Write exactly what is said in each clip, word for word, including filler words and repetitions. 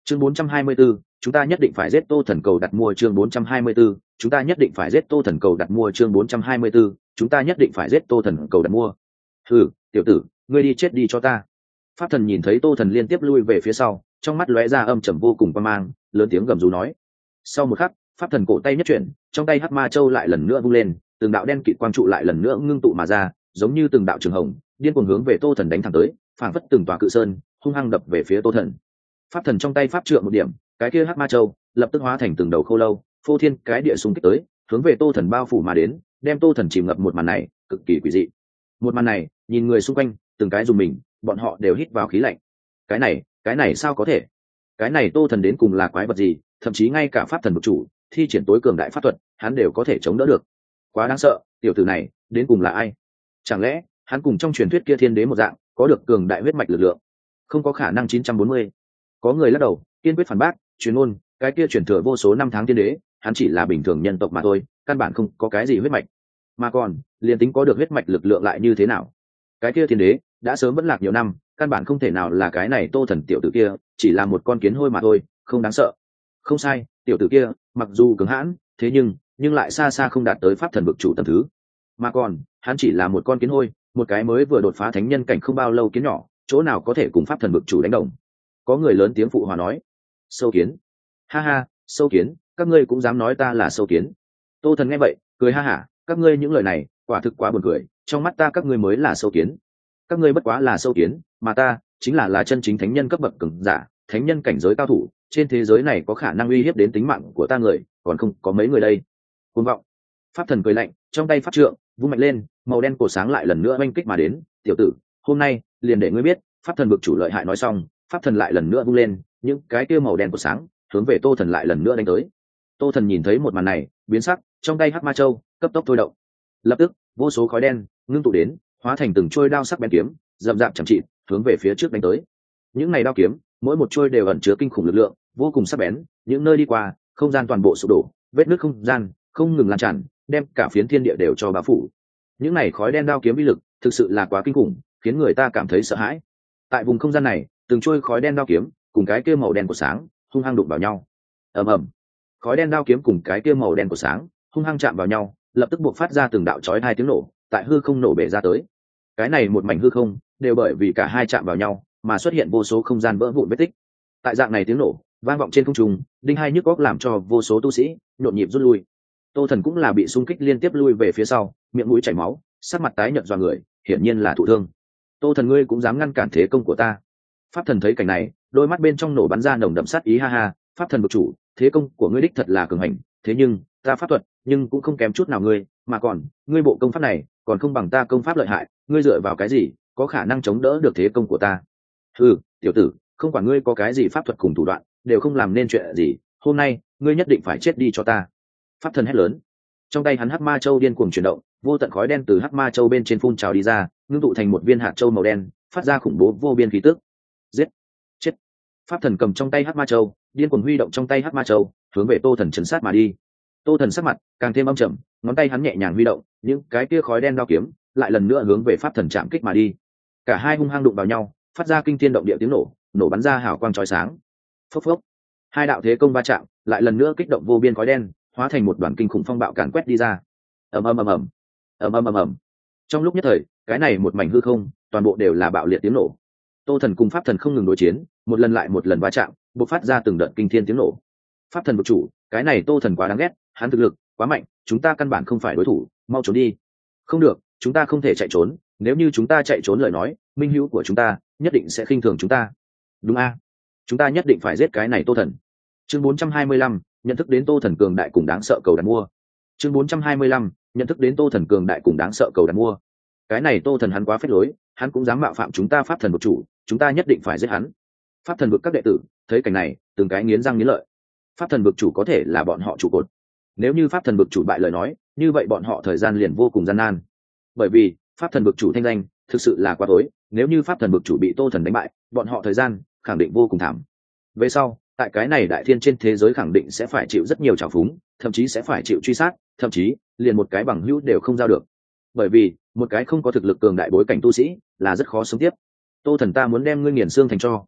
chương bốn trăm hai mươi 4, chúng ta nhất định phải giết Tô Thần cầu đặt mua chương bốn trăm hai mươi 4, chúng ta nhất định phải giết Tô Thần cầu đặt mua chương bốn trăm hai mươi 4, chúng ta nhất định phải giết Tô Thần cầu đặt mua. Hừ, tiểu tử, ngươi đi chết đi cho ta. Pháp Thần nhìn thấy Tô Thần liên tiếp lui về phía sau, trong mắt lóe ra âm trầm vô cùng quan mang, lớn tiếng gầm rú nói. Sau một khắc, Pháp Thần cổ tay nhất chuyển, trong tay Hắc Ma Châu lại lần nữa vung lên, từng đạo đen kịt quang trụ lại lần nữa ngưng tụ mà ra, giống như từng đạo trường hồng, điên cuồng hướng về Tô Thần đánh thẳng tới, phảng phất từng tòa cự sơn, hung hăng đập về phía Tô Thần. Pháp Thần trong tay pháp trượng một điểm, cái kia Hắc Ma Châu lập tức hóa thành từng đầu khô lâu, phô thiên cái địa xung kích tới, hướng về Tô Thần bao phủ mà đến, đem Tô Thần chìm ngập một màn này, cực kỳ quỷ dị. Một màn này, nhìn người xung quanh, từng cái dùng mình, bọn họ đều hít vào khí lạnh. Cái này, cái này sao có thể? Cái này Tô Thần đến cùng là quái vật gì? Thậm chí ngay cả pháp thần vực chủ, thi triển tối cường đại pháp thuật, hắn đều có thể chống đỡ được. Quá đáng sợ, tiểu tử này, đến cùng là ai? Chẳng lẽ, hắn cùng trong truyền thuyết kia thiên đế một dạng, có được cường đại huyết mạch lực lượng? Không có khả năng chín trăm bốn mươi. Có người lắc đầu, kiên quyết phản bác, truyền ngôn, cái kia truyền thừa vô số năm tháng thiên đế, hắn chỉ là bình thường nhân tộc mà thôi, căn bản không có cái gì huyết mạch. Mà còn, liền tính có được huyết mạch lực lượng lại như thế nào? Cái kia thiên đế đã sớm vẫn lạc nhiều năm, căn bản không thể nào là cái này Tô Thần tiểu tử kia, chỉ là một con kiến hôi mà thôi, không đáng sợ. Không sai, tiểu tử kia mặc dù cứng hãn, thế nhưng nhưng lại xa xa không đạt tới pháp thần vực chủ tầng thứ. Mà còn, hắn chỉ là một con kiến hôi, một cái mới vừa đột phá thánh nhân cảnh không bao lâu kiến nhỏ, chỗ nào có thể cùng pháp thần vực chủ đánh đồng. Có người lớn tiếng phụ hòa nói, sâu kiến, ha ha, sâu kiến, các ngươi cũng dám nói ta là sâu kiến. Tô Thần nghe vậy cười ha hả, các ngươi những lời này quả thực quá buồn cười, trong mắt ta các ngươi mới là sâu kiến. Các ngươi bất quá là sâu kiến, mà ta chính là là chân chính thánh nhân cấp bậc cường giả, thánh nhân cảnh giới cao thủ, trên thế giới này có khả năng uy hiếp đến tính mạng của ta người còn không có mấy người đây. Cuồng vọng. Pháp Thần cười lạnh, trong tay pháp trượng vung mạnh lên, màu đen cổ sáng lại lần nữa oanh kích mà đến. Tiểu tử, hôm nay liền để ngươi biết pháp thần vực chủ lợi hại. Nói xong, pháp thần lại lần nữa vung lên, những cái kia màu đen cổ sáng hướng về Tô Thần lại lần nữa đánh tới. Tô Thần nhìn thấy một màn này, biến sắc, trong tay Hắc Ma Châu cấp tốc thôi động, lập tức vô số khói đen ngưng tụ đến, hóa thành từng trôi đao sắc bén kiếm, rậm rạp chẳng trị hướng về phía trước đánh tới. Những này đao kiếm, mỗi một trôi đều ẩn chứa kinh khủng lực lượng, vô cùng sắc bén, những nơi đi qua, không gian toàn bộ sụp đổ, vết nứt không gian không ngừng lan tràn, đem cả phiến thiên địa đều cho bao phủ. Những này khói đen đao kiếm uy lực, thực sự là quá kinh khủng, khiến người ta cảm thấy sợ hãi. Tại vùng không gian này, từng trôi khói đen đao kiếm cùng cái kia màu đen của sáng hung hăng đụng vào nhau. Ầm ầm. Khói đen đao kiếm cùng cái kia màu đen của sáng hung hăng chạm vào nhau, lập tức buộc phát ra từng đạo chói hai tiếng nổ, tại hư không nổ bể ra tới. Cái này một mảnh hư không đều bởi vì cả hai chạm vào nhau mà xuất hiện vô số không gian vỡ vụn vết tích. Tại dạng này tiếng nổ vang vọng trên không trung, đinh hai nhức óc làm cho vô số tu sĩ nhộn nhịp rút lui. Tô Thần cũng là bị xung kích liên tiếp lui về phía sau, miệng mũi chảy máu, sắc mặt tái nhợt dọa người, hiển nhiên là thụ thương. Tô Thần, ngươi cũng dám ngăn cản thế công của ta? Pháp Thần thấy cảnh này, đôi mắt bên trong nổ bắn ra nồng đậm sát ý, ha ha, pháp thần vực chủ, thế công của ngươi đích thật là cường hành, thế nhưng ta pháp thuật nhưng cũng không kém chút nào ngươi, mà còn ngươi bộ công pháp này còn không bằng ta công pháp lợi hại, ngươi dựa vào cái gì có khả năng chống đỡ được thế công của ta? Ừ, tiểu tử, không quản ngươi có cái gì pháp thuật cùng thủ đoạn, đều không làm nên chuyện gì, hôm nay ngươi nhất định phải chết đi cho ta. Pháp Thần hét lớn, trong tay hắn Hắc Ma Châu điên cuồng chuyển động, vô tận khói đen từ Hắc Ma Châu bên trên phun trào đi ra, ngưng tụ thành một viên hạt châu màu đen, phát ra khủng bố vô biên khí tức. Giết, chết. Pháp Thần cầm trong tay Hắc Ma Châu, điên cuồng huy động trong tay Hắc Ma Châu, hướng về Tô Thần chấn sát mà đi. Tô Thần sắc mặt càng thêm âm trầm, ngón tay hắn nhẹ nhàng huy động, những cái kia khói đen đao kiếm lại lần nữa hướng về Pháp Thần chạm kích mà đi. Cả hai hung hăng đụng vào nhau, phát ra kinh thiên động địa tiếng nổ, nổ bắn ra hào quang chói sáng. Phốc phốc. Hai đạo thế công va chạm, lại lần nữa kích động vô biên khói đen, hóa thành một đoàn kinh khủng phong bạo càn quét đi ra. Ầm ầm ầm ầm, ầm ầm ầm ầm. Trong lúc nhất thời, cái này một mảnh hư không, toàn bộ đều là bạo liệt tiếng nổ. Tô Thần cùng Pháp Thần không ngừng đối chiến, một lần lại một lần va chạm, bộc phát ra từng đợt kinh thiên tiếng nổ. Pháp Thần vực chủ, cái này Tô Thần quá đáng ghét, hắn thực lực quá mạnh, chúng ta căn bản không phải đối thủ, mau trốn đi. Không được, chúng ta không thể chạy trốn, nếu như chúng ta chạy trốn lời nói, minh hữu của chúng ta nhất định sẽ khinh thường chúng ta. Đúng a, chúng ta nhất định phải giết cái này Tô Thần. Chương bốn trăm hai mươi lăm, nhận thức đến Tô Thần cường đại cùng đáng sợ cầu đặt mua. Chương bốn trăm hai mươi lăm, nhận thức đến Tô Thần cường đại cùng đáng sợ cầu đặt mua. Cái này Tô Thần hắn quá phết lối, hắn cũng dám mạo phạm chúng ta Pháp Thần vực chủ, chúng ta nhất định phải giết hắn. Pháp Thần vực các đệ tử thấy cảnh này, từng cái nghiến răng nghiến lợi. Pháp Thần vực chủ có thể là bọn họ trụ cột, nếu như Pháp Thần vực chủ bại lời nói, như vậy bọn họ thời gian liền vô cùng gian nan. Bởi vì Pháp Thần vực chủ thanh danh thực sự là quá tối, nếu như Pháp Thần vực chủ bị Tô Thần đánh bại, bọn họ thời gian khẳng định vô cùng thảm. Về sau, tại cái này đại thiên trên thế giới khẳng định sẽ phải chịu rất nhiều trào phúng, thậm chí sẽ phải chịu truy sát, thậm chí liền một cái bằng hữu đều không giao được. Bởi vì một cái không có thực lực cường đại bối cảnh tu sĩ là rất khó sống tiếp. Tô Thần, ta muốn đem ngươi nghiền xương thành tro.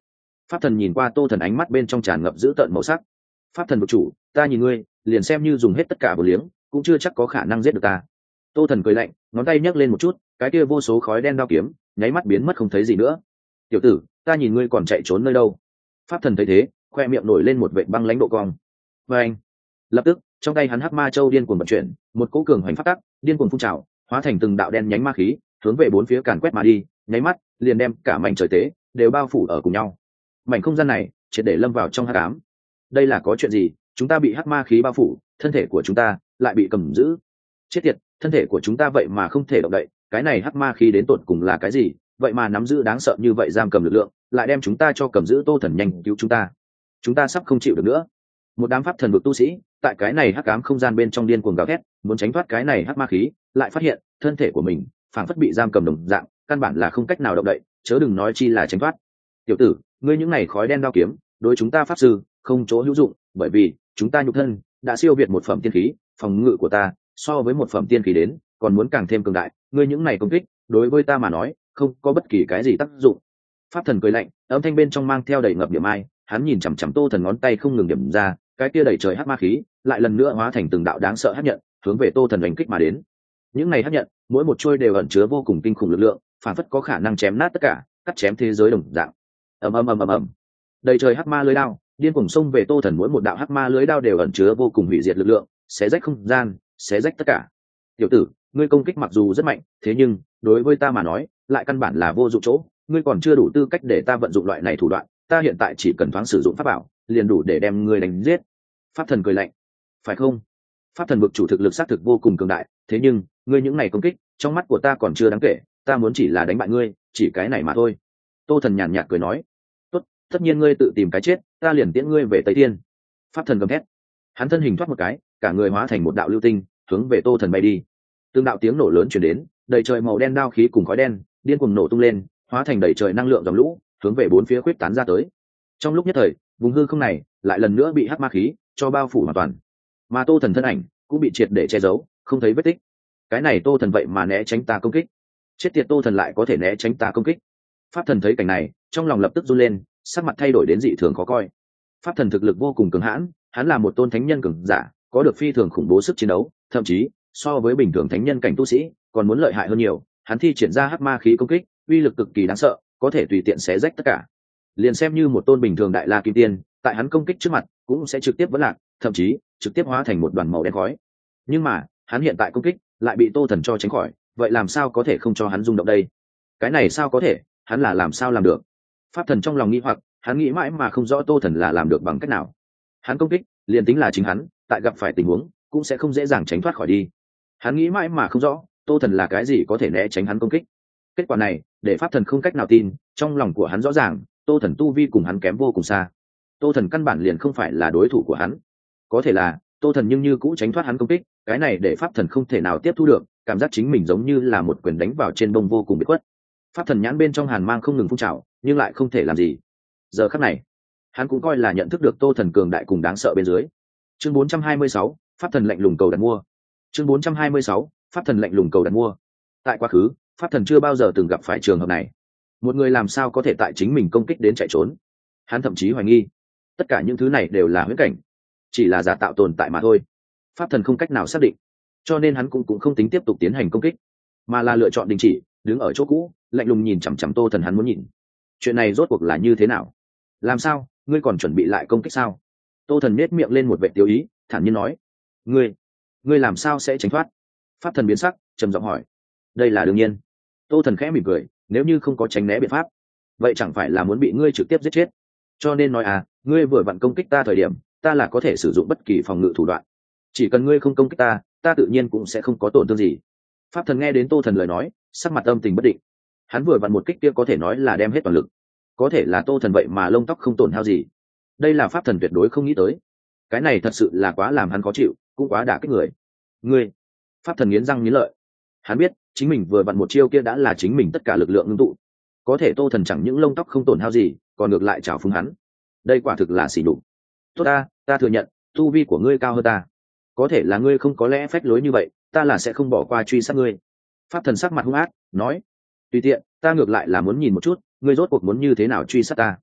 Pháp thần nhìn qua Tô Thần ánh mắt bên trong tràn ngập dữ tợn màu sắc. Pháp thần vực chủ, ta nhìn ngươi liền xem như dùng hết tất cả bổ liếng cũng chưa chắc có khả năng giết được ta. Tô Thần cười lạnh, ngón tay nhấc lên một chút, cái kia vô số khói đen đao kiếm nháy mắt biến mất không thấy gì nữa. Tiểu tử, ta nhìn ngươi còn chạy trốn nơi đâu? Pháp thần thấy thế, khoe miệng nổi lên một vệt băng lãnh độ cong. Và anh, lập tức trong tay hắn hắc ma châu điên cuồng vận chuyển, một cỗ cường hoành phát tắc điên cuồng phun trào, hóa thành từng đạo đen nhánh ma khí hướng về bốn phía càn quét mà đi, nháy mắt liền đem cả mảnh trời tế đều bao phủ ở cùng nhau. Mảnh không gian này triệt để lâm vào trong hắc ám. Đây là có chuyện gì? Chúng ta bị hắc ma khí bao phủ, thân thể của chúng ta lại bị cầm giữ. Chết tiệt, thân thể của chúng ta vậy mà không thể động đậy, cái này hắc ma khí đến tột cùng là cái gì? Vậy mà nắm giữ đáng sợ như vậy, giam cầm lực lượng, lại đem chúng ta cho cầm giữ. Tô Thần nhanh cứu chúng ta, chúng ta sắp không chịu được nữa. Một đám pháp thần vực tu sĩ tại cái này hắc ám không gian bên trong điên cuồng gào thét, muốn tránh thoát cái này hắc ma khí, lại phát hiện thân thể của mình phảng phất bị giam cầm đồng dạng, căn bản là không cách nào động đậy, chớ đừng nói chi là tránh thoát. Tiểu tử, ngươi những này khói đen đao kiếm đối chúng ta pháp sư không chỗ hữu dụng, bởi vì chúng ta nhục thân đã siêu việt một phẩm tiên khí, phòng ngự của ta so với một phẩm tiên khí đến còn muốn càng thêm cường đại, ngươi những này công kích đối với ta mà nói không có bất kỳ cái gì tác dụng. Pháp thần cười lạnh, âm thanh bên trong mang theo đầy ngập điểm ai, hắn nhìn chằm chằm Tô Thần ngón tay không ngừng điểm ra, cái kia đầy trời hắc ma khí lại lần nữa hóa thành từng đạo đáng sợ hắc nhận hướng về Tô Thần đánh kích mà đến. Những này hắc nhận mỗi một trôi đều ẩn chứa vô cùng kinh khủng lực lượng, phản phất có khả năng chém nát tất cả, cắt chém thế giới đồng dạng. Ầm ầm ầm ầm ầm, đầy trời hắc ma lưới đao điên cuồng xông về Tô Thần, mỗi một đạo hắc ma lưới đao đều ẩn chứa vô cùng hủy diệt lực lượng, xé rách không gian, xé rách tất cả. Tiểu tử, ngươi công kích mặc dù rất mạnh, thế nhưng đối với ta mà nói lại căn bản là vô dụng chỗ, ngươi còn chưa đủ tư cách để ta vận dụng loại này thủ đoạn, ta hiện tại chỉ cần thoáng sử dụng pháp bảo liền đủ để đem ngươi đánh giết. Pháp thần cười lạnh, phải không? Pháp thần vực chủ thực lực xác thực vô cùng cường đại, thế nhưng ngươi những này công kích trong mắt của ta còn chưa đáng kể, ta muốn chỉ là đánh bại ngươi, chỉ cái này mà thôi. Tô Thần nhàn nhạt cười nói, tốt, tất nhiên ngươi tự tìm cái chết, ta liền tiễn ngươi về Tây Thiên. Pháp thần gầm thét, hắn thân hình thoát một cái, cả người hóa thành một đạo lưu tinh hướng về Tô Thần bay đi. Từng đạo tiếng nổ lớn truyền đến, đầy trời màu đen đao khí cùng khói đen điên cuồng nổ tung lên, hóa thành đầy trời năng lượng dòng lũ hướng về bốn phía khuyết tán ra tới. Trong lúc nhất thời, vùng hư không này lại lần nữa bị hắc ma khí cho bao phủ hoàn toàn, mà Tô Thần thân ảnh cũng bị triệt để che giấu, không thấy vết tích. Cái này Tô Thần vậy mà né tránh ta công kích, chết tiệt, Tô Thần lại có thể né tránh ta công kích. Pháp thần thấy cảnh này, trong lòng lập tức run lên, sắc mặt thay đổi đến dị thường khó coi. Pháp thần thực lực vô cùng cường hãn, hắn là một tôn thánh nhân cường giả, có được phi thường khủng bố sức chiến đấu, thậm chí so với bình thường thánh nhân cảnh tu sĩ còn muốn lợi hại hơn nhiều. Hắn thi triển ra hắc ma khí công kích, uy lực cực kỳ đáng sợ, có thể tùy tiện xé rách tất cả. Liền xem như một tôn bình thường đại la kim tiên, tại hắn công kích trước mặt cũng sẽ trực tiếp vỡ lạc, thậm chí trực tiếp hóa thành một đoàn màu đen khói. Nhưng mà hắn hiện tại công kích lại bị Tô Thần cho tránh khỏi, vậy làm sao có thể không cho hắn rung động đây? Cái này sao có thể, hắn là làm sao làm được? Pháp thần trong lòng nghĩ hoặc, hắn nghĩ mãi mà không rõ Tô Thần là làm được bằng cách nào. Hắn công kích liền tính là chính hắn tại gặp phải tình huống cũng sẽ không dễ dàng tránh thoát khỏi đi. Hắn nghĩ mãi mà không rõ Tô Thần là cái gì có thể né tránh hắn công kích. Kết quả này để pháp thần không cách nào tin, trong lòng của hắn rõ ràng Tô Thần tu vi cùng hắn kém vô cùng xa. Tô Thần căn bản liền không phải là đối thủ của hắn. Có thể là Tô Thần nhưng như cũ tránh thoát hắn công kích, cái này để pháp thần không thể nào tiếp thu được, cảm giác chính mình giống như là một quyền đánh vào trên bông vô cùng bị khuất. Pháp thần nhãn bên trong hàn mang không ngừng phun trào, nhưng lại không thể làm gì. Giờ khắc này hắn cũng coi là nhận thức được Tô Thần cường đại cùng đáng sợ bên dưới. Chương bốn trăm hai mươi sáu, pháp thần lạnh lùng cầu đặt mua. Chương bốn trăm hai mươi sáu, pháp thần lạnh lùng cầu đặt mua. Tại quá khứ, pháp thần chưa bao giờ từng gặp phải trường hợp này. Một người làm sao có thể tại chính mình công kích đến chạy trốn? Hắn thậm chí hoài nghi tất cả những thứ này đều là huyễn cảnh, chỉ là giả tạo tồn tại mà thôi. Pháp thần không cách nào xác định, cho nên hắn cũng cũng không tính tiếp tục tiến hành công kích, mà là lựa chọn đình chỉ, đứng ở chỗ cũ, lạnh lùng nhìn chằm chằm Tô Thần. Hắn muốn nhìn chuyện này rốt cuộc là như thế nào. Làm sao, ngươi còn chuẩn bị lại công kích sao? Tô Thần nết miệng lên một vệ tiêu ý, thản nhiên nói, ngươi ngươi làm sao sẽ tránh thoát? Pháp thần biến sắc, trầm giọng hỏi. Đây là đương nhiên. Tô Thần khẽ mỉm cười, nếu như không có tránh né biện pháp, vậy chẳng phải là muốn bị ngươi trực tiếp giết chết. Cho nên nói à, ngươi vừa vặn công kích ta thời điểm, ta là có thể sử dụng bất kỳ phòng ngự thủ đoạn, chỉ cần ngươi không công kích ta, ta tự nhiên cũng sẽ không có tổn thương gì. Pháp thần nghe đến Tô Thần lời nói, sắc mặt âm tình bất định. Hắn vừa vặn một kích kia có thể nói là đem hết toàn lực, có thể là Tô Thần vậy mà lông tóc không tổn hao gì. Đây là pháp thần tuyệt đối không nghĩ tới. Cái này thật sự là quá làm hắn khó chịu, cũng quá đả kích người. Ngươi, pháp thần nghiến răng nghiến lợi. Hắn biết chính mình vừa vặn một chiêu kia đã là chính mình tất cả lực lượng ngưng tụ, có thể Tô Thần chẳng những lông tóc không tổn hao gì, còn ngược lại trào phúng hắn. Đây quả thực là xỉ nhục. Tốt ta, ta thừa nhận tu vi của ngươi cao hơn ta, có thể là ngươi không có lẽ phách lối như vậy, ta là sẽ không bỏ qua truy sát ngươi. Pháp thần sắc mặt hung ác nói, tùy tiện, ta ngược lại là muốn nhìn một chút ngươi rốt cuộc muốn như thế nào truy sát ta.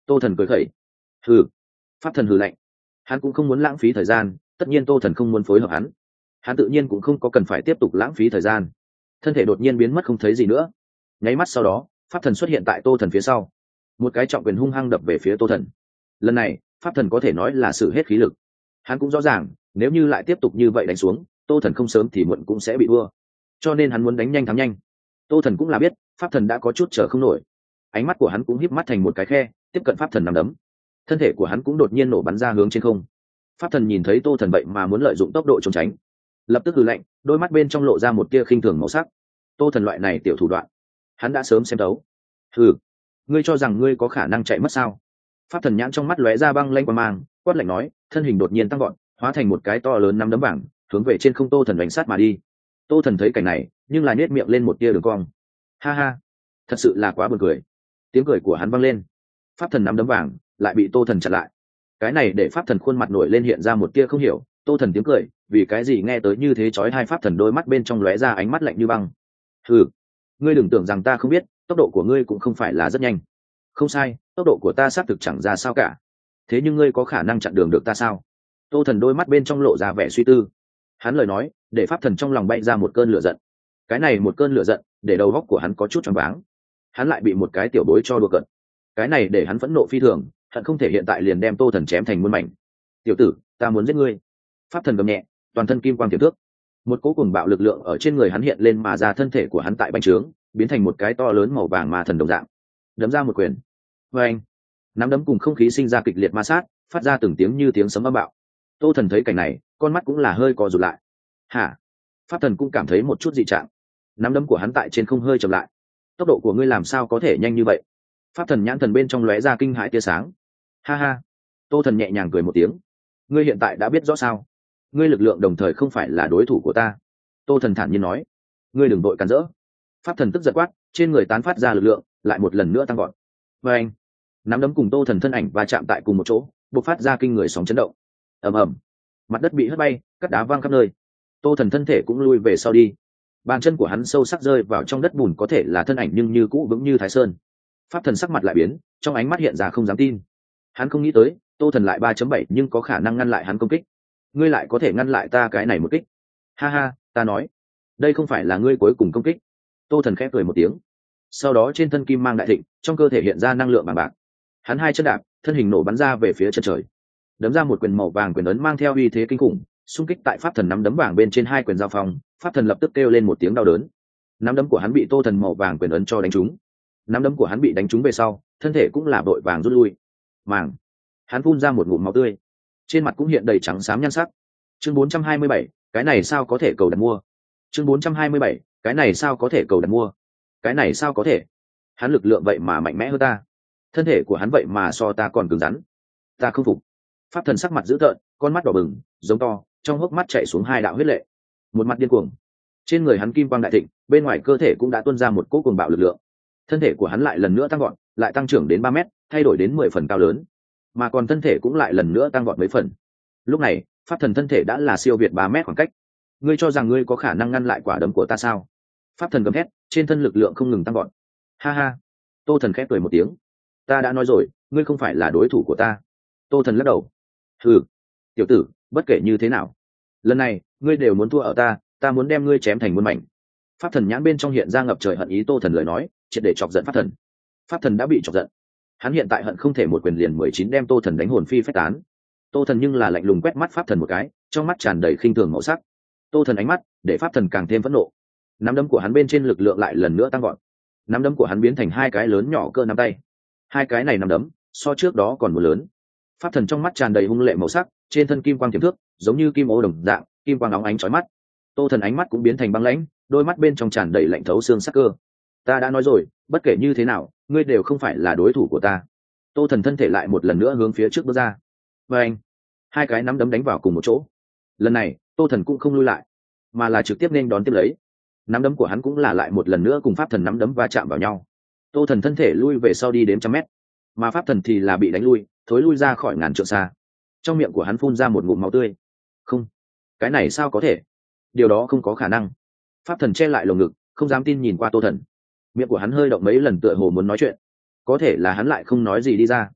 Tô Thần cười khẩy. Hừ. Pháp thần hừ lạnh. Hắn cũng không muốn lãng phí thời gian, tất nhiên Tô Thần không muốn phối hợp hắn, hắn tự nhiên cũng không có cần phải tiếp tục lãng phí thời gian. Thân thể đột nhiên biến mất không thấy gì nữa. Nháy mắt sau đó, pháp thần xuất hiện tại Tô Thần phía sau, một cái trọng quyền hung hăng đập về phía Tô Thần. Lần này pháp thần có thể nói là sử hết khí lực. Hắn cũng rõ ràng nếu như lại tiếp tục như vậy đánh xuống, Tô Thần không sớm thì muộn cũng sẽ bị thua, cho nên hắn muốn đánh nhanh thắng nhanh. Tô Thần cũng là biết pháp thần đã có chút chờ không nổi, ánh mắt của hắn cũng híp mắt thành một cái khe, tiếp cận pháp thần nằm đấm. Thân thể của hắn cũng đột nhiên nổ bắn ra hướng trên không. Pháp thần nhìn thấy Tô Thần vậy mà muốn lợi dụng tốc độ trốn tránh, lập tức hừ lạnh, đôi mắt bên trong lộ ra một tia khinh thường màu sắc. Tô Thần loại này tiểu thủ đoạn hắn đã sớm xem đấu. Hừ, ngươi cho rằng ngươi có khả năng chạy mất sao? Pháp thần nhãn trong mắt lóe ra băng lanh quang mang, quát lạnh nói, thân hình đột nhiên tăng gọn, hóa thành một cái to lớn nắm đấm vàng, hướng về trên không Tô Thần đánh sát mà đi. Tô Thần thấy cảnh này nhưng là nhếch miệng lên một tia đường cong. Ha ha, thật sự là quá buồn cười. Tiếng cười của hắn vang lên. Pháp thần nắm đấm vàng lại bị Tô Thần chặn lại. Cái này để pháp thần khuôn mặt nổi lên hiện ra một tia không hiểu. Tô Thần tiếng cười vì cái gì nghe tới như thế chói hai. Pháp thần đôi mắt bên trong lóe ra ánh mắt lạnh như băng. Hừ, ngươi đừng tưởng rằng ta không biết, tốc độ của ngươi cũng không phải là rất nhanh. Không sai, tốc độ của ta xác thực chẳng ra sao cả, thế nhưng ngươi có khả năng chặn đường được ta sao? Tô Thần đôi mắt bên trong lộ ra vẻ suy tư. Hắn lời nói để pháp thần trong lòng bay ra một cơn lửa giận. Cái này một cơn lửa giận để đầu óc của hắn có chút choáng váng. Hắn lại bị một cái tiểu bối cho đùa cợt. Cái này để hắn phẫn nộ phi thường, hận không thể hiện tại liền đem Tô Thần chém thành muôn mảnh. Tiểu tử, ta muốn giết ngươi! Pháp thần gầm nhẹ, toàn thân kim quang tiềm thước. Một cỗ cuồng bạo lực lượng ở trên người hắn hiện lên mà ra, thân thể của hắn tại bành trướng, biến thành một cái to lớn màu vàng ma thần đồng dạng. Đấm ra một quyền. Và anh, nắm đấm cùng không khí sinh ra kịch liệt ma sát, phát ra từng tiếng như tiếng sấm âm bạo. Tô Thần thấy cảnh này, con mắt cũng là hơi co rụt lại. Hả? Pháp thần cũng cảm thấy một chút dị trạng. Nắm đấm của hắn tại trên không hơi chậm lại. Tốc độ của ngươi làm sao có thể nhanh như vậy? Pháp thần nhãn thần bên trong lóe ra kinh hãi tia sáng. Ha ha. Tô Thần nhẹ nhàng cười một tiếng. Ngươi hiện tại đã biết rõ sao? Ngươi lực lượng đồng thời không phải là đối thủ của ta. Tô Thần thản nhiên nói. Ngươi đừng vội cản rỡ. Pháp thần tức giận quát, trên người tán phát ra lực lượng lại một lần nữa tăng gọn. Và anh, nắm đấm cùng Tô Thần thân ảnh va chạm tại cùng một chỗ, bộc phát ra kinh người sóng chấn động. Ầm ầm, mặt đất bị hất bay, cát đá văng khắp nơi. Tô Thần thân thể cũng lui về sau đi. Bàn chân của hắn sâu sắc rơi vào trong đất bùn, có thể là thân ảnh nhưng như cũ vững như Thái Sơn. Pháp thần sắc mặt lại biến, trong ánh mắt hiện ra không dám tin. Hắn không nghĩ tới Tô Thần lại ba chấm bảy nhưng có khả năng ngăn lại hắn công kích. Ngươi lại có thể ngăn lại ta cái này một kích? Ha ha, ta nói, đây không phải là ngươi cuối cùng công kích. Tô Thần khẽ cười một tiếng. Sau đó trên thân kim mang đại thịnh, trong cơ thể hiện ra năng lượng bằng bạc. Hắn hai chân đạp, thân hình nổ bắn ra về phía chân trời, đấm ra một quyền màu vàng, quyền ấn mang theo uy thế kinh khủng, xung kích tại pháp thần nắm đấm vàng bên trên. Hai quyền giao phong, pháp thần lập tức kêu lên một tiếng đau đớn. Nắm đấm của hắn bị Tô Thần màu vàng quyền ấn cho đánh trúng. Nắm đấm của hắn bị đánh trúng về sau, thân thể cũng là vội vàng rút lui. Màng, hắn phun ra một ngụm máu tươi, trên mặt cũng hiện đầy trắng xám nhan sắc. Chương bốn trăm hai mươi bảy, cái này sao có thể cầu đặt mua? Chương bốn trăm hai mươi bảy, cái này sao có thể cầu đặt mua? Cái này sao có thể? Hắn lực lượng vậy mà mạnh mẽ hơn ta, thân thể của hắn vậy mà so ta còn cứng rắn. Ta không phục. Pháp thần sắc mặt dữ tợn, con mắt đỏ bừng, giống to, trong hốc mắt chảy xuống hai đạo huyết lệ. Một mặt điên cuồng, trên người hắn kim quang đại thịnh, bên ngoài cơ thể cũng đã tuôn ra một cỗ cuồng bạo lực lượng. Thân thể của hắn lại lần nữa tăng gọn, lại tăng trưởng đến ba mét, thay đổi đến mười phần cao lớn, mà còn thân thể cũng lại lần nữa tăng gọn mấy phần. Lúc này pháp thần thân thể đã là siêu việt ba mét khoảng cách. Ngươi cho rằng ngươi có khả năng ngăn lại quả đấm của ta sao? Pháp thần gầm thét, trên thân lực lượng không ngừng tăng gọn. Ha ha. Tô Thần khẽ cười một tiếng. Ta đã nói rồi, ngươi không phải là đối thủ của ta. Tô Thần lắc đầu. Hừ, tiểu tử, bất kể như thế nào, lần này ngươi đều muốn thua ở ta, ta muốn đem ngươi chém thành muôn mảnh. Pháp thần nhãn bên trong hiện ra ngập trời hận ý. Tô Thần lời nói triệt để chọc giận pháp thần. Pháp thần đã bị chọc giận, hắn hiện tại hận không thể một quyền liền mười chín đem Tô Thần đánh hồn phi phách tán. Tô Thần nhưng là lạnh lùng quét mắt pháp thần một cái, trong mắt tràn đầy khinh thường màu sắc. Tô Thần ánh mắt để pháp thần càng thêm phẫn nộ. Nắm đấm của hắn bên trên lực lượng lại lần nữa tăng gọn. Nắm đấm của hắn biến thành hai cái lớn nhỏ cơ nắm tay. Hai cái này nắm đấm so trước đó còn một lớn. Pháp thần trong mắt tràn đầy hung lệ màu sắc, trên thân kim quang tiềm thước, giống như kim ô đồng dạng, kim quang óng ánh chói mắt. Tô Thần ánh mắt cũng biến thành băng lãnh, đôi mắt bên trong tràn đầy lạnh thấu xương sắc cơ. Ta đã nói rồi, bất kể như thế nào, ngươi đều không phải là đối thủ của ta. Tô Thần thân thể lại một lần nữa hướng phía trước bước ra. Và anh, hai cái nắm đấm đánh vào cùng một chỗ. Lần này Tô Thần cũng không lui lại, mà là trực tiếp nên đón tiếp lấy. Nắm đấm của hắn cũng là lại một lần nữa cùng pháp thần nắm đấm va chạm vào nhau. Tô Thần thân thể lui về sau đi đến trăm mét, mà pháp thần thì là bị đánh lui, thối lui ra khỏi ngàn trượng xa. Trong miệng của hắn phun ra một ngụm máu tươi. Không, cái này sao có thể? Điều đó không có khả năng. Pháp thần che lại lồng ngực, không dám tin nhìn qua Tô Thần. Miệng của hắn hơi động mấy lần tựa hồ muốn nói chuyện, có thể là hắn lại không nói gì đi ra.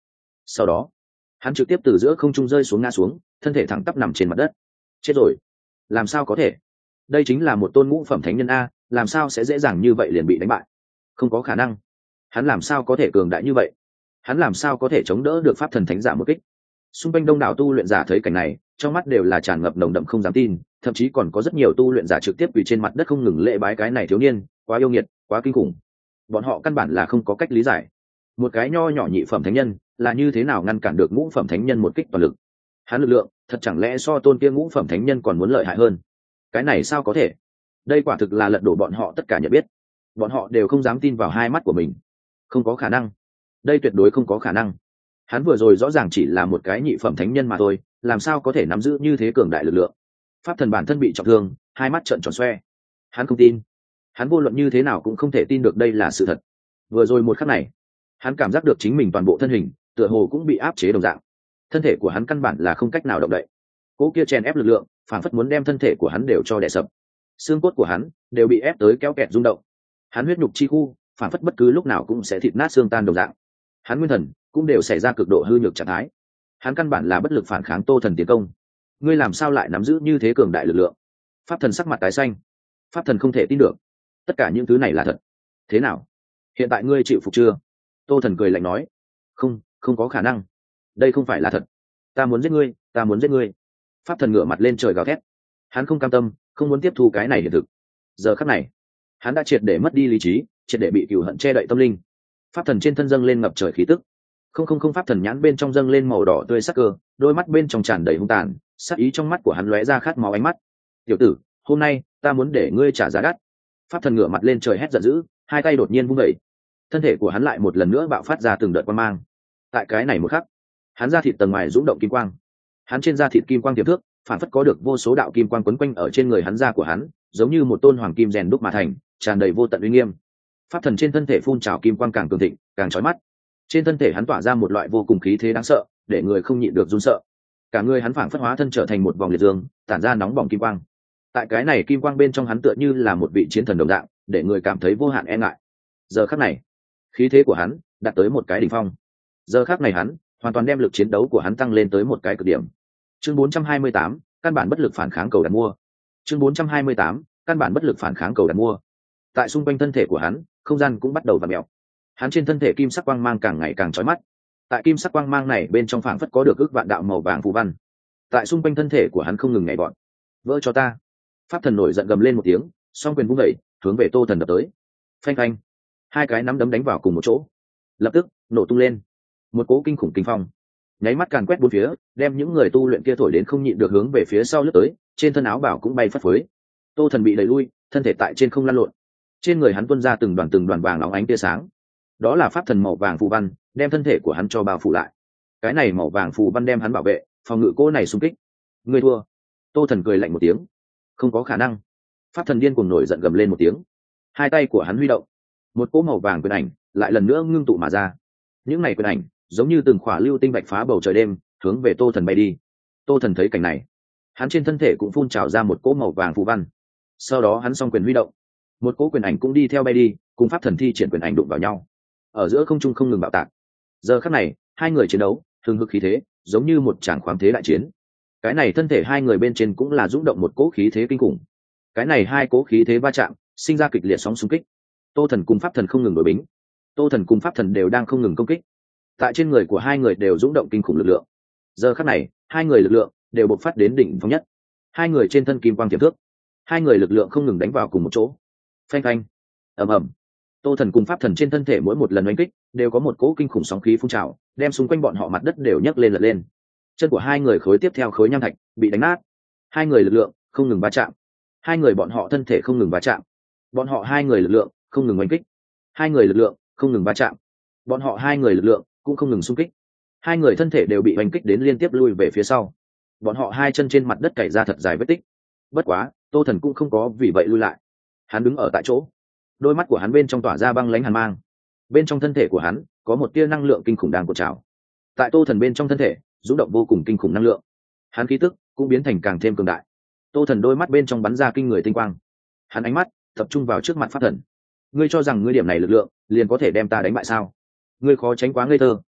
Sau đó hắn trực tiếp từ giữa không trung rơi xuống ngã xuống, thân thể thẳng tắp nằm trên mặt đất. Chết rồi! Làm sao có thể? Đây chính là một tôn ngũ phẩm thánh nhân a, làm sao sẽ dễ dàng như vậy liền bị đánh bại? Không có khả năng. Hắn làm sao có thể cường đại như vậy? Hắn làm sao có thể chống đỡ được pháp thần thánh giả một kích? Xung quanh đông đảo tu luyện giả thấy cảnh này, trong mắt đều là tràn ngập nồng đậm không dám tin, thậm chí còn có rất nhiều tu luyện giả trực tiếp quỳ trên mặt đất không ngừng lễ bái cái này thiếu niên, quá yêu nghiệt, quá kinh khủng. Bọn họ căn bản là không có cách lý giải, một cái nho nhỏ nhị phẩm thánh nhân là như thế nào ngăn cản được ngũ phẩm thánh nhân một kích toàn lực. Hắn lực lượng thật chẳng lẽ so tôn kia ngũ phẩm thánh nhân còn muốn lợi hại hơn? Cái này sao có thể? Đây quả thực là lật đổ bọn họ tất cả nhận biết. Bọn họ đều không dám tin vào hai mắt của mình. Không có khả năng, đây tuyệt đối không có khả năng. Hắn vừa rồi rõ ràng chỉ là một cái nhị phẩm thánh nhân mà thôi, làm sao có thể nắm giữ như thế cường đại lực lượng? Pháp thần bản thân bị trọng thương, hai mắt trợn tròn xoe. Hắn không tin, hắn vô luận như thế nào cũng không thể tin được đây là sự thật. Vừa rồi một khắc này, hắn cảm giác được chính mình toàn bộ thân hình tựa hồ cũng bị áp chế đồng dạng, thân thể của hắn căn bản là không cách nào động đậy. Cỗ kia chèn ép lực lượng phản phất muốn đem thân thể của hắn đều cho đè sập, xương cốt của hắn đều bị ép tới kéo kẹt rung động. Hắn huyết nhục chi khu phản phất bất cứ lúc nào cũng sẽ thịt nát xương tan đồng dạng. Hắn nguyên thần cũng đều xảy ra cực độ hư nhược trạng thái. Hắn căn bản là bất lực phản kháng Tô Thần tiến công. Ngươi làm sao lại nắm giữ như thế cường đại lực lượng? Pháp thần sắc mặt tái xanh. Pháp thần không thể tin được, tất cả những thứ này là thật. Thế nào, hiện tại ngươi chịu phục chưa? Tô Thần cười lạnh nói. Không, không có khả năng, đây không phải là thật. Ta muốn giết ngươi, ta muốn giết ngươi. Pháp thần ngửa mặt lên trời gào thét. Hắn không cam tâm, không muốn tiếp thu cái này hiện thực. Giờ khắc này, hắn đã triệt để mất đi lý trí, triệt để bị cừu hận che đậy tâm linh. Pháp thần trên thân dâng lên ngập trời khí tức. Không không không pháp thần nhãn bên trong dâng lên màu đỏ tươi sắc cơ, đôi mắt bên trong tràn đầy hung tàn, sát ý trong mắt của hắn lóe ra khát máu ánh mắt. Tiểu tử, hôm nay ta muốn để ngươi trả giá đắt. Pháp thần ngửa mặt lên trời hét giận dữ, hai tay đột nhiên vung dậy, thân thể của hắn lại một lần nữa bạo phát ra từng đợt quang mang. Tại cái này một khắc, hắn da thịt tầng ngoài rung động kim quang, hắn trên da thịt kim quang tiềm thước, phản phất có được vô số đạo kim quang quấn quanh ở trên người hắn, da của hắn giống như một tôn hoàng kim rèn đúc mà thành, tràn đầy vô tận uy nghiêm. Pháp thần trên thân thể phun trào kim quang càng cường thịnh, càng chói mắt. Trên thân thể hắn tỏa ra một loại vô cùng khí thế đáng sợ, để người không nhịn được run sợ. Cả người hắn phảng phất hóa thân trở thành một vòng liệt dương, tản ra nóng bỏng kim quang. Tại cái này kim quang bên trong hắn tựa như là một vị chiến thần đồng dạng, để người cảm thấy vô hạn e ngại. Giờ khắc này, khí thế của hắn đạt tới một cái đỉnh phong. Giờ khắc này hắn hoàn toàn đem lực chiến đấu của hắn tăng lên tới một cái cực điểm. Chương bốn trăm hai mươi tám, căn bản bất lực phản kháng cầu đặt mua. Chương bốn trăm hai mươi tám, căn bản bất lực phản kháng cầu đặt mua. Tại xung quanh thân thể của hắn, không gian cũng bắt đầu vặn mèo. Hắn trên thân thể kim sắc quang mang càng ngày càng chói mắt. Tại kim sắc quang mang này bên trong phảng phất có được ước vạn đạo màu vàng phù văn. Tại xung quanh thân thể của hắn không ngừng nhảy vọt. Vỡ cho ta! Pháp thần nổi giận gầm lên một tiếng, song quyền vung dậy, hướng về Tô Thần đập tới. Phanh phanh! Hai cái nắm đấm đánh vào cùng một chỗ, lập tức nổ tung lên. Một cỗ kinh khủng kinh phong nháy mắt càn quét bốn phía, đem những người tu luyện kia thổi đến không nhịn được hướng về phía sau lướt tới, trên thân áo bảo cũng bay phất phới. Tô Thần bị đẩy lui, thân thể tại trên không lăn lộn. Trên người hắn tuôn ra từng đoàn từng đoàn vàng óng ánh tia sáng. Đó là pháp thần màu vàng phù văn, đem thân thể của hắn cho bao phủ lại. Cái này màu vàng phù văn đem hắn bảo vệ, phòng ngự cỗ này xung kích. Ngươi thua! Tô Thần cười lạnh một tiếng. Không có khả năng! Pháp thần điên cuồng nổi giận gầm lên một tiếng. Hai tay của hắn huy động, một cỗ màu vàng quyền ảnh lại lần nữa ngưng tụ mà ra. Những này quyền ảnh giống như từng khỏa lưu tinh bạch phá bầu trời đêm, hướng về Tô Thần bay đi. Tô Thần thấy cảnh này, hắn trên thân thể cũng phun trào ra một cỗ màu vàng phù văn. Sau đó hắn song quyền huy động, một cỗ quyền ảnh cũng đi theo bay đi, cùng pháp thần thi triển quyền ảnh đụng vào nhau, ở giữa không trung không ngừng bạo tạc. Giờ khắc này, hai người chiến đấu hừng hực khí thế, giống như một tràng khoáng thế đại chiến. Cái này thân thể hai người bên trên cũng là rung động một cỗ khí thế kinh khủng. Cái này hai cỗ khí thế va chạm, sinh ra kịch liệt sóng xung kích. Tô Thần cùng pháp thần không ngừng đối bính, Tô Thần cùng pháp thần đều đang không ngừng công kích. Tại trên người của hai người đều rung động kinh khủng lực lượng. Giờ khắc này, hai người lực lượng đều bộc phát đến đỉnh phong nhất. Hai người trên thân kim quang tiềm thước, hai người lực lượng không ngừng đánh vào cùng một chỗ. Phanh phanh, ầm ầm. Tô Thần cùng pháp thần trên thân thể mỗi một lần đánh kích đều có một cỗ kinh khủng sóng khí phun trào, đem xung quanh bọn họ mặt đất đều nhấc lên lật lên. Chân của hai người khối tiếp theo khối nham thạch bị đánh nát. Hai người lực lượng không ngừng va chạm, hai người bọn họ thân thể không ngừng va chạm. Bọn họ hai người lực lượng không ngừng đánh kích, hai người lực lượng không ngừng va chạm. Bọn họ hai người lực lượng cũng không ngừng xung kích. Hai người thân thể đều bị đánh kích đến liên tiếp lui về phía sau. Bọn họ hai chân trên mặt đất cày ra thật dài vết tích. Bất quá, Tô Thần cũng không có vì vậy lui lại. Hắn đứng ở tại chỗ, đôi mắt của hắn bên trong tỏa ra băng lãnh hàn mang. Bên trong thân thể của hắn có một tia năng lượng kinh khủng đang cột trào. Tại Tô Thần bên trong thân thể rung động vô cùng kinh khủng năng lượng, hắn khí tức cũng biến thành càng thêm cường đại. Tô Thần đôi mắt bên trong bắn ra kinh người tinh quang, hắn ánh mắt tập trung vào trước mặt pháp thần. Ngươi cho rằng ngươi điểm này lực lượng liền có thể đem ta đánh bại sao? Ngươi khó tránh quá ngây thơ,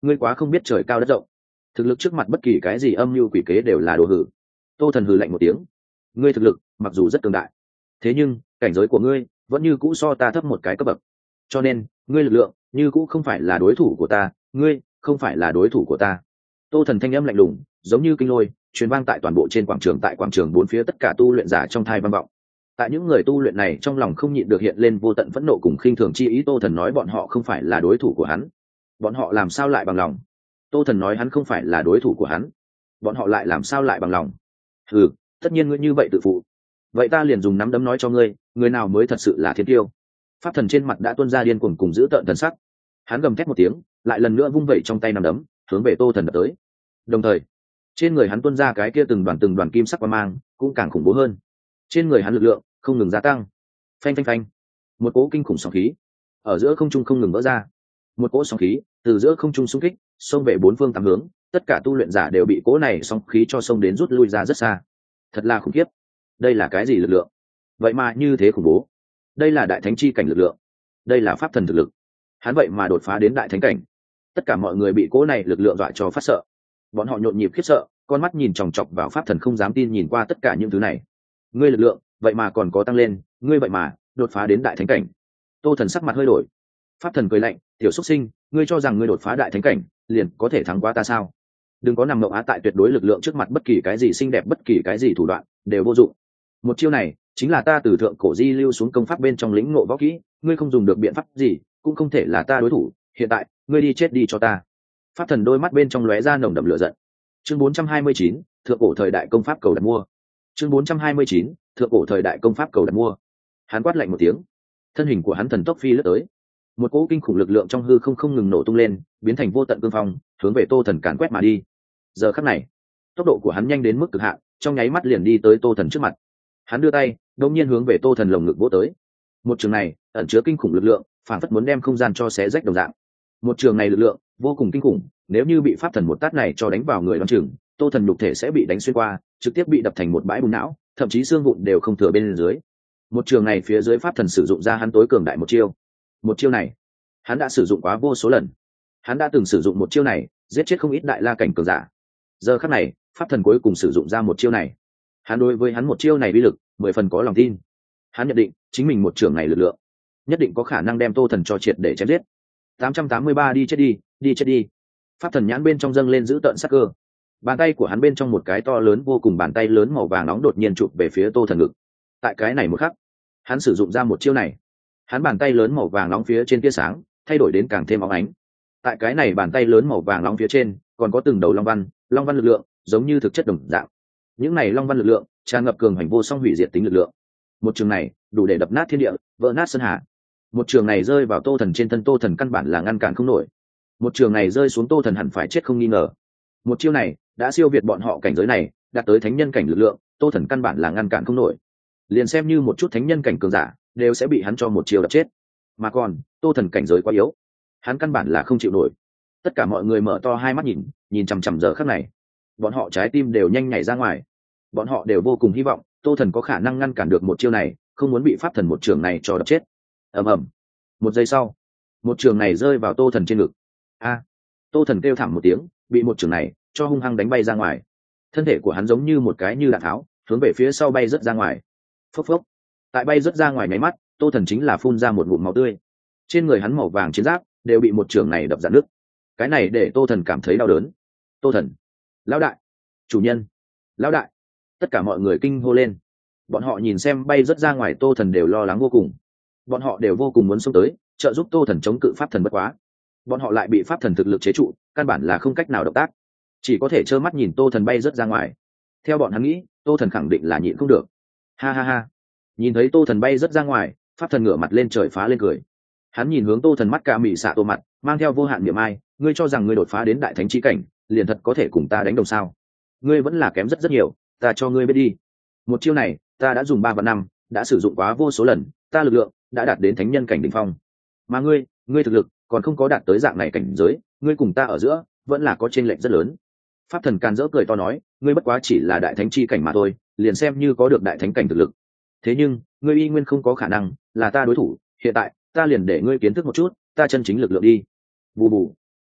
ngươi quá không biết trời cao đất rộng. Thực lực trước mặt bất kỳ cái gì âm mưu quỷ kế đều là đồ hử. Tô Thần hừ lạnh một tiếng. Ngươi thực lực mặc dù rất cường đại, thế nhưng cảnh giới của ngươi vẫn như cũ so ta thấp một cái cấp bậc, cho nên ngươi lực lượng như cũ không phải là đối thủ của ta, ngươi không phải là đối thủ của ta. Tô Thần thanh âm lạnh lùng, giống như kinh lôi, truyền vang tại toàn bộ trên quảng trường, tại quảng trường bốn phía tất cả tu luyện giả trong thai vang vọng. Tại những người tu luyện này trong lòng không nhịn được hiện lên vô tận phẫn nộ cùng khinh thường chi ý. Tô Thần nói bọn họ không phải là đối thủ của hắn, bọn họ làm sao lại bằng lòng? Tô Thần nói hắn không phải là đối thủ của hắn, bọn họ lại làm sao lại bằng lòng? Ừ, tất nhiên ngươi như vậy tự phụ, vậy ta liền dùng nắm đấm nói cho ngươi, người nào mới thật sự là thiên tiêu. Pháp Thần trên mặt đã tuôn ra điên cuồng cùng giữ tợn thần sắc, hắn gầm thét một tiếng, lại lần nữa vung vẩy trong tay nắm đấm hướng về Tô Thần đập tới. Đồng thời trên người hắn tuôn ra cái kia từng đoàn từng đoàn kim sắc quang mang cũng càng khủng bố hơn, trên người hắn lực lượng không ngừng gia tăng. Phanh phanh phanh, một cỗ kinh khủng sóng khí ở giữa không trung không ngừng vỡ ra, một cỗ sóng khí từ giữa không trung xung kích xông về bốn phương tám hướng, tất cả tu luyện giả đều bị cỗ này sóng khí cho xông đến rút lui ra rất xa. Thật là khủng khiếp, đây là cái gì lực lượng vậy mà như thế khủng bố? Đây là đại thánh chi cảnh lực lượng, đây là pháp thần thực lực, hắn vậy mà đột phá đến đại thánh cảnh. Tất cả mọi người bị cỗ này lực lượng dọa cho phát sợ, bọn họ nhộn nhịp khiếp sợ, con mắt nhìn chòng chọc vào pháp thần, không dám tin nhìn qua tất cả những thứ này. Ngươi lực lượng vậy mà còn có tăng lên, ngươi vậy mà đột phá đến đại thánh cảnh. Tô Thần sắc mặt hơi đổi. Pháp thần cười lạnh, tiểu xuất sinh, ngươi cho rằng ngươi đột phá đại thánh cảnh liền có thể thắng qua ta sao? Đừng có nằm mộng á, tại tuyệt đối lực lượng trước mặt bất kỳ cái gì xinh đẹp, bất kỳ cái gì thủ đoạn đều vô dụng. Một chiêu này chính là ta từ thượng cổ di lưu xuống công pháp bên trong lĩnh ngộ võ kỹ, ngươi không dùng được biện pháp gì cũng không thể là ta đối thủ, hiện tại ngươi đi chết đi cho ta. Pháp thần đôi mắt bên trong lóe ra nồng đậm lửa giận. Chương bốn trăm hai mươi chín, thượng cổ thời đại công pháp cầu đặt mua. Chương bốn trăm hai mươi chín, thượng cổ thời đại công pháp cầu đặt mua. Hắn quát lạnh một tiếng, thân hình của hắn thần tốc phi lướt tới, một cỗ kinh khủng lực lượng trong hư không không ngừng nổ tung lên, biến thành vô tận cương phong, hướng về Tô Thần càn quét mà đi. Giờ khắc này, tốc độ của hắn nhanh đến mức cực hạn, trong nháy mắt liền đi tới Tô Thần trước mặt. Hắn đưa tay, đột nhiên hướng về Tô Thần lồng ngực vỗ tới. Một trường này ẩn chứa kinh khủng lực lượng, phản phất muốn đem không gian cho xé rách đồng dạng. Một trường này lực lượng vô cùng kinh khủng, nếu như bị pháp thần một tát này cho đánh vào người đoán chừng Tô Thần nhục thể sẽ bị đánh xuyên qua, trực tiếp bị đập thành một bãi bùn não, thậm chí xương vụn đều không thừa bên dưới. Một trường này phía dưới pháp thần sử dụng ra hắn tối cường đại một chiêu. Một chiêu này hắn đã sử dụng quá vô số lần, hắn đã từng sử dụng một chiêu này giết chết không ít đại la cảnh cường giả. Giờ khắc này pháp thần cuối cùng sử dụng ra một chiêu này, hắn đối với hắn một chiêu này uy lực mười phần có lòng tin. Hắn nhận định chính mình một trường này lực lượng nhất định có khả năng đem Tô Thần cho triệt để chém giết. tám trăm tám mươi ba đi chết đi, đi chết đi. Pháp thần nhãn bên trong dâng lên giữ tợn sắc cơ, bàn tay của hắn bên trong một cái to lớn vô cùng bàn tay lớn màu vàng nóng đột nhiên chụp về phía Tô Thần ngực. Tại cái này một khắc, hắn sử dụng ra một chiêu này, hắn bàn tay lớn màu vàng nóng phía trên tia sáng thay đổi đến càng thêm óng ánh. Tại cái này bàn tay lớn màu vàng nóng phía trên còn có từng đầu long văn, long văn lực lượng giống như thực chất đồng dạng. Những này long văn lực lượng tràn ngập cường hành vô song hủy diệt tính lực lượng. Một trường này đủ để đập nát thiên địa, vỡ nát sơn hà. Một trường này rơi vào Tô Thần trên thân, Tô Thần căn bản là ngăn cản không nổi. Một trường này rơi xuống, Tô Thần hẳn phải chết không nghi ngờ. Một chiêu này đã siêu việt bọn họ cảnh giới này, đạt tới thánh nhân cảnh lực lượng, Tô Thần căn bản là ngăn cản không nổi. Liền xem như một chút thánh nhân cảnh cường giả đều sẽ bị hắn cho một chiêu đập chết, mà còn Tô Thần cảnh giới quá yếu, hắn căn bản là không chịu nổi. Tất cả mọi người mở to hai mắt nhìn, nhìn chằm chằm giờ khắc này, bọn họ trái tim đều nhanh nhảy ra ngoài. Bọn họ đều vô cùng hy vọng Tô Thần có khả năng ngăn cản được một chiêu này, không muốn bị pháp thần một trường này cho đập chết. Ầm ầm. Một giây sau, một trường này rơi vào Tô Thần trên ngực. A! Tô Thần kêu thảm một tiếng, bị một trường này cho hung hăng đánh bay ra ngoài. Thân thể của hắn giống như một cái như đạn tháo, hướng về phía sau bay rất ra ngoài. Phốc phốc. Tại bay rất ra ngoài nháy mắt, Tô Thần chính là phun ra một ngụm máu tươi. Trên người hắn màu vàng chiến giáp đều bị một trường này đập rạn nứt. Cái này để Tô Thần cảm thấy đau đớn. Tô Thần, lão đại, chủ nhân, lão đại. Tất cả mọi người kinh hô lên. Bọn họ nhìn xem bay rất ra ngoài Tô Thần đều lo lắng vô cùng. Bọn họ đều vô cùng muốn xông tới trợ giúp Tô Thần chống cự pháp thần bất quá. Bọn họ lại bị pháp thần thực lực chế trụ, căn bản là không cách nào động tác, chỉ có thể trơ mắt nhìn Tô Thần bay rất ra ngoài. Theo bọn hắn nghĩ, Tô Thần khẳng định là nhịn không được. Ha ha ha. Nhìn thấy Tô Thần bay rất ra ngoài, pháp thần ngửa mặt lên trời phá lên cười. Hắn nhìn hướng Tô Thần, mắt ca mị xạ Tô mặt mang theo vô hạn niệm ai, ngươi cho rằng ngươi đột phá đến đại thánh chi cảnh liền thật có thể cùng ta đánh đồng sao? Ngươi vẫn là kém rất rất nhiều, ta cho ngươi biết đi. Một chiêu này ta đã dùng ba vạn năm, đã sử dụng quá vô số lần, ta lực lượng đã đạt đến thánh nhân cảnh đỉnh phong. Mà ngươi, ngươi thực lực còn không có đạt tới dạng này cảnh giới, ngươi cùng ta ở giữa vẫn là có chênh lệch rất lớn. Pháp thần càn rỡ cười to nói, ngươi bất quá chỉ là đại thánh chi cảnh mà thôi, liền xem như có được đại thánh cảnh thực lực, thế nhưng ngươi y nguyên không có khả năng là ta đối thủ. Hiện tại ta liền để ngươi kiến thức một chút ta chân chính lực lượng đi. Bù bù.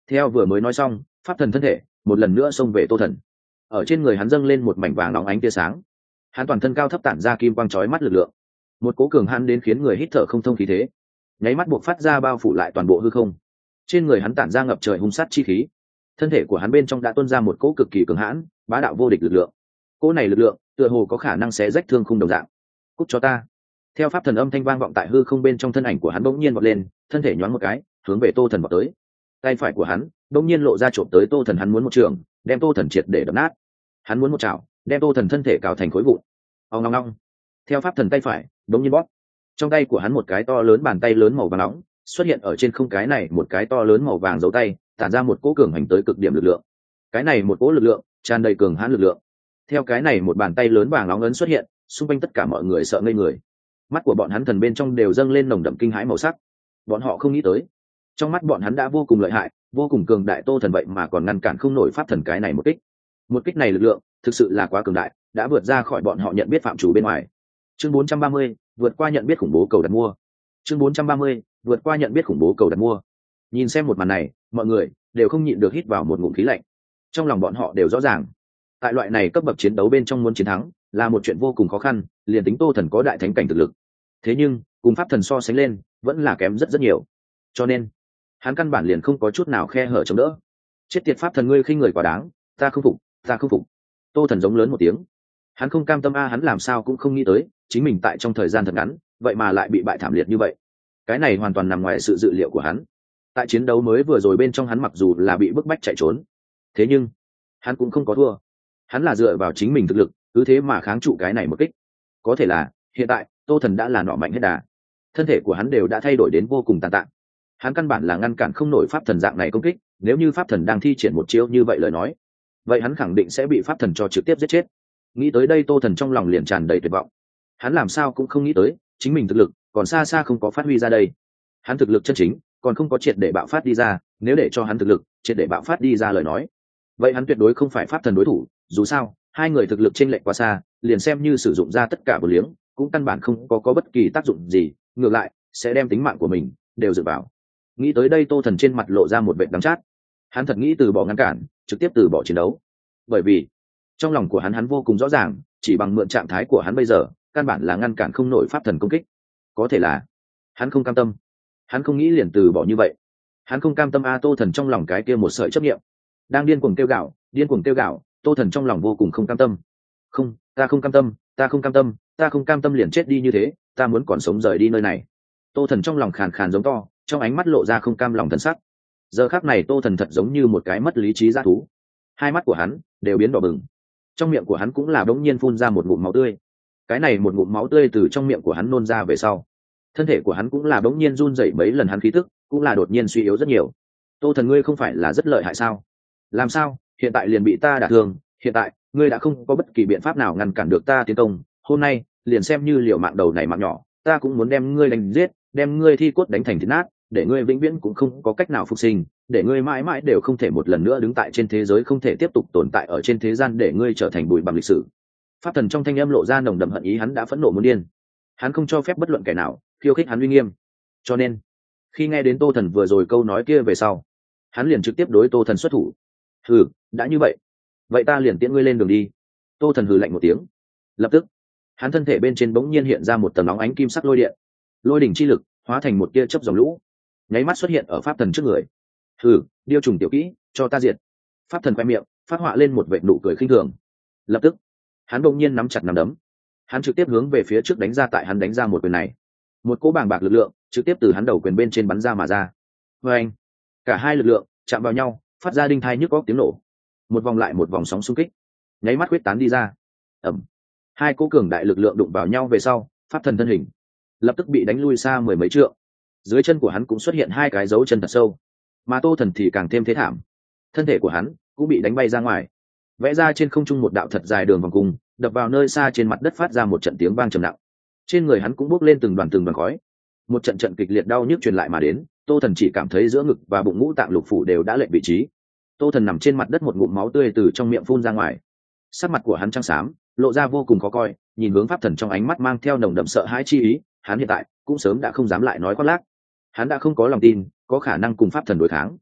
Theo vừa mới nói xong, pháp thần thân thể một lần nữa xông về Tô Thần. Ở trên người hắn dâng lên một mảnh vàng óng ánh tia sáng. Hắn toàn thân cao thấp tản ra kim quang chói mắt lực lượng. Một cố cường hắn đến khiến người hít thở không thông khí thế. Nháy mắt buộc phát ra bao phủ lại toàn bộ hư không. Trên người hắn tản ra ngập trời hung sát chi khí. Thân thể của hắn bên trong đã tuôn ra một cỗ cực kỳ cường hãn, bá đạo vô địch lực lượng. Cỗ này lực lượng, tựa hồ có khả năng xé rách thương khung đồng dạng. Cút cho ta. Theo pháp thần âm thanh vang vọng tại hư không bên trong, thân ảnh của hắn bỗng nhiên vọt lên, thân thể nhoáng một cái, hướng về Tô Thần vọt tới. Tay phải của hắn bỗng nhiên lộ ra trộm tới Tô Thần, hắn muốn một trường, đem Tô Thần triệt để đập nát. Hắn muốn một chảo, đem Tô Thần thân thể cào thành khối vụn. Ong ong ong. Theo pháp thần tay phải bỗng nhiên bóp, trong tay của hắn một cái to lớn bàn tay lớn màu vàng nóng xuất hiện ở trên không, cái này một cái to lớn màu vàng dấu tay tản ra một cỗ cường hành tới cực điểm lực lượng. Cái này một cỗ lực lượng tràn đầy cường hãn lực lượng. Theo cái này một bàn tay lớn vàng nóng ấn xuất hiện, xung quanh tất cả mọi người sợ ngây người. Mắt của bọn hắn thần bên trong đều dâng lên nồng đậm kinh hãi màu sắc. Bọn họ không nghĩ tới, trong mắt bọn hắn đã vô cùng lợi hại, vô cùng cường đại Tô Thần vậy mà còn ngăn cản không nổi pháp thần cái này một kích. Một kích này lực lượng thực sự là quá cường đại, đã vượt ra khỏi bọn họ nhận biết phạm chủ bên ngoài. Chương bốn trăm ba mươi, vượt qua nhận biết khủng bố cầu đặt mua. Chương bốn trăm ba mươi, vượt qua nhận biết khủng bố cầu đặt mua. Nhìn xem một màn này, mọi người đều không nhịn được hít vào một ngụm khí lạnh. Trong lòng bọn họ đều rõ ràng, tại loại này cấp bậc chiến đấu bên trong muốn chiến thắng là một chuyện vô cùng khó khăn, liền tính Tô Thần có đại thánh cảnh thực lực, thế nhưng cùng pháp thần so sánh lên vẫn là kém rất rất nhiều. Cho nên hắn căn bản liền không có chút nào khe hở chống đỡ. Chết tiệt pháp thần, ngươi khinh người quá đáng, ta không phục, ta không phục. Tô Thần giống lớn một tiếng. Hắn không cam tâm a, hắn làm sao cũng không nghĩ tới chính mình tại trong thời gian thật ngắn vậy mà lại bị bại thảm liệt như vậy. Cái này hoàn toàn nằm ngoài sự dự liệu của hắn. Tại chiến đấu mới vừa rồi bên trong, hắn mặc dù là bị bức bách chạy trốn, thế nhưng hắn cũng không có thua. Hắn là dựa vào chính mình thực lực, cứ thế mà kháng trụ cái này một kích. Có thể là hiện tại Tô Thần đã là nọ mạnh hết đà, thân thể của hắn đều đã thay đổi đến vô cùng tàn tạ. Hắn căn bản là ngăn cản không nổi pháp thần dạng này công kích. Nếu như pháp thần đang thi triển một chiêu như vậy lời nói, vậy hắn khẳng định sẽ bị pháp thần cho trực tiếp giết chết. Nghĩ tới đây, Tô Thần trong lòng liền tràn đầy tuyệt vọng. Hắn làm sao cũng không nghĩ tới chính mình thực lực còn xa xa không có phát huy ra đây. Hắn thực lực chân chính còn không có triệt để bạo phát đi ra. Nếu để cho hắn thực lực triệt để bạo phát đi ra lời nói, vậy hắn tuyệt đối không phải pháp thần đối thủ. Dù sao hai người thực lực chênh lệch quá xa, liền xem như sử dụng ra tất cả bờ liếng cũng căn bản không có, có bất kỳ tác dụng gì, ngược lại sẽ đem tính mạng của mình đều dựa vào. Nghĩ tới đây, Tô Thần trên mặt lộ ra một vệt đắng chát. Hắn thật nghĩ từ bỏ ngăn cản, trực tiếp từ bỏ chiến đấu, bởi vì trong lòng của hắn hắn vô cùng rõ ràng, chỉ bằng mượn trạng thái của hắn bây giờ căn bản là ngăn cản không nổi pháp thần công kích. Có thể là hắn không cam tâm, hắn không nghĩ liền từ bỏ như vậy. Hắn không cam tâm a. Tô Thần trong lòng cái kia một sợi chấp niệm đang điên cuồng kêu gào, điên cuồng kêu gào. Tô Thần trong lòng vô cùng không cam tâm. Không, ta không cam tâm, ta không cam tâm, ta không cam tâm liền chết đi như thế, ta muốn còn sống rời đi nơi này. Tô Thần trong lòng khàn khàn giống to, trong ánh mắt lộ ra không cam lòng thần sắc. Giờ khắc này Tô Thần thật giống như một cái mất lý trí dã thú, hai mắt của hắn đều biến đỏ bừng, trong miệng của hắn cũng là đống nhiên phun ra một ngụm máu tươi. Cái này một ngụm máu tươi từ trong miệng của hắn nôn ra về sau, thân thể của hắn cũng là đống nhiên run rẩy mấy lần, hắn khí tức cũng là đột nhiên suy yếu rất nhiều. Tô Thần, ngươi không phải là rất lợi hại sao? Làm sao hiện tại liền bị ta đả thương? Hiện tại ngươi đã không có bất kỳ biện pháp nào ngăn cản được ta tiến công. Hôm nay liền xem như liều mạng đầu này mạng nhỏ, ta cũng muốn đem ngươi đánh giết, đem ngươi thi cốt đánh thành thịt nát, để ngươi vĩnh viễn cũng không có cách nào phục sinh, để ngươi mãi mãi đều không thể một lần nữa đứng tại trên thế giới, không thể tiếp tục tồn tại ở trên thế gian, để ngươi trở thành bụi bặm lịch sử. Pháp thần trong thanh âm lộ ra nồng đậm hận ý, hắn đã phẫn nộ muốn điên. Hắn không cho phép bất luận kẻ nào khiêu khích hắn uy nghiêm. Cho nên khi nghe đến Tô Thần vừa rồi câu nói kia về sau, hắn liền trực tiếp đối Tô Thần xuất thủ. Hừ, đã như vậy, vậy ta liền tiễn ngươi lên đường đi. Tô Thần hừ lạnh một tiếng. Lập tức hắn thân thể bên trên bỗng nhiên hiện ra một tầng nóng ánh kim sắc lôi điện, lôi đỉnh chi lực hóa thành một tia chớp dòng lũ, nháy mắt xuất hiện ở pháp thần trước người. Hừ, điêu trùng tiểu kỹ, cho ta diệt. Pháp thần khoe miệng phát họa lên một vệt nụ cười khinh thường. Lập tức hắn bỗng nhiên nắm chặt nắm đấm, hắn trực tiếp hướng về phía trước đánh ra. Tại hắn đánh ra một quyền này, một cỗ bàng bạc lực lượng trực tiếp từ hắn đầu quyền bên trên bắn ra mà ra. Và anh, cả hai lực lượng chạm vào nhau, phát ra đinh thai nhức óc tiếng nổ. Một vòng lại một vòng sóng xung kích nháy mắt quyết tán đi ra. Ẩm, hai cỗ cường đại lực lượng đụng vào nhau về sau, pháp thần thân hình lập tức bị đánh lui xa mười mấy trượng. Dưới chân của hắn cũng xuất hiện hai cái dấu chân thật sâu, mà Tô Thần thì càng thêm thế thảm, thân thể của hắn cũng bị đánh bay ra ngoài, vẽ ra trên không trung một đạo thật dài đường vòng cung, đập vào nơi xa trên mặt đất phát ra một trận tiếng vang trầm nặng. Trên người hắn cũng bốc lên từng đoàn từng đoàn khói, một trận trận kịch liệt đau nhức truyền lại mà đến. Tô Thần chỉ cảm thấy giữa ngực và bụng ngũ tạng lục phủ đều đã lệch vị trí. Tô Thần nằm trên mặt đất, một ngụm máu tươi từ trong miệng phun ra ngoài, sắc mặt của hắn trắng xám, lộ ra vô cùng khó coi, nhìn hướng pháp thần trong ánh mắt mang theo nồng đậm sợ hãi chi ý. Hắn hiện tại cũng sớm đã không dám lại nói khoác lác, hắn đã không có lòng tin có khả năng cùng pháp thần đối kháng.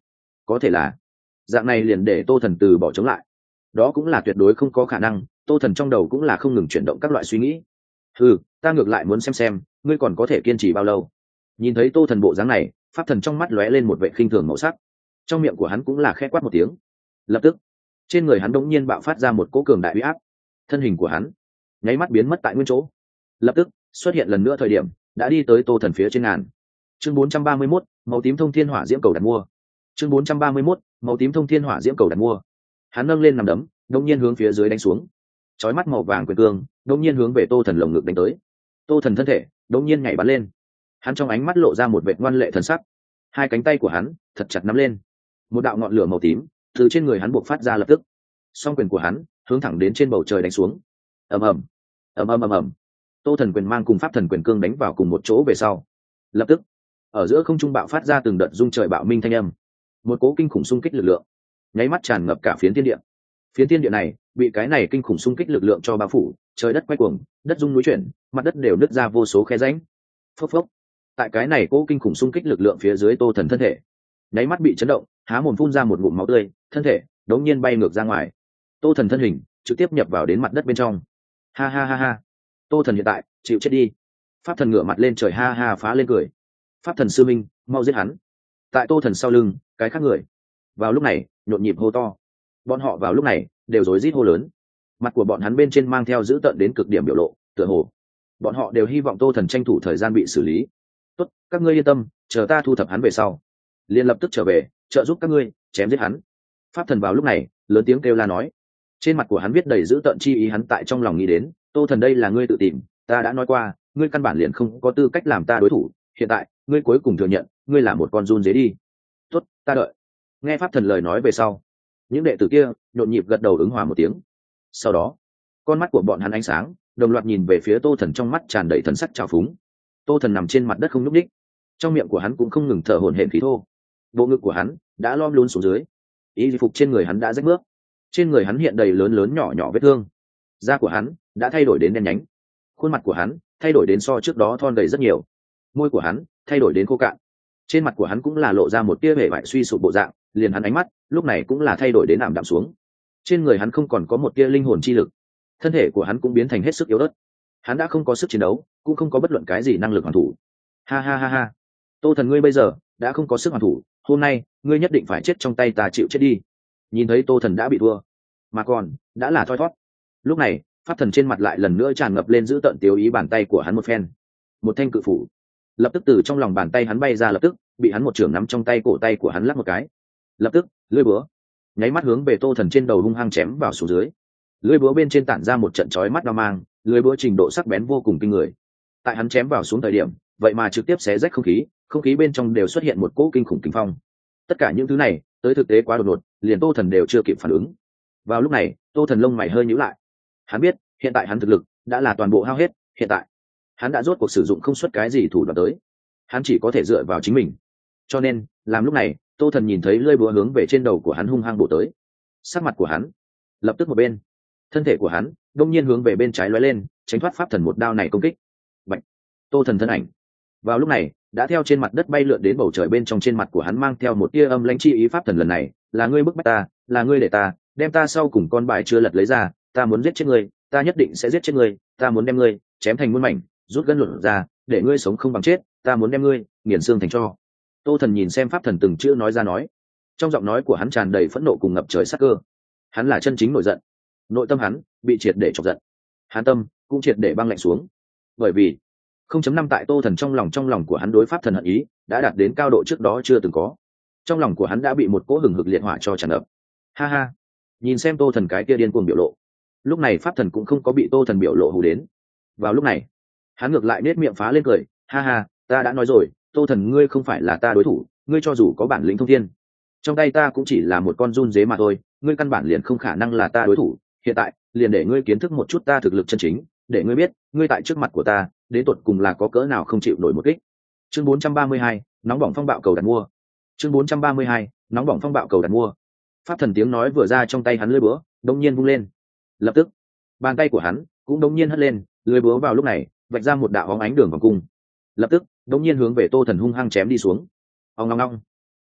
có thể là dạng này liền để tô thần từ bỏ chống lại, đó cũng là tuyệt đối không có khả năng. Tô thần trong đầu cũng là không ngừng chuyển động các loại suy nghĩ. ừ ta ngược lại muốn xem xem ngươi còn có thể kiên trì bao lâu. Nhìn thấy tô thần bộ dáng này, pháp thần trong mắt lóe lên một vệ khinh thường màu sắc, trong miệng của hắn cũng là khẽ quát một tiếng. Lập tức trên người hắn đống nhiên bạo phát ra một cỗ cường đại uy áp, thân hình của hắn nháy mắt biến mất tại nguyên chỗ, lập tức xuất hiện lần nữa thời điểm đã đi tới tô thần phía trên ngàn. Chương bốn trăm ba mươi mốt, màu tím thông thiên hỏa diễm cầu đặt mua. Chương bốn trăm ba mươi mốt, màu tím thông thiên hỏa diễm cầu đặt mua. Hắn nâng lên nằm đấm, đống nhiên hướng phía dưới đánh xuống. Chói mắt màu vàng quyền cương, đống nhiên hướng về tô thần lồng ngực đánh tới. Tô thần thân thể đống nhiên nhảy bắn lên, hắn trong ánh mắt lộ ra một vệt ngoan lệ thần sắc, hai cánh tay của hắn thật chặt nắm lên, một đạo ngọn lửa màu tím từ trên người hắn bộc phát ra. Lập tức song quyền của hắn hướng thẳng đến trên bầu trời đánh xuống. ầm ầm ầm ầm ầm ầm, tô thần quyền mang cùng pháp thần quyền cương đánh vào cùng một chỗ về sau, lập tức ở giữa không trung bạo phát ra từng đợt rung trời bạo minh thanh âm, một cố kinh khủng xung kích lực lượng nháy mắt tràn ngập cả phiến thiên địa. Phiến thiên địa này bị cái này kinh khủng xung kích lực lượng cho bao phủ, trời đất quay cuồng, đất rung núi chuyển, mặt đất đều nứt ra vô số khe rãnh. Phốc phốc, tại cái này cố kinh khủng xung kích lực lượng phía dưới, tô thần thân thể nháy mắt bị chấn động, há mồm phun ra một ngụm máu tươi, thân thể đống nhiên bay ngược ra ngoài. Tô thần thân hình trực tiếp nhập vào đến mặt đất bên trong. Ha ha ha ha, tô thần hiện tại chịu chết đi. Pháp thần ngửa mặt lên trời ha ha phá lên cười. Pháp thần sư minh, mau giết hắn. Tại tô thần sau lưng cái khác người vào lúc này nhộn nhịp hô to. Bọn họ vào lúc này đều rối rít hô lớn, mặt của bọn hắn bên trên mang theo dữ tợn đến cực điểm biểu lộ, tựa hồ bọn họ đều hy vọng tô thần tranh thủ thời gian bị xử lý. Tốt, các ngươi yên tâm, chờ ta thu thập hắn về sau liền lập tức trở về trợ giúp các ngươi chém giết hắn. Pháp thần vào lúc này lớn tiếng kêu la nói, trên mặt của hắn viết đầy dữ tợn chi ý. Hắn tại trong lòng nghĩ đến, tô thần đây là ngươi tự tìm, ta đã nói qua ngươi căn bản liền không có tư cách làm ta đối thủ, hiện tại ngươi cuối cùng thừa nhận ngươi là một con run dế đi. Tốt, ta đợi. Nghe pháp thần lời nói về sau, những đệ tử kia nhộn nhịp gật đầu ứng hòa một tiếng. Sau đó con mắt của bọn hắn ánh sáng, đồng loạt nhìn về phía tô thần, trong mắt tràn đầy thần sắc trào phúng. Tô thần nằm trên mặt đất không nhúc nhích, trong miệng của hắn cũng không ngừng thở hổn hển khí thô, bộ ngực của hắn đã lom lún xuống dưới, y phục trên người hắn đã rách mướp, trên người hắn hiện đầy lớn lớn nhỏ nhỏ vết thương, da của hắn đã thay đổi đến đen nhánh, khuôn mặt của hắn thay đổi đến so trước đó thon gầy rất nhiều, môi của hắn thay đổi đến khô cạn, trên mặt của hắn cũng là lộ ra một tia vẻ vải suy sụp bộ dạng, liền hắn ánh mắt lúc này cũng là thay đổi đến ảm đạm xuống, trên người hắn không còn có một tia linh hồn chi lực, thân thể của hắn cũng biến thành hết sức yếu ớt, hắn đã không có sức chiến đấu, cũng không có bất luận cái gì năng lực hoàn thủ. Ha ha ha ha, tô thần ngươi bây giờ đã không có sức hoàn thủ, hôm nay ngươi nhất định phải chết trong tay ta, chịu chết đi. Nhìn thấy tô thần đã bị thua mà còn đã là thoi thót, lúc này pháp thần trên mặt lại lần nữa tràn ngập lên giữ tợn tiêu ý. Bàn tay của hắn một phen, một thanh cự phủ lập tức từ trong lòng bàn tay hắn bay ra, lập tức bị hắn một trưởng nắm trong tay, cổ tay của hắn lắc một cái, lập tức lưỡi búa nháy mắt hướng về tô thần trên đầu hung hăng chém vào xuống dưới. Lưỡi búa bên trên tản ra một trận chói mắt đao mang, lưỡi búa trình độ sắc bén vô cùng kinh người, tại hắn chém vào xuống thời điểm vậy mà trực tiếp xé rách không khí, không khí bên trong đều xuất hiện một cỗ kinh khủng kinh phong. Tất cả những thứ này tới thực tế quá đột ngột, liền tô thần đều chưa kịp phản ứng. Vào lúc này tô thần lông mày hơi nhíu lại, hắn biết hiện tại hắn thực lực đã là toàn bộ hao hết, hiện tại hắn đã rốt cuộc sử dụng không xuất cái gì thủ đoạn tới, hắn chỉ có thể dựa vào chính mình. Cho nên làm lúc này tô thần nhìn thấy lưỡi búa hướng về trên đầu của hắn hung hăng bổ tới, sắc mặt của hắn lập tức một bên, thân thể của hắn đông nhiên hướng về bên trái lóe lên, tránh thoát pháp thần một đao này công kích. Bạch, tô thần thân ảnh vào lúc này đã theo trên mặt đất bay lượn đến bầu trời bên trong, trên mặt của hắn mang theo một tia âm lãnh chi ý. Pháp thần lần này là ngươi bức bách ta, là ngươi để ta đem ta sau cùng con bài chưa lật lấy ra, ta muốn giết chết ngươi, ta nhất định sẽ giết chết ngươi, ta muốn đem ngươi chém thành muôn mảnh, rút gân luận ra để ngươi sống không bằng chết, ta muốn đem ngươi nghiền xương thành tro. Tô thần nhìn xem pháp thần từng chữ nói ra nói, trong giọng nói của hắn tràn đầy phẫn nộ cùng ngập trời sắc cơ. Hắn là chân chính nổi giận, nội tâm hắn bị triệt để chọc giận, hắn tâm cũng triệt để băng lạnh xuống, bởi vì không chấm năm tại tô thần trong lòng, trong lòng của hắn đối pháp thần hận ý đã đạt đến cao độ trước đó chưa từng có, trong lòng của hắn đã bị một cỗ hừng hực liệt hỏa cho tràn ngập. Ha ha, nhìn xem tô thần cái kia điên cuồng biểu lộ, lúc này pháp thần cũng không có bị tô thần biểu lộ hù đến. Vào lúc này hắn ngược lại nết miệng phá lên cười, ha ha, ta đã nói rồi, tô thần ngươi không phải là ta đối thủ, ngươi cho dù có bản lĩnh thông thiên, trong tay ta cũng chỉ là một con run dế mà thôi, ngươi căn bản liền không khả năng là ta đối thủ. Hiện tại liền để ngươi kiến thức một chút ta thực lực chân chính, để ngươi biết ngươi tại trước mặt của ta đến tột cùng là có cỡ nào không chịu nổi một kích. Chương bốn trăm ba mươi hai, nóng bỏng phong bạo cầu đặt mua. Chương bốn trăm ba mươi hai, nóng bỏng phong bạo cầu đặt mua. Pháp thần tiếng nói vừa ra, trong tay hắn lưỡi búa đống nhiên vung lên, lập tức bàn tay của hắn cũng đống nhiên hất lên, lưỡi búa vào lúc này vạch ra một đạo bóng ánh đường vòng cung, lập tức đống nhiên hướng về tô thần hung hăng chém đi xuống. Ong ong ong,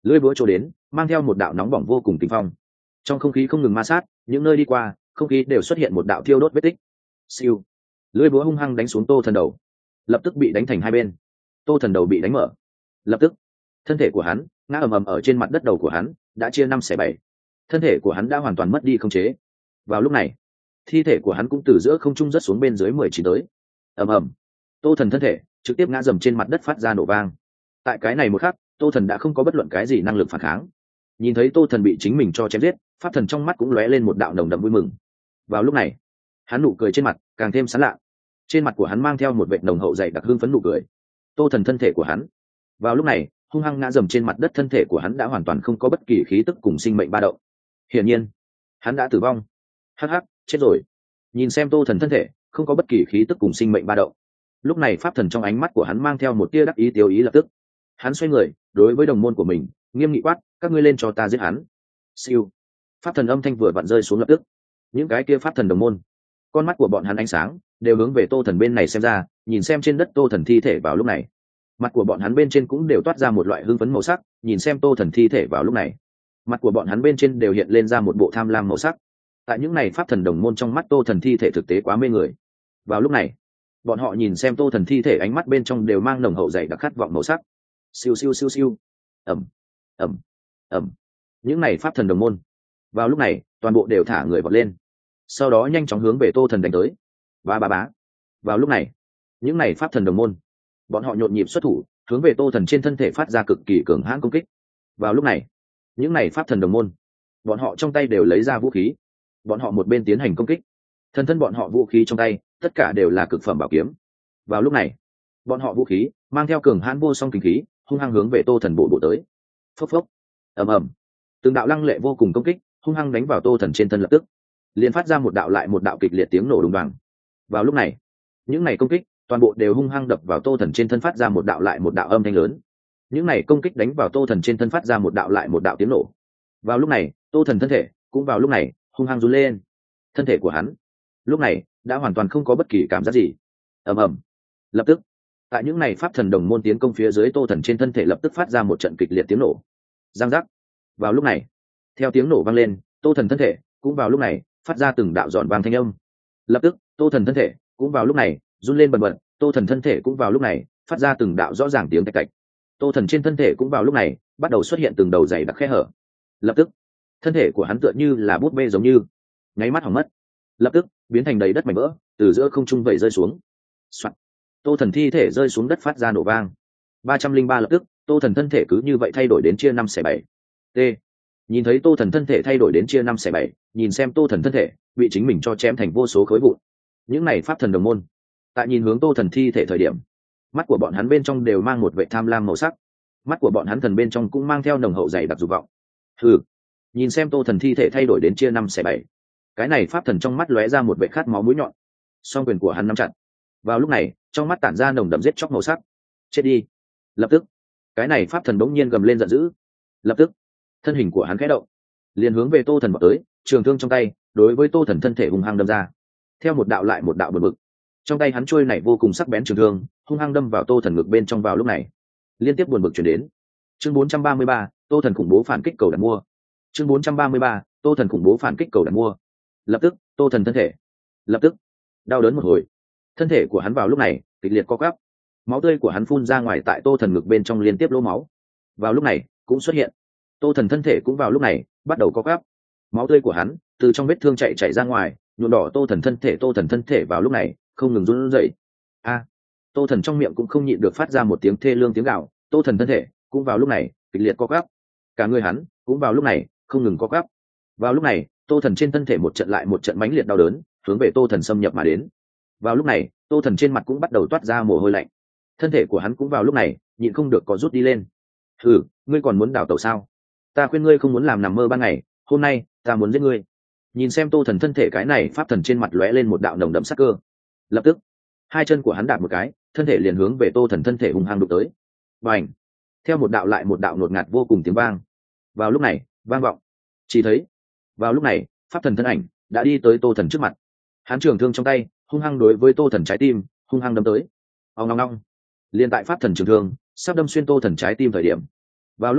lưỡi búa trổ đến mang theo một đạo nóng bỏng vô cùng kinh phong, trong không khí không ngừng ma sát, những nơi đi qua không khí đều xuất hiện một đạo thiêu đốt vết tích. Siêu, lưỡi búa hung hăng đánh xuống Tô Thần đầu, lập tức bị đánh thành hai bên. Tô Thần đầu bị đánh mở, lập tức thân thể của hắn ngã ầm ầm ở trên mặt đất, đầu của hắn đã chia năm xẻ bảy, thân thể của hắn đã hoàn toàn mất đi khống chế. Vào lúc này thi thể của hắn cũng từ giữa không trung rớt xuống bên dưới mười chín tới. Ầm ầm, Tô Thần thân thể trực tiếp ngã dầm trên mặt đất phát ra nổ vang. Tại cái này một khắc, Tô Thần đã không có bất luận cái gì năng lực phản kháng. Nhìn thấy Tô Thần bị chính mình cho chém giết, pháp thần trong mắt cũng lóe lên một đạo nồng đậm vui mừng. Vào lúc này hắn nụ cười trên mặt càng thêm sán lạ, trên mặt của hắn mang theo một vệt nồng hậu dày đặc hưng phấn nụ cười. Tô Thần thân thể của hắn vào lúc này hung hăng ngã dầm trên mặt đất, thân thể của hắn đã hoàn toàn không có bất kỳ khí tức cùng sinh mệnh ba động. Hiển nhiên hắn đã tử vong. Hắc hắc, chết rồi. Nhìn xem Tô Thần thân thể không có bất kỳ khí tức cùng sinh mệnh ba động, lúc này pháp thần trong ánh mắt của hắn mang theo một tia đắc ý tiêu ý. Lập tức hắn xoay người đối với đồng môn của mình nghiêm nghị quát: các ngươi lên cho ta giết hắn. Siêu, pháp thần âm thanh vừa vặn rơi xuống, lập tức những cái kia pháp thần đồng môn con mắt của bọn hắn ánh sáng đều hướng về Tô Thần bên này xem ra, nhìn xem trên đất Tô Thần thi thể. Vào lúc này mặt của bọn hắn bên trên cũng đều toát ra một loại hưng phấn màu sắc, nhìn xem Tô Thần thi thể. Vào lúc này mặt của bọn hắn bên trên đều hiện lên ra một bộ tham lam màu sắc. Tại những này pháp thần đồng môn trong mắt, Tô Thần thi thể thực tế quá mê người. Vào lúc này bọn họ nhìn xem Tô Thần thi thể, ánh mắt bên trong đều mang nồng hậu dày đặc khát vọng màu sắc. Siêu siêu siêu siêu, ẩm ẩm ẩm. Những này pháp thần đồng môn vào lúc này toàn bộ đều thả người vọt lên, sau đó nhanh chóng hướng về Tô Thần đánh tới. Ba ba bá. Vào lúc này những này pháp thần đồng môn bọn họ nhộn nhịp xuất thủ, hướng về Tô Thần trên thân thể phát ra cực kỳ cường hãn công kích. Vào lúc này những này pháp thần đồng môn bọn họ trong tay đều lấy ra vũ khí, bọn họ một bên tiến hành công kích. Thân thân bọn họ vũ khí trong tay tất cả đều là cực phẩm bảo kiếm. Vào lúc này bọn họ vũ khí mang theo cường hãn vô song kinh khí, hung hăng hướng về Tô Thần bộ bộ tới. Phốc phốc, ầm ầm, từng đạo lăng lệ vô cùng công kích hung hăng đánh vào Tô Thần trên thân, lập tức liền phát ra một đạo lại một đạo kịch liệt tiếng nổ đùng đoàng. Vào lúc này những này công kích toàn bộ đều hung hăng đập vào Tô Thần trên thân, phát ra một đạo lại một đạo âm thanh lớn. Những này công kích đánh vào Tô Thần trên thân, phát ra một đạo lại một đạo tiếng nổ. Vào lúc này Tô Thần thân thể cũng vào lúc này hung hăng run lên, thân thể của hắn lúc này đã hoàn toàn không có bất kỳ cảm giác gì. Ầm ầm, lập tức tại những này pháp thần đồng môn tiến công phía dưới, Tô Thần trên thân thể lập tức phát ra một trận kịch liệt tiếng nổ. Giang giác. Vào lúc này theo tiếng nổ vang lên, Tô Thần thân thể cũng vào lúc này phát ra từng đạo giòn vàng thanh âm. Lập tức Tô Thần thân thể cũng vào lúc này run lên bần bật, Tô Thần thân thể cũng vào lúc này phát ra từng đạo rõ ràng tiếng tạch tạch. Tô Thần trên thân thể cũng vào lúc này bắt đầu xuất hiện từng đầu dày đặc khe hở. Lập tức thân thể của hắn tựa như là bút bê giống như nháy mắt hỏng mất, lập tức biến thành đầy đất mảnh vỡ, từ giữa không trung vậy rơi xuống. Soạn. Tô Thần thi thể rơi xuống đất phát ra nổ vang. Ba trăm linh ba. Lập tức Tô Thần thân thể cứ như vậy thay đổi đến chia năm xẻ bảy. T. Nhìn thấy Tô Thần thân thể thay đổi đến chia năm xẻ bảy, nhìn xem Tô Thần thân thể bị chính mình cho chém thành vô số khối vụn. Những này pháp thần đồng môn tại nhìn hướng Tô Thần thi thể thời điểm, mắt của bọn hắn bên trong đều mang một vẻ tham lam màu sắc, mắt của bọn hắn thần bên trong cũng mang theo nồng hậu dày đặc dục vọng. Hừ. Nhìn xem Tô Thần thi thể thay đổi đến chia năm xẻ bảy, cái này pháp thần trong mắt lóe ra một vẻ khát máu mũi nhọn, song quyền của hắn nắm chặt. Vào lúc này trong mắt tản ra nồng đậm giết chóc màu sắc. Chết đi. Lập tức cái này pháp thần bỗng nhiên gầm lên giận dữ, lập tức thân hình của hắn khẽ động, liền hướng về Tô Thần vọt tới, trường thương trong tay đối với Tô Thần thân thể hung hăng đâm ra. Theo một đạo lại một đạo bực bực, trong tay hắn trôi này vô cùng sắc bén trường thương hung hăng đâm vào Tô Thần ngực bên trong. Vào lúc này liên tiếp buồn bực chuyển đến. Chương bốn trăm ba mươi ba, Tô Thần khủng bố phản kích cầu đặt mua. Chương bốn trăm ba mươi ba, Tô Thần khủng bố phản kích cầu đặt mua. Lập tức Tô Thần thân thể lập tức đau đớn một hồi, thân thể của hắn vào lúc này kịch liệt co quắp, máu tươi của hắn phun ra ngoài, tại Tô Thần ngực bên trong liên tiếp lỗ máu vào lúc này cũng xuất hiện. Tô Thần thân thể cũng vào lúc này bắt đầu co quắp, máu tươi của hắn từ trong vết thương chạy chạy ra ngoài, nhuộm đỏ Tô Thần thân thể. Tô Thần thân thể vào lúc này không ngừng run rẩy. A. Tô Thần trong miệng cũng không nhịn được phát ra một tiếng thê lương tiếng gào. Tô Thần thân thể cũng vào lúc này kịch liệt co quắp, cả người hắn cũng vào lúc này không ngừng co quắp. Vào lúc này Tô Thần trên thân thể một trận lại một trận mãnh liệt đau đớn hướng về Tô Thần xâm nhập mà đến. Vào lúc này Tô Thần trên mặt cũng bắt đầu toát ra mồ hôi lạnh, thân thể của hắn cũng vào lúc này nhịn không được có rút đi lên. Ừ, ngươi còn muốn đào tẩu sao? Ta khuyên ngươi không muốn làm nằm mơ ban ngày, hôm nay ta muốn giết ngươi. Nhìn xem Tô Thần thân thể, cái này pháp thần trên mặt lóe lên một đạo nồng đậm sắc cơ. Lập tức hai chân của hắn đạp một cái, thân thể liền hướng về Tô Thần thân thể hung hăng đụng tới. Bành! Theo một đạo lại một đạo ngột ngạt vô cùng tiếng vang vào lúc này vang vọng. Chỉ thấy vào lúc này pháp thần thân ảnh đã đi tới Tô Thần trước mặt, hắn trường thương trong tay hung hăng đối với Tô Thần trái tim hung hăng đâm tới. Ong ong ong! Liên tại pháp thần trường thương sắp đâm xuyên Tô Thần trái tim thời điểm, vào lúc này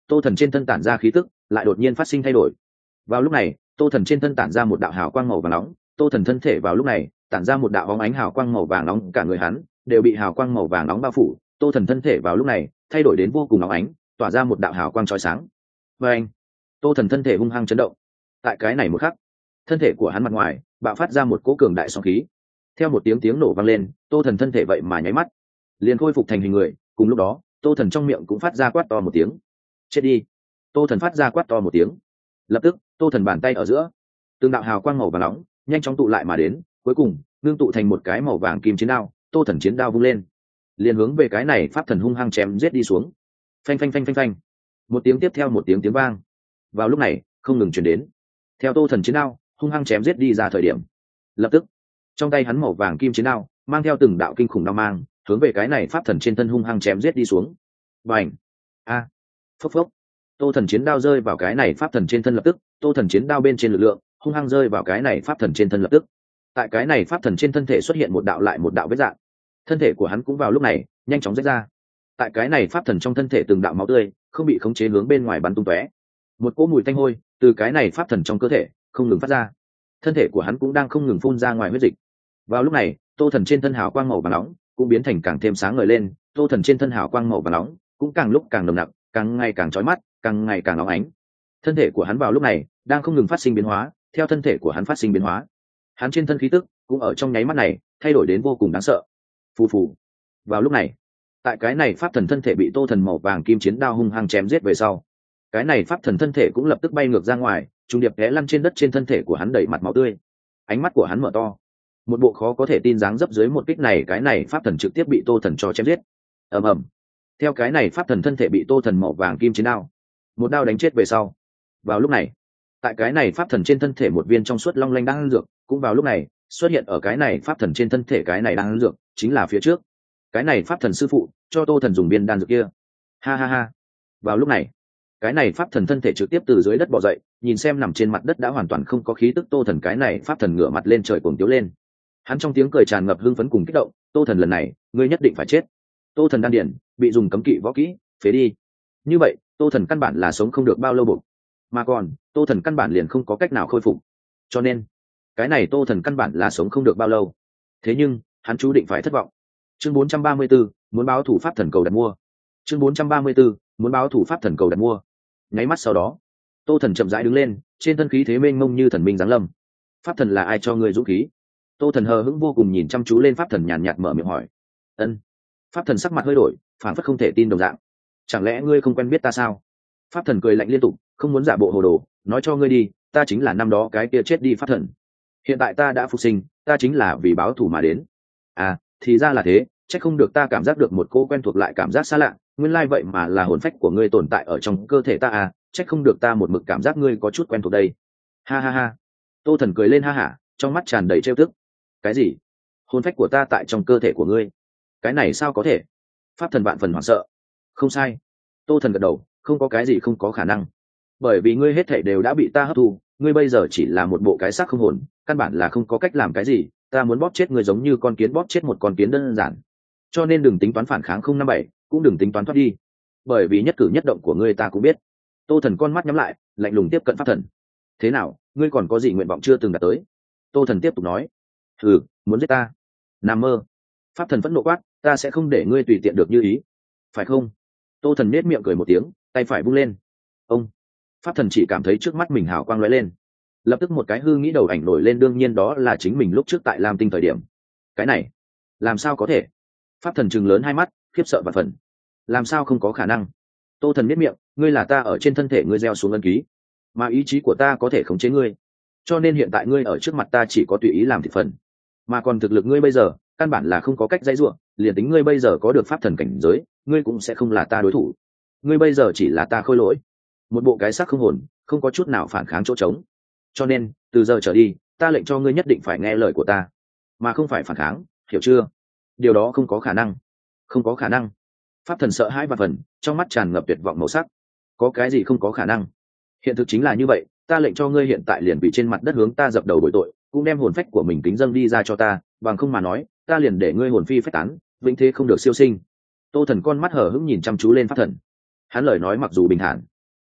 tô thần trên thân tản ra khí tức lại đột nhiên phát sinh thay đổi. Vào lúc này tô thần trên thân tản ra một đạo hào quang màu vàng nóng, tô thần thân thể vào lúc này tản ra một đạo bóng ánh hào quang màu vàng nóng, cả người hắn đều bị hào quang màu vàng nóng bao phủ. Tô thần thân thể vào lúc này thay đổi đến vô cùng nóng ánh, tỏa ra một đạo hào quang chói sáng. Và anh, tô thần thân thể hung hăng chấn động. Tại cái này một khắc, thân thể của hắn mặt ngoài bạo phát ra một cỗ cường đại sóng khí. Theo một tiếng tiếng nổ vang lên, tô thần thân thể vậy mà nháy mắt liền khôi phục thành hình người. Cùng lúc đó tô thần trong miệng cũng phát ra quát to một tiếng. Chết đi! Tô thần phát ra quát to một tiếng. Lập tức tô thần bàn tay ở giữa từng đạo hào quang màu vàng nóng nhanh chóng tụ lại mà đến, cuối cùng ngưng tụ thành một cái màu vàng kim chiến đao. Tô thần chiến đao vung lên liền hướng về cái này pháp thần hung hăng chém giết đi xuống. Phanh phanh phanh phanh phanh, một tiếng tiếp theo một tiếng tiếng vang vào lúc này không ngừng chuyển đến. Theo tô thần chiến đao hung hăng chém giết đi ra thời điểm, lập tức trong tay hắn màu vàng kim chiến đao mang theo từng đạo kinh khủng đao mang hướng về cái này pháp thần trên thân hung hăng chém giết đi xuống. Bành! A! Phốc phốc! Tô thần chiến đao rơi vào cái này pháp thần trên thân, lập tức tô thần chiến đao bên trên lực lượng hung hăng rơi vào cái này pháp thần trên thân. Lập tức tại cái này pháp thần trên thân thể xuất hiện một đạo lại một đạo vết dạng, thân thể của hắn cũng vào lúc này nhanh chóng rách ra. Tại cái này pháp thần trong thân thể từng đạo máu tươi không bị khống chế hướng bên ngoài bắn tung tóe, một cỗ mùi tanh hôi từ cái này pháp thần trong cơ thể không ngừng phát ra, thân thể của hắn cũng đang không ngừng phun ra ngoài huyết dịch. Vào lúc này tô thần trên thân hào quang màu vàng nóng cũng biến thành càng thêm sáng ngời lên, tô thần trên thân hào quang màu vàng nóng cũng càng lúc càng nồng nặc, càng ngày càng chói mắt, càng ngày càng nóng ánh. Thân thể của hắn vào lúc này đang không ngừng phát sinh biến hóa. Theo thân thể của hắn phát sinh biến hóa, hắn trên thân khí tức cũng ở trong nháy mắt này thay đổi đến vô cùng đáng sợ. Phù phù! Vào lúc này tại cái này pháp thần thân thể bị tô thần màu vàng kim chiến đao hung hăng chém giết về sau, cái này pháp thần thân thể cũng lập tức bay ngược ra ngoài, trùng điệp ghé lăn trên đất. Trên thân thể của hắn đầy mặt máu tươi, ánh mắt của hắn mở to, một bộ khó có thể tin dáng dấp. Dưới một kích này cái này pháp thần trực tiếp bị tô thần cho chém giết. ầm ầm! Theo cái này pháp thần thân thể bị tô thần màu vàng kim chiến đao một đao đánh chết về sau, vào lúc này tại cái này pháp thần trên thân thể một viên trong suốt long lanh đan dược cũng vào lúc này xuất hiện ở cái này pháp thần trên thân thể. Cái này đan dược chính là phía trước cái này pháp thần sư phụ cho tô thần dùng viên đan dược kia. Ha ha ha! Vào lúc này cái này pháp thần thân thể trực tiếp từ dưới đất bò dậy, nhìn xem nằm trên mặt đất đã hoàn toàn không có khí tức tô thần. Cái này pháp thần ngửa mặt lên trời cuồng tiếu lên, hắn trong tiếng cười tràn ngập hưng phấn cùng kích động. Tô thần lần này ngươi nhất định phải chết. Tô thần đan điển bị dùng cấm kỵ võ kỹ phế đi, như vậy tô thần căn bản là sống không được bao lâu buộc, mà còn tô thần căn bản liền không có cách nào khôi phục, cho nên cái này tô thần căn bản là sống không được bao lâu. Thế nhưng hắn chú định phải thất vọng. Chương bốn trăm ba mươi 4, muốn báo thủ pháp thần cầu đặt mua. Chương bốn trăm ba mươi 4, muốn báo thủ pháp thần cầu đặt mua. Nháy mắt sau đó tô thần chậm rãi đứng lên, trên thân khí thế mênh mông như thần minh giáng lâm. Pháp thần là ai cho ngươi dũng khí? Tô thần hờ hững vô cùng nhìn chăm chú lên pháp thần, nhàn nhạt mở miệng hỏi. Ân. Pháp thần sắc mặt hơi đổi, phản phất không thể tin đồng dạng. Chẳng lẽ ngươi không quen biết ta sao? Pháp thần cười lạnh liên tục, không muốn giả bộ hồ đồ, nói cho ngươi đi, ta chính là năm đó cái kia chết đi pháp thần. Hiện tại ta đã phục sinh, ta chính là vì báo thù mà đến. À, thì ra là thế, chắc không được ta cảm giác được một cô quen thuộc lại cảm giác xa lạ, nguyên lai vậy mà là hồn phách của ngươi tồn tại ở trong cơ thể ta à, chắc không được ta một mực cảm giác ngươi có chút quen thuộc đây. Ha ha ha. Tô thần cười lên ha hả, trong mắt tràn đầy trêu tức. Cái gì? Hồn phách của ta tại trong cơ thể của ngươi? Cái này sao có thể? Pháp thần vạn phần hoảng sợ. Không sai. Tô thần gật đầu, không có cái gì không có khả năng, bởi vì ngươi hết thảy đều đã bị ta hấp thu, ngươi bây giờ chỉ là một bộ cái xác không hồn, căn bản là không có cách làm cái gì. Ta muốn bóp chết ngươi giống như con kiến bóp chết một con kiến đơn giản, cho nên đừng tính toán phản kháng không năm bảy, cũng đừng tính toán thoát đi, bởi vì nhất cử nhất động của ngươi ta cũng biết. Tô thần con mắt nhắm lại, lạnh lùng tiếp cận pháp thần. Thế nào, ngươi còn có gì nguyện vọng chưa từng đạt tới? Tô thần tiếp tục nói. Ừ, muốn giết ta? Nằm mơ. Pháp thần phẫn nộ quát, ta sẽ không để ngươi tùy tiện được như ý, phải không? Tô thần nết miệng cười một tiếng, tay phải vung lên. Ông. Pháp thần chỉ cảm thấy trước mắt mình hào quang lóe lên, lập tức một cái hư nghĩ đầu ảnh nổi lên, đương nhiên đó là chính mình lúc trước tại Lam Tinh thời điểm. Cái này làm sao có thể? Pháp thần chừng lớn hai mắt, khiếp sợ và phần. Làm sao không có khả năng? Tô thần nết miệng, ngươi là ta ở trên thân thể ngươi gieo xuống ân ký, mà ý chí của ta có thể khống chế ngươi, cho nên hiện tại ngươi ở trước mặt ta chỉ có tùy ý làm thị phần, mà còn thực lực ngươi bây giờ căn bản là không có cách dãy ruộng, liền tính ngươi bây giờ có được pháp thần cảnh giới, ngươi cũng sẽ không là ta đối thủ. Ngươi bây giờ chỉ là ta khôi lỗi, một bộ cái xác không hồn, không có chút nào phản kháng chỗ trống. Cho nên từ giờ trở đi, ta lệnh cho ngươi nhất định phải nghe lời của ta, mà không phải phản kháng, hiểu chưa? Điều đó không có khả năng. Không có khả năng. Pháp thần sợ hãi và phần, trong mắt tràn ngập tuyệt vọng màu sắc. Có cái gì không có khả năng? Hiện thực chính là như vậy, ta lệnh cho ngươi hiện tại liền bị trên mặt đất hướng ta dập đầu bồi tội, cũng đem hồn phách của mình kính dâng đi ra cho ta, bằng không mà nói, ta liền để ngươi hồn phi phách tán, vĩnh thế không được siêu sinh. Tô thần con mắt hở hững nhìn chăm chú lên pháp thần. Hắn lời nói mặc dù bình thản,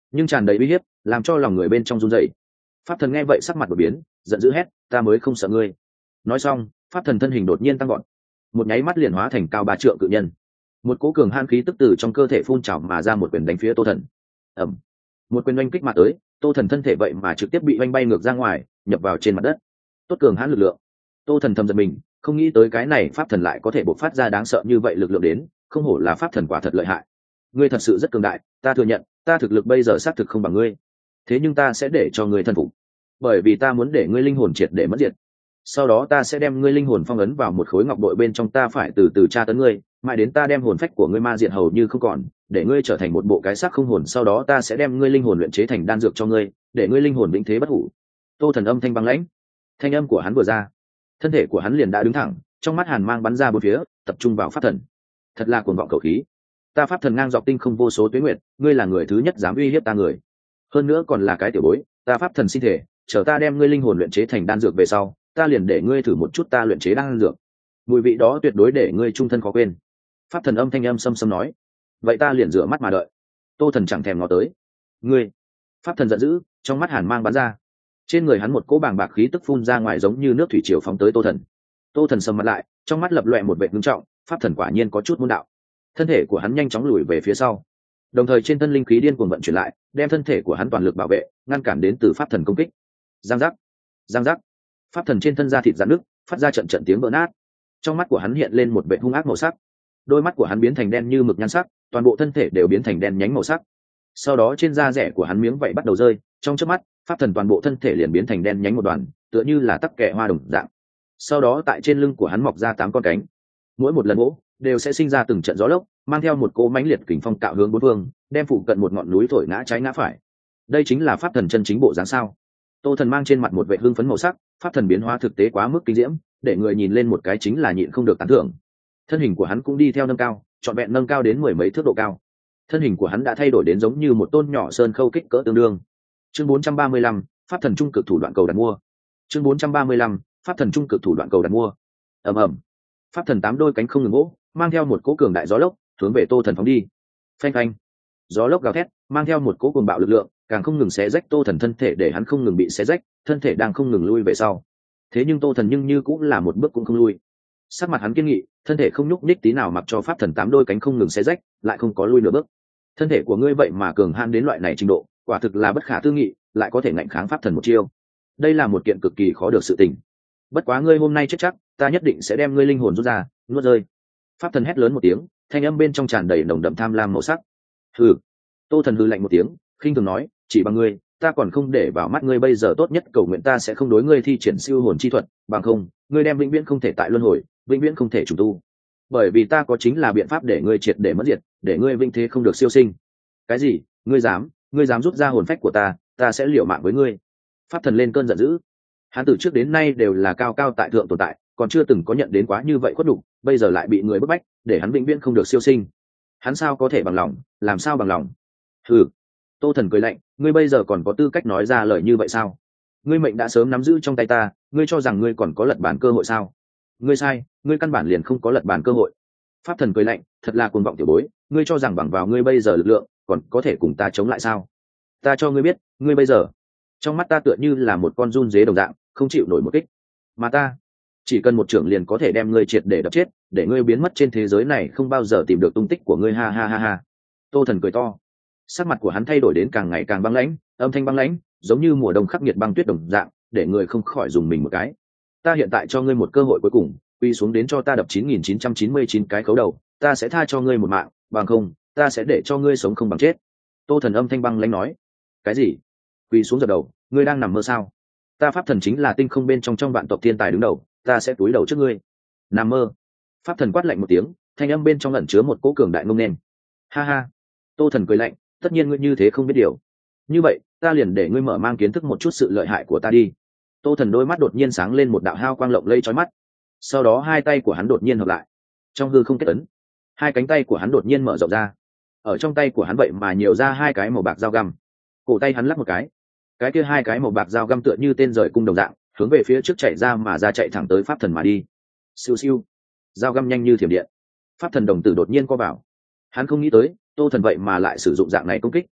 nhưng tràn đầy uy hiếp làm cho lòng người bên trong run rẩy. Pháp thần nghe vậy sắc mặt đột biến, giận dữ hét, ta mới không sợ ngươi. Nói xong, pháp thần thân hình đột nhiên tăng gọn, một nháy mắt liền hóa thành cao ba trượng cự nhân. Một cỗ cường han khí tức từ trong cơ thể phun trào mà ra, một quyền đánh phía Tô Thần. Ầm, một quyền oanh kích mà tới, Tô Thần thân thể vậy mà trực tiếp bị oanh bay ngược ra ngoài, nhập vào trên mặt đất. Tốt cường hãn lực lượng. Tô Thần thầm giật mình, không nghĩ tới cái này pháp thần lại có thể bộc phát ra đáng sợ như vậy lực lượng đến, không hổ là pháp thần quả thật lợi hại. Ngươi thật sự rất cường đại, ta thừa nhận, ta thực lực bây giờ xác thực không bằng ngươi. Thế nhưng ta sẽ để cho ngươi thân phục, bởi vì ta muốn để ngươi linh hồn triệt để mất diệt. Sau đó ta sẽ đem ngươi linh hồn phong ấn vào một khối ngọc bội bên trong, ta phải từ từ tra tấn ngươi, mãi đến ta đem hồn phách của ngươi ma diệt hầu như không còn, để ngươi trở thành một bộ cái xác không hồn. Sau đó ta sẽ đem ngươi linh hồn luyện chế thành đan dược cho ngươi, để ngươi linh hồn vĩnh thế bất hủ. Tô Thần âm thanh băng lãnh, thanh âm của hắn vừa ra, thân thể của hắn liền đã đứng thẳng, trong mắt hàn mang bắn ra bốn phía, tập trung vào pháp thần. Thật là cuồng vọng cầu khí. Ta pháp thần ngang dọc tinh không vô số tuế nguyệt, ngươi là người thứ nhất dám uy hiếp ta người, hơn nữa còn là cái tiểu bối. Ta pháp thần xin thể, chờ ta đem ngươi linh hồn luyện chế thành đan dược về sau, ta liền để ngươi thử một chút ta luyện chế đan dược, mùi vị đó tuyệt đối để ngươi trung thân khó quên. Pháp thần âm thanh âm xâm xâm nói. Vậy ta liền rửa mắt mà đợi. Tô Thần chẳng thèm ngó tới. Ngươi. Pháp thần giận dữ, trong mắt hàn mang bắn ra, trên người hắn một cỗ bàng bạc khí tức phun ra ngoài, giống như nước thủy triều phóng tới Tô Thần. Tô Thần sầm mặt lại, trong mắt lập loè một vẻ ngưng trọng, pháp thần quả nhiên có chút môn đạo. Thân thể của hắn nhanh chóng lùi về phía sau, đồng thời trên thân linh khí điên cuồng vận chuyển lại, đem thân thể của hắn toàn lực bảo vệ, ngăn cản đến từ pháp thần công kích. Giang giác, giang giác, pháp thần trên thân da thịt rạn nứt, phát ra trận trận tiếng vỡ nát. Trong mắt của hắn hiện lên một vẻ hung ác màu sắc, đôi mắt của hắn biến thành đen như mực nhan sắc, toàn bộ thân thể đều biến thành đen nhánh màu sắc. Sau đó trên da rẻ của hắn miếng vảy bắt đầu rơi, trong chớp mắt, pháp thần toàn bộ thân thể liền biến thành đen nhánh một đoàn, tựa như là tắc kè hoa đồng dạng. Sau đó tại trên lưng của hắn mọc ra tám con cánh, mỗi một lần vỗ đều sẽ sinh ra từng trận gió lốc, mang theo một cỗ mãnh liệt kình phong cạo hướng bốn phương, đem phụ cận một ngọn núi thổi ngã trái ngã phải. Đây chính là pháp thần chân chính bộ dáng sao? Tô Thần mang trên mặt một vẻ hưng phấn màu sắc, pháp thần biến hóa thực tế quá mức kinh diễm, để người nhìn lên một cái chính là nhịn không được tán thưởng. Thân hình của hắn cũng đi theo nâng cao, trọn vẹn nâng cao đến mười mấy thước độ cao. Thân hình của hắn đã thay đổi đến giống như một tôn nhỏ sơn khâu kích cỡ tương đương. Chương bốn trăm ba mươi lăm, pháp thần trung cực thủ đoạn cầu đặt mua. Chương bốn trăm ba mươi lăm, pháp thần trung cực thủ đoạn cầu đặt mua. Ầm ầm. Pháp thần tám đôi cánh không ngừng vỗ, mang theo một cỗ cường đại gió lốc, hướng về Tô Thần phóng đi. Phanh phanh. Gió lốc gào thét, mang theo một cỗ cuồng bạo lực lượng, càng không ngừng xé rách Tô Thần thân thể, để hắn không ngừng bị xé rách, thân thể đang không ngừng lui về sau. Thế nhưng Tô Thần nhưng như cũng là một bước cũng không lui. Sắc mặt hắn kiên nghị, thân thể không nhúc nhích tí nào, mặc cho pháp thần tám đôi cánh không ngừng xé rách, lại không có lui nửa bước. Thân thể của ngươi vậy mà cường hãn đến loại này trình độ, quả thực là bất khả tư nghị, lại có thể ngạnh kháng pháp thần một chiêu. Đây là một kiện cực kỳ khó được sự tình. Bất quá ngươi hôm nay chết chắc, ta nhất định sẽ đem ngươi linh hồn rút ra, nuốt rơi. Pháp thần hét lớn một tiếng, thanh âm bên trong tràn đầy nồng đậm tham lam màu sắc. Hừ. Tô Thần hừ lạnh một tiếng, khinh thường nói, chỉ bằng ngươi, ta còn không để vào mắt ngươi. Bây giờ tốt nhất cầu nguyện ta sẽ không đối ngươi thi triển siêu hồn chi thuật, bằng không, ngươi đem vĩnh viễn không thể tại luân hồi, vĩnh viễn không thể trùng tu. Bởi vì ta có chính là biện pháp để ngươi triệt để mất diệt, để ngươi vĩnh thế không được siêu sinh. Cái gì? Ngươi dám? Ngươi dám rút ra hồn phách của ta, ta sẽ liều mạng với ngươi. Pháp thần lên cơn giận dữ. Hắn từ trước đến nay đều là cao cao tại thượng tồn tại, còn chưa từng có nhận đến quá như vậy khuất nhục, bây giờ lại bị người bức bách, để hắn vĩnh viễn không được siêu sinh. Hắn sao có thể bằng lòng, làm sao bằng lòng? Hừ. Tô Thần cười lạnh, ngươi bây giờ còn có tư cách nói ra lời như vậy sao? Ngươi mệnh đã sớm nắm giữ trong tay ta, ngươi cho rằng ngươi còn có lật bản cơ hội sao? Ngươi sai, ngươi căn bản liền không có lật bản cơ hội. Pháp thần cười lạnh, thật là cuồng vọng tiểu bối, ngươi cho rằng bằng vào ngươi bây giờ lực lượng, còn có thể cùng ta chống lại sao? Ta cho ngươi biết, ngươi bây giờ, trong mắt ta tựa như là một con giun dế đồng dạng, không chịu nổi một kích. Mà ta, chỉ cần một trưởng liền có thể đem ngươi triệt để đập chết, để ngươi biến mất trên thế giới này, không bao giờ tìm được tung tích của ngươi, ha ha ha ha. Tô Thần cười to. Sắc mặt của hắn thay đổi đến càng ngày càng băng lãnh, âm thanh băng lãnh, giống như mùa đông khắc nghiệt băng tuyết đồng dạng, để người không khỏi dùng mình một cái. Ta hiện tại cho ngươi một cơ hội cuối cùng, quy xuống đến cho ta đập chín nghìn chín trăm chín mươi chín cái khấu đầu, ta sẽ tha cho ngươi một mạng, bằng không, ta sẽ để cho ngươi sống không bằng chết. Tô Thần âm thanh băng lãnh nói. Cái gì? Quy xuống dập đầu, ngươi đang nằm mơ sao? Ta pháp thần chính là tinh không bên trong trong vạn tộc thiên tài đứng đầu, ta sẽ túi đầu trước ngươi. Nằm mơ. Pháp thần quát lạnh một tiếng, thanh âm bên trong ẩn chứa một cỗ cường đại ngông nên. Ha ha. Tô Thần cười lạnh, tất nhiên ngươi như thế không biết điều. Như vậy, ta liền để ngươi mở mang kiến thức một chút sự lợi hại của ta đi. Tô Thần đôi mắt đột nhiên sáng lên một đạo hao quang lộng lẫy chói mắt. Sau đó hai tay của hắn đột nhiên hợp lại, trong hư không kết ấn. Hai cánh tay của hắn đột nhiên mở rộng ra. Ở trong tay của hắn vậy mà nhiều ra hai cái màu bạc dao găm. Cổ tay hắn lắc một cái, cái kia hai cái màu bạc dao găm tựa như tên rời cung đồng dạng, hướng về phía trước chạy ra mà ra, chạy thẳng tới pháp thần mà đi. Siêu siêu, dao găm nhanh như thiểm điện. Pháp thần đồng tử đột nhiên co vào. Hắn không nghĩ tới, Tô Thần vậy mà lại sử dụng dạng này công kích,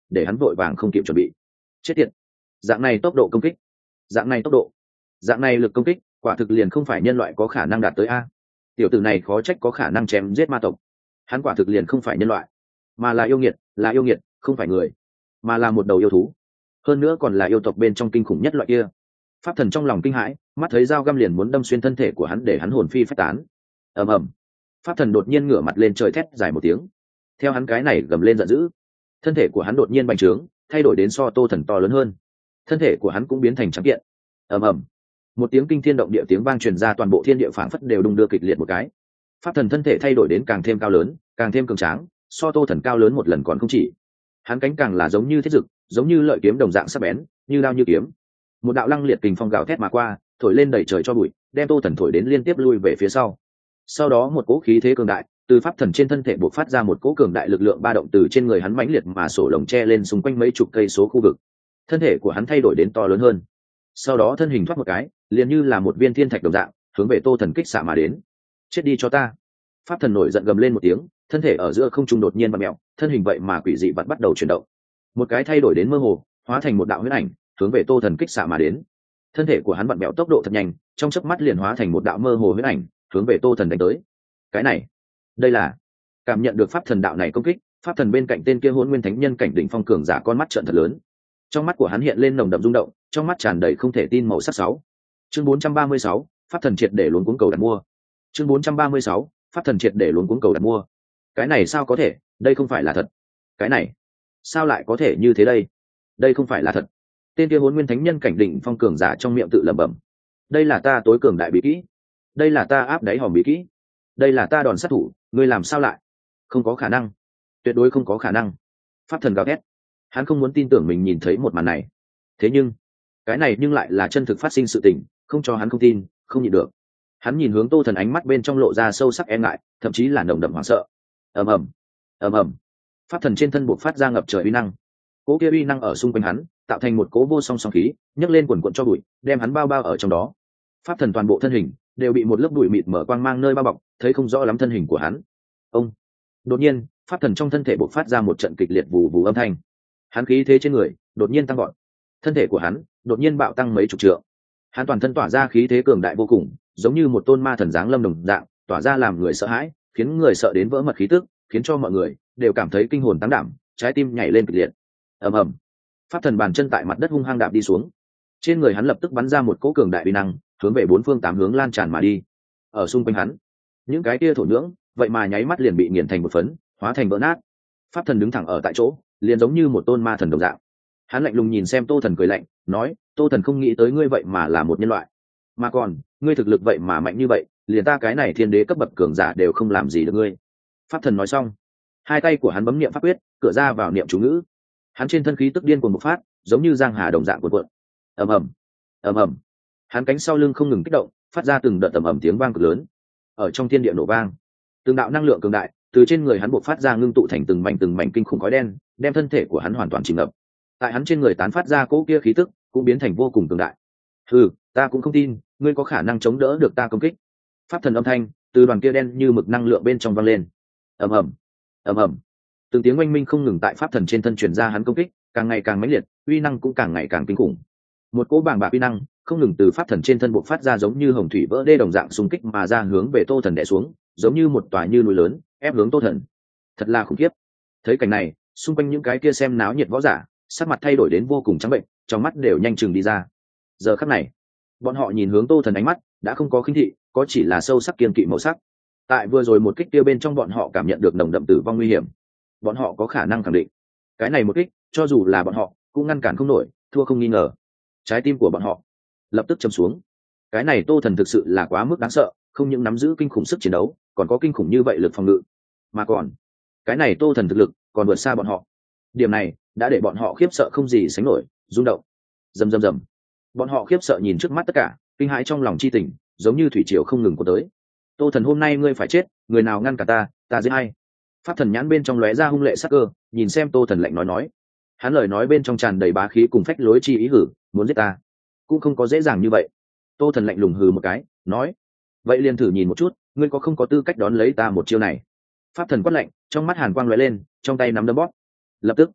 để hắn vội vàng không kịp chuẩn bị. Chết tiệt, dạng này tốc độ công kích, dạng này tốc độ, dạng này lực công kích, quả thực liền không phải nhân loại có khả năng đạt tới a. Tiểu tử này khó trách có khả năng chém giết ma tộc, hắn quả thực liền không phải nhân loại, mà là yêu nghiệt, là yêu nghiệt, không phải người, mà là một đầu yêu thú, hơn nữa còn là yêu tộc bên trong kinh khủng nhất loại kia. Pháp thần trong lòng kinh hãi, mắt thấy dao găm liền muốn đâm xuyên thân thể của hắn để hắn hồn phi phách tán. Ầm ầm, pháp thần đột nhiên ngửa mặt lên trời thét dài một tiếng, theo hắn cái này gầm lên giận dữ, thân thể của hắn đột nhiên bành trướng, thay đổi đến so Tô Thần to lớn hơn, thân thể của hắn cũng biến thành trắng kiện. Ầm ầm, một tiếng kinh thiên động địa tiếng vang truyền ra, toàn bộ thiên địa phảng phất đều đung đưa kịch liệt một cái. Pháp thần thân thể thay đổi đến càng thêm cao lớn, càng thêm cường tráng, so Tô Thần cao lớn một lần còn không chỉ. Hắn cánh càng là giống như thiết dực, giống như lợi kiếm đồng dạng sắc bén, như đao như kiếm. Một đạo lăng liệt kình phong gào thét mà qua, thổi lên đầy trời cho bụi, đem Tô Thần thổi đến liên tiếp lui về phía sau. Sau đó một cỗ khí thế cường đại từ pháp thần trên thân thể bộc phát ra, một cỗ cường đại lực lượng ba động từ trên người hắn mãnh liệt mà sổ lồng che lên xung quanh mấy chục cây số khu vực. Thân thể của hắn thay đổi đến to lớn hơn, sau đó thân hình thoát một cái, liền như là một viên thiên thạch đồng dạng hướng về Tô Thần kích xạ mà đến. Chết đi cho ta! Pháp thần nổi giận gầm lên một tiếng, thân thể ở giữa không trung đột nhiên vặn mèo, thân hình vậy mà quỷ dị vật bắt đầu chuyển động, một cái thay đổi đến mơ hồ, hóa thành một đạo huyễn ảnh hướng về Tô Thần kích xạ mà đến. Thân thể của hắn vặn mèo tốc độ thật nhanh, trong chớp mắt liền hóa thành một đạo mơ hồ huyễn ảnh hướng về Tô Thần đánh tới. Cái này, đây là... Cảm nhận được pháp thần đạo này công kích, pháp thần bên cạnh tên kia Hỗn Nguyên Thánh Nhân cảnh đỉnh phong cường giả con mắt trợn thật lớn, trong mắt của hắn hiện lên nồng đậm rung động, trong mắt tràn đầy không thể tin màu sắc. Sáu chương bốn trăm ba mươi sáu, pháp thần triệt để luống cuống cầu đặt mua. Chương bốn trăm ba mươi sáu, pháp thần triệt để luống cuống cầu đặt mua. Cái này sao có thể, đây không phải là thật. Cái này sao lại có thể như thế đây, đây không phải là thật. Tên kia Hỗn Nguyên Thánh Nhân cảnh đỉnh phong cường giả trong miệng tự lẩm bẩm, đây là ta tối cường đại bí kỹ, đây là ta áp đáy hòm bí kỹ, đây là ta đòn sát thủ, ngươi làm sao lại? Không có khả năng, tuyệt đối không có khả năng. Pháp thần gào thét, hắn không muốn tin tưởng mình nhìn thấy một màn này, thế nhưng cái này nhưng lại là chân thực phát sinh sự tình, không cho hắn không tin, không nhịn được. Hắn nhìn hướng Tô Thần, ánh mắt bên trong lộ ra sâu sắc e ngại, thậm chí là nồng đậm hoảng sợ. Ầm ầm, ầm ầm, pháp thần trên thân buộc phát ra ngập trời uy năng, cố kia uy năng ở xung quanh hắn tạo thành một cố vô song song khí, nhấc lên quần quần cho bụi, đem hắn bao bao ở trong đó. Pháp thần toàn bộ thân hình đều bị một lớp bụi mịt mở quang mang nơi bao bọc, thấy không rõ lắm thân hình của hắn. Ông đột nhiên, pháp thần trong thân thể bộc phát ra một trận kịch liệt vù vù âm thanh, hắn khí thế trên người đột nhiên tăng gọn, thân thể của hắn đột nhiên bạo tăng mấy chục trượng, hắn toàn thân tỏa ra khí thế cường đại vô cùng, giống như một tôn ma thần giáng lâm đồng dạng, tỏa ra làm người sợ hãi, khiến người sợ đến vỡ mật khí tức, khiến cho mọi người đều cảm thấy kinh hồn tăng đảm, trái tim nhảy lên kịch liệt. Ầm ầm, pháp thần bàn chân tại mặt đất hung hăng đạp đi xuống, trên người hắn lập tức bắn ra một cỗ cường đại uy năng, hướng về bốn phương tám hướng lan tràn mà đi. Ở xung quanh hắn, những cái kia thổ nhưỡng vậy mà nháy mắt liền bị nghiền thành một phấn, hóa thành vỡ nát. Pháp thần đứng thẳng ở tại chỗ, liền giống như một tôn ma thần đồng dạng. Hắn lạnh lùng nhìn xem Tô Thần, cười lạnh nói, Tô Thần, không nghĩ tới ngươi vậy mà là một nhân loại, mà còn ngươi thực lực vậy mà mạnh như vậy, liền ta cái này thiên đế cấp bậc cường giả đều không làm gì được ngươi. Pháp thần nói xong, hai tay của hắn bấm niệm pháp quyết, cửa ra vào niệm chú ngữ. Hắn trên thân khí tức điên cuồng bộc phát, giống như giang hà đồng dạng cuộn cuộn. Ầm ầm, ầm ầm, hắn cánh sau lưng không ngừng kích động, phát ra từng đợt ầm ầm tiếng vang cực lớn. Ở trong thiên địa nổ vang, từng đạo năng lượng cường đại từ trên người hắn bộc phát ra, ngưng tụ thành từng mảnh từng mảnh kinh khủng khói đen, đem thân thể của hắn hoàn toàn chìm ngập. Tại hắn trên người tán phát ra cỗ kia khí tức cũng biến thành vô cùng cường đại. Hừ, ta cũng không tin ngươi có khả năng chống đỡ được ta công kích. Pháp thần âm thanh từ đoàn kia đen như mực năng lượng bên trong vang lên. Ầm ầm, ầm ầm, từng tiếng oanh minh không ngừng tại pháp thần trên thân truyền ra, hắn công kích càng ngày càng mãnh liệt, uy năng cũng càng ngày càng kinh khủng. Một cỗ bàng bạc uy năng không ngừng từ pháp thần trên thân bộc phát ra, giống như hồng thủy vỡ đê đồng dạng xung kích mà ra, hướng về Tô Thần đè xuống, giống như một tòa như núi lớn ép hướng Tô Thần. Thật là khủng khiếp. Thấy cảnh này, xung quanh những cái kia xem náo nhiệt võ giả sắc mặt thay đổi đến vô cùng trắng bệnh, trong mắt đều nhanh chừng đi ra. Giờ khắc này, bọn họ nhìn hướng Tô Thần, ánh mắt đã không có khinh thị, có chỉ là sâu sắc kiên kỵ màu sắc. Tại vừa rồi một kích kia bên trong, bọn họ cảm nhận được nồng đậm tử vong nguy hiểm. Bọn họ có khả năng khẳng định, cái này một kích, cho dù là bọn họ cũng ngăn cản không nổi, thua không nghi ngờ. Trái tim của bọn họ lập tức châm xuống. Cái này Tô Thần thực sự là quá mức đáng sợ, không những nắm giữ kinh khủng sức chiến đấu, còn có kinh khủng như vậy lực phòng ngự, mà còn cái này Tô Thần thực lực còn vượt xa bọn họ. Điểm này đã để bọn họ khiếp sợ không gì sánh nổi, rung động. Rầm rầm rầm, bọn họ khiếp sợ nhìn trước mắt tất cả, kinh hãi trong lòng chi tình giống như thủy triều không ngừng của tới. Tô Thần, hôm nay ngươi phải chết, người nào ngăn cả ta, ta giết hay. Pháp thần nhãn bên trong lóe ra hung lệ sắc cơ, nhìn xem Tô Thần lạnh nói nói. Hắn lời nói bên trong tràn đầy bá khí cùng phách lối chi ý, hử, muốn giết ta cũng không có dễ dàng như vậy. Tô Thần lạnh lùng hừ một cái, nói, vậy liền thử nhìn một chút, ngươi có không có tư cách đón lấy ta một chiêu này. Pháp thần quát lạnh, trong mắt hàn quang lóe lên, trong tay nắm đấm bóp. Lập tức,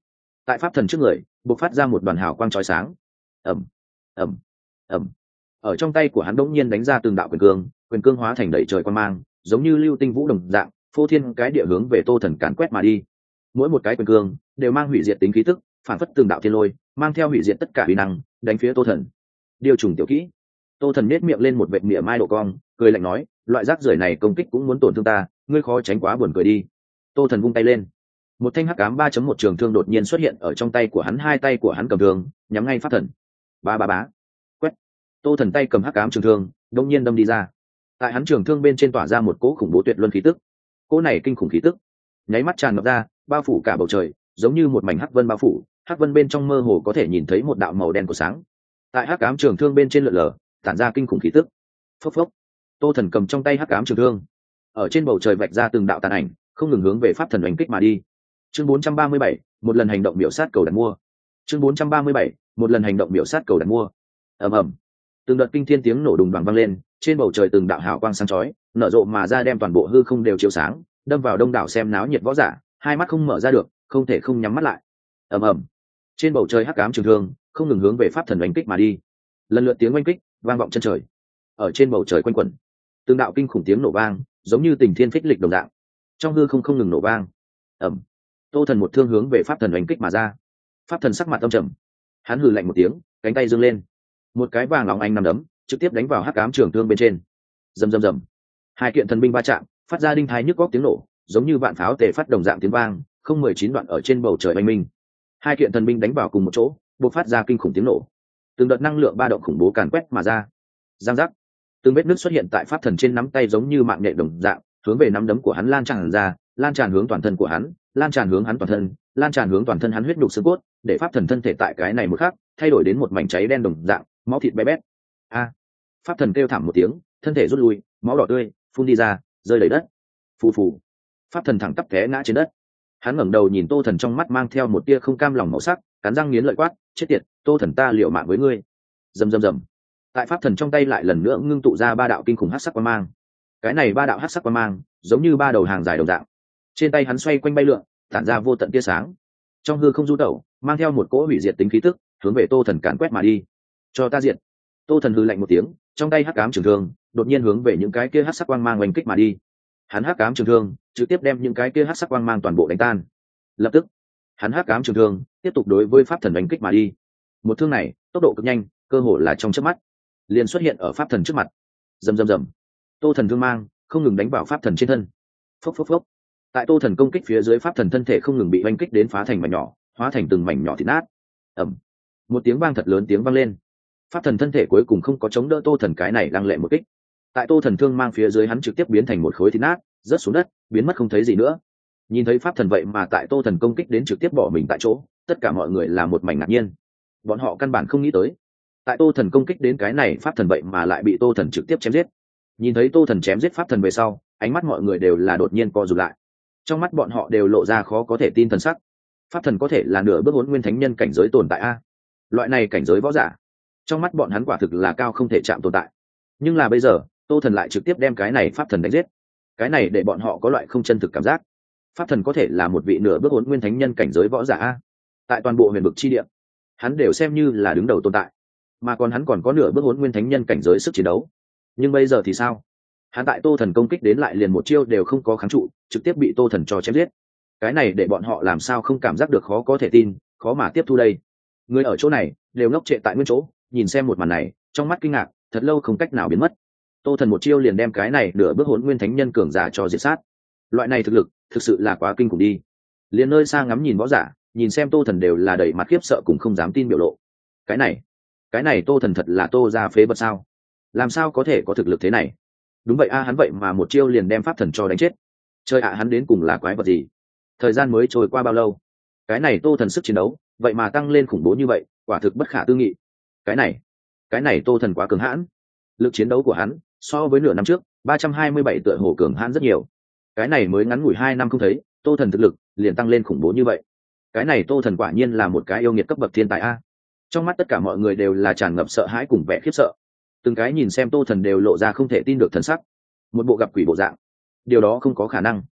tại pháp thần trước người bộc phát ra một đoàn hào quang chói sáng. ẩm ẩm ẩm ở trong tay của hắn đống nhiên đánh ra từng đạo quyền cương, quyền cương hóa thành đầy trời quang mang, giống như lưu tinh vũ đồng dạng phô thiên cái địa hướng về Tô Thần càn quét mà đi. Mỗi một cái quyền cương đều mang hủy diệt tính khí tức, phản phất từng đạo thiên lôi mang theo hủy diệt tất cả uy năng đánh phía Tô Thần. Điều trùng tiểu kỹ. Tô Thần nét miệng lên một vệt mỉa mai độ cong, cười lạnh nói, loại rác rưởi này công kích cũng muốn tổn thương ta, ngươi khó tránh quá buồn cười đi. Tô Thần vung tay lên, một thanh hắc ám ba chấm một trường thương đột nhiên xuất hiện ở trong tay của hắn, hai tay của hắn cầm thương nhắm ngay pháp thần. Ba ba bá. Quét. Tô Thần tay cầm hắc ám trường thương đột nhiên đâm đi ra. Tại hắn trường thương bên trên tỏa ra một cỗ khủng bố tuyệt luân khí tức. Cỗ này kinh khủng khí tức nháy mắt tràn ngập ra, bao phủ cả bầu trời, giống như một mảnh hắc vân bao phủ, hắc vân bên trong mơ hồ có thể nhìn thấy một đạo màu đen của sáng. Tại hắc ám trường thương bên trên lượn lờ, tản ra kinh khủng khí tức. Phốc phốc. Tô Thần cầm trong tay hắc ám trường thương, ở trên bầu trời vạch ra từng đạo tàn ảnh, không ngừng hướng về pháp thần đánh kích mà đi. Chương bốn trăm ba mươi bảy, một lần hành động biểu sát cầu đặt mua. Chương bốn trăm ba mươi bảy, một lần hành động biểu sát cầu đặt mua. Ầm ầm. Từng đợt kinh thiên tiếng nổ đùng đoàng vang lên, trên bầu trời từng đạo hào quang sáng chói nở rộ mà ra, đem toàn bộ hư không đều chiếu sáng, đâm vào đông đảo xem náo nhiệt võ giả, hai mắt không mở ra được, không thể không nhắm mắt lại. Ầm ầm. Trên bầu trời hắc ám trường thương không ngừng hướng về pháp thần đánh kích mà đi. Lần lượt tiếng oanh kích vang vọng chân trời, ở trên bầu trời quanh quẩn từng đạo kinh khủng tiếng nổ vang, giống như tình thiên phích lịch đồng dạng, trong hư không không ngừng nổ vang. Ầm. Tô Thần một thương hướng về pháp thần đánh kích mà ra. Pháp thần sắc mặt âm trầm, hắn hừ lạnh một tiếng, cánh tay giương lên, một cái vàng óng ánh nằm đấm trực tiếp đánh vào hắc ám trường thương bên trên. Rầm rầm rầm. Hai kiện thần binh va chạm, phát ra đinh thái nhức góc tiếng nổ, giống như vạn pháo tề phát đồng dạng tiếng vang, không mười chín đoạn ở trên bầu trời oanh minh. Hai kiện thần binh đánh vào cùng một chỗ, bộc phát ra kinh khủng tiếng nổ. Từng đợt năng lượng ba động khủng bố càn quét mà ra. Giang giác. Từng vết nứt xuất hiện tại pháp thần trên nắm tay, giống như mạng nhện đồng dạng, hướng về nắm đấm của hắn lan tràn ra, lan tràn hướng toàn thân của hắn, lan tràn hướng hắn toàn thân, lan tràn hướng toàn thân hắn huyết nhục xương cốt, để pháp thần thân thể tại cái này một khắc thay đổi đến một mảnh cháy đen đồng dạng, máu thịt bé bét. A. Pháp thần kêu thảm một tiếng, thân thể rút lui, máu đỏ tươi phun đi ra, rơi đầy đất. Phù phù. Pháp thần thẳng tắp té ngã trên đất. Hắn ngẩng đầu nhìn Tô Thần, trong mắt mang theo một tia không cam lòng màu sắc, cắn răng nghiến lợi quát, chết tiệt, Tô Thần, ta liều mạng với ngươi. Rầm rầm rầm. Tại pháp thần trong tay lại lần nữa ngưng tụ ra ba đạo kinh khủng hắc sắc quang mang. Cái này ba đạo hắc sắc quang mang giống như ba đầu hàng dài đồng dạng, trên tay hắn xoay quanh bay lượn, tản ra vô tận tia sáng, trong hư không du tẩu, mang theo một cỗ hủy diệt tính khí tức, hướng về Tô Thần càn quét mà đi. Cho ta diệt. Tô Thần hư lạnh một tiếng, trong tay hắc ám trường thương đột nhiên hướng về những cái kia hắc sắc quang mang oanh kích mà đi. Hắn hắc ám trường thương trực tiếp đem những cái kia hắc sắc quang mang toàn bộ đánh tan. Lập tức, hắn hắc ám trường thương tiếp tục đối với pháp thần đánh kích mà đi. Một thương này tốc độ cực nhanh, cơ hồ là trong chớp mắt liền xuất hiện ở pháp thần trước mặt. Rầm rầm rầm. Tô Thần thương mang không ngừng đánh vào pháp thần trên thân. Phốc phốc phốc. Tại Tô Thần công kích phía dưới, pháp thần thân thể không ngừng bị oanh kích đến phá thành mảnh nhỏ, hóa thành từng mảnh nhỏ thịt nát. Ầm. Một tiếng vang thật lớn tiếng vang lên. Pháp thần thân thể cuối cùng không có chống đỡ Tô Thần cái này lăng lệ một kích. Tại Tô Thần thương mang phía dưới, hắn trực tiếp biến thành một khối thịt nát, rớt xuống đất, biến mất không thấy gì nữa. Nhìn thấy pháp thần vậy mà tại Tô Thần công kích đến trực tiếp bỏ mình tại chỗ, tất cả mọi người là một mảnh ngạc nhiên. Bọn họ căn bản không nghĩ tới, tại Tô Thần công kích đến cái này pháp thần vậy mà lại bị Tô Thần trực tiếp chém giết. Nhìn thấy Tô Thần chém giết pháp thần về sau, ánh mắt mọi người đều là đột nhiên co rụt lại. Trong mắt bọn họ đều lộ ra khó có thể tin thần sắc. Pháp thần có thể là nửa bước Hỗn Nguyên Thánh Nhân cảnh giới tồn tại a? Loại này cảnh giới võ giả, trong mắt bọn hắn quả thực là cao không thể chạm tồn tại. Nhưng là bây giờ, Tô Thần lại trực tiếp đem cái này pháp thần đánh giết. Cái này để bọn họ có loại không chân thực cảm giác. Pháp thần có thể là một vị nửa bước Hỗn Nguyên Thánh Nhân cảnh giới võ giả a? Tại toàn bộ huyền vực chi địa, hắn đều xem như là đứng đầu tồn tại, mà còn hắn còn có nửa bước Hỗn Nguyên Thánh Nhân cảnh giới sức chiến đấu. Nhưng bây giờ thì sao? Hắn tại Tô Thần công kích đến lại liền một chiêu đều không có kháng trụ, trực tiếp bị Tô Thần cho chém giết. Cái này để bọn họ làm sao không cảm giác được khó có thể tin, khó mà tiếp thu đây. Người ở chỗ này đều ngốc trệ tại nguyên chỗ, nhìn xem một màn này, trong mắt kinh ngạc, thật lâu không cách nào biến mất. Tô Thần một chiêu liền đem cái này nửa bước Hỗn Nguyên Thánh Nhân cường giả cho diệt sát. Loại này thực lực, thực sự là quá kinh khủng đi. Liền nơi xa ngắm nhìn võ giả, nhìn xem Tô Thần đều là đầy mặt khiếp sợ cũng không dám tin biểu lộ. Cái này, cái này Tô Thần thật là Tô gia phế vật sao? Làm sao có thể có thực lực thế này? Đúng vậy a, hắn vậy mà một chiêu liền đem pháp thần cho đánh chết. Chơi ạ, hắn đến cùng là quái vật gì? Thời gian mới trôi qua bao lâu, cái này Tô Thần sức chiến đấu vậy mà tăng lên khủng bố như vậy, quả thực bất khả tư nghị. Cái này, cái này Tô Thần quá cường hãn. Lực chiến đấu của hắn so với nửa năm trước ba trăm hai mươi bảy tựa hồ cường hãn rất nhiều. Cái này mới ngắn ngủi hai năm không thấy, Tô Thần thực lực liền tăng lên khủng bố như vậy. Cái này Tô Thần quả nhiên là một cái yêu nghiệt cấp bậc thiên tài a. Trong mắt tất cả mọi người đều là tràn ngập sợ hãi cùng vẻ khiếp sợ. Từng cái nhìn xem Tô Thần đều lộ ra không thể tin được thần sắc, một bộ gặp quỷ bộ dạng. Điều đó không có khả năng.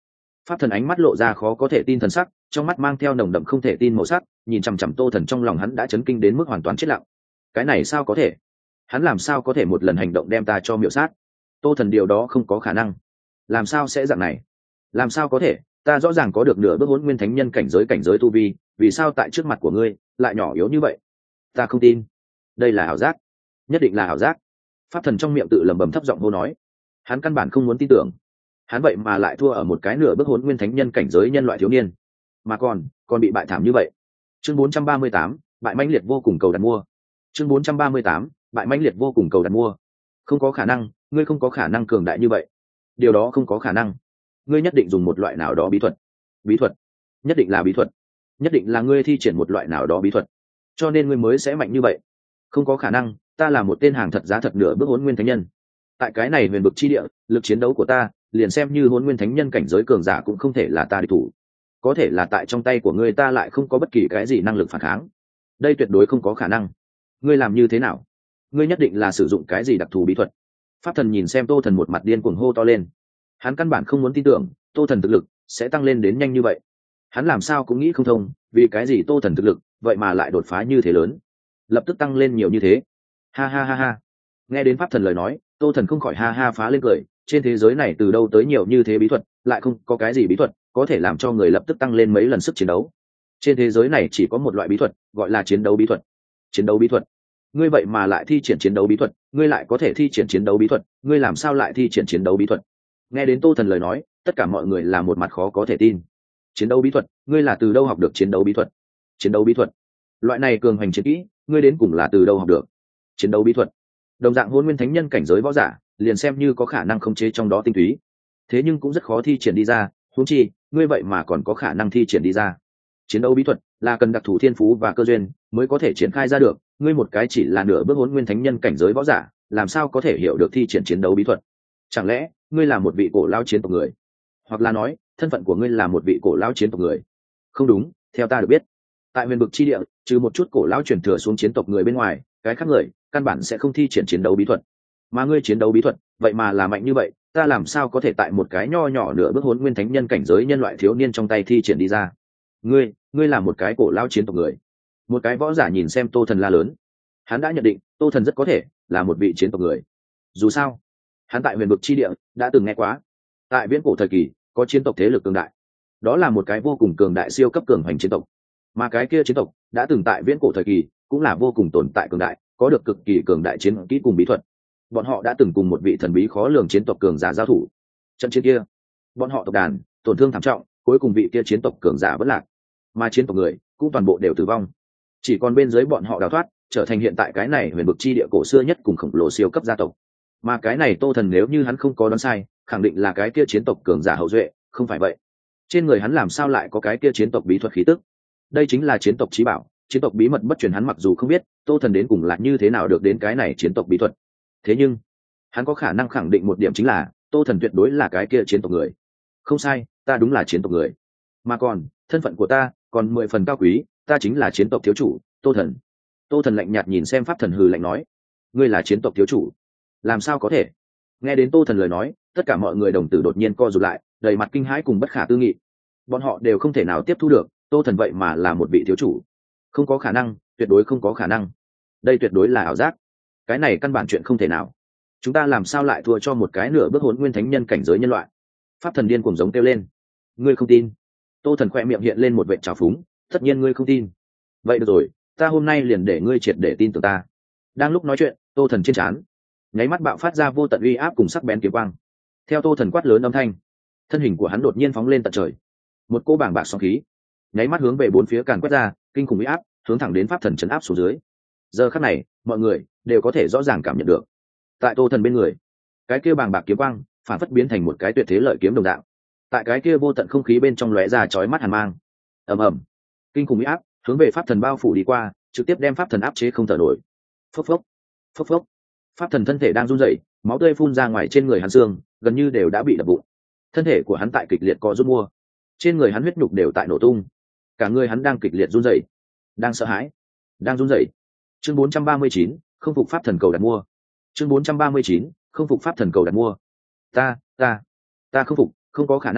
Pháp thần ánh mắt lộ ra khó có thể tin thần sắc, trong mắt mang theo nồng đậm không thể tin màu sắc, nhìn chằm chằm Tô Thần trong lòng hắn đã chấn kinh đến mức hoàn toàn chết lặng. Cái này sao có thể? Hắn làm sao có thể một lần hành động đem ta cho miểu sát? Tô Thần điều đó không có khả năng. Làm sao sẽ dạng này? Làm sao có thể? Ta rõ ràng có được nửa bước hỗn nguyên thánh nhân cảnh giới cảnh giới tu vi, vì sao tại trước mặt của ngươi lại nhỏ yếu như vậy? Ta không tin. Đây là ảo giác, nhất định là ảo giác. Pháp thần trong miệng tự lẩm bẩm thấp giọng hô nói. Hắn căn bản không muốn tin tưởng. Hắn vậy mà lại thua ở một cái nửa bước hỗn nguyên thánh nhân cảnh giới nhân loại thiếu niên, mà còn còn bị bại thảm như vậy. Chương bốn trăm ba mươi tám, bại mãnh liệt vô cùng cầu đặt mua. Chương bốn trăm ba mươi tám, bại mãnh liệt vô cùng cầu đặt mua. Không có khả năng, ngươi không có khả năng cường đại như vậy. Điều đó không có khả năng. Ngươi nhất định dùng một loại nào đó bí thuật. Bí thuật? Nhất định là bí thuật. Nhất định là ngươi thi triển một loại nào đó bí thuật, cho nên ngươi mới sẽ mạnh như vậy. Không có khả năng, ta là một tên hàng thật giá thật nửa bước hỗn nguyên thánh nhân. Tại cái này huyền vực chi địa, lực chiến đấu của ta liền xem như hỗn nguyên thánh nhân cảnh giới cường giả cũng không thể là ta địch thủ. Có thể là tại trong tay của ngươi ta lại không có bất kỳ cái gì năng lực phản kháng. Đây tuyệt đối không có khả năng. Ngươi làm như thế nào? Ngươi nhất định là sử dụng cái gì đặc thù bí thuật? Pháp thần nhìn xem Tô Thần một mặt điên cuồng hô to lên. Hắn căn bản không muốn tin tưởng Tô Thần thực lực sẽ tăng lên đến nhanh như vậy. Hắn làm sao cũng nghĩ không thông, vì cái gì Tô Thần thực lực vậy mà lại đột phá như thế lớn, lập tức tăng lên nhiều như thế. Ha ha ha ha. Nghe đến Pháp thần lời nói, Tô Thần không khỏi ha ha phá lên cười. Trên thế giới này từ đâu tới nhiều như thế bí thuật, lại không có cái gì bí thuật có thể làm cho người lập tức tăng lên mấy lần sức chiến đấu. Trên thế giới này chỉ có một loại bí thuật, gọi là chiến đấu bí thuật. Chiến đấu bí thuật? Ngươi vậy mà lại thi triển chiến đấu bí thuật? Ngươi lại có thể thi triển chiến đấu bí thuật? Ngươi làm sao lại thi triển chiến đấu bí thuật? Nghe đến Tô Thần lời nói, tất cả mọi người là một mặt khó có thể tin. Chiến đấu bí thuật? Ngươi là từ đâu học được chiến đấu bí thuật? Chiến đấu bí thuật? Loại này cường hành chiến kỹ, ngươi đến cùng là từ đâu học được? Chiến đấu bí thuật? Đồng dạng hôn nguyên thánh nhân cảnh giới võ giả, liền xem như có khả năng khống chế trong đó tinh túy, thế nhưng cũng rất khó thi triển đi ra, huống chi ngươi vậy mà còn có khả năng thi triển đi ra. Chiến đấu bí thuật là cần đặc thù thiên phú và cơ duyên mới có thể triển khai ra được, ngươi một cái chỉ là nửa bước hỗn nguyên thánh nhân cảnh giới võ giả, làm sao có thể hiểu được thi triển chiến đấu bí thuật? Chẳng lẽ ngươi là một vị cổ lão chiến tộc người? Hoặc là nói, thân phận của ngươi là một vị cổ lão chiến tộc người? Không đúng, theo ta được biết, tại huyền vực chi địa, trừ một chút cổ lão truyền thừa xuống chiến tộc người bên ngoài, cái khác người căn bản sẽ không thi triển chiến đấu bí thuật. Mà ngươi chiến đấu bí thuật vậy mà là mạnh như vậy, ta làm sao có thể tại một cái nho nhỏ nửa bước hỗn nguyên thánh nhân cảnh giới nhân loại thiếu niên trong tay thi triển đi ra? Ngươi, ngươi là một cái cổ lão chiến tộc người. Một cái võ giả nhìn xem Tô Thần la lớn. Hắn đã nhận định Tô Thần rất có thể là một vị chiến tộc người. Dù sao, hắn tại huyền vực chi địa đã từng nghe quá, tại viễn cổ thời kỳ có chiến tộc thế lực cường đại, đó là một cái vô cùng cường đại siêu cấp cường hành chiến tộc. Mà cái kia chiến tộc đã từng tại viễn cổ thời kỳ cũng là vô cùng tồn tại cường đại, có được cực kỳ cường đại chiến kỹ cùng bí thuật. Bọn họ đã từng cùng một vị thần bí khó lường chiến tộc cường giả giao thủ. Trận chiến kia, bọn họ tộc đàn tổn thương thảm trọng, cuối cùng vị kia chiến tộc cường giả vẫn lạc, mà chiến tộc người cũng toàn bộ đều tử vong. Chỉ còn bên dưới bọn họ đào thoát, trở thành hiện tại cái này huyền vực chi địa cổ xưa nhất cùng khổng lồ siêu cấp gia tộc. Mà cái này Tô Thần nếu như hắn không có đoán sai, khẳng định là cái kia chiến tộc cường giả hậu duệ, không phải vậy? Trên người hắn làm sao lại có cái kia chiến tộc bí thuật khí tức? Đây chính là chiến tộc chí bảo, chiến tộc bí mật bất truyền, hắn mặc dù không biết Tô Thần đến cùng là như thế nào được đến cái này chiến tộc bí thuật. Thế nhưng hắn có khả năng khẳng định một điểm, chính là Tô Thần tuyệt đối là cái kia chiến tộc người. Không sai, ta đúng là chiến tộc người, mà còn thân phận của ta còn mười phần cao quý, ta chính là chiến tộc thiếu chủ Tô Thần. Tô Thần lạnh nhạt nhìn xem Pháp thần, hừ lạnh nói, ngươi là chiến tộc thiếu chủ? Làm sao có thể? Nghe đến Tô Thần lời nói, tất cả mọi người đồng tử đột nhiên co rụt lại, đầy mặt kinh hãi cùng bất khả tư nghị. Bọn họ đều không thể nào tiếp thu được Tô Thần vậy mà là một vị thiếu chủ. Không có khả năng, tuyệt đối không có khả năng. Đây tuyệt đối là ảo giác. Cái này căn bản chuyện không thể nào. Chúng ta làm sao lại thua cho một cái nửa bước hỗn nguyên thánh nhân cảnh giới nhân loại? Pháp thần điên cuồng giống kêu lên. Ngươi không tin? Tô Thần khoe miệng hiện lên một vệt trào phúng. Tất nhiên ngươi không tin, vậy được rồi, ta hôm nay liền để ngươi triệt để tin tưởng ta. Đang lúc nói chuyện, Tô Thần trên trán nháy mắt bạo phát ra vô tận uy áp cùng sắc bén kiếm quang. Theo Tô Thần quát lớn âm thanh, thân hình của hắn đột nhiên phóng lên tận trời. Một cỗ bảng bạc sóng khí nháy mắt hướng về bốn phía càn quét ra, kinh khủng uy áp hướng thẳng đến Pháp thần trấn áp xuống dưới. Giờ khắc này, mọi người đều có thể rõ ràng cảm nhận được, tại Tô Thần bên người, cái kia bàng bạc kiếm quang phản phất biến thành một cái tuyệt thế lợi kiếm đồng dạng, tại cái kia vô tận không khí bên trong lóe ra chói mắt hàn mang. Ầm ầm, kinh khủng uy áp hướng về Pháp thần bao phủ đi qua, trực tiếp đem Pháp thần áp chế không thở nổi. Phốc phốc, phốc phốc. Pháp thần thân thể đang run rẩy, máu tươi phun ra ngoài trên người hắn, xương gần như đều đã bị đập vụn. Thân thể của hắn tại kịch liệt co rúm mua, trên người hắn huyết nhục đều tại nổ tung, cả người hắn đang kịch liệt run rẩy, đang sợ hãi, đang run rẩy. Chương bốn trăm ba mươi chín, không phục Pháp thần cầu đặt mua. Chương bốn trăm ba mươi chín, không phục Pháp thần cầu đặt mua. Ta, ta, ta không phục, không có khả năng,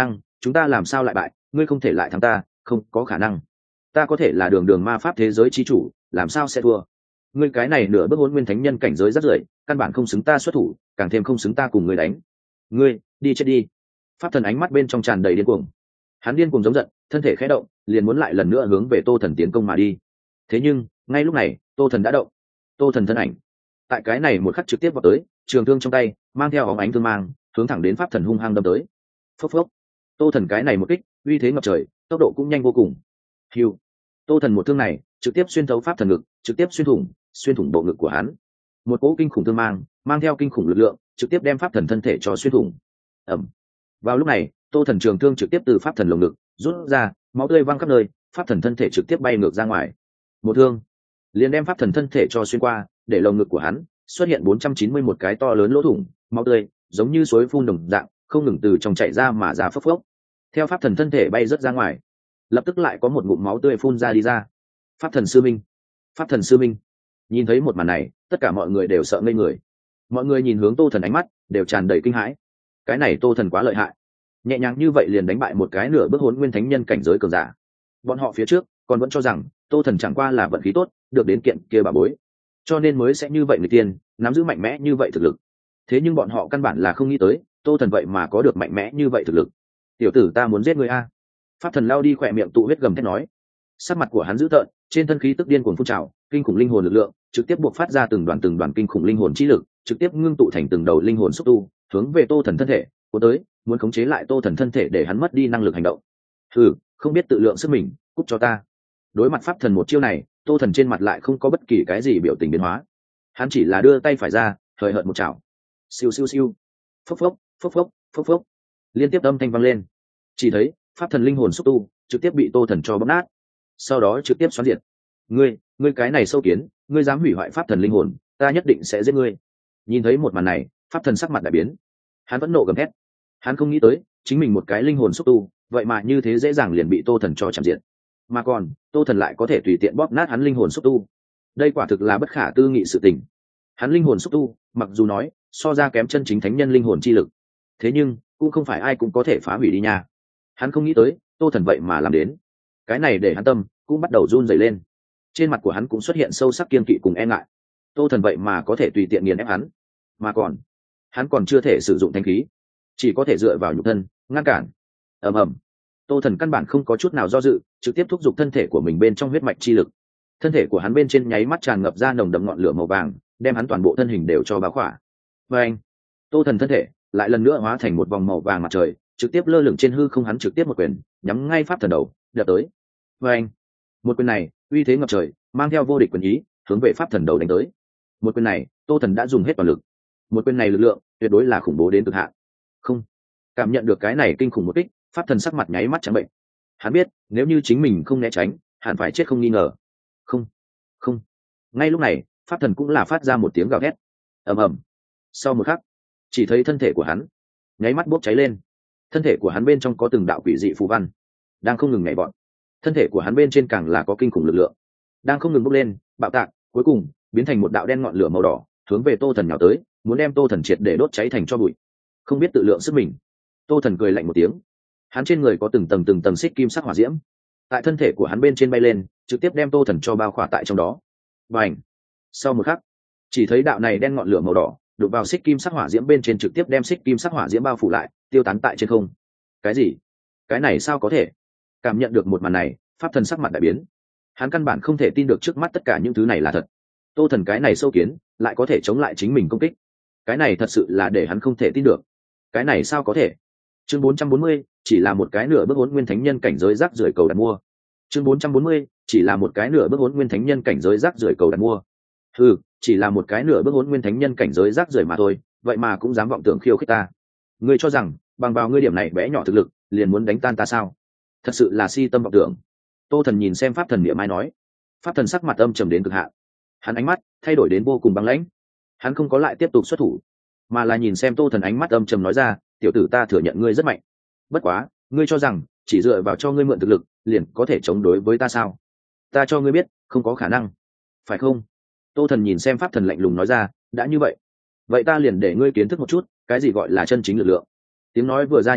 chúng ta làm sao lại bại, ngươi không thể lại thắng ta, không có khả năng. Ta có thể là đường đường ma pháp thế giới chi chủ, làm sao sẽ thua? Ngươi cái này nửa bước hôn nguyên thánh nhân cảnh giới rất rưởi, căn bản không xứng ta xuất thủ, càng thêm không xứng ta cùng ngươi đánh. Ngươi đi chết đi. Pháp thần ánh mắt bên trong tràn đầy điên cuồng, hắn điên cuồng giống giận, thân thể khẽ động, liền muốn lại lần nữa hướng về Tô Thần tiến công mà đi. Thế nhưng ngay lúc này Tô Thần đã động. Tô Thần thân ảnh tại cái này một khắc trực tiếp vào tới, trường thương trong tay mang theo óng ánh thương mang, hướng thẳng đến pháp thần hung hăng đâm tới. Phốc phốc. Tô Thần cái này một kích uy thế ngập trời, tốc độ cũng nhanh vô cùng. Hiu. Tô Thần một thương này trực tiếp xuyên thấu pháp thần ngực, trực tiếp xuyên thủng xuyên thủng bộ ngực của hắn. Một cỗ kinh khủng thương mang mang theo kinh khủng lực lượng, trực tiếp đem pháp thần thân thể cho xuyên thủng. Ầm. Vào lúc này Tô Thần trường thương trực tiếp từ pháp thần lồng ngực rút ra, máu tươi văng khắp nơi, pháp thần thân thể trực tiếp bay ngược ra ngoài. Một thương liền đem pháp thần thân thể cho xuyên qua, để lồng ngực của hắn xuất hiện bốn trăm chín mươi mốt cái to lớn lỗ thủng, máu tươi giống như suối phun đồng dạng không ngừng từ trong chảy ra mà ra phốc phốc. Theo pháp thần thân thể bay rớt ra ngoài, lập tức lại có một ngụm máu tươi phun ra đi ra. Pháp thần sư minh, pháp thần sư minh. Nhìn thấy một màn này, tất cả mọi người đều sợ ngây người. Mọi người nhìn hướng Tô Thần ánh mắt đều tràn đầy kinh hãi. Cái này Tô Thần quá lợi hại, nhẹ nhàng như vậy liền đánh bại một cái nửa bước hồn nguyên thánh nhân cảnh giới cường giả. Bọn họ phía trước còn vẫn cho rằng Tô Thần chẳng qua là vận khí tốt, được đến kiện kia bà bối, cho nên mới sẽ như vậy người tiên, nắm giữ mạnh mẽ như vậy thực lực. Thế nhưng bọn họ căn bản là không nghĩ tới, Tô Thần vậy mà có được mạnh mẽ như vậy thực lực. Tiểu tử, ta muốn giết ngươi a! Pháp thần lao đi khỏe miệng tụ huyết gầm thét nói. Sắc mặt của hắn dữ tợn, trên thân khí tức điên cuồng phun trào, kinh khủng linh hồn lực lượng trực tiếp buộc phát ra từng đoàn từng đoàn kinh khủng linh hồn chi lực, trực tiếp ngưng tụ thành từng đầu linh hồn xúc tu, hướng về Tô Thần thân thể cuốn tới, muốn khống chế lại Tô Thần thân thể để hắn mất đi năng lực hành động. Hừ, không biết tự lượng sức mình, cút cho ta! Đối mặt pháp thần một chiêu này, Tô Thần trên mặt lại không có bất kỳ cái gì biểu tình biến hóa, hắn chỉ là đưa tay phải ra, hời hợt một chảo. Siêu siêu siêu, phốc phốc, phốc phốc, phốc phốc, liên tiếp âm thanh vang lên. Chỉ thấy pháp thần linh hồn xúc tu trực tiếp bị Tô Thần cho bóp nát, sau đó trực tiếp xoắn diệt. Ngươi, ngươi cái này sâu kiến, ngươi dám hủy hoại pháp thần linh hồn, ta nhất định sẽ giết ngươi. Nhìn thấy một màn này, pháp thần sắc mặt đại biến, hắn vẫn nộ gầm thét. Hắn không nghĩ tới, chính mình một cái linh hồn xúc tu, vậy mà như thế dễ dàng liền bị Tô Thần cho chạm diệt. Mà còn, Tô Thần lại có thể tùy tiện bóp nát hắn linh hồn xúc tu. Đây quả thực là bất khả tư nghị sự tình. Hắn linh hồn xúc tu, mặc dù nói so ra kém chân chính thánh nhân linh hồn chi lực, thế nhưng cũng không phải ai cũng có thể phá hủy đi nha. Hắn không nghĩ tới, Tô Thần vậy mà làm đến. Cái này để hắn tâm cũng bắt đầu run rẩy lên. Trên mặt của hắn cũng xuất hiện sâu sắc kiên kỵ cùng e ngại. Tô Thần vậy mà có thể tùy tiện nghiền ép hắn, mà còn hắn còn chưa thể sử dụng thanh khí, chỉ có thể dựa vào nhục thân ngăn cản. Ầm ầm. Tô Thần căn bản không có chút nào do dự, trực tiếp thúc giục thân thể của mình bên trong huyết mạch chi lực. Thân thể của hắn bên trên nháy mắt tràn ngập ra nồng đậm ngọn lửa màu vàng, đem hắn toàn bộ thân hình đều cho bao khỏa. Và anh, Tô Thần thân thể lại lần nữa hóa thành một vòng màu vàng mặt trời, trực tiếp lơ lửng trên hư không, hắn trực tiếp một quyền nhắm ngay pháp thần đầu đập tới. Và anh, một quyền này uy thế ngập trời, mang theo vô địch quyền ý, hướng về pháp thần đầu đánh tới. Một quyền này Tô Thần đã dùng hết toàn lực. Một quyền này lực lượng tuyệt đối là khủng bố đến cực hạn. Không, cảm nhận được cái này kinh khủng một kích, pháp thần sắc mặt nháy mắt trắng bệnh. Hắn biết nếu như chính mình không né tránh, hẳn phải chết không nghi ngờ. Không, không. Ngay lúc này pháp thần cũng là phát ra một tiếng gào thét. Ầm ầm. Sau một khắc, chỉ thấy thân thể của hắn nháy mắt bốc cháy lên. Thân thể của hắn bên trong có từng đạo quỷ dị phù văn đang không ngừng nhảy vọt. Thân thể của hắn bên trên càng là có kinh khủng lực lượng đang không ngừng bốc lên, bạo tạc, cuối cùng biến thành một đạo đen ngọn lửa màu đỏ, hướng về Tô Thần nhào tới, muốn đem Tô Thần triệt để đốt cháy thành tro bụi. Không biết tự lượng sức mình. Tô Thần cười lạnh một tiếng. Hắn trên người có từng tầng từng tầng xích kim sắc hỏa diễm, tại thân thể của hắn bên trên bay lên, trực tiếp đem Tô Thần cho bao khỏa tại trong đó. Và ảnh. Sau một khắc, chỉ thấy đạo này đen ngọn lửa màu đỏ đụng vào xích kim sắc hỏa diễm bên trên, trực tiếp đem xích kim sắc hỏa diễm bao phủ lại, tiêu tán tại trên không. Cái gì? Cái này sao có thể? Cảm nhận được một màn này, pháp thần sắc mặt đại biến. Hắn căn bản không thể tin được trước mắt tất cả những thứ này là thật. Tô Thần cái này sâu kiến lại có thể chống lại chính mình công kích. Cái này thật sự là để hắn không thể tin được. Cái này sao có thể? Chương bốn trăm bốn mươi, chỉ là một cái nửa bước hỗn nguyên thánh nhân cảnh giới rác rưởi cầu đặt mua. Chương bốn trăm bốn mươi, chỉ là một cái nửa bước hỗn nguyên thánh nhân cảnh giới rác rưởi cầu đặt mua. Ừ, chỉ là một cái nửa bước hỗn nguyên thánh nhân cảnh giới rác rưởi mà thôi, vậy mà cũng dám vọng tưởng khiêu khích ta. Ngươi cho rằng bằng vào ngươi điểm này bé nhỏ thực lực, liền muốn đánh tan ta sao? Thật sự là si tâm vọng tưởng. Tô Thần nhìn xem pháp thần niệm mai nói. Pháp thần sắc mặt âm trầm đến cực hạn. Hắn ánh mắt thay đổi đến vô cùng băng lãnh. Hắn không có lại tiếp tục xuất thủ, mà là nhìn xem Tô Thần ánh mắt âm trầm nói ra, tiểu tử, ta thừa nhận ngươi rất mạnh, bất quá ngươi cho rằng chỉ dựa vào cho ngươi mượn thực lực liền có thể chống đối với ta sao? Ta cho ngươi biết, không có khả năng, phải không? Tô Thần nhìn xem pháp thần lạnh lùng nói ra, đã như vậy vậy ta liền để ngươi kiến thức một chút cái gì gọi là chân chính lực lượng. Tiếng nói vừa ra nháy mắt,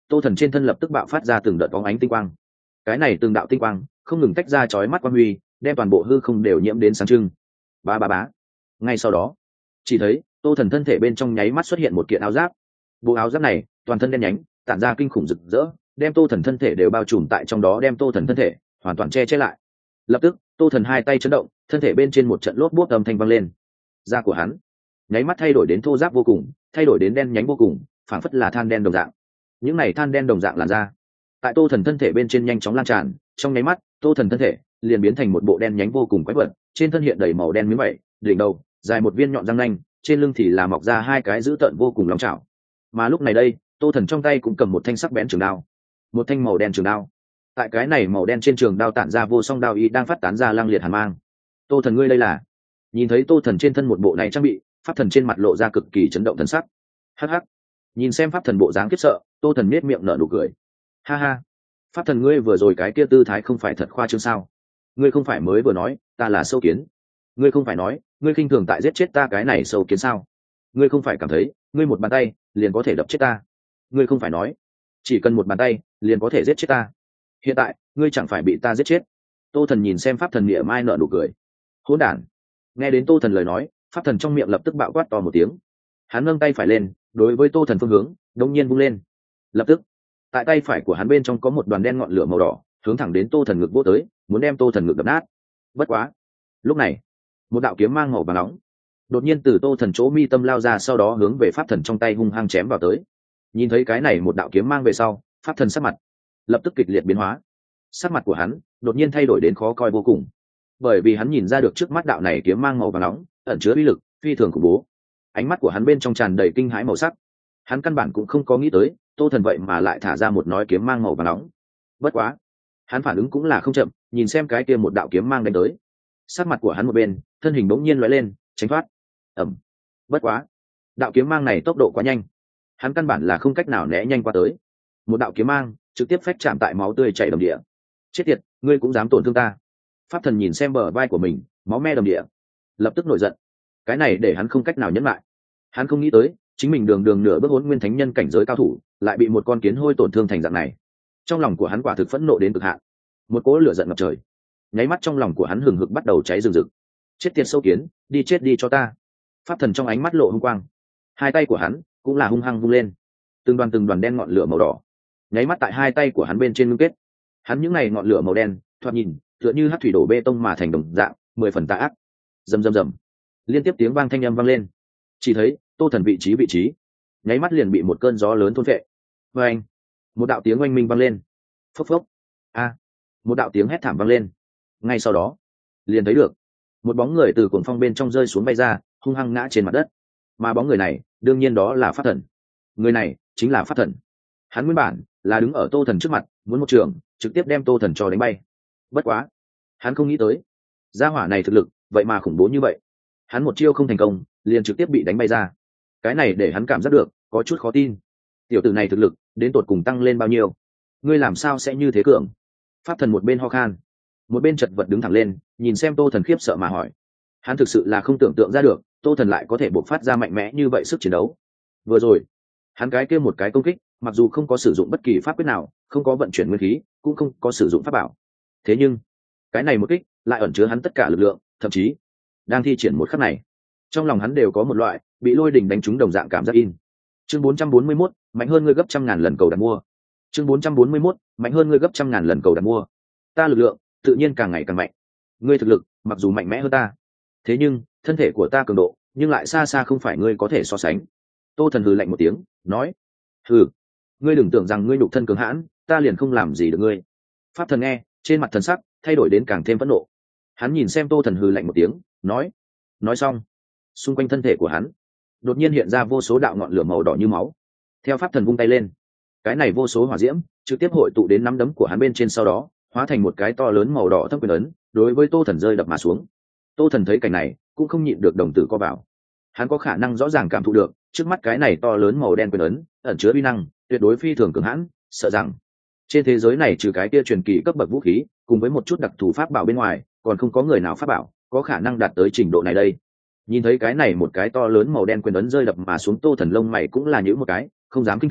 tô thần trên thân lập tức bạo phát ra từng đợt bóng ánh tinh quang. Cái này từng đạo tinh quang không ngừng tách ra chói mắt quang huy, đem toàn bộ hư không đều nhiễm đến sáng trưng. Ba ba bá. Ngay sau đó, chỉ thấy tô thần thân thể bên trong nháy mắt xuất hiện một kiện áo giáp. Bộ áo giáp này toàn thân đen nhánh, tản ra kinh khủng rực rỡ, đem tô thần thân thể đều bao trùm tại trong đó, đem tô thần thân thể hoàn toàn che che lại. Lập tức tô thần hai tay chấn động, thân thể bên trên một trận lốp bốp âm thanh vang lên. Da của hắn nháy mắt thay đổi đến thô ráp vô cùng, thay đổi đến đen nhánh vô cùng, phảng phất là than đen đồng dạng. Những này than đen đồng dạng làn da tại tô thần thân thể bên trên nhanh chóng lan tràn, trong nháy mắt tô thần thân thể liền biến thành một bộ đen nhánh vô cùng quái vật, trên thân hiện đầy màu đen miếng vảy, đỉnh đầu dài một viên nhọn răng nanh, trên lưng thì là mọc ra hai cái dữ tợn vô cùng long chảo. Mà lúc này đây, tô thần trong tay cũng cầm một thanh sắc bén trường đao, một thanh màu đen trường đao. Tại cái này màu đen trên trường đao tản ra vô song đao ý đang phát tán ra lang liệt hàn mang. Tô thần ngươi đây là? Nhìn thấy tô thần trên thân một bộ này trang bị, pháp thần trên mặt lộ ra cực kỳ chấn động thần sắc. Hắc hắc, nhìn xem pháp thần bộ dáng khiếp sợ, tô thần nết miệng nở nụ cười. Ha ha, pháp thần ngươi vừa rồi cái kia tư thái không phải thật khoa trương sao? Ngươi không phải mới vừa nói ta là sâu kiến? Ngươi không phải nói ngươi khinh thường tại giết chết ta cái này sâu kiến sao? Ngươi không phải cảm thấy ngươi một bàn tay liền có thể đập chết ta? Ngươi không phải nói chỉ cần một bàn tay liền có thể giết chết ta? Hiện tại ngươi chẳng phải bị ta giết chết? Tô thần nhìn xem pháp thần nghĩa mai nở nụ cười. Hỗn đản! Nghe đến tô thần lời nói, pháp thần trong miệng lập tức bạo quát to một tiếng. Hắn nâng tay phải lên, đối với tô thần phương hướng đông nhiên vung lên. Lập tức tại tay phải của hắn bên trong có một đoàn đen ngọn lửa màu đỏ hướng thẳng đến tô thần ngực vô tới, muốn đem tô thần ngực đập nát. Bất quá lúc này một đạo kiếm mang màu vàng nóng đột nhiên từ tô thần chỗ mi tâm lao ra, sau đó hướng về pháp thần trong tay hung hăng chém vào tới. Nhìn thấy cái này một đạo kiếm mang về sau, pháp thần sắc mặt lập tức kịch liệt biến hóa. Sắc mặt của hắn đột nhiên thay đổi đến khó coi vô cùng, bởi vì hắn nhìn ra được trước mắt đạo này kiếm mang màu vàng nóng ẩn chứa uy lực phi thường khủng bố. Ánh mắt của hắn bên trong tràn đầy kinh hãi màu sắc. Hắn căn bản cũng không có nghĩ tới tô thần vậy mà lại thả ra một nói kiếm mang màu vàng nóng. Bất quá hắn phản ứng cũng là không chậm, nhìn xem cái kia một đạo kiếm mang đánh tới, sắc mặt của hắn một bên, thân hình bỗng nhiên lóe lên tránh thoát. Ẩm. Bất quá đạo kiếm mang này tốc độ quá nhanh, hắn căn bản là không cách nào né nhanh qua tới. Một đạo kiếm mang trực tiếp phách chạm tại máu tươi chảy đầm địa. Chết tiệt, ngươi cũng dám tổn thương ta? Pháp thần nhìn xem bờ vai của mình máu me đầm địa, lập tức nổi giận. Cái này để hắn không cách nào nhẫn lại. Hắn không nghĩ tới chính mình đường đường nửa bước hỗn nguyên thánh nhân cảnh giới cao thủ lại bị một con kiến hôi tổn thương thành dạng này. Trong lòng của hắn quả thực phẫn nộ đến cực hạn, một cỗ lửa giận ngập trời nháy mắt trong lòng của hắn hừng hực bắt đầu cháy rừng rực. Chết tiệt sâu kiến, đi chết đi cho ta! Pháp thần trong ánh mắt lộ hung quang, hai tay của hắn cũng là hung hăng vung lên, từng đoàn từng đoàn đen ngọn lửa màu đỏ nháy mắt tại hai tay của hắn bên trên ngưng kết. Hắn những này ngọn lửa màu đen thoạt nhìn tựa như hắc thủy đổ bê tông mà thành đồng dạng, mười phần tà ác. Rầm rầm rầm, liên tiếp tiếng vang thanh âm vang lên. Chỉ thấy tô thần vị trí vị trí nháy mắt liền bị một cơn gió lớn thôn phệ. Và anh, một đạo tiếng oanh minh vang lên. Phốc phốc, a, một đạo tiếng hét thảm vang lên. Ngay sau đó liền thấy được một bóng người từ cuồng phong bên trong rơi xuống bay ra, hung hăng ngã trên mặt đất. Mà bóng người này đương nhiên đó là pháp thần. Người này chính là pháp thần. Hắn nguyên bản là đứng ở tô thần trước mặt, muốn một trường trực tiếp đem tô thần cho đánh bay. Bất quá hắn không nghĩ tới gia hỏa này thực lực vậy mà khủng bố như vậy. Hắn một chiêu không thành công liền trực tiếp bị đánh bay ra. Cái này để hắn cảm giác được có chút khó tin. Tiểu tử này thực lực đến tột cùng tăng lên bao nhiêu? Ngươi làm sao sẽ như thế cường? Pháp thần một bên ho khan, một bên chật vật đứng thẳng lên, nhìn xem tô thần khiếp sợ mà hỏi. Hắn thực sự là không tưởng tượng ra được tô thần lại có thể bộc phát ra mạnh mẽ như vậy sức chiến đấu. Vừa rồi hắn cái kia một cái công kích, mặc dù không có sử dụng bất kỳ pháp quyết nào, không có vận chuyển nguyên khí, cũng không có sử dụng pháp bảo, thế nhưng cái này một kích lại ẩn chứa hắn tất cả lực lượng. Thậm chí đang thi triển một khắc này, trong lòng hắn đều có một loại bị lôi đình đánh trúng đồng dạng cảm giác in. Chương bốn trăm bốn mươi mốt, mạnh hơn ngươi gấp trăm ngàn lần cầu đặt mua. Chương bốn trăm bốn mươi mốt, mạnh hơn ngươi gấp trăm ngàn lần cầu đặt mua. Ta lực lượng tự nhiên càng ngày càng mạnh. Ngươi thực lực mặc dù mạnh mẽ hơn ta, thế nhưng thân thể của ta cường độ nhưng lại xa xa không phải ngươi có thể so sánh. Tô thần hừ lạnh một tiếng nói. Hừ, ngươi đừng tưởng rằng ngươi nhục thân cường hãn ta liền không làm gì được ngươi. Pháp thần nghe, trên mặt thần sắc thay đổi đến càng thêm phẫn nộ. Hắn nhìn xem tô thần hừ lạnh một tiếng nói. Nói xong, xung quanh thân thể của hắn đột nhiên hiện ra vô số đạo ngọn lửa màu đỏ như máu. Theo pháp thần vung tay lên, cái này vô số hỏa diễm trực tiếp hội tụ đến nắm đấm của hắn bên trên, sau đó hóa thành một cái to lớn màu đỏ thâm quyền ấn đối với tô thần rơi đập mà xuống. Tô thần thấy cảnh này cũng không nhịn được đồng tử co vào. Hắn có khả năng rõ ràng cảm thụ được trước mắt cái này to lớn màu đen quyền ấn ẩn chứa uy năng tuyệt đối phi thường cường hãn, sợ rằng trên thế giới này trừ cái kia truyền kỳ cấp bậc vũ khí cùng với một chút đặc thù pháp bảo bên ngoài, còn không có người nào pháp bảo có khả năng đạt tới trình độ này đây. Nhìn thấy cái này một cái to lớn màu đen quyền ấn rơi đập mà xuống, tô thần lông mày cũng là nhíu một cái, không dám kinh thường,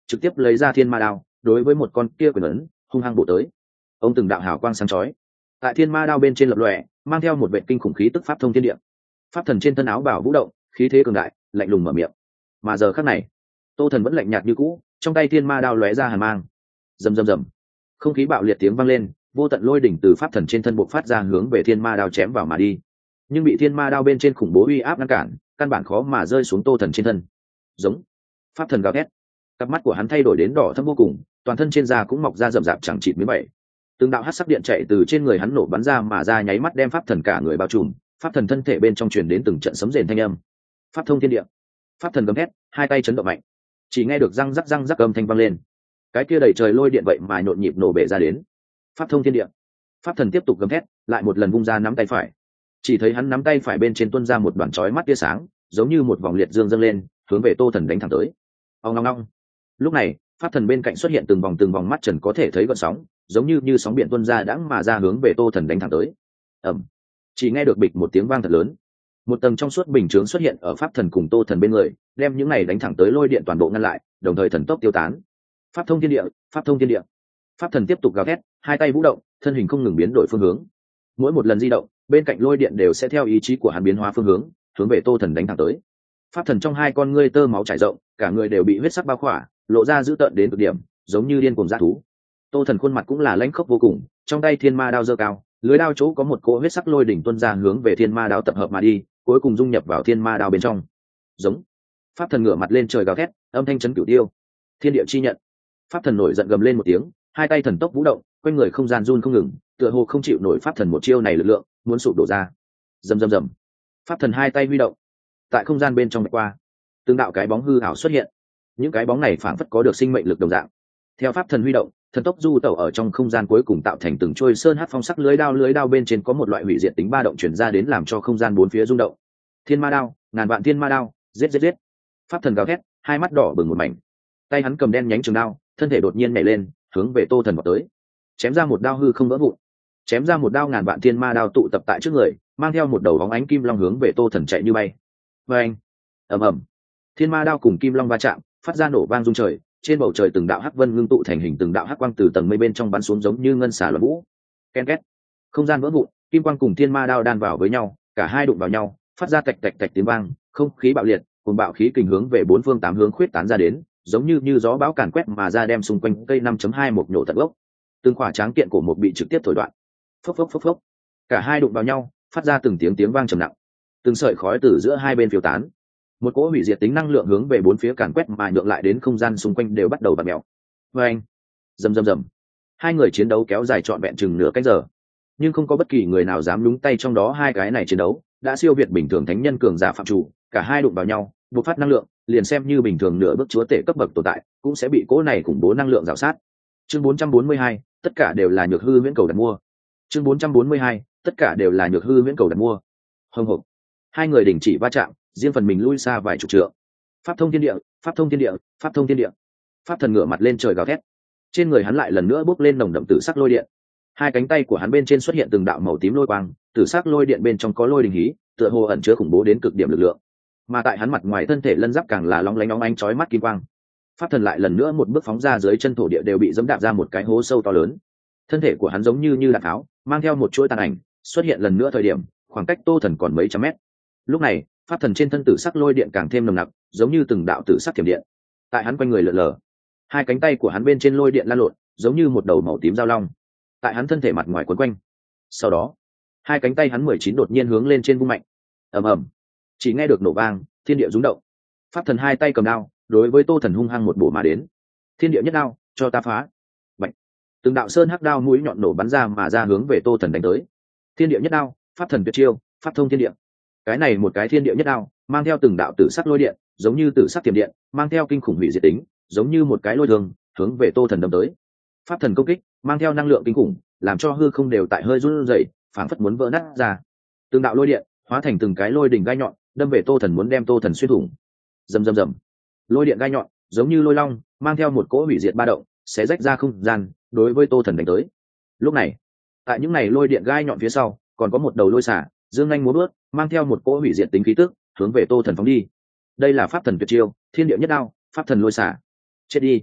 trực tiếp lấy ra thiên ma đao đối với một con kia quyền ấn hung hăng bổ tới. Ông từng đạo hào quang sáng chói tại thiên ma đao bên trên lập lòe, mang theo một vệ kinh khủng khí tức pháp thông thiên địa. Pháp thần trên thân áo bảo vũ động, khí thế cường đại, lạnh lùng mở miệng. Mà giờ khắc này, Tô Thần vẫn lạnh nhạt như cũ, trong tay thiên ma đao lóe ra hàn mang. Rầm rầm rầm, không khí bạo liệt tiếng vang lên, vô tận lôi đỉnh từ pháp thần trên thân bộc phát ra hướng về thiên ma đao chém vào mà đi. Nhưng bị thiên ma đao bên trên khủng bố uy áp ngăn cản, căn bản khó mà rơi xuống Tô Thần trên thân. Giống, pháp thần gào thét, cặp mắt của hắn thay đổi đến đỏ thẫm vô cùng, toàn thân trên da cũng mọc ra rậm rạp chẳng chịt miếng bậy. Từng đạo hắc sắc điện chạy từ trên người hắn nổ bắn ra mà ra, nháy mắt đem pháp thần cả người bao trùm. Pháp thần thân thể bên trong truyền đến từng trận sấm rền thanh âm. Pháp thông thiên địa, pháp thần gầm hét, hai tay chấn động mạnh, chỉ nghe được răng rắc răng rắc âm thanh vang lên. Cái kia đầy trời lôi điện vậy mà nhộn nhịp nổ bể ra đến. Pháp thông thiên địa, pháp thần tiếp tục gầm hét, lại một lần vung ra nắm tay phải. Chỉ thấy hắn nắm tay phải bên trên tuôn ra một đoàn chói mắt tia sáng, giống như một vòng liệt dương dâng lên, hướng về Tô Thần đánh thẳng tới. Ong ong ong. Lúc này, pháp thần bên cạnh xuất hiện từng vòng từng vòng mắt trần có thể thấy gợn sóng, giống như như sóng biển tuôn ra đãng mà ra hướng về Tô Thần đánh thẳng tới. Ầm. Chỉ nghe được bịch một tiếng vang thật lớn, một tầng trong suốt bình chướng xuất hiện ở pháp thần cùng Tô Thần bên người, đem những này đánh thẳng tới lôi điện toàn bộ ngăn lại, đồng thời thần tốc tiêu tán. Pháp thông thiên địa, pháp thông thiên địa. Pháp thần tiếp tục gào thét, hai tay vũ động, thân hình không ngừng biến đổi phương hướng. Mỗi một lần di động, bên cạnh lôi điện đều sẽ theo ý chí của hắn biến hóa phương hướng, hướng về Tô Thần đánh thẳng tới. Pháp thần trong hai con ngươi tơ máu chảy rộng, cả người đều bị huyết sắc bao khỏa, lộ ra dữ tợn đến cực điểm, giống như điên cuồng dã thú. Tô Thần khuôn mặt cũng là lãnh khốc vô cùng, trong tay thiên ma đao giơ cao, lưới đao chỗ có một cỗ huyết sắc lôi đỉnh tuôn ra hướng về thiên ma đao tập hợp mà đi, cuối cùng dung nhập vào thiên ma đao bên trong. Giống. Pháp thần ngửa mặt lên trời gào thét, âm thanh chấn cửu tiêu. Thiên địa chi nhận. Pháp thần nổi giận gầm lên một tiếng, hai tay thần tốc vũ động, quanh người không gian run không ngừng, tựa hồ không chịu nổi pháp thần một chiêu này lực lượng, muốn sụp đổ ra. Rầm rầm rầm. Pháp thần hai tay huy động, tại không gian bên trong qua, từng đạo cái bóng hư ảo xuất hiện. Những cái bóng này phảng phất có được sinh mệnh lực đồng dạng. Theo pháp thần huy động, thần tốc du tẩu ở trong không gian, cuối cùng tạo thành từng trôi sơn hắc phong sắc lưới đao, lưới đao bên trên có một loại hủy diệt tính ba động truyền ra đến, làm cho không gian bốn phía rung động. Thiên ma đao, ngàn vạn thiên ma đao, giết giết giết. Pháp thần gào thét, hai mắt đỏ bừng một mảnh. Tay hắn cầm đen nhánh trường đao, thân thể đột nhiên nhảy lên, hướng về Tô Thần vọt tới. Chém ra một đao hư không vỡ vụn. Chém ra một đao, ngàn vạn thiên ma đao tụ tập tại trước người, mang theo một đầu bóng ánh kim long hướng về Tô Thần chạy như bay. Oeng! Ầm ầm. Thiên ma đao cùng kim long va chạm, phát ra nổ vang rung trời, trên bầu trời từng đạo hắc vân ngưng tụ thành hình, từng đạo hắc quang từ tầng mây bên trong bắn xuống giống như ngân xà loạn vũ. Ken két. Không gian vỡ vụn, kim quang cùng thiên ma đao đan vào với nhau, cả hai đụng vào nhau, phát ra tạch tạch tạch tiếng vang, không khí bạo liệt, cùng bạo khí kình hướng về bốn phương tám hướng khuyết tán ra đến, giống như như gió bão càn quét mà ra, đem xung quanh cây năm chấm hai một nhổ tận gốc. Từng khỏa tráng kiện của một bị trực tiếp thổi đoạn. Phốc phốc phốc phốc. Cả hai đụng vào nhau, phát ra từng tiếng tiếng vang trầm nặng. Từng sợi khói từ giữa hai bên phiêu tán. Một cỗ hủy diệt tính năng lượng hướng về bốn phía càn quét mà nhượng lại đến, không gian xung quanh đều bắt đầu bật mèo. Oeng! Rầm rầm rầm. Hai người chiến đấu kéo dài trọn vẹn chừng nửa canh giờ, nhưng không có bất kỳ người nào dám nhúng tay trong đó. Hai cái này chiến đấu đã siêu việt bình thường thánh nhân cường giả phạm chủ, cả hai đụng vào nhau, bộc phát năng lượng, liền xem như bình thường nửa bước chúa tể cấp bậc tồn tại cũng sẽ bị cỗ này khủng bố năng lượng rào sát. Chương bốn trăm bốn mươi hai, tất cả đều là nhược hư viễn cầu đặt mua. Chương bốn trăm bốn mươi hai, tất cả đều là nhược hư viễn cầu đặt mua. Hưng hục. Hai người đình chỉ va chạm, riêng phần mình lui xa vài chục trượng. Pháp thông thiên địa, pháp thông thiên địa, pháp thông thiên địa. Pháp thần ngửa mặt lên trời gào thét. Trên người hắn lại lần nữa bốc lên nồng đậm tử sắc lôi điện. Hai cánh tay của hắn bên trên xuất hiện từng đạo màu tím lôi quang, tử sắc lôi điện bên trong có lôi đình hí, tựa hồ ẩn chứa khủng bố đến cực điểm lực lượng. Mà tại hắn mặt ngoài thân thể lân giáp càng là long lánh óng ánh chói mắt kim quang. Pháp thần lại lần nữa một bước phóng ra, dưới chân thổ địa đều bị dẫm đạp ra một cái hố sâu to lớn. Thân thể của hắn giống như như đạn tháo, mang theo một chuỗi tàn ảnh, xuất hiện lần nữa thời điểm, khoảng cách Tô Thần còn mấy trăm mét. Lúc này, pháp thần trên thân tử sắc lôi điện càng thêm nồng nặc, giống như từng đạo tử sắc thiểm điện. Tại hắn quanh người lượn lờ, hai cánh tay của hắn bên trên lôi điện lan lộn, giống như một đầu màu tím giao long. Tại hắn thân thể mặt ngoài quấn quanh. Sau đó, hai cánh tay hắn mười chín đột nhiên hướng lên trên vung mạnh. Ầm ầm. Chỉ nghe được nổ vang, thiên địa rung động. Pháp thần hai tay cầm đao, đối với Tô Thần hung hăng một bổ mà đến. Thiên địa nhất đao, cho ta phá. Bạch. Từng đạo sơn hắc đao mũi nhọn nổ bắn ra mà ra hướng về Tô Thần đánh tới. Thiên địa nhất đao, pháp thần tuyệt chiêu, pháp thông thiên địa. Cái này một cái thiên địa nhất đao, mang theo từng đạo tử sắc lôi điện, giống như tử sắc tiềm điện, mang theo kinh khủng hủy diệt tính, giống như một cái lôi đường, hướng về Tô Thần đâm tới. Pháp thần công kích, mang theo năng lượng kinh khủng, làm cho hư không đều tại hơi run rẩy, phảng phất muốn vỡ nát ra. Từng đạo lôi điện, hóa thành từng cái lôi đỉnh gai nhọn, đâm về Tô Thần, muốn đem Tô Thần xuyên thủng. Rầm rầm rầm. Lôi điện gai nhọn, giống như lôi long, mang theo một cỗ hủy diệt ba động, sẽ rách ra không gian, đối với Tô Thần đánh tới. Lúc này, tại những này lôi điện gai nhọn phía sau, còn có một đầu lôi xả, dương nhanh múa bước, mang theo một cỗ hủy diệt tính khí tức, hướng về Tô Thần phóng đi. Đây là pháp thần tuyệt chiêu, thiên địa nhất đao, pháp thần lôi xả. Chết đi.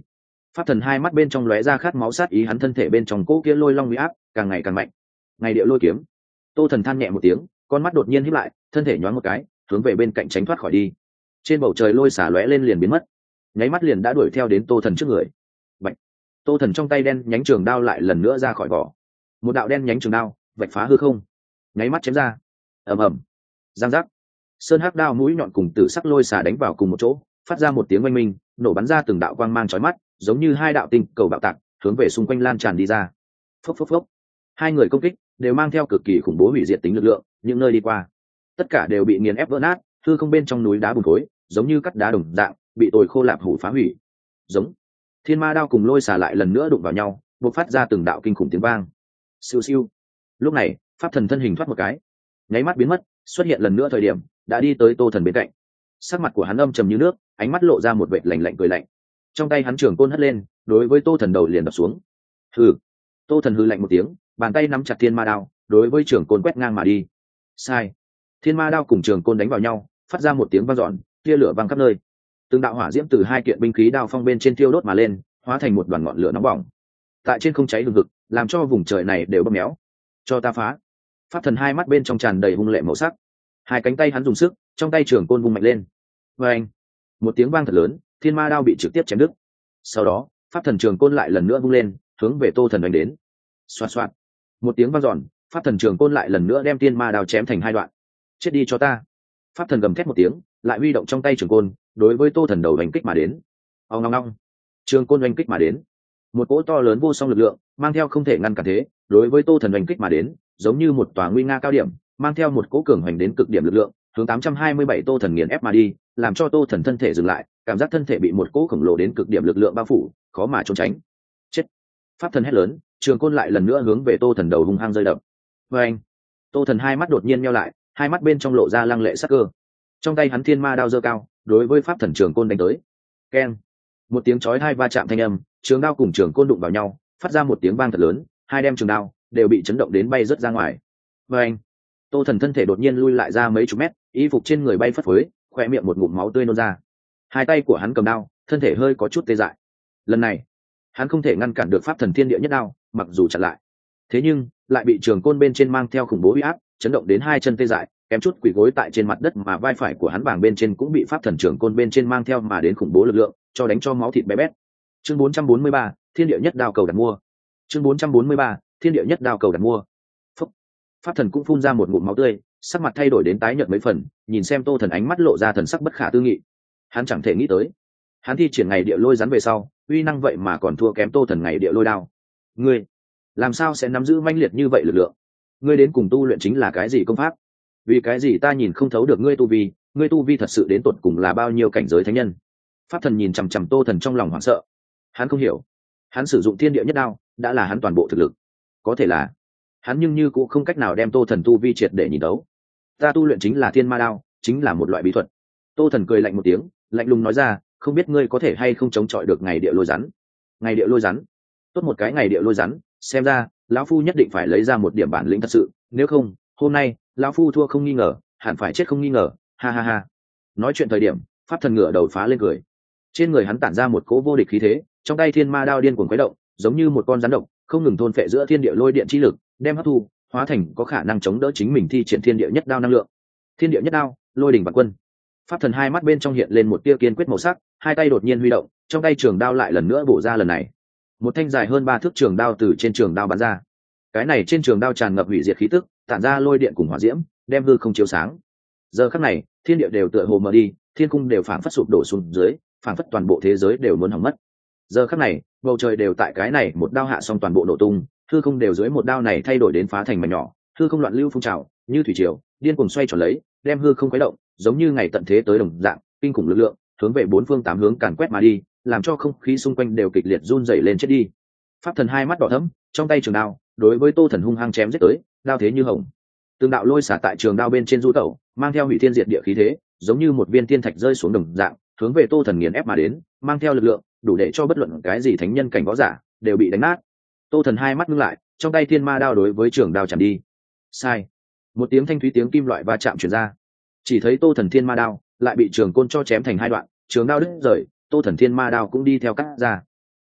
Pháp thần hai mắt bên trong lóe ra khát máu sát ý, hắn thân thể bên trong cỗ kia lôi long uy áp càng ngày càng mạnh. Ngày địa lôi kiếm. Tô Thần than nhẹ một tiếng, con mắt đột nhiên híp lại, thân thể nhoáng một cái, hướng về bên cạnh tránh thoát khỏi đi. Trên bầu trời lôi xả lóe lên liền biến mất, nháy mắt liền đã đuổi theo đến Tô Thần trước người. Bạch. Tô Thần trong tay đen nhánh trường đao lại lần nữa ra khỏi vỏ, một đạo đen nhánh trường đao vạch phá hư không, nháy mắt chém ra. Ầm ầm. Giang giác. Sơn hắc đao mũi nhọn cùng tử sắc lôi xả đánh vào cùng một chỗ, phát ra một tiếng oanh minh, nổ bắn ra từng đạo quang mang chói mắt, giống như hai đạo tinh cầu bạo tạc hướng về xung quanh lan tràn đi ra. Phốc phốc phốc. Hai người công kích đều mang theo cực kỳ khủng bố hủy diệt tính lực lượng, những nơi đi qua tất cả đều bị nghiền ép vỡ nát, hư không bên trong núi đá bùn khối giống như cắt đá đồng dạng bị tồi khô lạp hủ phá hủy. Giống. Thiên ma đao cùng lôi xả lại lần nữa đụng vào nhau, bộc phát ra từng đạo kinh khủng tiếng vang. Siêu siêu. Lúc này pháp thần thân hình thoát một cái, nháy mắt biến mất, xuất hiện lần nữa thời điểm đã đi tới Tô Thần bên cạnh. Sắc mặt của hắn âm trầm như nước, ánh mắt lộ ra một vệt lạnh lạnh cười lạnh. Trong tay hắn trường côn hất lên, đối với Tô Thần đầu liền đập xuống. Hừ. Tô Thần hừ lạnh một tiếng, bàn tay nắm chặt thiên ma đao, đối với trường côn quét ngang mà đi. Sai. Thiên ma đao cùng trường côn đánh vào nhau, phát ra một tiếng vang dọn, tia lửa văng khắp nơi. Từng đạo hỏa diễm từ hai kiện binh khí đao phong bên trên thiêu đốt mà lên, hóa thành một đoàn ngọn lửa nóng bỏng. Tại trên không cháy hừng hực, làm cho vùng trời này đều bơm méo. Cho ta phá. Pháp thần hai mắt bên trong tràn đầy hung lệ màu sắc, hai cánh tay hắn dùng sức, trong tay trường côn vung mạnh lên. Và anh. Một tiếng vang thật lớn, thiên ma đao bị trực tiếp chém đứt. Sau đó pháp thần trường côn lại lần nữa vung lên, hướng về Tô Thần đánh đến. Xoạt xoạt. Một tiếng vang dọn, pháp thần trường côn lại lần nữa đem thiên ma đao chém thành hai đoạn. Chết đi cho ta. Pháp thần gầm thét một tiếng, lại huy động trong tay trường côn, đối với Tô Thần đầu đánh kích mà đến. Ong ong ong. Trường côn đánh kích mà đến, một cỗ to lớn vô song lực lượng mang theo không thể ngăn cản thế, đối với Tô Thần đánh kích mà đến, giống như một tòa nguy nga cao điểm, mang theo một cỗ cường hoành đến cực điểm lực lượng, hướng tám trăm hai mươi bảy Tô Thần nghiền ép mà đi, làm cho Tô Thần thân thể dừng lại, cảm giác thân thể bị một cỗ khổng lồ đến cực điểm lực lượng bao phủ, khó mà trốn tránh. Chết. Pháp thần hét lớn, trường côn lại lần nữa hướng về Tô Thần đầu hung hăng rơi đập. Và anh. Tô Thần hai mắt đột nhiên nheo lại, hai mắt bên trong lộ ra lăng lệ sắc cơ. Trong tay hắn thiên ma đao giơ cao, đối với pháp thần trường côn đánh tới. Keng. Một tiếng chói tai va chạm thanh âm, trường đao cùng trường côn đụng vào nhau, phát ra một tiếng vang thật lớn, hai đem trường đao đều bị chấn động đến bay rớt ra ngoài. Và anh. Tô Thần thân thể đột nhiên lui lại ra mấy chục mét, y phục trên người bay phất phới, khoe miệng một ngụm máu tươi nôn ra. Hai tay của hắn cầm đao, thân thể hơi có chút tê dại. Lần này hắn không thể ngăn cản được pháp thần thiên địa nhất đao, mặc dù chặn lại, thế nhưng lại bị trường côn bên trên mang theo khủng bố uy áp chấn động đến hai chân tê dại, kém chút quỳ gối tại trên mặt đất, mà vai phải của hắn bảng bên trên cũng bị pháp thần trường côn bên trên mang theo mà đến khủng bố lực lượng cho đánh cho máu thịt bé bét. Chương bốn trăm bốn mươi ba, thiên địa nhất đao cầu đặt mua. Chương bốn trăm bốn mươi ba, thiên địa nhất đao cầu đặt mua. Phúc. Pháp thần cũng phun ra một ngụm máu tươi, sắc mặt thay đổi đến tái nhợt mấy phần, nhìn xem Tô Thần ánh mắt lộ ra thần sắc bất khả tư nghị. Hắn chẳng thể nghĩ tới, hắn thi triển ngày địa lôi rắn về sau, uy năng vậy mà còn thua kém Tô Thần ngày địa lôi đao. Ngươi làm sao sẽ nắm giữ manh liệt như vậy lực lượng? Ngươi đến cùng tu luyện chính là cái gì công pháp? Vì cái gì ta nhìn không thấu được ngươi tu vi? Ngươi tu vi thật sự đến tột cùng là bao nhiêu cảnh giới thánh nhân? Pháp thần nhìn chằm chằm Tô Thần trong lòng hoảng sợ. Hắn không hiểu, hắn sử dụng thiên địa nhất đao đã là hắn toàn bộ thực lực, có thể là hắn nhưng như cũng không cách nào đem Tô Thần tu vi triệt để nhìn đấu. Ta tu luyện chính là thiên ma đao, chính là một loại bí thuật. Tô Thần cười lạnh một tiếng, lạnh lùng nói ra, không biết ngươi có thể hay không chống chọi được ngày địa lôi rắn. Ngày địa lôi rắn? Tốt một cái ngày địa lôi rắn, xem ra lão phu nhất định phải lấy ra một điểm bản lĩnh thật sự, nếu không hôm nay lão phu thua không nghi ngờ, hẳn phải chết không nghi ngờ. Ha ha ha. Nói chuyện thời điểm, pháp thần ngửa đầu phá lên cười. Trên người hắn tản ra một cỗ vô địch khí thế, trong tay thiên ma đao điên cuồng quấy động, giống như một con rắn độc, không ngừng thôn phệ giữa thiên địa lôi điện chi lực, đem hấp thu, hóa thành có khả năng chống đỡ chính mình thi triển thiên địa nhất đao năng lượng. Thiên địa nhất đao, lôi đỉnh vạn quân. Pháp thần hai mắt bên trong hiện lên một tia kiên quyết màu sắc, hai tay đột nhiên huy động, trong tay trường đao lại lần nữa bổ ra, lần này một thanh dài hơn ba thước trường đao từ trên trường đao bắn ra. Cái này trên trường đao tràn ngập hủy diệt khí tức, tản ra lôi điện cùng hỏa diễm, đem hư không chiếu sáng. Giờ khắc này, thiên địa đều tựa hồ mờ đi, thiên cung đều phảng phất sụp đổ xuống dưới, phảng phất toàn bộ thế giới đều muốn hỏng mất. Giờ khắc này, bầu trời đều tại cái này một đao hạ xong toàn bộ nổ tung, hư không đều dưới một đao này thay đổi đến phá thành mảnh nhỏ, hư không loạn lưu phun trào, như thủy triều, điên cuồng xoay tròn lấy, đem hư không khuấy động, giống như ngày tận thế tới đồng dạng, kinh khủng lực lượng hướng về bốn phương tám hướng càn quét mà đi, làm cho không khí xung quanh đều kịch liệt run rẩy lên chết đi. Pháp thần hai mắt đỏ thẫm, trong tay trường đao đối với Tô Thần hung hăng chém giết tới, đao thế như hồng. Từng đạo lôi xả tại trường đao bên trên du tẩu, mang theo hủy thiên diệt địa khí thế, giống như một viên thiên thạch rơi xuống đồng dạng, hướng về Tô Thần nghiền ép mà đến, mang theo lực lượng đủ để cho bất luận cái gì thánh nhân cảnh võ giả đều bị đánh nát. Tô Thần hai mắt ngưng lại, trong tay thiên ma đao đối với trường đao chạm đi. Sai. Một tiếng thanh thúy tiếng kim loại va chạm truyền ra. Chỉ thấy Tô Thần thiên ma đao lại bị trường côn cho chém thành hai đoạn, trường đao đứt rời, Tô Thần thiên ma đao cũng đi theo cắt ra.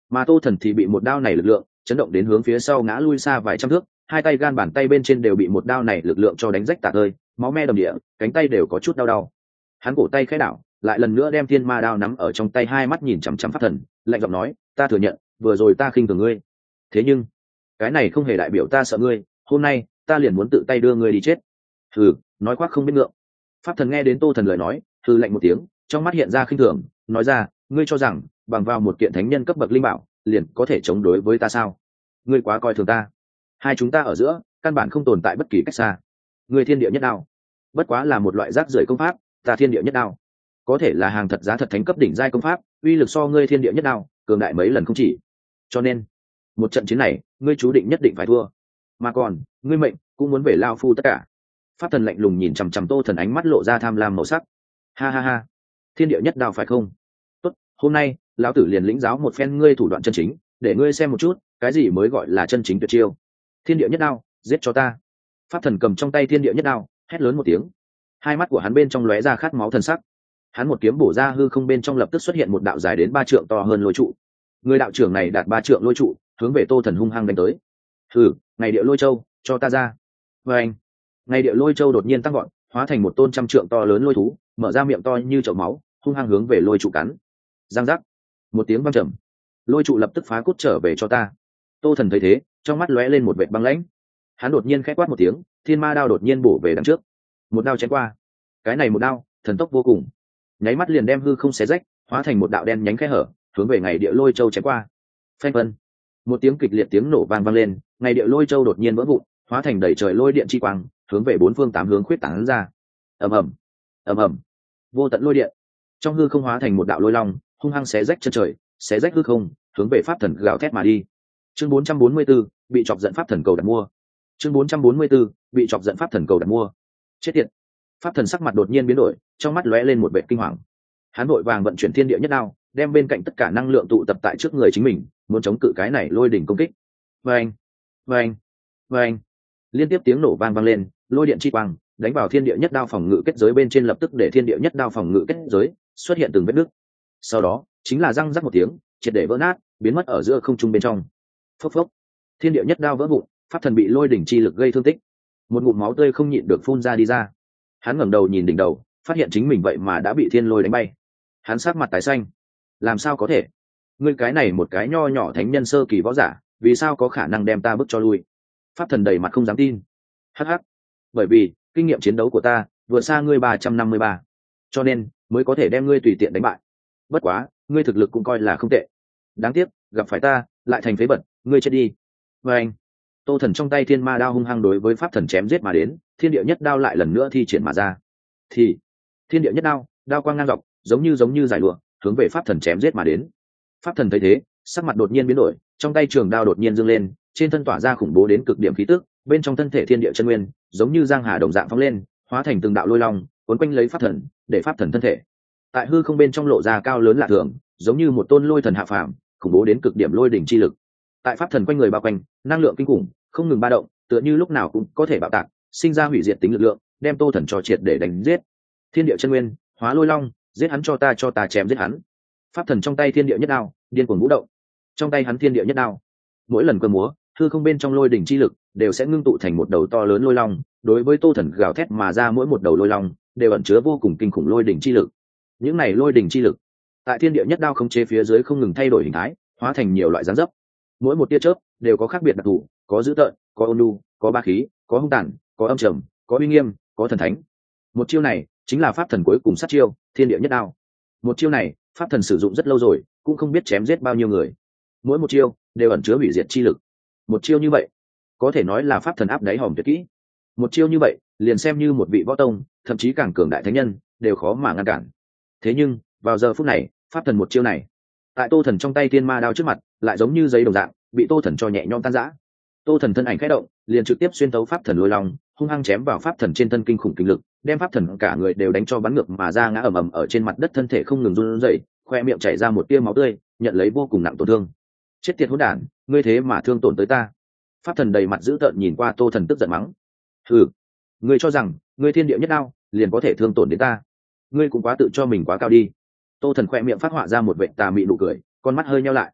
mà tô thần thì bị một đao này lực lượng chấn động đến hướng phía sau ngã lui xa vài trăm thước, hai tay gan bàn tay bên trên đều bị một đao này lực lượng cho đánh rách tả tơi, máu me đầm địa, cánh tay đều có chút đau đau. Hắn cổ tay khẽ đảo, lại lần nữa đem thiên ma đao nắm ở trong tay, hai mắt nhìn chằm chằm pháp thần, lạnh giọng nói, ta thừa nhận vừa rồi ta khinh thường ngươi, thế nhưng cái này không hề đại biểu ta sợ ngươi, hôm nay ta liền muốn tự tay đưa ngươi đi chết. Hừ, nói khoác không biết ngượng. Pháp thần nghe đến tô thần lời nói, hừ lạnh một tiếng, trong mắt hiện ra khinh thường, nói ra, ngươi cho rằng bằng vào một kiện thánh nhân cấp bậc linh bảo liền có thể chống đối với ta sao? Ngươi quá coi thường ta. Hai chúng ta ở giữa căn bản không tồn tại bất kỳ cách xa. Ngươi thiên địa nhất đao bất quá là một loại rác rưởi công pháp, ta thiên địa nhất đao có thể là hàng thật giá thật thánh cấp đỉnh giai công pháp, uy lực so ngươi thiên địa nhất đao cường đại mấy lần không chỉ. Cho nên một trận chiến này ngươi chú định nhất định phải thua, mà còn ngươi mệnh cũng muốn về lao phu tất cả. Pháp thần lạnh lùng nhìn chằm chằm tô thần, ánh mắt lộ ra tham lam màu sắc. Ha ha ha, thiên địa nhất đao phải không? Tốt, hôm nay lão tử liền lĩnh giáo một phen ngươi thủ đoạn chân chính, để ngươi xem một chút cái gì mới gọi là chân chính tuyệt chiêu. Thiên địa nhất đao, giết cho ta. Pháp thần cầm trong tay thiên địa nhất đao, hét lớn một tiếng. Hai mắt của hắn bên trong lóe ra khát máu thần sắc. Hắn một kiếm bổ ra hư không, bên trong lập tức xuất hiện một đạo dài đến ba trượng to hơn lôi trụ. Người đạo trưởng này đạt ba trượng lôi trụ, hướng về tô thần hung hăng đánh tới. Hừ, ngày địa lôi châu, cho ta ra. Và anh, ngày địa lôi châu đột nhiên tăng gọn, hóa thành một tôn trăm trượng to lớn lôi thú, mở ra miệng to như chậu máu, hung hăng hướng về lôi trụ cắn. Giang giác, một tiếng vang trầm, lôi trụ lập tức phá cốt trở về cho ta. Tô thần thấy thế, trong mắt lóe lên một vệt băng lãnh. Hắn đột nhiên khẽ quát một tiếng, thiên ma đao đột nhiên bổ về đằng trước, một đao chém qua. Cái này một đao thần tốc vô cùng, nháy mắt liền đem hư không xé rách, hóa thành một đạo đen nhánh khẽ hở, hướng về ngày địa lôi châu chém qua. Phanh phân, một tiếng kịch liệt tiếng nổ vang vang lên, ngày địa lôi châu đột nhiên vỡ vụn, hóa thành đầy trời lôi điện chi quang, hướng về bốn phương tám hướng khuyết tán ra. Ầm ầm, ầm ầm, vô tận lôi điện trong hư không hóa thành một đạo lôi long, hung hăng xé rách chân trời, xé rách hư không, hướng về pháp thần gào thét mà đi. Chương bốn trăm bốn mươi 4, bị chọc giận pháp thần cầu đặt mua. Chương bốn trăm bốn mươi 4, bị chọc giận pháp thần cầu đặt mua. Chết tiệt. Pháp thần sắc mặt đột nhiên biến đổi, trong mắt lóe lên một vẻ kinh hoàng. Hắn vội vàng vận chuyển thiên địa nhất đao, đem bên cạnh tất cả năng lượng tụ tập tại trước người chính mình, muốn chống cự cái này lôi đỉnh công kích. Oeng, oeng, oeng. Liên tiếp tiếng nổ vang vang lên, lôi điện chi quang đánh vào thiên địa nhất đao phòng ngự kết giới bên trên, lập tức để thiên địa nhất đao phòng ngự kết giới xuất hiện từng vết nứt. Sau đó chính là răng rắc một tiếng, triệt để vỡ nát, biến mất ở giữa không trung bên trong. Phốc phốc, thiên địa nhất đao vỡ vụn, pháp thần bị lôi đỉnh chi lực gây thương tích, một ngụm máu tươi không nhịn được phun ra đi ra. Hắn ngẩng đầu nhìn đỉnh đầu, phát hiện chính mình vậy mà đã bị thiên lôi đánh bay. Hắn sắc mặt tái xanh. Làm sao có thể? Ngươi cái này một cái nho nhỏ thánh nhân sơ kỳ võ giả, vì sao có khả năng đem ta bước cho lui? Pháp thần đầy mặt không dám tin. Hắc hắc, bởi vì kinh nghiệm chiến đấu của ta vượt xa ngươi ba trăm năm mươi ba, cho nên mới có thể đem ngươi tùy tiện đánh bại. Bất quá ngươi thực lực cũng coi là không tệ, đáng tiếc gặp phải ta lại thành phế vật, ngươi chết đi. Và anh, tô thần trong tay thiên ma đao hung hăng đối với pháp thần chém giết mà đến, thiên địa nhất đao lại lần nữa thi triển mà ra. Thì thiên địa nhất đao, đao quang ngang dọc, giống như giống như giải lụa, hướng về pháp thần chém giết mà đến. Pháp thần thấy thế, sắc mặt đột nhiên biến đổi, trong tay trường đao đột nhiên dâng lên, trên thân tỏa ra khủng bố đến cực điểm khí tức, bên trong thân thể thiên địa chân nguyên giống như giang hà đồng dạng phóng lên, hóa thành từng đạo lôi long cuốn quanh lấy pháp thần, để pháp thần thân thể tại hư không bên trong lộ ra cao lớn lạ thường, giống như một tôn lôi thần hạ phàm, khủng bố đến cực điểm lôi đỉnh chi lực tại pháp thần quanh người bao quanh, năng lượng kinh khủng không ngừng ba động, tựa như lúc nào cũng có thể bạo tạc, sinh ra hủy diệt tính lực lượng, đem tô thần cho triệt để đánh giết. Thiên địa chân nguyên hóa lôi long, giết hắn cho ta, cho ta chém giết hắn. Pháp thần trong tay thiên địa nhất đao điên cuồng vũ động, trong tay hắn thiên địa nhất đao mỗi lần cơ múa, hư không bên trong lôi đỉnh chi lực đều sẽ ngưng tụ thành một đầu to lớn lôi long, đối với tô thần gào thét mà ra, mỗi một đầu lôi long đều ẩn chứa vô cùng kinh khủng lôi đỉnh chi lực. Những này lôi đỉnh chi lực tại thiên địa nhất đao khống chế phía dưới không ngừng thay đổi hình thái, hóa thành nhiều loại dáng dấp, mỗi một tia chớp đều có khác biệt đặc thù, có dữ tợn, có ôn nhu, có ba khí, có hung tàn, có âm trầm, có uy nghiêm, có thần thánh. Một chiêu này chính là pháp thần cuối cùng sát chiêu, thiên địa nhất đao. Một chiêu này pháp thần sử dụng rất lâu rồi, cũng không biết chém giết bao nhiêu người, mỗi một chiêu đều ẩn chứa hủy diệt chi lực. Một chiêu như vậy có thể nói là pháp thần áp đáy hòm tuyệt kỹ. Một chiêu như vậy liền xem như một vị võ tông, thậm chí càng cường đại thánh nhân đều khó mà ngăn cản. Thế nhưng vào giờ phút này, pháp thần một chiêu này tại tô thần trong tay thiên ma đao trước mặt lại giống như giấy đồng dạng, bị tô thần cho nhẹ nhõm tan rã. Tô thần thân ảnh khẽ động, liền trực tiếp xuyên tấu pháp thần lôi long, hung hăng chém vào pháp thần trên thân, kinh khủng kinh lực đem pháp thần cả người đều đánh cho bắn ngược mà ra, ngã ầm ầm ở trên mặt đất, thân thể không ngừng run rẩy, khoe miệng chảy ra một tia máu tươi, nhận lấy vô cùng nặng tổn thương. Chết tiệt hỗn đản, ngươi thế mà thương tổn tới ta. Pháp thần đầy mặt dữ tợn nhìn qua tô thần, tức giận mắng. Hừ, ngươi cho rằng ngươi thiên địa nhất đao liền có thể thương tổn đến ta? Ngươi cũng quá tự cho mình quá cao đi. Tô thần khoe miệng phát họa ra một vệt tà mị nụ cười, con mắt hơi nheo lại.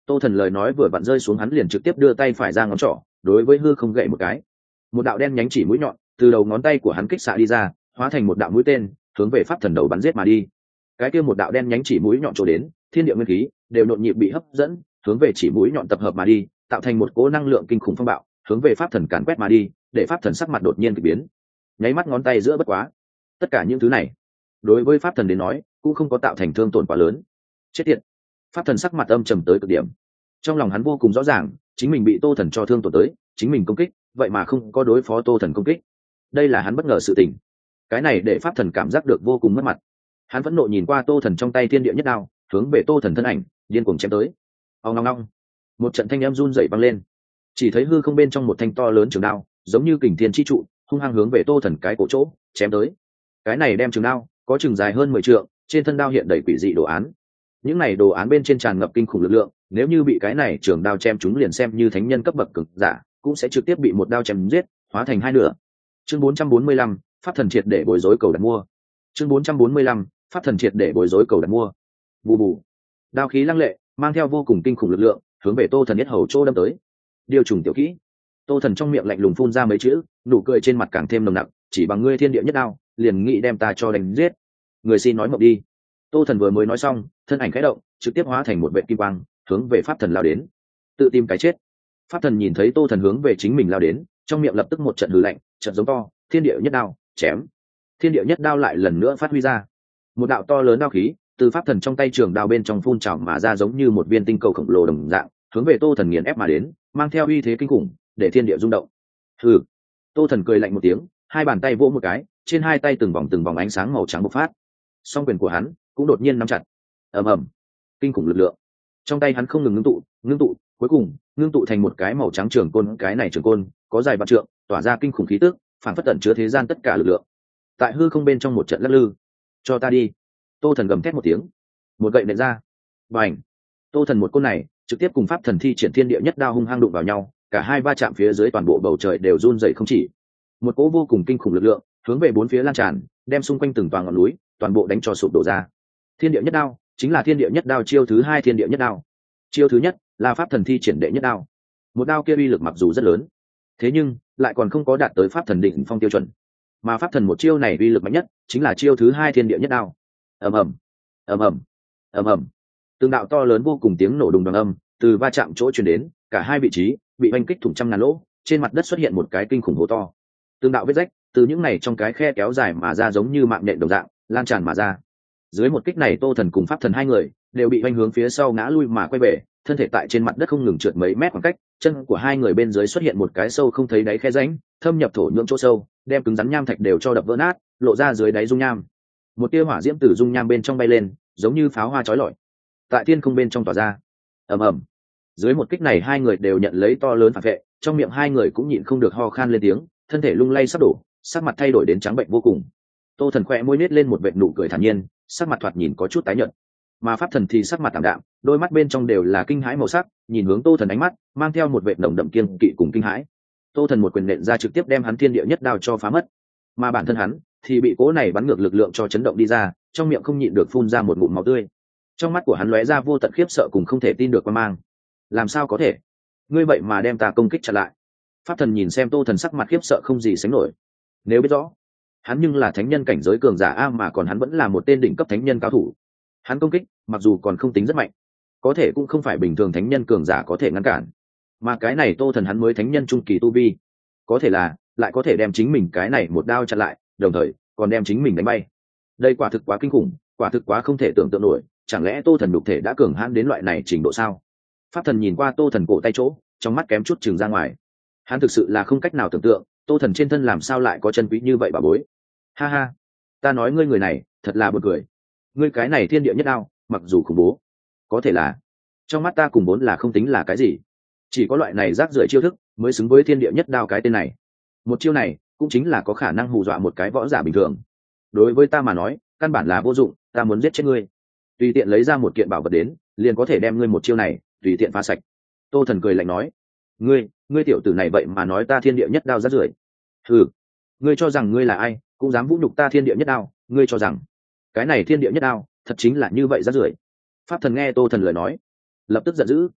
Tô Thần lời nói vừa vặn rơi xuống, hắn liền trực tiếp đưa tay phải ra ngón trỏ đối với hư không gậy một cái, một đạo đen nhánh chỉ mũi nhọn từ đầu ngón tay của hắn kích xạ đi ra, hóa thành một đạo mũi tên hướng về pháp thần đầu bắn giết mà đi. Cái kia một đạo đen nhánh chỉ mũi nhọn chỗ đến, thiên địa nguyên khí đều nhộn nhịp bị hấp dẫn, hướng về chỉ mũi nhọn tập hợp mà đi, tạo thành một cỗ năng lượng kinh khủng phong bạo, hướng về pháp thần càn quét mà đi, để pháp thần sắc mặt đột nhiên kỳ biến, nháy mắt ngón tay giữa bất quá. Tất cả những thứ này đối với pháp thần đến nói cũng không có tạo thành thương tổn quá lớn. Chết tiệt! Pháp thần sắc mặt âm trầm tới cực điểm. Trong lòng hắn vô cùng rõ ràng, chính mình bị Tô Thần cho thương tổn tới, chính mình công kích, vậy mà không có đối phó Tô Thần công kích. Đây là hắn bất ngờ sự tình. Cái này để pháp thần cảm giác được vô cùng mất mặt. Hắn vẫn nộ nhìn qua Tô Thần trong tay thiên địa nhất đao, hướng về Tô Thần thân ảnh điên cuồng chém tới. Ong ong ong, một trận thanh âm run rẩy vang lên. Chỉ thấy hư không bên trong một thanh to lớn trường đao, giống như kình thiên chi trụ, hung hăng hướng về Tô Thần cái cổ chỗ chém tới. Cái này đem trường đao có chừng dài hơn mười trượng, trên thân đao hiện đầy quỷ dị đồ án. Những này đồ án bên trên tràn ngập kinh khủng lực lượng, nếu như bị cái này trường đao chém chúng liền xem như thánh nhân cấp bậc cực giả, cũng sẽ trực tiếp bị một đao chém giết, hóa thành hai nửa. Chương bốn trăm bốn mươi lăm, pháp thần triệt để bối rối cầu đặt mua. Chương bốn trăm bốn mươi lăm, pháp thần triệt để bối rối cầu đặt mua. Bù bù. Đao khí lăng lệ, mang theo vô cùng kinh khủng lực lượng, hướng về Tô Thần nhất hầu chỗ đâm tới. Điều trùng tiểu kỹ. Tô Thần trong miệng lạnh lùng phun ra mấy chữ, nụ cười trên mặt càng thêm nồng nặc, chỉ bằng ngươi thiên địa nhất đao, liền nghĩ đem ta cho đánh giết. Người xin nói mộng đi. Tô Thần vừa mới nói xong, thân ảnh khẽ động, trực tiếp hóa thành một vệt kim quang, hướng về pháp thần lao đến. Tự tìm cái chết. Pháp thần nhìn thấy Tô Thần hướng về chính mình lao đến, trong miệng lập tức một trận hừ lạnh, trận giống to, thiên địa nhất đao, chém. Thiên địa nhất đao lại lần nữa phát huy ra. Một đạo to lớn đao khí từ pháp thần trong tay trường đao bên trong phun trào mà ra, giống như một viên tinh cầu khổng lồ đồng dạng, hướng về Tô Thần nghiền ép mà đến, mang theo uy thế kinh khủng, để thiên địa rung động. Hừ. Tô Thần cười lạnh một tiếng, hai bàn tay vỗ một cái, trên hai tay từng vòng từng vòng ánh sáng màu trắng bộc phát. Song quyền của hắn cũng đột nhiên nắm chặt. Ầm ầm. Kinh khủng lực lượng trong tay hắn không ngừng ngưng tụ, ngưng tụ, cuối cùng ngưng tụ thành một cái màu trắng trường côn. Cái này trường côn có dài vạn trượng, tỏa ra kinh khủng khí tức, phản phất tẩn chứa thế gian tất cả lực lượng. Tại hư không bên trong một trận lắc lư. Cho ta đi. Tô Thần gầm thét một tiếng, một gậy nện ra. Bành. Tô Thần một côn này trực tiếp cùng pháp thần thi triển thiên địa nhất đao hung hăng đụng vào nhau, cả hai va chạm phía dưới toàn bộ bầu trời đều run rẩy không chỉ. Một cỗ vô cùng kinh khủng lực lượng hướng về bốn phía lan tràn, đem xung quanh từng toàn ngọn núi toàn bộ đánh cho sụp đổ ra. Thiên địa nhất đao chính là thiên địa nhất đao chiêu thứ hai. Thiên địa nhất đao chiêu thứ nhất là pháp thần thi triển đệ nhất đao. Một đao kia uy lực mặc dù rất lớn, thế nhưng lại còn không có đạt tới pháp thần đỉnh phong tiêu chuẩn, mà pháp thần một chiêu này uy lực mạnh nhất chính là chiêu thứ hai, thiên địa nhất đao. Ầm ầm, ầm ầm, ầm ầm. Từng đạo to lớn vô cùng tiếng nổ đùng đoàng âm từ va chạm chỗ truyền đến, cả hai vị trí bị oanh kích thủng trăm ngàn lỗ, trên mặt đất xuất hiện một cái kinh khủng hố to. Từng đạo vết rách từ những này trong cái khe kéo dài mà ra, giống như mạng nhện đồng dạng lan tràn mà ra. Dưới một kích này, Tô Thần cùng pháp thần hai người đều bị oanh hướng phía sau ngã lui mà quay về, thân thể tại trên mặt đất không ngừng trượt mấy mét khoảng cách. Chân của hai người bên dưới xuất hiện một cái sâu không thấy đáy khe rãnh, thâm nhập thổ nhưỡng chỗ sâu, đem cứng rắn nham thạch đều cho đập vỡ nát, lộ ra dưới đáy dung nham. Một tia hỏa diễm từ dung nham bên trong bay lên, giống như pháo hoa chói lọi, tại thiên không bên trong tỏa ra. Ầm ầm. Dưới một kích này, hai người đều nhận lấy to lớn phản vệ, trong miệng hai người cũng nhịn không được ho khan lên tiếng, thân thể lung lay sắp đổ, sắc mặt thay đổi đến trắng bệnh vô cùng. Tô Thần khẽ môi nết lên một vệt nụ cười thản nhiên, sắc mặt thoạt nhìn có chút tái nhợt, mà pháp thần thì sắc mặt tạm đạm, đôi mắt bên trong đều là kinh hãi màu sắc, nhìn hướng Tô Thần ánh mắt mang theo một vệt nồng đậm kiêng kỵ cùng kinh hãi. Tô Thần một quyền nện ra trực tiếp đem hắn thiên địa nhất đao cho phá mất, mà bản thân hắn thì bị cố này bắn ngược lực lượng cho chấn động đi ra, trong miệng không nhịn được phun ra một ngụm máu tươi. Trong mắt của hắn lóe ra vô tận khiếp sợ cùng không thể tin được quan mang. Làm sao có thể? Ngươi vậy mà đem ta công kích chặn lại? Pháp thần nhìn xem Tô Thần sắc mặt khiếp sợ không gì sánh nổi. Nếu biết rõ hắn nhưng là thánh nhân cảnh giới cường giả a, mà còn hắn vẫn là một tên đỉnh cấp thánh nhân cao thủ, hắn công kích mặc dù còn không tính rất mạnh, có thể cũng không phải bình thường thánh nhân cường giả có thể ngăn cản. Mà cái này Tô Thần hắn mới thánh nhân trung kỳ tu vi, có thể là lại có thể đem chính mình cái này một đao chặn lại, đồng thời còn đem chính mình đánh bay. Đây quả thực quá kinh khủng, quả thực quá không thể tưởng tượng nổi. Chẳng lẽ Tô Thần nhục thể đã cường hãn đến loại này trình độ sao? Pháp thần nhìn qua Tô Thần cổ tay chỗ, trong mắt kém chút trừng ra ngoài. Hắn thực sự là không cách nào tưởng tượng, Tô Thần trên thân làm sao lại có chân quý như vậy bà bối. Ha ha, ta nói ngươi người này thật là buồn cười. Ngươi cái này thiên địa nhất đao mặc dù khủng bố, có thể là trong mắt ta cùng vốn là không tính là cái gì, chỉ có loại này rác rưởi chiêu thức mới xứng với thiên địa nhất đao cái tên này. Một chiêu này cũng chính là có khả năng hù dọa một cái võ giả bình thường, đối với ta mà nói căn bản là vô dụng. Ta muốn giết chết ngươi, tùy tiện lấy ra một kiện bảo vật đến liền có thể đem ngươi một chiêu này tùy tiện phá sạch. Tô Thần cười lạnh nói, ngươi ngươi tiểu tử này vậy mà nói ta thiên địa nhất đao rác rưởi. Ừ, ngươi cho rằng ngươi là ai cũng dám vũ nhục ta thiên địa nhất đao? Ngươi cho rằng cái này thiên địa nhất đao thật chính là như vậy rác rưởi? Pháp thần nghe Tô Thần lời nói lập tức giận dữ,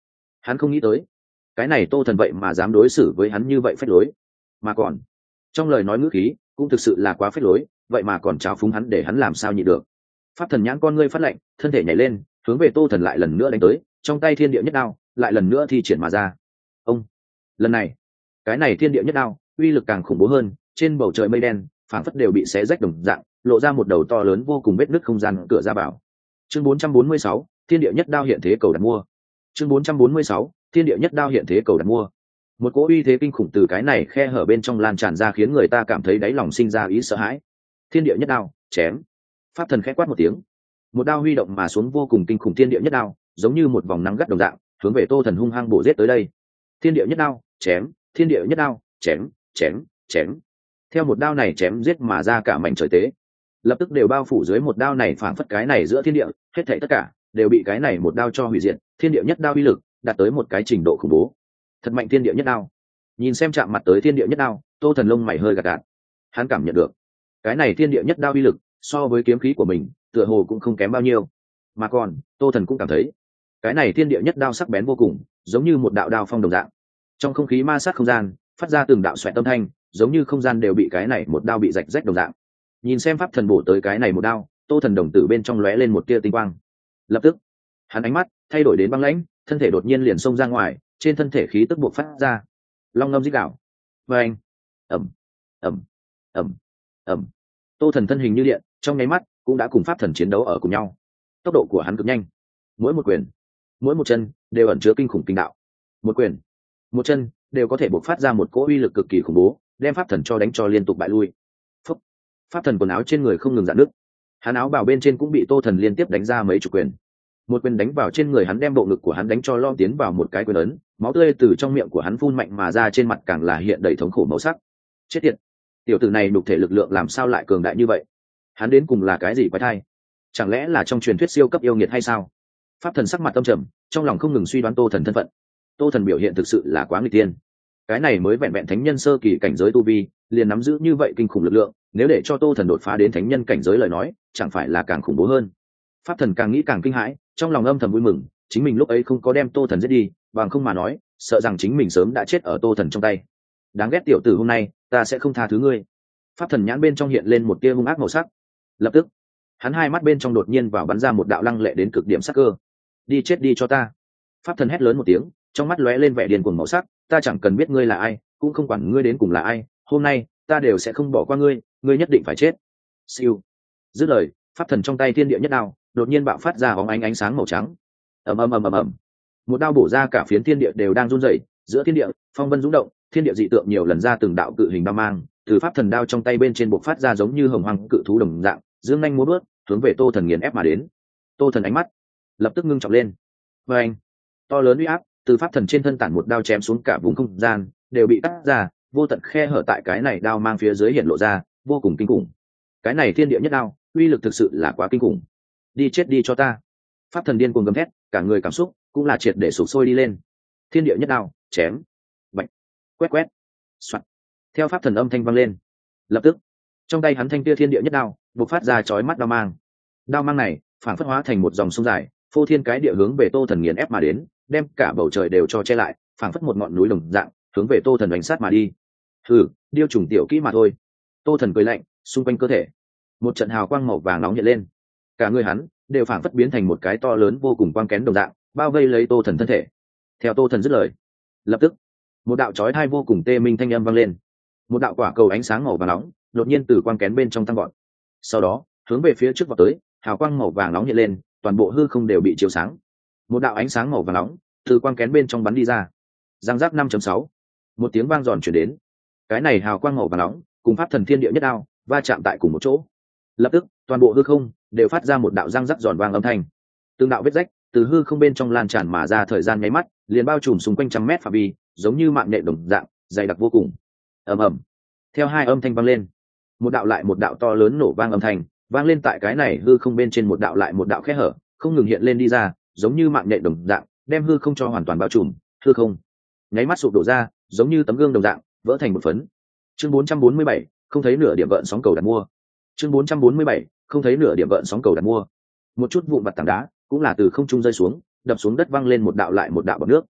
Hắn không nghĩ tới cái này Tô Thần vậy mà dám đối xử với hắn như vậy phách lối, mà còn trong lời nói ngữ khí cũng thực sự là quá phách lối, vậy mà còn trào phúng hắn để hắn làm sao nhịn được. Pháp Thần nhãn con ngươi phát lạnh, thân thể nhảy lên hướng về Tô Thần lại lần nữa đánh tới, trong tay thiên địa nhất đao lại lần nữa thi triển mà ra. Ông lần này cái này thiên địa nhất đao uy lực càng khủng bố hơn, trên bầu trời mây đen phảng phất đều bị xé rách đồng dạng, lộ ra một đầu to lớn vô cùng vết nứt không gian cửa ra vào. Chương bốn trăm bốn mươi sáu, thiên địa nhất đao hiện thế cầu đặt mua. Chương bốn trăm bốn mươi sáu, thiên địa nhất đao hiện thế cầu đặt mua. Một cỗ uy thế kinh khủng từ cái này khe hở bên trong lan tràn ra, khiến người ta cảm thấy đáy lòng sinh ra ý sợ hãi. Thiên địa nhất đao, chém. Pháp Thần khẽ quát một tiếng, một đao huy động mà xuống vô cùng kinh khủng thiên địa nhất đao, giống như một vòng nắng gắt đồng dạng, hướng về Tô Thần hung hăng bổ giết tới đây. Thiên địa nhất đao, chém, thiên địa nhất đao, chém, chém, chém. Theo một đao này chém giết mà ra, cả mảnh trời tế lập tức đều bao phủ dưới một đao này, phảng phất cái này giữa thiên địa hết thảy tất cả đều bị cái này một đao cho hủy diệt. Thiên địa nhất đao uy lực đạt tới một cái trình độ khủng bố, thật mạnh. Thiên địa nhất đao, nhìn xem chạm mặt tới thiên địa nhất đao, Tô Thần lông mày hơi gạt gạt. Hắn cảm nhận được cái này thiên địa nhất đao uy lực so với kiếm khí của mình tựa hồ cũng không kém bao nhiêu, mà còn Tô Thần cũng cảm thấy cái này thiên địa nhất đao sắc bén vô cùng, giống như một đạo đao phong đồng dạng, trong không khí ma sát không gian phát ra từng đạo xoẹt âm thanh, giống như không gian đều bị cái này một đao bị rạch rách đồng dạng. Nhìn xem Pháp Thần bổ tới cái này một đao, Tô Thần đồng tử bên trong lóe lên một tia tinh quang, lập tức hắn ánh mắt thay đổi đến băng lãnh, thân thể đột nhiên liền xông ra ngoài, trên thân thể khí tức buộc phát ra long ngâm rít gào. Và anh ẩm ẩm ẩm ẩm, Tô Thần thân hình như điện, trong nháy mắt cũng đã cùng Pháp Thần chiến đấu ở cùng nhau. Tốc độ của hắn cực nhanh, mỗi một quyền mỗi một chân đều ẩn chứa kinh khủng kinh đạo, một quyền một chân đều có thể buộc phát ra một cỗ uy lực cực kỳ khủng bố, đem Pháp Thần cho đánh cho liên tục bại lui. Phúc. Pháp Thần quần áo trên người không ngừng rạn nứt, hắn áo bào bên trên cũng bị Tô Thần liên tiếp đánh ra mấy chục quyền. Một quyền đánh vào trên người hắn, đem bộ ngực của hắn đánh cho lom tiến vào một cái quyền ấn, máu tươi từ trong miệng của hắn phun mạnh mà ra, trên mặt càng là hiện đầy thống khổ màu sắc. Chết tiệt, tiểu tử này đục thể lực lượng làm sao lại cường đại như vậy? Hắn đến cùng là cái gì quái thai? Chẳng lẽ là trong truyền thuyết siêu cấp yêu nghiệt hay sao? Pháp Thần sắc mặt tâm trầm, trong lòng không ngừng suy đoán Tô Thần thân phận. Tô Thần biểu hiện thực sự là quá nghịch tiên, cái này mới vẹn vẹn thánh nhân sơ kỳ cảnh giới tu vi, liền nắm giữ như vậy kinh khủng lực lượng, nếu để cho Tô Thần đột phá đến thánh nhân cảnh giới lời nói, chẳng phải là càng khủng bố hơn. Pháp Thần càng nghĩ càng kinh hãi, trong lòng âm thầm vui mừng, chính mình lúc ấy không có đem Tô Thần giết đi, bằng không mà nói sợ rằng chính mình sớm đã chết ở Tô Thần trong tay. Đáng ghét tiểu tử, hôm nay ta sẽ không tha thứ ngươi. Pháp Thần nhãn bên trong hiện lên một tia hung ác màu sắc, lập tức hắn hai mắt bên trong đột nhiên vào bắn ra một đạo lăng lệ đến cực điểm sắc cơ. Đi chết đi cho ta! Pháp Thần hét lớn một tiếng, trong mắt lóe lên vẻ điên cuồng màu sắc. Ta chẳng cần biết ngươi là ai, cũng không quản ngươi đến cùng là ai, hôm nay ta đều sẽ không bỏ qua ngươi, ngươi nhất định phải chết. Siêu. Dứt lời, Pháp Thần trong tay thiên địa nhất đao đột nhiên bạo phát ra bóng ánh ánh sáng màu trắng. ầm ầm ầm ầm ầm, một đao bổ ra, cả phiến thiên địa đều đang run rẩy, giữa thiên địa phong vân rung động, thiên địa dị tượng nhiều lần ra từng đạo cự hình đao mang từ Pháp Thần đao trong tay bên trên bộc phát ra, giống như hồng hoang cự thú đồng dạng, dương nhanh múa bước hướng về Tô Thần nghiền ép mà đến. Tô Thần ánh mắt lập tức ngưng trọng lên. Và anh, to lớn uy áp từ Pháp Thần trên thân tản một đao chém xuống, cả vùng không gian đều bị cắt ra, vô tận khe hở tại cái này đao mang phía dưới hiện lộ ra, vô cùng kinh khủng. Cái này thiên địa nhất đao uy lực thực sự là quá kinh khủng. Đi chết đi cho ta! Pháp Thần điên cuồng gầm thét, cả người cảm xúc cũng là triệt để sụp sôi đi lên. Thiên địa nhất đao chém, bạch, quét quét, soạt. Theo Pháp Thần âm thanh vang lên, lập tức trong tay hắn thanh tia thiên địa nhất đao bộc phát ra chói mắt đao mang. Đao mang này phản phất hóa thành một dòng sông dài, phô thiên cái địa hướng về Tô Thần nghiền ép mà đến, đem cả bầu trời đều cho che lại, phản phất một ngọn núi đồng dạng hướng về Tô Thần đánh sát mà đi. Hừ, điêu trùng tiểu kỹ mà thôi. Tô Thần cười lạnh, xung quanh cơ thể một trận hào quang màu vàng nóng hiện lên, cả người hắn đều phản phất biến thành một cái to lớn vô cùng quang kén đồng dạng, bao vây lấy Tô Thần thân thể. Theo Tô Thần dứt lời, lập tức một đạo chói tai vô cùng tê minh thanh âm vang lên, một đạo quả cầu ánh sáng màu vàng nóng đột nhiên từ quang kén bên trong tăng gọn, sau đó hướng về phía trước vọt tới, hào quang màu vàng nóng hiện lên, toàn bộ hư không đều bị chiếu sáng. Một đạo ánh sáng màu vàng nóng từ quang kén bên trong bắn đi ra, giang giác năm chấm sáu, một tiếng vang giòn chuyển đến. Cái này hào quang màu vàng nóng cùng Pháp Thần thiên địa nhất đao va chạm tại cùng một chỗ, lập tức toàn bộ hư không đều phát ra một đạo răng rắc giòn vang âm thanh. Từng đạo vết rách từ hư không bên trong lan tràn mà ra, thời gian nháy mắt liền bao trùm xung quanh trăm mét phạm vi, giống như mạng nhện đồng dạng dày đặc vô cùng. ầm ầm, theo hai âm thanh vang lên, một đạo lại một đạo to lớn nổ vang âm thanh vang lên tại cái này hư không bên trên, một đạo lại một đạo khe hở không ngừng hiện lên đi ra, giống như mạng nhện đồng dạng đem hư không cho hoàn toàn bao trùm. Hư không nháy mắt sụp đổ ra, giống như tấm gương đồng dạng vỡ thành một phấn. Chương bốn trăm bốn mươi bảy, không thấy nửa điểm gợn sóng cầu đặt mua. Chương bốn trăm bốn mươi bảy, không thấy nửa điểm gợn sóng cầu đặt mua. Một chút vụn vặt tảng đá cũng là từ không trung rơi xuống, đập xuống đất, văng lên một đạo lại một đạo bọt nước.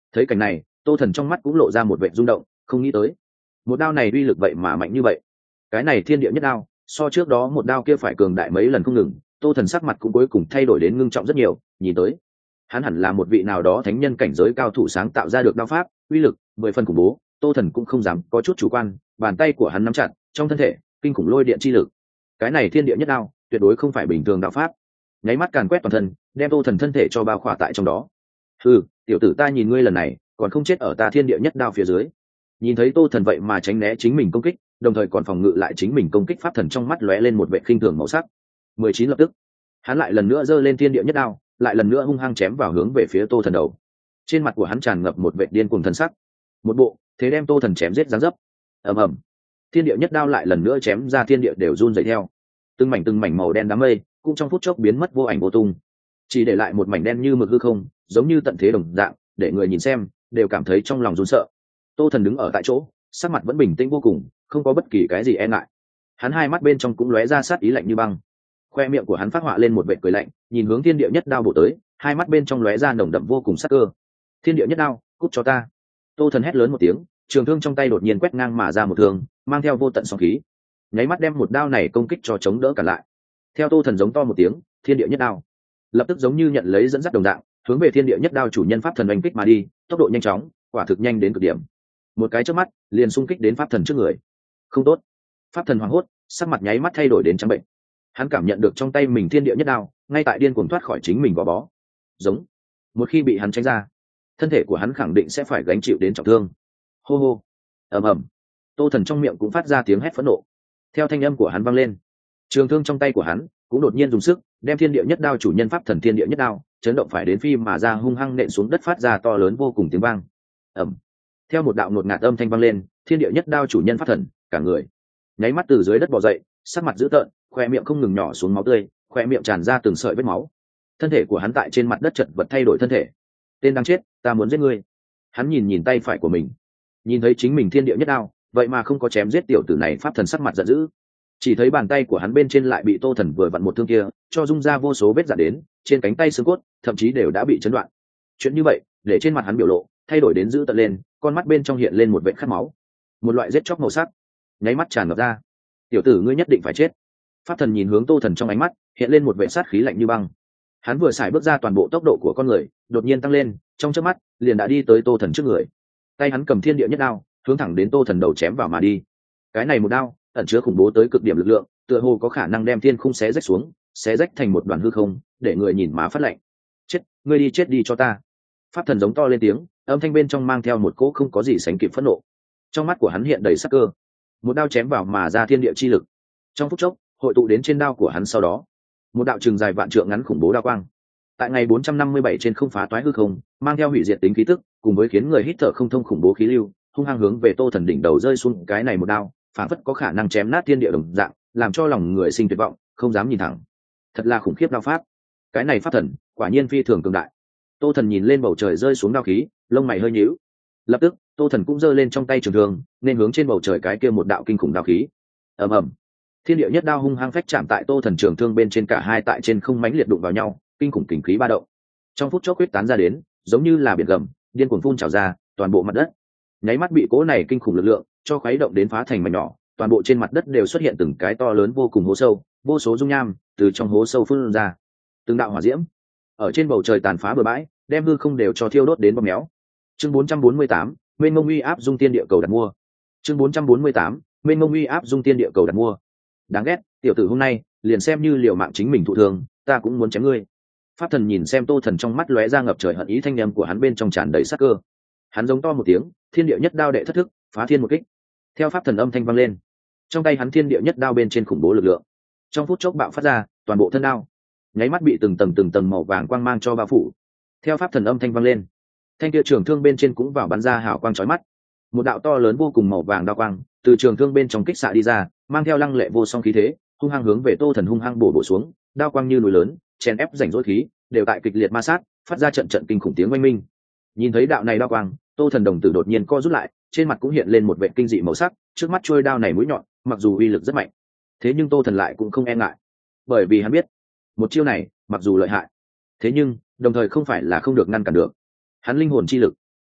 Thấy cảnh này, Tô Thần trong mắt cũng lộ ra một vẻ rung động, không nghĩ tới một đao này uy lực vậy mà mạnh như vậy. Cái này thiên địa nhất đao so trước đó một đao kia phải cường đại mấy lần không ngừng. Tô Thần sắc mặt cũng cuối cùng thay đổi đến ngưng trọng rất nhiều, nhìn tới hắn hẳn là một vị nào đó thánh nhân cảnh giới cao thủ sáng tạo ra được đao pháp, uy lực mười phần khủng bố. Tô Thần cũng không dám có chút chủ quan, bàn tay của hắn nắm chặt, trong thân thể kinh khủng lôi điện chi lực. Cái này thiên địa nhất đao tuyệt đối không phải bình thường đạo pháp, nháy mắt càn quét toàn thân, đem Tô Thần thân thể cho bao khỏa tại trong đó. Ừ, tiểu tử, ta nhìn ngươi lần này còn không chết ở ta thiên địa nhất đao phía dưới. Nhìn thấy Tô Thần vậy mà tránh né chính mình công kích, đồng thời còn phòng ngự lại chính mình công kích, pháp thần trong mắt lóe lên một vẻ khinh thường màu sắc. mười chín lập tức, hắn lại lần nữa giơ lên thiên địa nhất đao, lại lần nữa hung hăng chém vào hướng về phía Tô Thần đầu. Trên mặt của hắn tràn ngập một vẻ điên cuồng thần sắc, một bộ thế đem Tô Thần chém giết giáng dấp. Ầm ầm, thiên địa nhất đao lại lần nữa chém ra, thiên địa đều run rẩy theo. Từng mảnh từng mảnh màu đen đám mây cũng trong phút chốc biến mất vô ảnh vô tung, chỉ để lại một mảnh đen như mực hư không, giống như tận thế đồng dạng, để người nhìn xem đều cảm thấy trong lòng run sợ. Tô Thần đứng ở tại chỗ, sắc mặt vẫn bình tĩnh vô cùng, không có bất kỳ cái gì e ngại. Hắn hai mắt bên trong cũng lóe ra sát ý lạnh như băng, khoe miệng của hắn phát họa lên một vệt cười lạnh, nhìn hướng thiên địa nhất đao bổ tới, hai mắt bên trong lóe ra nồng đậm vô cùng sát cơ. Thiên địa nhất đao, cút cho ta! Tô Thần hét lớn một tiếng, trường thương trong tay đột nhiên quét ngang mà ra một thương, mang theo vô tận sóng khí, nháy mắt đem một đao này công kích cho chống đỡ cả lại. Theo Tô Thần giống to một tiếng, thiên địa nhất đao lập tức giống như nhận lấy dẫn dắt đồng dạng, hướng về thiên địa nhất đao chủ nhân pháp thần oanh kích mà đi, tốc độ nhanh chóng, quả thực nhanh đến cực điểm. Một cái chớp mắt liền xung kích đến pháp thần trước người. Không tốt! Pháp thần hoảng hốt, sắc mặt nháy mắt thay đổi đến trắng bệnh. Hắn cảm nhận được trong tay mình thiên địa nhất đao ngay tại điên cuồng thoát khỏi chính mình gò bó. Giống, một khi bị hắn tránh ra, thân thể của hắn khẳng định sẽ phải gánh chịu đến trọng thương. Hô hô, ầm ầm. Tô Thần trong miệng cũng phát ra tiếng hét phẫn nộ. Theo thanh âm của hắn vang lên, trường thương trong tay của hắn cũng đột nhiên dùng sức, đem thiên địa nhất đao chủ nhân pháp thần thiên địa nhất đao chấn động phải đến phi mà ra, hung hăng nện xuống đất, phát ra to lớn vô cùng tiếng vang. Ầm. Theo một đạo ngột ngạt âm thanh vang lên, thiên địa nhất đao chủ nhân pháp thần cả người nháy mắt từ dưới đất bò dậy, sắc mặt dữ tợn, khoe miệng không ngừng nhỏ xuống máu tươi, khoe miệng tràn ra từng sợi vết máu. Thân thể của hắn tại trên mặt đất chật vật thay đổi thân thể. Tên đang chết, ta muốn giết ngươi! Hắn nhìn nhìn tay phải của mình, nhìn thấy chính mình thiên địa nhất đao vậy mà không có chém giết tiểu tử này, pháp thần sắc mặt giận dữ. Chỉ thấy bàn tay của hắn bên trên lại bị Tô Thần vừa vặn một thương kia cho rung ra vô số vết rạn đến, trên cánh tay xương cốt thậm chí đều đã bị chấn đoạn. Chuyện như vậy để trên mặt hắn biểu lộ thay đổi đến dữ tợn lên, con mắt bên trong hiện lên một vệt khát máu, một loại giết chóc màu sắc nháy mắt tràn ngập ra. Tiểu tử, ngươi nhất định phải chết! Pháp thần nhìn hướng Tô Thần, trong ánh mắt hiện lên một vẻ sát khí lạnh như băng. Hắn vừa xài bước ra, toàn bộ tốc độ của con người đột nhiên tăng lên, trong chớp mắt liền đã đi tới Tô Thần trước người. Tay hắn cầm thiên địa nhất đao hướng thẳng đến Tô Thần đầu chém vào mà đi. Cái này một đao ẩn chứa khủng bố tới cực điểm lực lượng, tựa hồ có khả năng đem thiên khung xé rách xuống, xé rách thành một đoàn hư không, để người nhìn má phát lạnh. Chết, ngươi đi chết đi cho ta! Pháp thần giống to lên tiếng, âm thanh bên trong mang theo một cỗ không có gì sánh kịp phẫn nộ. Trong mắt của hắn hiện đầy sắc cơ, một đao chém vào mà ra thiên địa chi lực, trong phút chốc hội tụ đến trên đao của hắn. Sau đó một đạo trường dài vạn trượng ngắn khủng bố đao quang tại ngày bốn trăm năm mươi bảy trên không phá toái hư không, mang theo hủy diệt tính khí tức, cùng với khiến người hít thở không thông khủng bố khí lưu, hung hăng hướng về Tô Thần đỉnh đầu rơi xuống. Cái này một đao phản phất có khả năng chém nát thiên địa đồng dạng, làm cho lòng người sinh tuyệt vọng, không dám nhìn thẳng. Thật là khủng khiếp đao pháp! Cái này pháp thần quả nhiên phi thường cường đại. Tô Thần nhìn lên bầu trời rơi xuống đao khí, lông mày hơi nhíu. Lập tức Tô Thần cũng giơ lên trong tay trường thương, nên hướng trên bầu trời cái kia một đạo kinh khủng đao khí. Ầm ầm, thiên địa nhất đao hung hăng phách chạm tại Tô Thần trường thương bên trên, cả hai tại trên không mãnh liệt đụng vào nhau, kinh khủng kình khí ba động trong phút chốc huyết tán ra đến, giống như là biển gầm điên cuồng phun trào ra, toàn bộ mặt đất nháy mắt bị cỗ này kinh khủng lực lượng cho khuấy động đến phá thành mảnh nhỏ. Toàn bộ trên mặt đất đều xuất hiện từng cái to lớn vô cùng hố sâu, vô số dung nham từ trong hố sâu phun ra, từng đạo hỏa diễm ở trên bầu trời tàn phá bừa bãi, đem hư không đều cho thiêu đốt đến bóp méo. Chương bốn trăm bốn mươi tám, mênh mông uy áp dung tiên địa cầu đặt mua. Chương bốn trăm bốn mươi tám, mênh mông uy áp dung tiên địa cầu đặt mua. Đáng ghét, tiểu tử hôm nay liền xem như liều mạng chính mình thụ thương, ta cũng muốn chém ngươi! Pháp thần nhìn xem Tô Thần, trong mắt lóe ra ngập trời hận ý, thanh âm của hắn bên trong tràn đầy sát cơ. Hắn giống to một tiếng, thiên địa nhất đao đệ thất thức, phá thiên một kích. Theo pháp thần âm thanh vang lên, trong tay hắn thiên địa nhất đao bên trên khủng bố lực lượng trong phút chốc bạo phát ra, toàn bộ thân đao nháy mắt bị từng tầng từng tầng màu vàng quang mang cho bao phủ. Theo pháp thần âm thanh vang lên, thanh địa trường thương bên trên cũng vào bắn ra hào quang chói mắt. Một đạo to lớn vô cùng màu vàng đao quang từ trường thương bên trong kích xạ đi ra, mang theo lăng lệ vô song khí thế, hung hăng hướng về Tô Thần hung hăng bổ bổ xuống. Đao quang như núi lớn, chèn ép rảnh rỗi khí, đều tại kịch liệt ma sát, phát ra trận trận kinh khủng tiếng oanh minh. Nhìn thấy đạo này đao quang, Tô Thần đồng tử đột nhiên co rút lại, trên mặt cũng hiện lên một vẻ kinh dị màu sắc. Trước mắt trôi đao này mũi nhọn, mặc dù uy lực rất mạnh, thế nhưng Tô Thần lại cũng không e ngại, bởi vì hắn biết một chiêu này mặc dù lợi hại, thế nhưng đồng thời không phải là không được ngăn cản được. Hắn linh hồn chi lực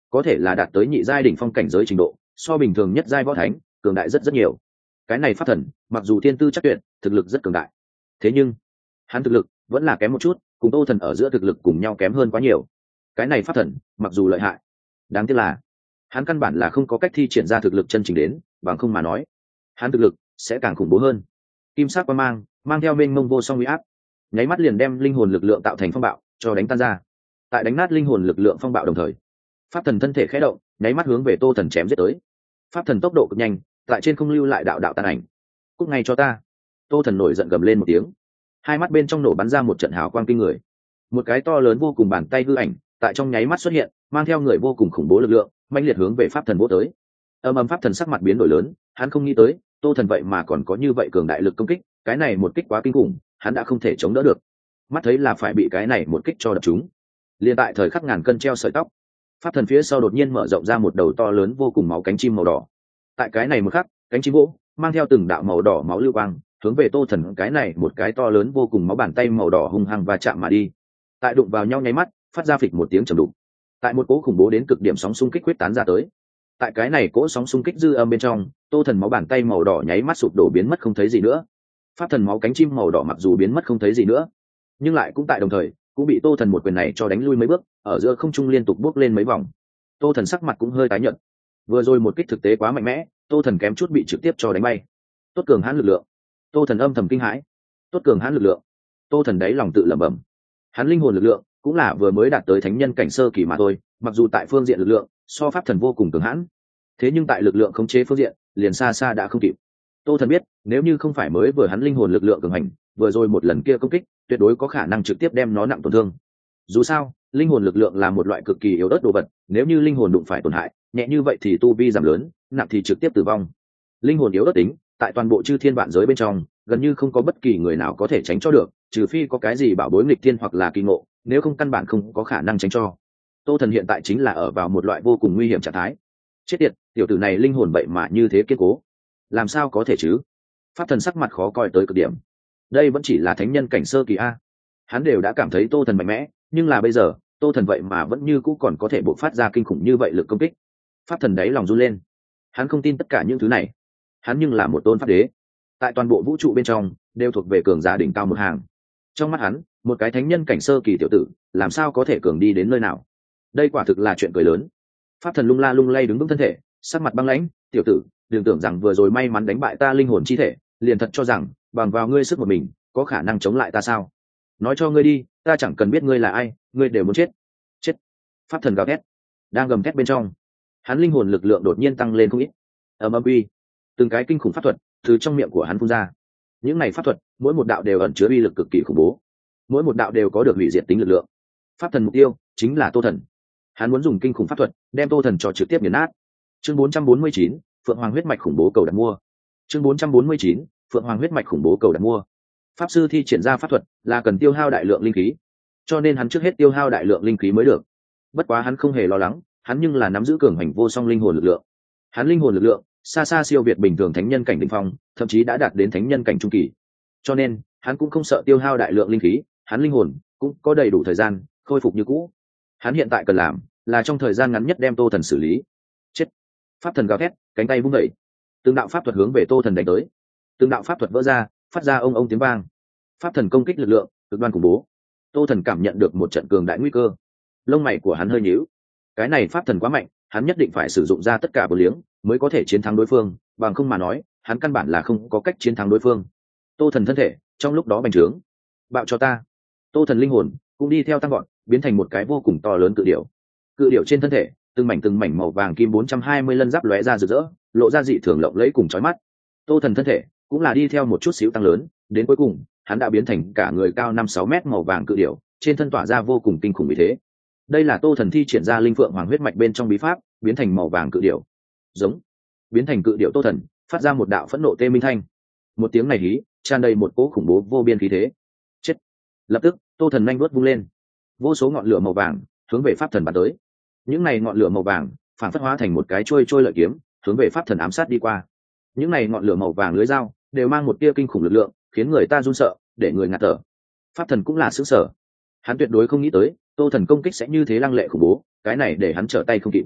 có thể là đạt tới nhị giai đỉnh phong cảnh giới trình độ, so bình thường nhất giai võ thánh cường đại rất rất nhiều. Cái này pháp thần mặc dù thiên tư chắc tuyệt, thực lực rất cường đại, thế nhưng hắn thực lực vẫn là kém một chút, cùng Tô Thần ở giữa thực lực cùng nhau kém hơn quá nhiều. Cái này pháp thần mặc dù lợi hại, đáng tiếc là hắn căn bản là không có cách thi triển ra thực lực chân chính đến, bằng không mà nói hắn thực lực sẽ càng khủng bố hơn. Kim sắc quang mang mang theo mênh mông vô song uy áp, nháy mắt liền đem linh hồn lực lượng tạo thành phong bạo cho đánh tan ra. Tại đánh nát linh hồn lực lượng phong bạo đồng thời, pháp thần thân thể khẽ động, nháy mắt hướng về Tô Thần chém giết tới. Pháp thần tốc độ cực nhanh, tại trên không lưu lại đạo đạo tàn ảnh. Cút ngay cho ta! Tô Thần nổi giận gầm lên một tiếng, hai mắt bên trong nổ bắn ra một trận hào quang kinh người. Một cái to lớn vô cùng bàn tay hư ảnh tại trong nháy mắt xuất hiện, mang theo người vô cùng khủng bố lực lượng, mãnh liệt hướng về pháp thần vỗ tới. Âm âm pháp thần sắc mặt biến đổi lớn, hắn không nghĩ tới Tô Thần vậy mà còn có như vậy cường đại lực công kích, cái này một kích quá kinh khủng, hắn đã không thể chống đỡ được. Mắt thấy là phải bị cái này một kích cho đập trúng. Liên tại thời khắc ngàn cân treo sợi tóc, pháp thần phía sau đột nhiên mở rộng ra một đầu to lớn vô cùng máu cánh chim màu đỏ. Tại cái này một khắc, cánh chim vỗ mang theo từng đạo màu đỏ máu lưu quang, hướng về Tô Thần cái này một cái to lớn vô cùng máu bàn tay màu đỏ hung hăng và chạm mà đi. Tại đụng vào nhau nháy mắt, phát ra phịch một tiếng trầm đục. Tại một cỗ khủng bố đến cực điểm sóng xung kích quyết tán ra tới. Tại cái này cỗ sóng xung kích dư âm bên trong, Tô Thần máu bàn tay màu đỏ nháy mắt sụp đổ biến mất không thấy gì nữa. Pháp thần máu cánh chim màu đỏ mặc dù biến mất không thấy gì nữa, nhưng lại cũng tại đồng thời cũng bị Tô Thần một quyền này cho đánh lui mấy bước, ở giữa không trung liên tục bước lên mấy vòng. Tô Thần sắc mặt cũng hơi tái nhợt. Vừa rồi một kích thực tế quá mạnh mẽ, Tô Thần kém chút bị trực tiếp cho đánh bay. Tốt cường hãn lực lượng. Tô Thần âm thầm kinh hãi. Tốt cường hãn lực lượng. Tô Thần đáy lòng tự lẩm bẩm. Hắn linh hồn lực lượng cũng là vừa mới đạt tới thánh nhân cảnh sơ kỳ mà thôi, mặc dù tại phương diện lực lượng so pháp thần vô cùng cường hãn, thế nhưng tại lực lượng khống chế phương diện liền xa xa đã không kịp. Tô Thần biết, nếu như không phải mới vừa hắn linh hồn lực lượng cường hành, vừa rồi một lần kia công kích tuyệt đối có khả năng trực tiếp đem nó nặng tổn thương. Dù sao linh hồn lực lượng là một loại cực kỳ yếu ớt đồ vật, nếu như linh hồn đụng phải tổn hại nhẹ như vậy thì tu vi giảm lớn, nặng thì trực tiếp tử vong. Linh hồn yếu ớt tính tại toàn bộ chư thiên vạn giới bên trong gần như không có bất kỳ người nào có thể tránh cho được, trừ phi có cái gì bảo bối nghịch thiên hoặc là kỳ ngộ, nếu không căn bản không có khả năng tránh cho. Tô Thần hiện tại chính là ở vào một loại vô cùng nguy hiểm trạng thái. Chết tiệt, tiểu tử này linh hồn vậy mà như thế kiên cố, làm sao có thể chứ? Pháp thần sắc mặt khó coi tới cực điểm. Đây vẫn chỉ là thánh nhân cảnh sơ kỳ a. Hắn đều đã cảm thấy Tô Thần mạnh mẽ, nhưng là bây giờ Tô Thần vậy mà vẫn như cũ còn có thể bộc phát ra kinh khủng như vậy lực công kích. Pháp thần đáy lòng run lên. Hắn không tin tất cả những thứ này. Hắn nhưng là một tôn pháp đế, tại toàn bộ vũ trụ bên trong đều thuộc về cường giả đỉnh cao một hàng. Trong mắt hắn, một cái thánh nhân cảnh sơ kỳ tiểu tử làm sao có thể cường đi đến nơi nào? Đây quả thực là chuyện cười lớn. Pháp thần lung la lung lay đứng vững thân thể, sắc mặt băng lãnh. Tiểu tử, đừng tưởng rằng vừa rồi may mắn đánh bại ta linh hồn chi thể, liền thật cho rằng bằng vào ngươi sức một mình có khả năng chống lại ta sao? Nói cho ngươi đi, ta chẳng cần biết ngươi là ai, ngươi đều muốn chết. Chết! Pháp thần gào thét. Đang gầm thét bên trong, hắn linh hồn lực lượng đột nhiên tăng lên không ít. Ầm ầm uy, từng cái kinh khủng pháp thuật từ trong miệng của hắn phun ra. Những này pháp thuật mỗi một đạo đều ẩn chứa uy lực cực kỳ khủng bố, mỗi một đạo đều có được hủy diệt tính lực lượng. Pháp thần mục tiêu chính là Tô Thần. Hắn muốn dùng kinh khủng pháp thuật đem Tô Thần cho trực tiếp nghiền nát. Chương bốn trăm bốn mươi chín, Phượng Hoàng huyết mạch khủng bố cầu đặt mua. Chương bốn trăm bốn mươi chín, Phượng Hoàng huyết mạch khủng bố cầu đặt mua. Pháp sư thi triển ra pháp thuật là cần tiêu hao đại lượng linh khí, cho nên hắn trước hết tiêu hao đại lượng linh khí mới được. Bất quá hắn không hề lo lắng, hắn nhưng là nắm giữ cường hành vô song linh hồn lực lượng. Hắn linh hồn lực lượng xa xa siêu việt bình thường thánh nhân cảnh đỉnh phong, thậm chí đã đạt đến thánh nhân cảnh trung kỳ. Cho nên, hắn cũng không sợ tiêu hao đại lượng linh khí, hắn linh hồn cũng có đầy đủ thời gian khôi phục như cũ. Hắn hiện tại cần làm là trong thời gian ngắn nhất đem Tô Thần xử lý. Chết! Pháp thần gào thét, cánh tay vung dậy. Từng đạo pháp thuật hướng về Tô Thần đánh tới. Từng đạo pháp thuật vỡ ra, phát ra ông ông tiếng vang. Pháp thần công kích lực lượng cực đoan khủng bố. Tô Thần cảm nhận được một trận cường đại nguy cơ. Lông mày của hắn hơi nhíu. Cái này pháp thần quá mạnh, hắn nhất định phải sử dụng ra tất cả bổ liếng mới có thể chiến thắng đối phương, bằng không mà nói hắn căn bản là không có cách chiến thắng đối phương. Tô Thần thân thể trong lúc đó bành trướng. Bạo cho ta! Tô Thần linh hồn cũng đi theo tăng gọn, biến thành một cái vô cùng to lớn cự điểu. Cự điểu trên thân thể từng mảnh từng mảnh màu vàng kim bốn trăm hai mươi lân giáp lóe ra rực rỡ, lộ ra dị thường lộng lẫy cùng chói mắt. Tô Thần thân thể cũng là đi theo một chút xíu tăng lớn, đến cuối cùng hắn đã biến thành cả người cao năm sáu mét màu vàng cự điểu, trên thân tỏa ra vô cùng kinh khủng uy thế. Đây là Tô Thần thi triển ra linh phượng hoàng huyết mạch bên trong bí pháp, biến thành màu vàng cự điểu. Giống, biến thành cự điểu Tô Thần phát ra một đạo phẫn nộ tê minh thanh. Một tiếng này hí tràn đầy một cỗ khủng bố vô biên khí thế. Chết! Lập tức Tô Thần nhanh vuốt vung lên, vô số ngọn lửa màu vàng hướng về pháp thần bắn tới. Những này ngọn lửa màu vàng phản phất hóa thành một cái trôi trôi lợi kiếm, hướng về pháp thần ám sát đi qua. Những này ngọn lửa màu vàng lưới dao đều mang một tia kinh khủng lực lượng, khiến người ta run sợ, để người ngạt thở. Pháp thần cũng là sửng sở. Hắn tuyệt đối không nghĩ tới Tô Thần công kích sẽ như thế lăng lệ khủng bố, cái này để hắn trở tay không kịp.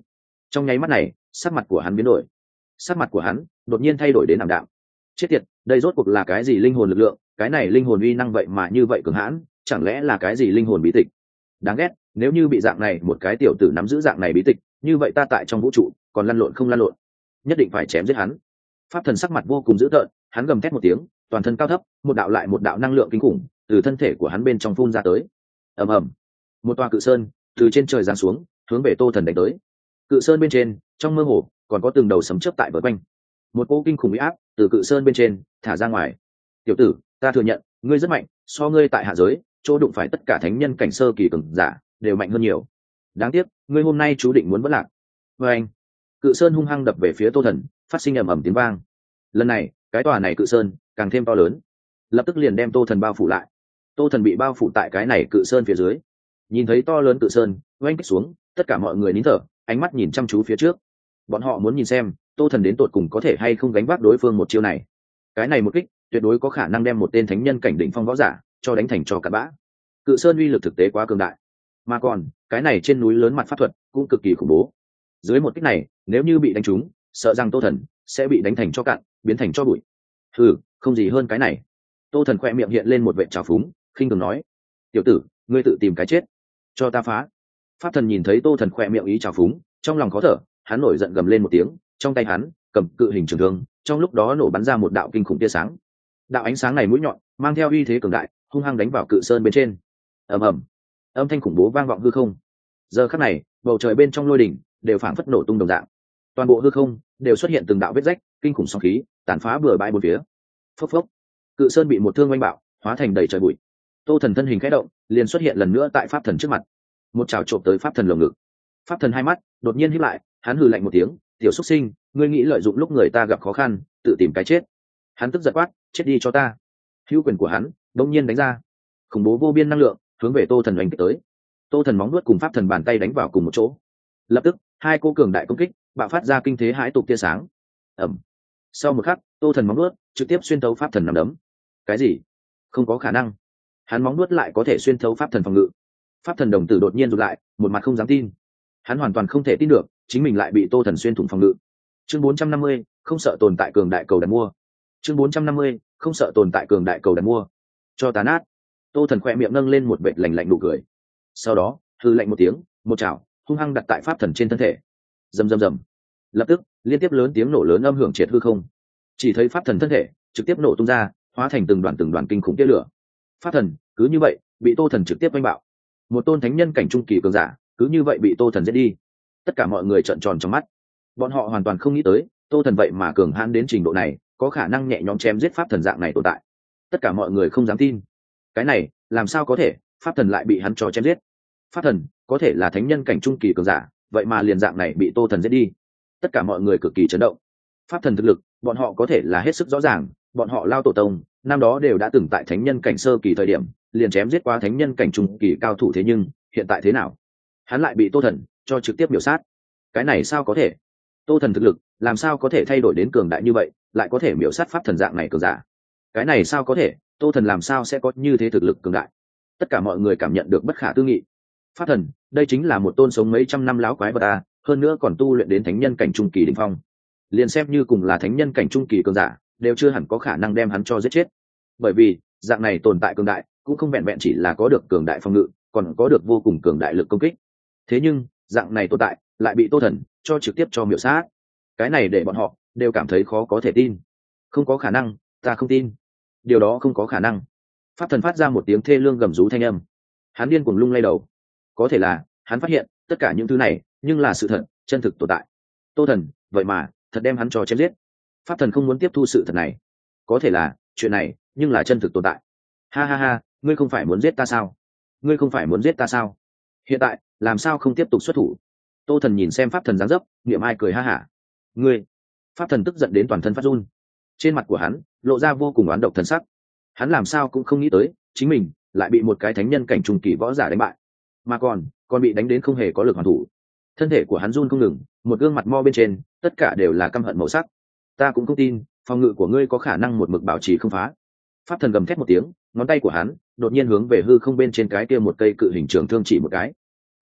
Trong nháy mắt này sắc mặt của hắn biến đổi, sắc mặt của hắn đột nhiên thay đổi đến ảm đạm. Chết tiệt, đây rốt cuộc là cái gì linh hồn lực lượng? Cái này linh hồn uy năng vậy mà như vậy cường hãn, chẳng lẽ là cái gì linh hồn bí tịch? Đáng ghét, nếu như bị dạng này một cái tiểu tử nắm giữ dạng này bí tịch, như vậy ta tại trong vũ trụ còn lăn lộn không lăn lộn, nhất định phải chém giết hắn. Pháp thần sắc mặt vô cùng dữ tợn, hắn gầm thét một tiếng, toàn thân cao thấp, một đạo lại một đạo năng lượng kinh khủng từ thân thể của hắn bên trong phun ra tới. Ầm ầm, một tòa cự sơn từ trên trời giáng xuống, hướng về Tô Thần đánh tới. Cự sơn bên trên, trong mơ hồ còn có từng đầu sấm chớp tại vây quanh. Một cỗ kinh khủng uy áp từ cự sơn bên trên thả ra ngoài. Tiểu tử, ta thừa nhận, ngươi rất mạnh, so ngươi tại hạ giới chỗ đụng phải tất cả thánh nhân cảnh sơ kỳ cường giả đều mạnh hơn nhiều. Đáng tiếc, ngươi hôm nay chú định muốn vỡ lạc. Và anh, cự sơn hung hăng đập về phía Tô Thần, phát sinh ầm ầm tiếng vang. Lần này, cái tòa này cự sơn càng thêm to lớn, lập tức liền đem Tô Thần bao phủ lại. Tô Thần bị bao phủ tại cái này cự sơn phía dưới. Nhìn thấy to lớn cự sơn oanh kích xuống, tất cả mọi người nín thở, ánh mắt nhìn chăm chú phía trước. Bọn họ muốn nhìn xem Tô Thần đến tột cùng có thể hay không gánh vác đối phương một chiêu này. Cái này một kích tuyệt đối có khả năng đem một tên thánh nhân cảnh đỉnh phong võ giả cho đánh thành trò cặn bã. Cự sơn uy lực thực tế quá cường đại, mà còn cái này trên núi lớn mặt pháp thuật cũng cực kỳ khủng bố. Dưới một kích này, nếu như bị đánh trúng, sợ rằng Tô Thần sẽ bị đánh thành cho cạn, biến thành cho bụi. Hừ, không gì hơn cái này. Tô Thần khoe miệng hiện lên một vệ trào phúng, khinh thường nói: tiểu tử, ngươi tự tìm cái chết, cho ta phá. Pháp thần nhìn thấy Tô Thần khoe miệng ý trào phúng, trong lòng khó thở, hắn nổi giận gầm lên một tiếng, trong tay hắn cầm cự hình trường thương, trong lúc đó nổ bắn ra một đạo kinh khủng tia sáng. Đạo ánh sáng này mũi nhọn mang theo uy thế cường đại, hung hăng đánh vào cự sơn bên trên. Ầm ầm, âm thanh khủng bố vang vọng hư không. Giờ khắc này, bầu trời bên trong lôi đỉnh đều phảng phất nổ tung đồng dạng, toàn bộ hư không đều xuất hiện từng đạo vết rách, kinh khủng sóng khí tàn phá bừa bãi bốn phía. Phốc phốc, cự sơn bị một thương oanh bạo, hóa thành đầy trời bụi. Tô Thần thân hình khẽ động, liền xuất hiện lần nữa tại pháp thần trước mặt, một chảo trộm tới pháp thần lồng ngực. Pháp thần hai mắt đột nhiên híp lại, hắn hừ lạnh một tiếng: tiểu xuất sinh, ngươi nghĩ lợi dụng lúc người ta gặp khó khăn tự tìm cái chết. Hắn tức giận quát: chết đi cho ta. Hữu quyền của hắn đột nhiên đánh ra, khủng bố vô biên năng lượng hướng về Tô Thần đánh tới. Tô Thần móng nuốt cùng pháp thần bàn tay đánh vào cùng một chỗ, lập tức hai cô cường đại công kích bạo phát ra kinh thế hãi tục tia sáng. Ẩm. Sau một khắc, Tô Thần móng nuốt trực tiếp xuyên thấu pháp thần nằm đấm. Cái gì? Không có khả năng. Hắn móng nuốt lại có thể xuyên thấu pháp thần phòng ngự. Pháp thần đồng tử đột nhiên rụt lại, một mặt không dám tin. Hắn hoàn toàn không thể tin được chính mình lại bị Tô Thần xuyên thủng phòng ngự. Chương bốn trăm năm mươi, không sợ tồn tại cường đại cầu đặt mua. Chương bốn trăm năm mươi, không sợ tồn tại cường đại cầu đặt mua. Cho tàn át. Tô Thần khỏe miệng nâng lên một vệt lạnh lạnh nụ cười. Sau đó, hư lạnh một tiếng, một chảo hung hăng đặt tại pháp thần trên thân thể. Rầm rầm rầm. Lập tức, liên tiếp lớn tiếng nổ lớn âm hưởng triệt hư không. Chỉ thấy pháp thần thân thể trực tiếp nổ tung ra, hóa thành từng đoàn từng đoàn kinh khủng tia lửa. Pháp thần cứ như vậy bị Tô Thần trực tiếp đánh bạo. Một tôn thánh nhân cảnh trung kỳ cường giả cứ như vậy bị Tô Thần giết đi. Tất cả mọi người trợn tròn trong mắt. Bọn họ hoàn toàn không nghĩ tới Tô Thần vậy mà cường hãn đến trình độ này, có khả năng nhẹ nhõm chém giết pháp thần dạng này tồn tại. Tất cả mọi người không dám tin. Cái này làm sao có thể, pháp thần lại bị hắn cho chém giết. Pháp thần có thể là thánh nhân cảnh trung kỳ cường giả, vậy mà liền dạng này bị Tô Thần giết đi. Tất cả mọi người cực kỳ chấn động. Pháp thần thực lực bọn họ có thể là hết sức rõ ràng, bọn họ lao tổ tông năm đó đều đã từng tại thánh nhân cảnh sơ kỳ thời điểm liền chém giết qua thánh nhân cảnh trung kỳ cao thủ, thế nhưng hiện tại thế nào, hắn lại bị Tô Thần cho trực tiếp biểu sát. Cái này sao có thể? Tô Thần thực lực làm sao có thể thay đổi đến cường đại như vậy, lại có thể miểu sát pháp thần dạng này cường giả? Cái này sao có thể? Tô Thần làm sao sẽ có như thế thực lực cường đại? Tất cả mọi người cảm nhận được bất khả tư nghị. Pháp thần, đây chính là một tôn sống mấy trăm năm láo quái vật à, hơn nữa còn tu luyện đến thánh nhân cảnh trung kỳ đỉnh phong. Liền xem như cùng là thánh nhân cảnh trung kỳ cường giả, đều chưa hẳn có khả năng đem hắn cho giết chết. Bởi vì, dạng này tồn tại cường đại, cũng không vẹn vẹn chỉ là có được cường đại phòng ngự, còn có được vô cùng cường đại lực công kích. Thế nhưng, dạng này tồn tại lại bị Tô Thần cho trực tiếp cho miểu sát. Cái này để bọn họ đều cảm thấy khó có thể tin. Không có khả năng, ta không tin. Điều đó không có khả năng. Pháp thần phát ra một tiếng thê lương gầm rú thanh âm. Hắn điên cuồng lung lay đầu. Có thể là hắn phát hiện tất cả những thứ này nhưng là sự thật, chân thực tồn tại. Tô Thần vậy mà thật đem hắn cho chém giết. Pháp thần không muốn tiếp thu sự thật này. Có thể là chuyện này nhưng là chân thực tồn tại. Ha ha ha, ngươi không phải muốn giết ta sao? Ngươi không phải muốn giết ta sao? Hiện tại làm sao không tiếp tục xuất thủ? Tô Thần nhìn xem pháp thần dáng dấp, niệm ai cười ha hả. Ngươi! Pháp thần tức giận đến toàn thân phát run. Trên mặt của hắn lộ ra vô cùng oán độc thần sắc. Hắn làm sao cũng không nghĩ tới chính mình lại bị một cái thánh nhân cảnh trung kỳ võ giả đánh bại, mà còn còn bị đánh đến không hề có lực hoàn thủ. Thân thể của hắn run không ngừng, một gương mặt mo bên trên tất cả đều là căm hận màu sắc. Ta cũng không tin phòng ngự của ngươi có khả năng một mực bảo trì không phá. Pháp thần gầm thét một tiếng, ngón tay của hắn đột nhiên hướng về hư không bên trên cái kia một cây cự hình trường thương chỉ một cái. Lập tức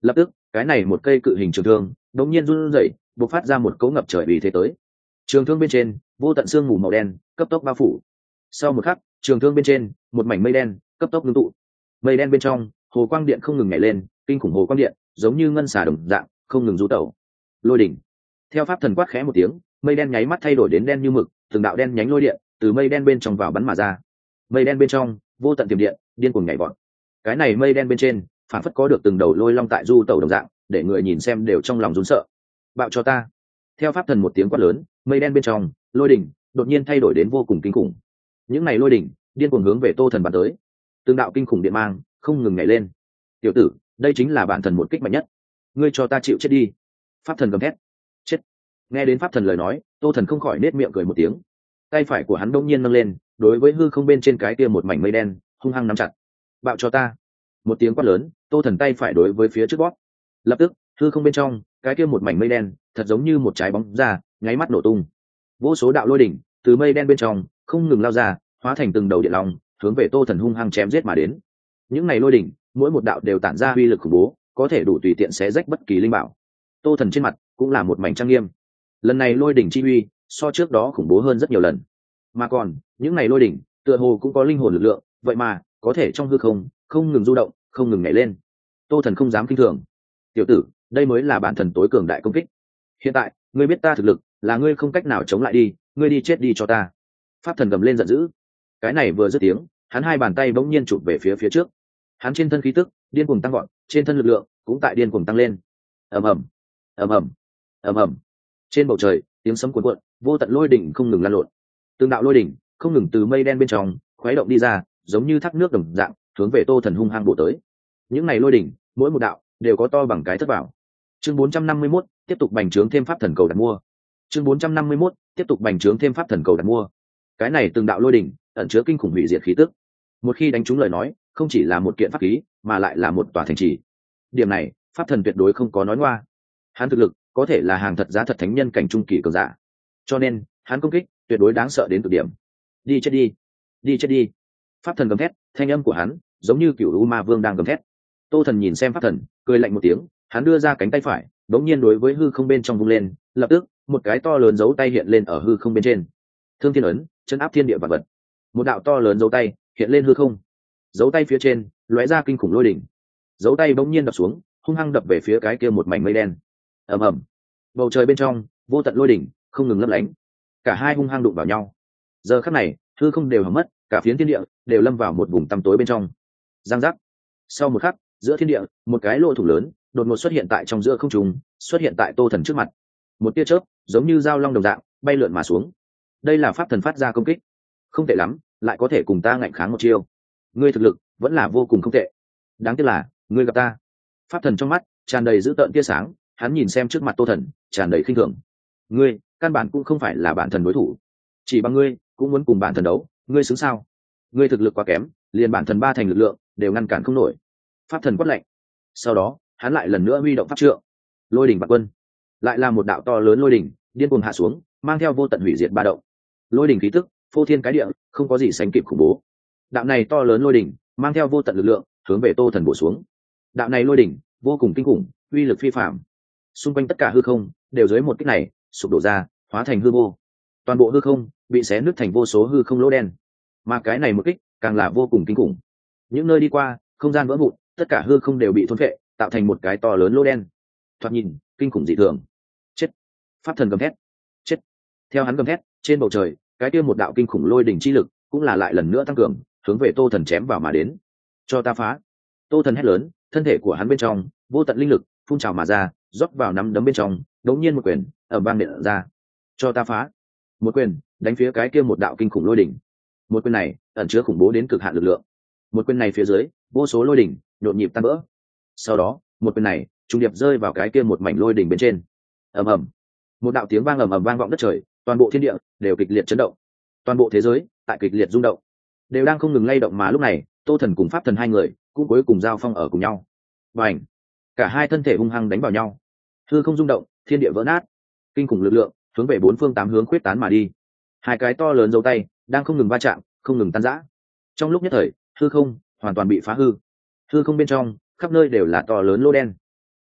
cái này một cây cự hình trường thương đột nhiên run rẩy, bộc phát ra một cỗ ngập trời uy thế tới. Trường thương bên trên vô tận sương mù màu đen cấp tốc bao phủ. Sau một khắc, trường thương bên trên một mảnh mây đen cấp tốc ngưng tụ. Mây đen bên trong, hồ quang điện không ngừng nhảy lên, kinh khủng hồ quang điện giống như ngân xà đồng dạng không ngừng du tẩu. Lôi đỉnh. Theo pháp thần quát khẽ một tiếng, mây đen nháy mắt thay đổi đến đen như mực, từng đạo đen nhánh lôi điện từ mây đen bên trong vào bắn mà ra. Mây đen bên trong, vô tận tiềm điện điên cuồng nhảy vọt. Cái này mây đen bên trên, phản phất có được từng đầu lôi long tại du tẩu đồng dạng, để người nhìn xem đều trong lòng run sợ. Bạo cho ta. Theo pháp thần một tiếng quát lớn, mây đen bên trong, lôi đỉnh đột nhiên thay đổi đến vô cùng kinh khủng. Những này lôi đỉnh điên cuồng hướng về Tô Thần bắn tới. Từng đạo kinh khủng điện mang không ngừng nhảy lên. Tiểu tử, đây chính là bản thần một kích mạnh nhất, ngươi cho ta chịu chết đi. Pháp thần gầm thét. Chết. Nghe đến pháp thần lời nói, Tô Thần không khỏi nết miệng cười một tiếng. Tay phải của hắn đông nhiên nâng lên, đối với hư không bên trên cái kia một mảnh mây đen hung hăng nắm chặt. Bạo cho ta. Một tiếng quát lớn, Tô Thần tay phải đối với phía trước bóp. Lập tức, hư không bên trong cái kia một mảnh mây đen thật giống như một trái bóng ra, nháy mắt nổ tung. Vô số đạo lôi đỉnh từ mây đen bên trong không ngừng lao ra, hóa thành từng đầu điện long hướng về Tô Thần hung hăng chém giết mà đến. Những này lôi đỉnh mỗi một đạo đều tản ra uy lực khủng bố, có thể đủ tùy tiện xé rách bất kỳ linh bảo. Tô Thần trên mặt cũng là một mảnh trang nghiêm. Lần này lôi đỉnh chi uy so trước đó khủng bố hơn rất nhiều lần, mà còn những này lôi đỉnh tựa hồ cũng có linh hồn lực lượng, vậy mà có thể trong hư không không ngừng du động, không ngừng nhảy lên. Tô Thần không dám kinh thường. Tiểu tử, đây mới là bản thần tối cường đại công kích. Hiện tại ngươi biết ta thực lực, là ngươi không cách nào chống lại đi, ngươi đi chết đi cho ta. Pháp thần gầm lên giận dữ. Cái này vừa dứt tiếng, hắn hai bàn tay bỗng nhiên chụp về phía phía trước. Hắn trên thân khí tức điên cuồng tăng gọn, trên thân lực lượng cũng tại điên cuồng tăng lên. Ầm ầm, ầm ầm, ầm ầm. Trên bầu trời, tiếng sấm cuồn cuộn, vô tận lôi đỉnh không ngừng lan lộn. Từng đạo lôi đỉnh không ngừng từ mây đen bên trong khuấy động đi ra, giống như thác nước đồng dạng, hướng về Tô Thần hung hăng bổ tới. Những này lôi đỉnh, mỗi một đạo đều có to bằng cái thất bảo. Chương bốn trăm năm mươi mốt, tiếp tục bành trướng thêm pháp thần cầu đặt mua. Chương bốn trăm năm mươi mốt, tiếp tục bành trướng thêm pháp thần cầu đặt mua. Cái này từng đạo lôi đỉnh ẩn chứa kinh khủng hủy diệt khí tức. Một khi đánh trúng lời nói, không chỉ là một kiện pháp khí, mà lại là một tòa thành trì. Điểm này, pháp thần tuyệt đối không có nói ngoa. Hắn thực lực có thể là hàng thật giá thật thánh nhân cảnh trung kỳ cường giả. Cho nên, hắn công kích tuyệt đối đáng sợ đến cực điểm. Đi chết đi, đi chết đi. Pháp thần gầm thét, thanh âm của hắn giống như cửu u ma vương đang gầm thét. Tô Thần nhìn xem pháp thần, cười lạnh một tiếng, hắn đưa ra cánh tay phải, đống nhiên đối với hư không bên trong vung lên, lập tức, một cái to lớn dấu tay hiện lên ở hư không bên trên. Thương Thiên ấn, chân áp thiên địa vạn vật. Một đạo to lớn dấu tay hiện lên hư không. Dấu tay phía trên lóe ra kinh khủng lôi đỉnh. Dấu tay bỗng nhiên đập xuống, hung hăng đập về phía cái kia một mảnh mây đen. Ầm ầm. Bầu trời bên trong, vô tận lôi đỉnh không ngừng lấp lánh. Cả hai hung hăng đụng vào nhau. Giờ khắc này, hư không đều hỏng mất, cả phiến thiên địa đều lâm vào một vùng tăm tối bên trong. Giang giác. Sau một khắc, giữa thiên địa, một cái lỗ thủng lớn đột ngột xuất hiện tại trong giữa không trung, xuất hiện tại Tô Thần trước mặt. Một tia chớp, giống như dao long đồng dạng, bay lượn mà xuống. Đây là pháp thần phát ra công kích. Không tệ lắm, lại có thể cùng ta ngạnh kháng một chiêu. Ngươi thực lực vẫn là vô cùng không tệ. Đáng tiếc là, ngươi gặp ta. Pháp thần trong mắt tràn đầy dữ tợn tia sáng, hắn nhìn xem trước mặt Tô Thần, tràn đầy khinh thường. Ngươi, căn bản cũng không phải là bản thần đối thủ. Chỉ bằng ngươi, cũng muốn cùng bản thần đấu, ngươi xứng sao? Ngươi thực lực quá kém, liền bản thần ba thành lực lượng đều ngăn cản không nổi. Pháp thần quát lạnh. Sau đó, hắn lại lần nữa huy động pháp trượng. Lôi đỉnh bạt quân. Lại là một đạo to lớn lôi đỉnh, điên cuồng hạ xuống, mang theo vô tận hủy diệt ba động. Lôi đỉnh khí tức, phô thiên cái địa, không có gì sánh kịp khủng bố. Đạo này to lớn lôi đỉnh, mang theo vô tận lực lượng, hướng về Tô Thần bổ xuống. Đạo này lôi đỉnh, vô cùng kinh khủng, uy lực phi phàm. Xung quanh tất cả hư không đều dưới một kích này sụp đổ ra, hóa thành hư vô. Toàn bộ hư không bị xé nứt thành vô số hư không lỗ đen. Mà cái này một kích, càng là vô cùng kinh khủng. Những nơi đi qua, không gian vỡ vụn, tất cả hư không đều bị thôn phệ, tạo thành một cái to lớn lỗ đen. Thoạt nhìn, kinh khủng dị thường. Chết! Pháp thần gầm thét. Chết! Theo hắn gầm thét, trên bầu trời, cái kia một đạo kinh khủng lôi đỉnh chi lực, cũng là lại lần nữa tăng cường, hướng về Tô Thần chém vào mà đến. Cho ta phá! Tô Thần hét lớn, thân thể của hắn bên trong, vô tận linh lực phun trào mà ra, rót vào nắm đấm bên trong, đống nhiên một quyền, ầm vang nện ra. Cho ta phá! Một quyền, đánh phía cái kia một đạo kinh khủng lôi đỉnh. Một quyền này, ẩn chứa khủng bố đến cực hạn lực lượng. Một quyền này phía dưới, vô số lôi đỉnh nhộn nhịp tan vỡ. Sau đó, một quyền này trùng điệp rơi vào cái kia một mảnh lôi đỉnh bên trên. Ầm ầm. Một đạo tiếng vang ầm ầm vang vọng đất trời, toàn bộ thiên địa đều kịch liệt chấn động. Toàn bộ thế giới tại kịch liệt rung động, đều đang không ngừng lay động, mà lúc này, Tô Thần cùng Pháp Thần hai người cũng cuối cùng giao phong ở cùng nhau. Bành! Cả hai thân thể hung hăng đánh vào nhau. Hư không rung động, thiên địa vỡ nát. Kinh khủng lực lượng hướng về bốn phương tám hướng khuyết tán mà đi. Hai cái to lớn dấu tay đang không ngừng va chạm, không ngừng tan rã. Trong lúc nhất thời, hư không hoàn toàn bị phá hư. Hư không bên trong, khắp nơi đều là to lớn lỗ đen.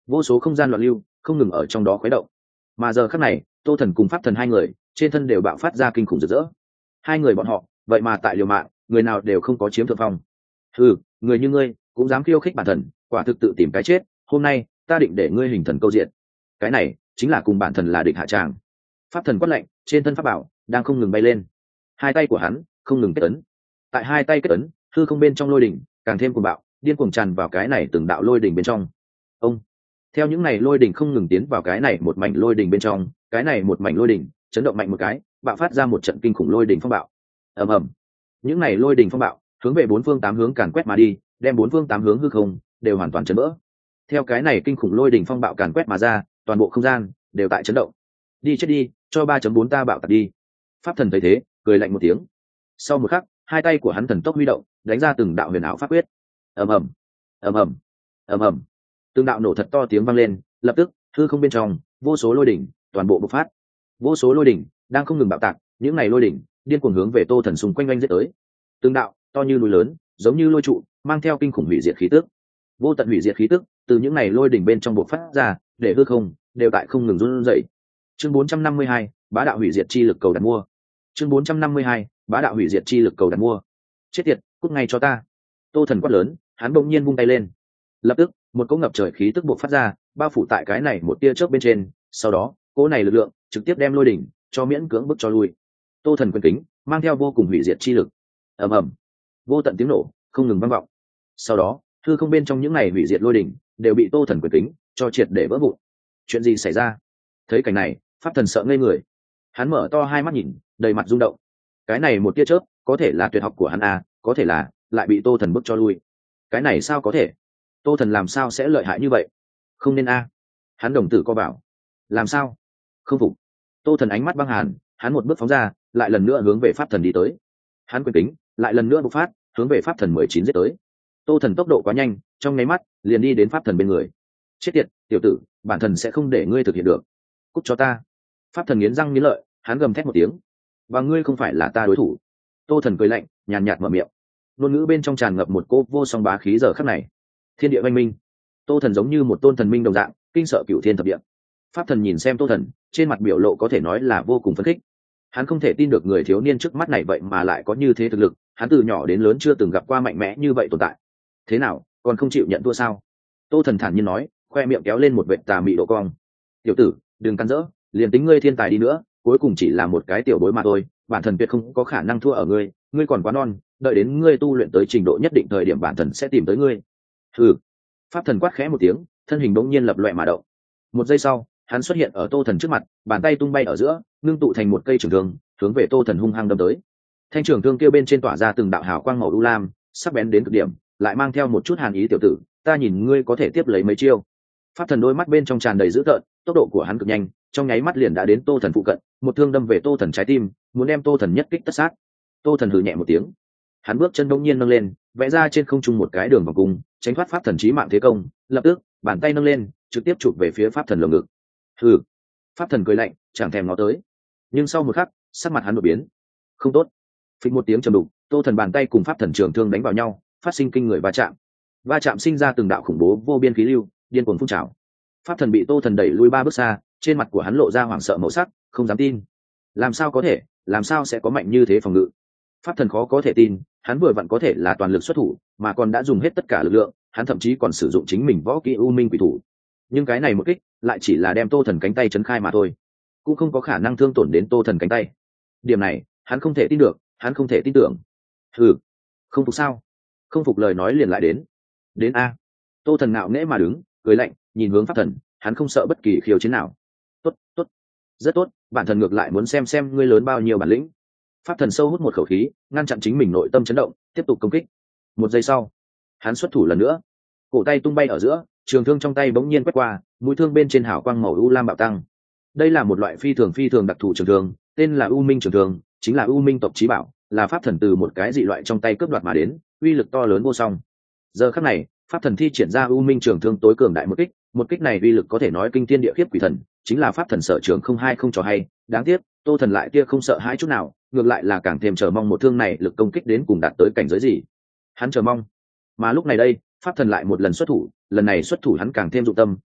vô số không gian loạn lưu không ngừng ở trong đó khuấy động. Mà giờ khắc này tô thần cùng pháp thần hai người trên thân đều bạo phát ra kinh khủng rực rỡ. Hai người bọn họ vậy mà tại liều mạng, người nào đều không có chiếm thượng phong. Ừ, người như ngươi cũng dám khiêu khích bản thần, quả thực tự tìm cái chết. Hôm nay ta định để ngươi hình thần câu diện. Cái này chính là cùng bản thần là địch hạ tràng. Pháp thần quát lạnh, trên thân pháp bảo đang không ngừng bay lên, hai tay của hắn không ngừng kết ấn. Tại hai tay kết ấn, hư không bên trong lôi đỉnh càng thêm cuồng bạo, điên cuồng tràn vào cái này từng đạo lôi đỉnh bên trong. Ông theo những này lôi đỉnh không ngừng tiến vào cái này một mảnh lôi đỉnh bên trong, cái này một mảnh lôi đỉnh chấn động mạnh một cái, bạo phát ra một trận kinh khủng lôi đỉnh phong bạo. Ầm ầm, những này lôi đỉnh phong bạo hướng về bốn phương tám hướng càn quét mà đi, đem bốn phương tám hướng hư không đều hoàn toàn chấn vỡ. Theo cái này kinh khủng lôi đỉnh phong bạo càn quét mà ra, toàn bộ không gian đều tại chấn động. Đi chết đi, cho ba chấm bốn ta bạo tạc đi. Pháp thần thấy thế cười lạnh một tiếng. Sau một khắc, hai tay của hắn thần tốc huy động, đánh ra từng đạo huyền ảo pháp quyết. Ầm ầm, ầm ầm, ầm ầm, từng đạo nổ thật to tiếng vang lên, lập tức hư không bên trong vô số lôi đỉnh toàn bộ bộc phát. Vô số lôi đỉnh đang không ngừng bạo tạc, những này lôi đỉnh điên cuồng hướng về tô thần xung quanh oanh giết tới. Từng đạo to như núi lớn, giống như lôi trụ, mang theo kinh khủng hủy diệt khí tức. Vô tận hủy diệt khí tức từ những này lôi đỉnh bên trong bộc phát ra, để hư không đều tại không ngừng run rẩy. Chương bốn trăm năm mươi hai, bá đạo hủy diệt chi lực cầu đặt mua. Chương bốn trăm năm mươi hai, bá đạo hủy diệt chi lực cầu đặt mua. Chết tiệt, cút ngay cho ta. Tô thần quát lớn, hắn bỗng nhiên vung tay lên. Lập tức, một cỗ ngập trời khí tức bộc phát ra, bao phủ tại cái này một tia chớp bên trên, sau đó, cỗ này lực lượng trực tiếp đem lôi đỉnh cho miễn cưỡng bức cho lui. Tô thần quyền kính, mang theo vô cùng hủy diệt chi lực. Ầm ầm, vô tận tiếng nổ không ngừng vang vọng. Sau đó, hư không bên trong những này hủy diệt lôi đỉnh đều bị Tô thần quyền kính cho triệt để vỡ vụn. Chuyện gì xảy ra? Thấy cảnh này, pháp thần sợ ngây người. Hắn mở to hai mắt nhìn, đầy mặt rung động. Cái này một tia chớp có thể là tuyệt học của hắn à, có thể là lại bị tô thần bức cho lui. Cái này sao có thể? Tô thần làm sao sẽ lợi hại như vậy? Không nên a à. Hắn đồng tử co bảo. Làm sao? Không phục. Tô thần ánh mắt băng hàn, hắn một bước phóng ra, lại lần nữa hướng về pháp thần đi tới. Hắn quyền tính lại lần nữa bộc phát, hướng về pháp thần mười chín giết tới. Tô thần tốc độ quá nhanh, trong nháy mắt liền đi đến pháp thần bên người. Chết tiệt, tiểu tử, bản thần sẽ không để ngươi thực hiện được. Cút cho ta. Pháp thần nghiến răng nghiến lợi, hắn gầm thét một tiếng. Và ngươi không phải là ta đối thủ. Tô thần cười lạnh, nhàn nhạt mở miệng. Ngôn ngữ bên trong tràn ngập một cô vô song bá khí giờ khắc này. Thiên địa oanh minh. Tô thần giống như một tôn thần minh đồng dạng, kinh sợ cửu thiên thập địa. Pháp thần nhìn xem tô thần, trên mặt biểu lộ có thể nói là vô cùng phấn khích. Hắn không thể tin được người thiếu niên trước mắt này vậy mà lại có như thế thực lực, hắn từ nhỏ đến lớn chưa từng gặp qua mạnh mẽ như vậy tồn tại. Thế nào, còn không chịu nhận thua sao? Tô thần thản nhiên nói, khoe miệng kéo lên một vệt tà mị độ cong. Tiểu tử, đừng cắn rỡ, liền tính ngươi thiên tài đi nữa, cuối cùng chỉ là một cái tiểu bối mà thôi, bản thần tuyệt không có khả năng thua ở ngươi, ngươi còn quá non, đợi đến ngươi tu luyện tới trình độ nhất định thời điểm bản thần sẽ tìm tới ngươi. Ừ. Pháp thần quát khẽ một tiếng, thân hình bỗng nhiên lập loè mà động. Một giây sau, hắn xuất hiện ở tô thần trước mặt, bàn tay tung bay ở giữa, ngưng tụ thành một cây trường thương, hướng về tô thần hung hăng đâm tới. Thanh trường thương kia bên trên tỏa ra từng đạo hào quang màu u lam, sắc bén đến cực điểm, lại mang theo một chút hàn ý. Tiểu tử, ta nhìn ngươi có thể tiếp lấy mấy chiêu. Pháp thần đôi mắt bên trong tràn đầy dữ tợn, tốc độ của hắn cực nhanh, trong nháy mắt liền đã đến tô thần phụ cận, một thương đâm về tô thần trái tim, muốn đem tô thần nhất kích tất sát. Tô thần hừ nhẹ một tiếng, hắn bước chân đông nhiên nâng lên, vẽ ra trên không trung một cái đường vòng cung, tránh thoát pháp thần chí mạng thế công. Lập tức bàn tay nâng lên, trực tiếp chụp về phía pháp thần lồng ngực. Hừ. Pháp thần cười lạnh, chẳng thèm ngó tới. Nhưng sau một khắc, sắc mặt hắn đột biến. Không tốt. Phịch một tiếng trầm đục, tô thần bàn tay cùng pháp thần trường thương đánh vào nhau, phát sinh kinh người va chạm. Va chạm sinh ra từng đạo khủng bố vô biên khí lưu, điên cuồng phun trào. Pháp thần bị tô thần đẩy lui ba bước xa, trên mặt của hắn lộ ra hoảng sợ màu sắc, không dám tin. Làm sao có thể, làm sao sẽ có mạnh như thế phòng ngự? Pháp thần khó có thể tin, hắn vừa vặn có thể là toàn lực xuất thủ, mà còn đã dùng hết tất cả lực lượng, hắn thậm chí còn sử dụng chính mình võ kỹ U Minh Quỷ Thủ. Nhưng cái này một kích, lại chỉ là đem tô thần cánh tay chấn khai mà thôi, cũng không có khả năng thương tổn đến tô thần cánh tay. Điểm này, hắn không thể tin được, hắn không thể tin tưởng. Ừ, không phục sao? Không phục lời nói liền lại đến. Đến a. Tô thần ngạo nghễ mà đứng, cười lạnh, nhìn hướng pháp thần, hắn không sợ bất kỳ khiêu chiến nào. Tốt, tốt, rất tốt, bản thần ngược lại muốn xem xem ngươi lớn bao nhiêu bản lĩnh. Pháp thần sâu hút một khẩu khí, ngăn chặn chính mình nội tâm chấn động, tiếp tục công kích. Một giây sau, hắn xuất thủ lần nữa, cổ tay tung bay ở giữa, trường thương trong tay bỗng nhiên quét qua, mũi thương bên trên hào quang màu u lam bạo tăng. Đây là một loại phi thường phi thường đặc thù trường thương, tên là U Minh trường thương, chính là U Minh tộc chí bảo, là pháp thần từ một cái dị loại trong tay cướp đoạt mà đến, uy lực to lớn vô song. Giờ khắc này, pháp thần thi triển ra U Minh trường thương tối cường đại một kích, một kích này uy lực có thể nói kinh thiên địa khiếp quỷ thần, chính là pháp thần sở trường không hai không trò hay. Đáng tiếc, tô thần lại kia không sợ hãi chút nào, ngược lại là càng thêm chờ mong một thương này lực công kích đến cùng đạt tới cảnh giới gì. Hắn chờ mong, mà lúc này đây, pháp thần lại một lần xuất thủ, lần này xuất thủ hắn càng thêm dụng tâm,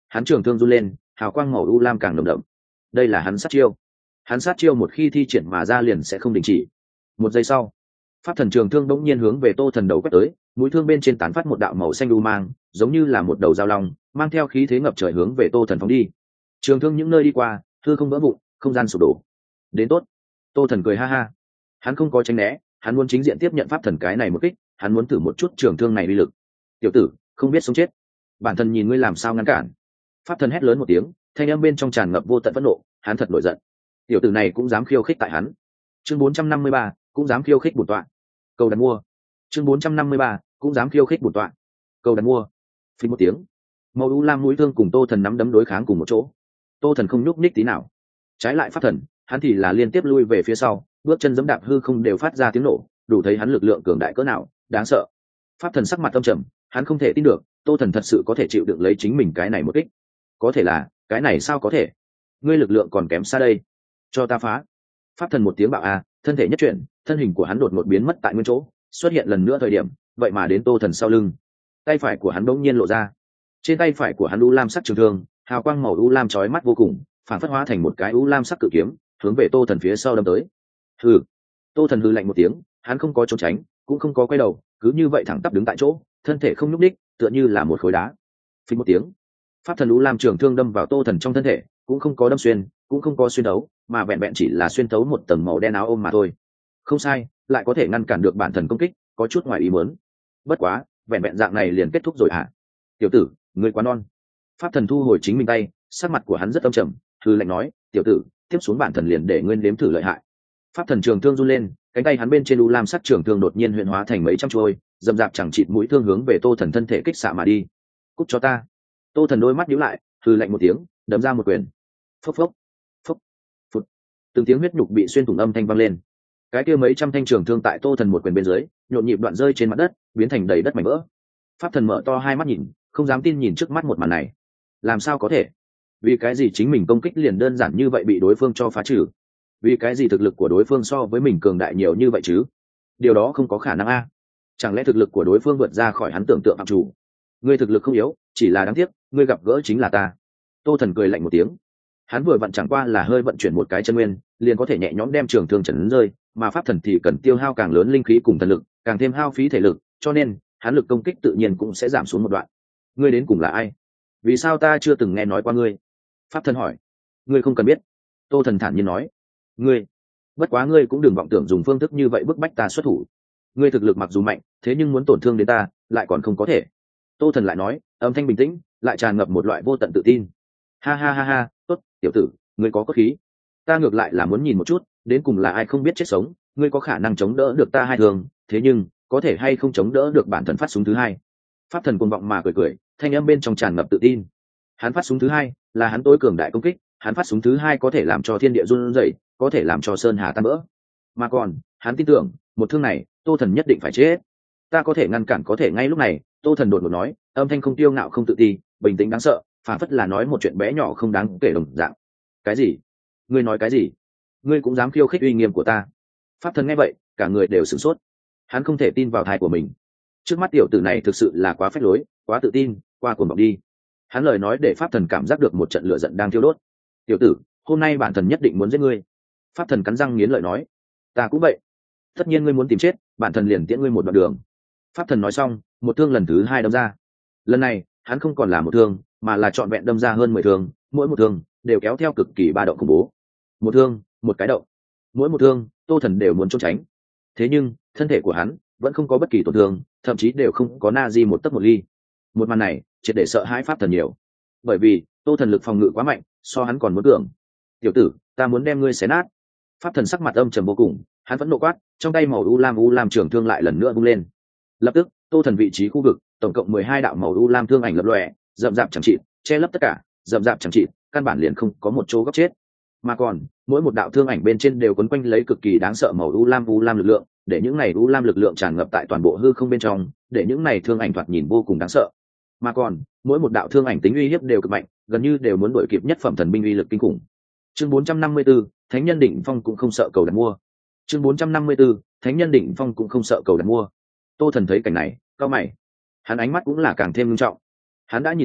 hắn trường thương run lên, hào quang màu u lam càng nồng đậm. Đây là hắn sát chiêu. Hắn sát chiêu một khi thi triển mà ra liền sẽ không đình chỉ. Một giây sau, pháp thần trường thương bỗng nhiên hướng về Tô Thần đầu quét tới, mũi thương bên trên tán phát một đạo màu xanh u mang, giống như là một đầu dao long, mang theo khí thế ngập trời hướng về Tô Thần phóng đi. Trường thương những nơi đi qua, hư không vỡ vụn, không gian sụp đổ. Đến tốt. Tô Thần cười ha ha. Hắn không có tránh né, hắn muốn chính diện tiếp nhận pháp thần cái này một kích, hắn muốn thử một chút trường thương này uy lực. Tiểu tử, không biết sống chết, bản thân nhìn ngươi làm sao ngăn cản. Pháp thần hét lớn một tiếng, thanh âm bên trong tràn ngập vô tận phẫn nộ, hắn thật nổi giận. Tiểu tử này cũng dám khiêu khích tại hắn. Chương bốn trăm năm mươi ba, cũng dám khiêu khích bổn tọa. Cầu đặt mua. Chương bốn trăm năm mươi ba, cũng dám khiêu khích bổn tọa. Cầu đặt mua. Phí một tiếng, màu u lam mũi thương cùng Tô Thần nắm đấm đối kháng cùng một chỗ. Tô Thần không nhúc nhích tí nào. Trái lại pháp thần, hắn thì là liên tiếp lui về phía sau, bước chân giẫm đạp hư không đều phát ra tiếng nổ, đủ thấy hắn lực lượng cường đại cỡ nào, đáng sợ. Pháp thần sắc mặt âm trầm, hắn không thể tin được, Tô Thần thật sự có thể chịu đựng lấy chính mình cái này một kích. Có thể là, cái này sao có thể? Ngươi lực lượng còn kém xa đây, cho ta phá. Pháp thần một tiếng bạo a, thân thể nhất chuyển, thân hình của hắn đột ngột biến mất tại nguyên chỗ, xuất hiện lần nữa thời điểm, vậy mà đến Tô Thần sau lưng. Tay phải của hắn bỗng nhiên lộ ra. Trên tay phải của hắn u lam sắc trường thương, hào quang màu u lam chói mắt vô cùng, phản phất hóa thành một cái u lam sắc cự kiếm, hướng về Tô Thần phía sau đâm tới. Hừ. Tô Thần hừ lạnh một tiếng, hắn không có trốn tránh, cũng không có quay đầu, cứ như vậy thẳng tắp đứng tại chỗ, thân thể không nhúc nhích, tựa như là một khối đá. Phình một tiếng, pháp thần u lam trường thương đâm vào Tô Thần trong thân thể, cũng không có đâm xuyên, cũng không có xuyên đấu, mà vẹn vẹn chỉ là xuyên thấu một tầng màu đen áo ôm mà thôi. Không sai, lại có thể ngăn cản được bản thần công kích, có chút ngoài ý muốn. Bất quá, vẹn vẹn dạng này liền kết thúc rồi hả? Tiểu tử, ngươi quá non. Pháp thần thu hồi chính mình tay, sắc mặt của hắn rất âm trầm, hừ lạnh nói, tiểu tử, tiếp xuống bản thần liền để ngươi nếm thử lợi hại. Pháp thần trường thương run lên, cánh tay hắn bên trên u lam sắc trường thương đột nhiên huyễn hóa thành mấy trăm chuôi, dầm dạp chẳng chịt mũi thương hướng về Tô Thần thân thể kích xạ mà đi. Cút cho ta. Tô Thần đôi mắt nhíu lại, hừ lạnh một tiếng, đấm ra một quyền. Phốc phốc, phốc, phụt. Từng tiếng huyết nhục bị xuyên thủng âm thanh vang lên. Cái kia mấy trăm thanh trường thương tại Tô Thần một quyền bên dưới, nhộn nhịp đoạn rơi trên mặt đất, biến thành đầy đất mảnh vỡ. Pháp thần mở to hai mắt nhìn, không dám tin nhìn trước mắt một màn này. Làm sao có thể? Vì cái gì chính mình công kích liền đơn giản như vậy bị đối phương cho phá trừ? Vì cái gì thực lực của đối phương so với mình cường đại nhiều như vậy chứ? Điều đó không có khả năng a. Chẳng lẽ thực lực của đối phương vượt ra khỏi hắn tưởng tượng phạm chủ? Ngươi thực lực không yếu, chỉ là đáng tiếc, ngươi gặp gỡ chính là ta. Tô Thần cười lạnh một tiếng. Hắn vừa vặn chẳng qua là hơi vận chuyển một cái chân nguyên, liền có thể nhẹ nhõm đem trường thương chấn rơi, mà pháp thần thì cần tiêu hao càng lớn linh khí cùng thần lực, càng thêm hao phí thể lực, cho nên hắn lực công kích tự nhiên cũng sẽ giảm xuống một đoạn. Ngươi đến cùng là ai? Vì sao ta chưa từng nghe nói qua ngươi? Pháp thần hỏi. Ngươi không cần biết. Tô Thần thản nhiên nói. Ngươi, bất quá ngươi cũng đừng vọng tưởng dùng phương thức như vậy bức bách ta xuất thủ. Ngươi thực lực mặc dù mạnh, thế nhưng muốn tổn thương đến ta, lại còn không có thể. Tô Thần lại nói, âm thanh bình tĩnh, lại tràn ngập một loại vô tận tự tin. Ha ha ha ha, tốt, tiểu tử, ngươi có cốt khí. Ta ngược lại là muốn nhìn một chút, đến cùng là ai không biết chết sống, ngươi có khả năng chống đỡ được ta hai thường, thế nhưng có thể hay không chống đỡ được bản thần phát súng thứ hai. Pháp thần cuồng vọng mà cười cười, thanh âm bên trong tràn ngập tự tin. Hắn phát súng thứ hai là hắn tối cường đại công kích, hắn phát súng thứ hai có thể làm cho thiên địa run rẩy, có thể làm cho sơn hà tan vỡ. Mà còn, hắn tin tưởng, một thương này, Tô Thần nhất định phải chết. Ta có thể ngăn cản, có thể ngay lúc này, Tô Thần đột ngột nói, âm thanh không tiêu ngạo không tự ti, bình tĩnh đáng sợ, phản phất là nói một chuyện bé nhỏ không đáng kể đồng dạng. Cái gì? Ngươi nói cái gì? Ngươi cũng dám khiêu khích uy nghiêm của ta? Pháp thần nghe vậy, cả người đều sửng sốt. Hắn không thể tin vào tai của mình. Trước mắt tiểu tử này thực sự là quá phách lối, quá tự tin, qua cuồng vọng đi. Hắn lời nói để pháp thần cảm giác được một trận lửa giận đang thiêu đốt. Tiểu tử, hôm nay bản thần nhất định muốn giết ngươi. Pháp thần cắn răng nghiến lợi nói. Ta cũng vậy. Tất nhiên ngươi muốn tìm chết, bản thần liền tiễn ngươi một đoạn đường. Pháp thần nói xong, một thương lần thứ hai đâm ra. Lần này, hắn không còn là một thương, mà là trọn vẹn đâm ra hơn mười thương, mỗi một thương đều kéo theo cực kỳ ba động khủng bố. Một thương, một cái động. Mỗi một thương, Tô Thần đều muốn trốn tránh. Thế nhưng, thân thể của hắn vẫn không có bất kỳ tổn thương, thậm chí đều không có na di một tấc một ly. Một màn này, triệt để sợ hãi pháp thần nhiều. Bởi vì, Tô Thần lực phòng ngự quá mạnh, so hắn còn muốn cường. Tiểu tử, ta muốn đem ngươi xé nát. Pháp thần sắc mặt âm trầm vô cùng, hắn vẫn nộ quát, trong tay màu u lam u lam trường thương lại lần nữa vung lên. Lập tức, Tô Thần vị trí khu vực, tổng cộng mười hai đạo màu u lam thương ảnh lập lòe, rậm rạp chẳng chịt, che lấp tất cả, rậm rạp chẳng chịt, căn bản liền không có một chỗ góc chết. Mà còn, mỗi một đạo thương ảnh bên trên đều quấn quanh lấy cực kỳ đáng sợ màu u lam u lam lực lượng, để những này u lam lực lượng tràn ngập tại toàn bộ hư không bên trong, để những này thương ảnh thoạt nhìn vô cùng đáng sợ. Mà còn, mỗi một đạo thương ảnh tính uy hiếp đều cực mạnh, gần như đều muốn đuổi kịp nhất phẩm thần binh uy lực kinh khủng. Chương bốn trăm năm mươi 4, Thánh nhân đỉnh phong cũng không sợ cầu đặt mua. Chương bốn trăm năm mươi 4, Thánh nhân đỉnh phong cũng không sợ cầu đặt mua. Tô Thần thấy cảnh này, cau mày. Hắn ánh mắt cũng là càng thêm nghiêm trọng. Hắn đã nhìn ra,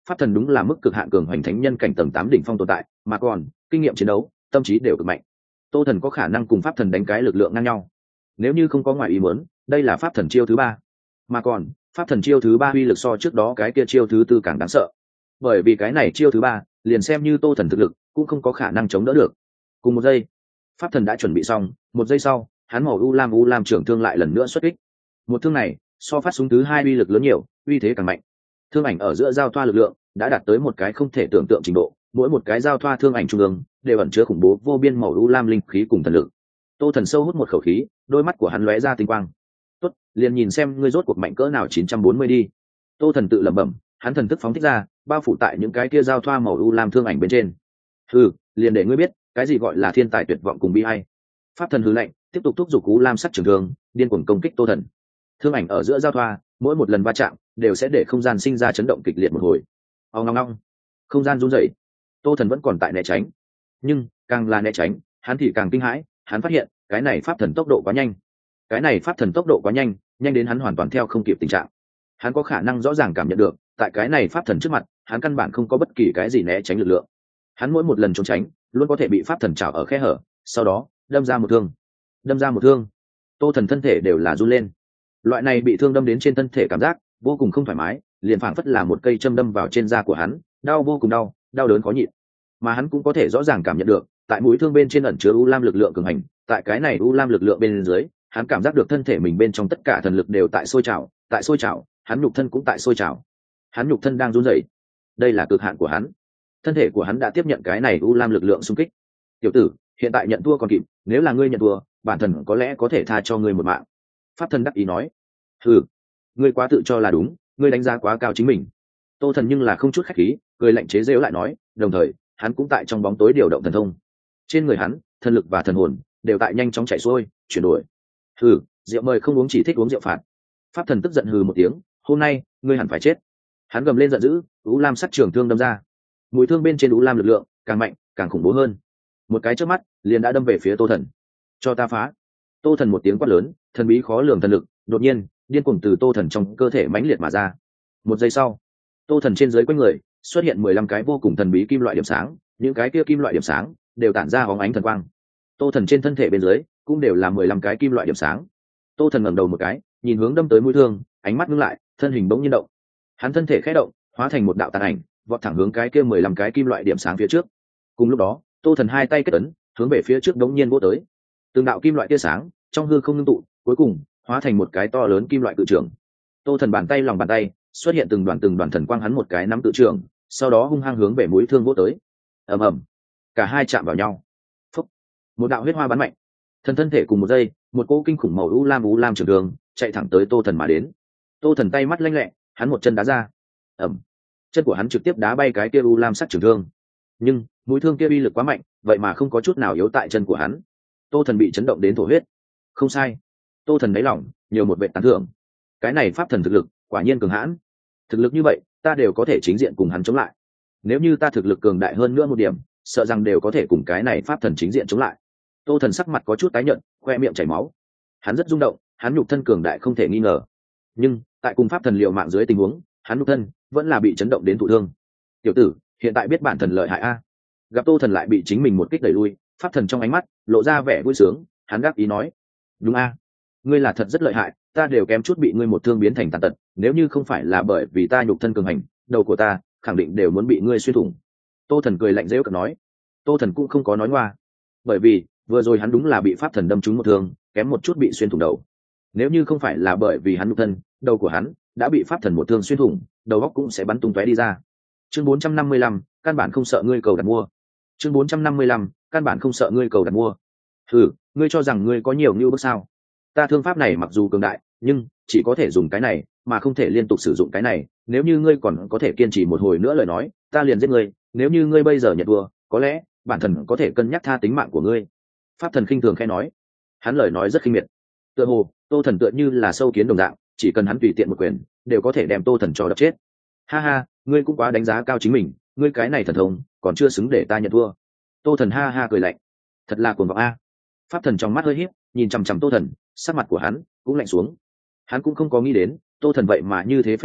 pháp thần đúng là mức cực hạn cường hoành thánh nhân cảnh tầng tám đỉnh phong tồn tại, mà còn kinh nghiệm chiến đấu, tâm trí đều cực mạnh. Tô Thần có khả năng cùng pháp thần đánh cái lực lượng ngang nhau. Nếu như không có ngoài ý muốn, đây là pháp thần chiêu thứ ba. Mà còn, pháp thần chiêu thứ ba uy lực so trước đó cái kia chiêu thứ tư càng đáng sợ. Bởi vì cái này chiêu thứ ba, liền xem như Tô Thần thực lực, cũng không có khả năng chống đỡ được. Cùng một giây, pháp thần đã chuẩn bị xong, một giây sau, hắn màu u lam u lam trưởng thương lại lần nữa xuất kích. Một thương này, so phát súng thứ hai uy lực lớn nhiều, uy thế càng mạnh. Thương ảnh ở giữa giao thoa lực lượng đã đạt tới một cái không thể tưởng tượng trình độ, mỗi một cái giao thoa thương ảnh trung ương đều ẩn chứa khủng bố vô biên màu u lam linh khí cùng thần lực. Tô Thần sâu hút một khẩu khí, đôi mắt của hắn lóe ra tinh quang. Tốt, liền nhìn xem ngươi rốt cuộc mạnh cỡ nào chín trăm bốn mươi đi. Tô Thần tự lẩm bẩm, hắn thần thức phóng thích ra, bao phủ tại những cái kia giao thoa màu u lam thương ảnh bên trên. Hừ, liền để ngươi biết, cái gì gọi là thiên tài tuyệt vọng cùng bi ai. Pháp thần hừ lạnh, tiếp tục thúc giục u lam sắc trường thương, điên cuồng công kích Tô Thần. Thương ảnh ở giữa giao thoa, mỗi một lần va chạm đều sẽ để không gian sinh ra chấn động kịch liệt một hồi. Ong ong ong, không gian rung rẩy. Tô Thần vẫn còn tại né tránh, nhưng càng là né tránh, hắn thì càng kinh hãi. Hắn phát hiện cái này pháp thần tốc độ quá nhanh, cái này pháp thần tốc độ quá nhanh, nhanh đến hắn hoàn toàn theo không kịp tình trạng. Hắn có khả năng rõ ràng cảm nhận được, tại cái này pháp thần trước mặt, hắn căn bản không có bất kỳ cái gì né tránh lực lượng. Hắn mỗi một lần trốn tránh, luôn có thể bị pháp thần chảo ở khe hở, sau đó đâm ra một thương, đâm ra một thương. Tô Thần thân thể đều là run lên. Loại này bị thương đâm đến trên thân thể cảm giác vô cùng không thoải mái, liền phảng phất là một cây châm đâm vào trên da của hắn, đau vô cùng đau, đau đớn khó nhịn. Mà hắn cũng có thể rõ ràng cảm nhận được, tại mũi thương bên trên ẩn chứa u lam lực lượng cường hành, tại cái này u lam lực lượng bên dưới, hắn cảm giác được thân thể mình bên trong tất cả thần lực đều tại sôi trào, tại sôi trào, hắn nhục thân cũng tại sôi trào. Hắn nhục thân đang run rẩy. Đây là cực hạn của hắn. Thân thể của hắn đã tiếp nhận cái này u lam lực lượng xung kích. Tiểu tử, hiện tại nhận thua còn kịp, nếu là ngươi nhận thua, bản thần có lẽ có thể tha cho ngươi một mạng. Pháp thần đắc ý nói. Ừ, ngươi quá tự cho là đúng, ngươi đánh giá quá cao chính mình. Tô Thần nhưng là không chút khách khí, cười lạnh chế giễu lại nói, đồng thời hắn cũng tại trong bóng tối điều động thần thông. Trên người hắn, thần lực và thần hồn đều tại nhanh chóng chạy xuôi, chuyển đổi. Hừ, rượu mời không uống, chỉ thích uống rượu phạt. Pháp thần tức giận hừ một tiếng, hôm nay ngươi hẳn phải chết. Hắn gầm lên giận dữ, u lam sắc trường thương đâm ra. Mũi thương bên trên u lam lực lượng càng mạnh, càng khủng bố hơn. Một cái chớp mắt, liền đã đâm về phía Tô Thần. Cho ta phá! Tô Thần một tiếng quát lớn, thần bí khó lường thần lực đột nhiên điên cuồng từ Tô Thần trong cơ thể mãnh liệt mà ra. Một giây sau, Tô Thần trên dưới quanh người xuất hiện mười lăm cái vô cùng thần bí kim loại điểm sáng, những cái kia kim loại điểm sáng đều tản ra bóng ánh thần quang. Tô Thần trên thân thể bên dưới cũng đều là mười lăm cái kim loại điểm sáng. Tô Thần ngẩng đầu một cái, nhìn hướng đâm tới mũi thương, ánh mắt ngưng lại, thân hình bỗng nhiên động. Hắn thân thể khẽ động, hóa thành một đạo tàn ảnh, vọt thẳng hướng cái kia mười lăm cái kim loại điểm sáng phía trước. Cùng lúc đó, Tô Thần hai tay kết ấn, hướng về phía trước bỗng nhiên vỗ tới. Từng đạo kim loại tia sáng trong hư không ngưng tụ, cuối cùng hóa thành một cái to lớn kim loại cự trưởng. Tô Thần bàn tay lòng bàn tay xuất hiện từng đoàn từng đoàn thần quang, hắn một cái nắm cự trưởng, sau đó hung hăng hướng về mũi thương vỗ tới. Ầm ầm, cả hai chạm vào nhau. Phúc, một đạo huyết hoa bắn mạnh. Thần thân thể cùng một giây, một cỗ kinh khủng màu u lam u lam trường đường chạy thẳng tới Tô Thần mà đến. Tô Thần tay mắt lanh lẹ, hắn một chân đá ra. Ầm, chân của hắn trực tiếp đá bay cái kia u lam sắc trường thương. Nhưng mũi thương kia uy lực quá mạnh, vậy mà không có chút nào yếu tại chân của hắn. Tô Thần bị chấn động đến thổ huyết. Không sai, Tô Thần đáy lòng nhiều một vệ tán thưởng. Cái này pháp thần thực lực quả nhiên cường hãn. Thực lực như vậy, ta đều có thể chính diện cùng hắn chống lại. Nếu như ta thực lực cường đại hơn nữa một điểm, sợ rằng đều có thể cùng cái này pháp thần chính diện chống lại. Tô Thần sắc mặt có chút tái nhợt, khoe miệng chảy máu. Hắn rất rung động, hắn nhục thân cường đại không thể nghi ngờ. Nhưng tại cùng pháp thần liều mạng dưới tình huống, hắn nhục thân vẫn là bị chấn động đến thụ thương. Tiểu tử, hiện tại biết bản thần lợi hại a. Gặp Tô Thần lại bị chính mình một kích đẩy lui, pháp thần trong ánh mắt lộ ra vẻ vui sướng, hắn gác ý nói: đúng a, ngươi là thật rất lợi hại, ta đều kém chút bị ngươi một thương biến thành tàn tật, nếu như không phải là bởi vì ta nhục thân cường hành, đầu của ta khẳng định đều muốn bị ngươi xuyên thủng. Tô Thần cười lạnh rêu cợt nói. Tô Thần cũng không có nói ngoa, bởi vì vừa rồi hắn đúng là bị pháp thần đâm trúng một thương, kém một chút bị xuyên thủng đầu. Nếu như không phải là bởi vì hắn nhục thân, đầu của hắn đã bị pháp thần một thương xuyên thủng, đầu óc cũng sẽ bắn tung tóe đi ra. Chương bốn trăm năm mươi lăm, căn bản không sợ ngươi cầu đặt mua. Chương bốn trăm năm mươi lăm, căn bản không sợ ngươi cầu đặt mua. Hừ, ngươi cho rằng ngươi có nhiều như bước sao? Ta thương pháp này mặc dù cường đại, nhưng chỉ có thể dùng cái này, mà không thể liên tục sử dụng cái này. Nếu như ngươi còn có thể kiên trì một hồi nữa lời nói, ta liền giết ngươi. Nếu như ngươi bây giờ nhận thua, có lẽ bản thần có thể cân nhắc tha tính mạng của ngươi. Pháp thần khinh thường khẽ nói. Hắn lời nói rất khinh miệt. Tựa hồ Tô Thần tựa như là sâu kiến đồng dạng, chỉ cần hắn tùy tiện một quyền, đều có thể đem Tô Thần cho đập chết. Ha ha, ngươi cũng quá đánh giá cao chính mình, ngươi cái này thần thông còn chưa xứng để ta nhận thua. Tô Thần ha ha cười lạnh. Thật là cuồng vọng a. Pháp thần trong mắt hơi híp, nhìn chằm chằm Tô Thần, sắc mặt của hắn cũng lạnh xuống. Hắn cũng không có nghĩ đến Tô Thần vậy mà như thế phách lối,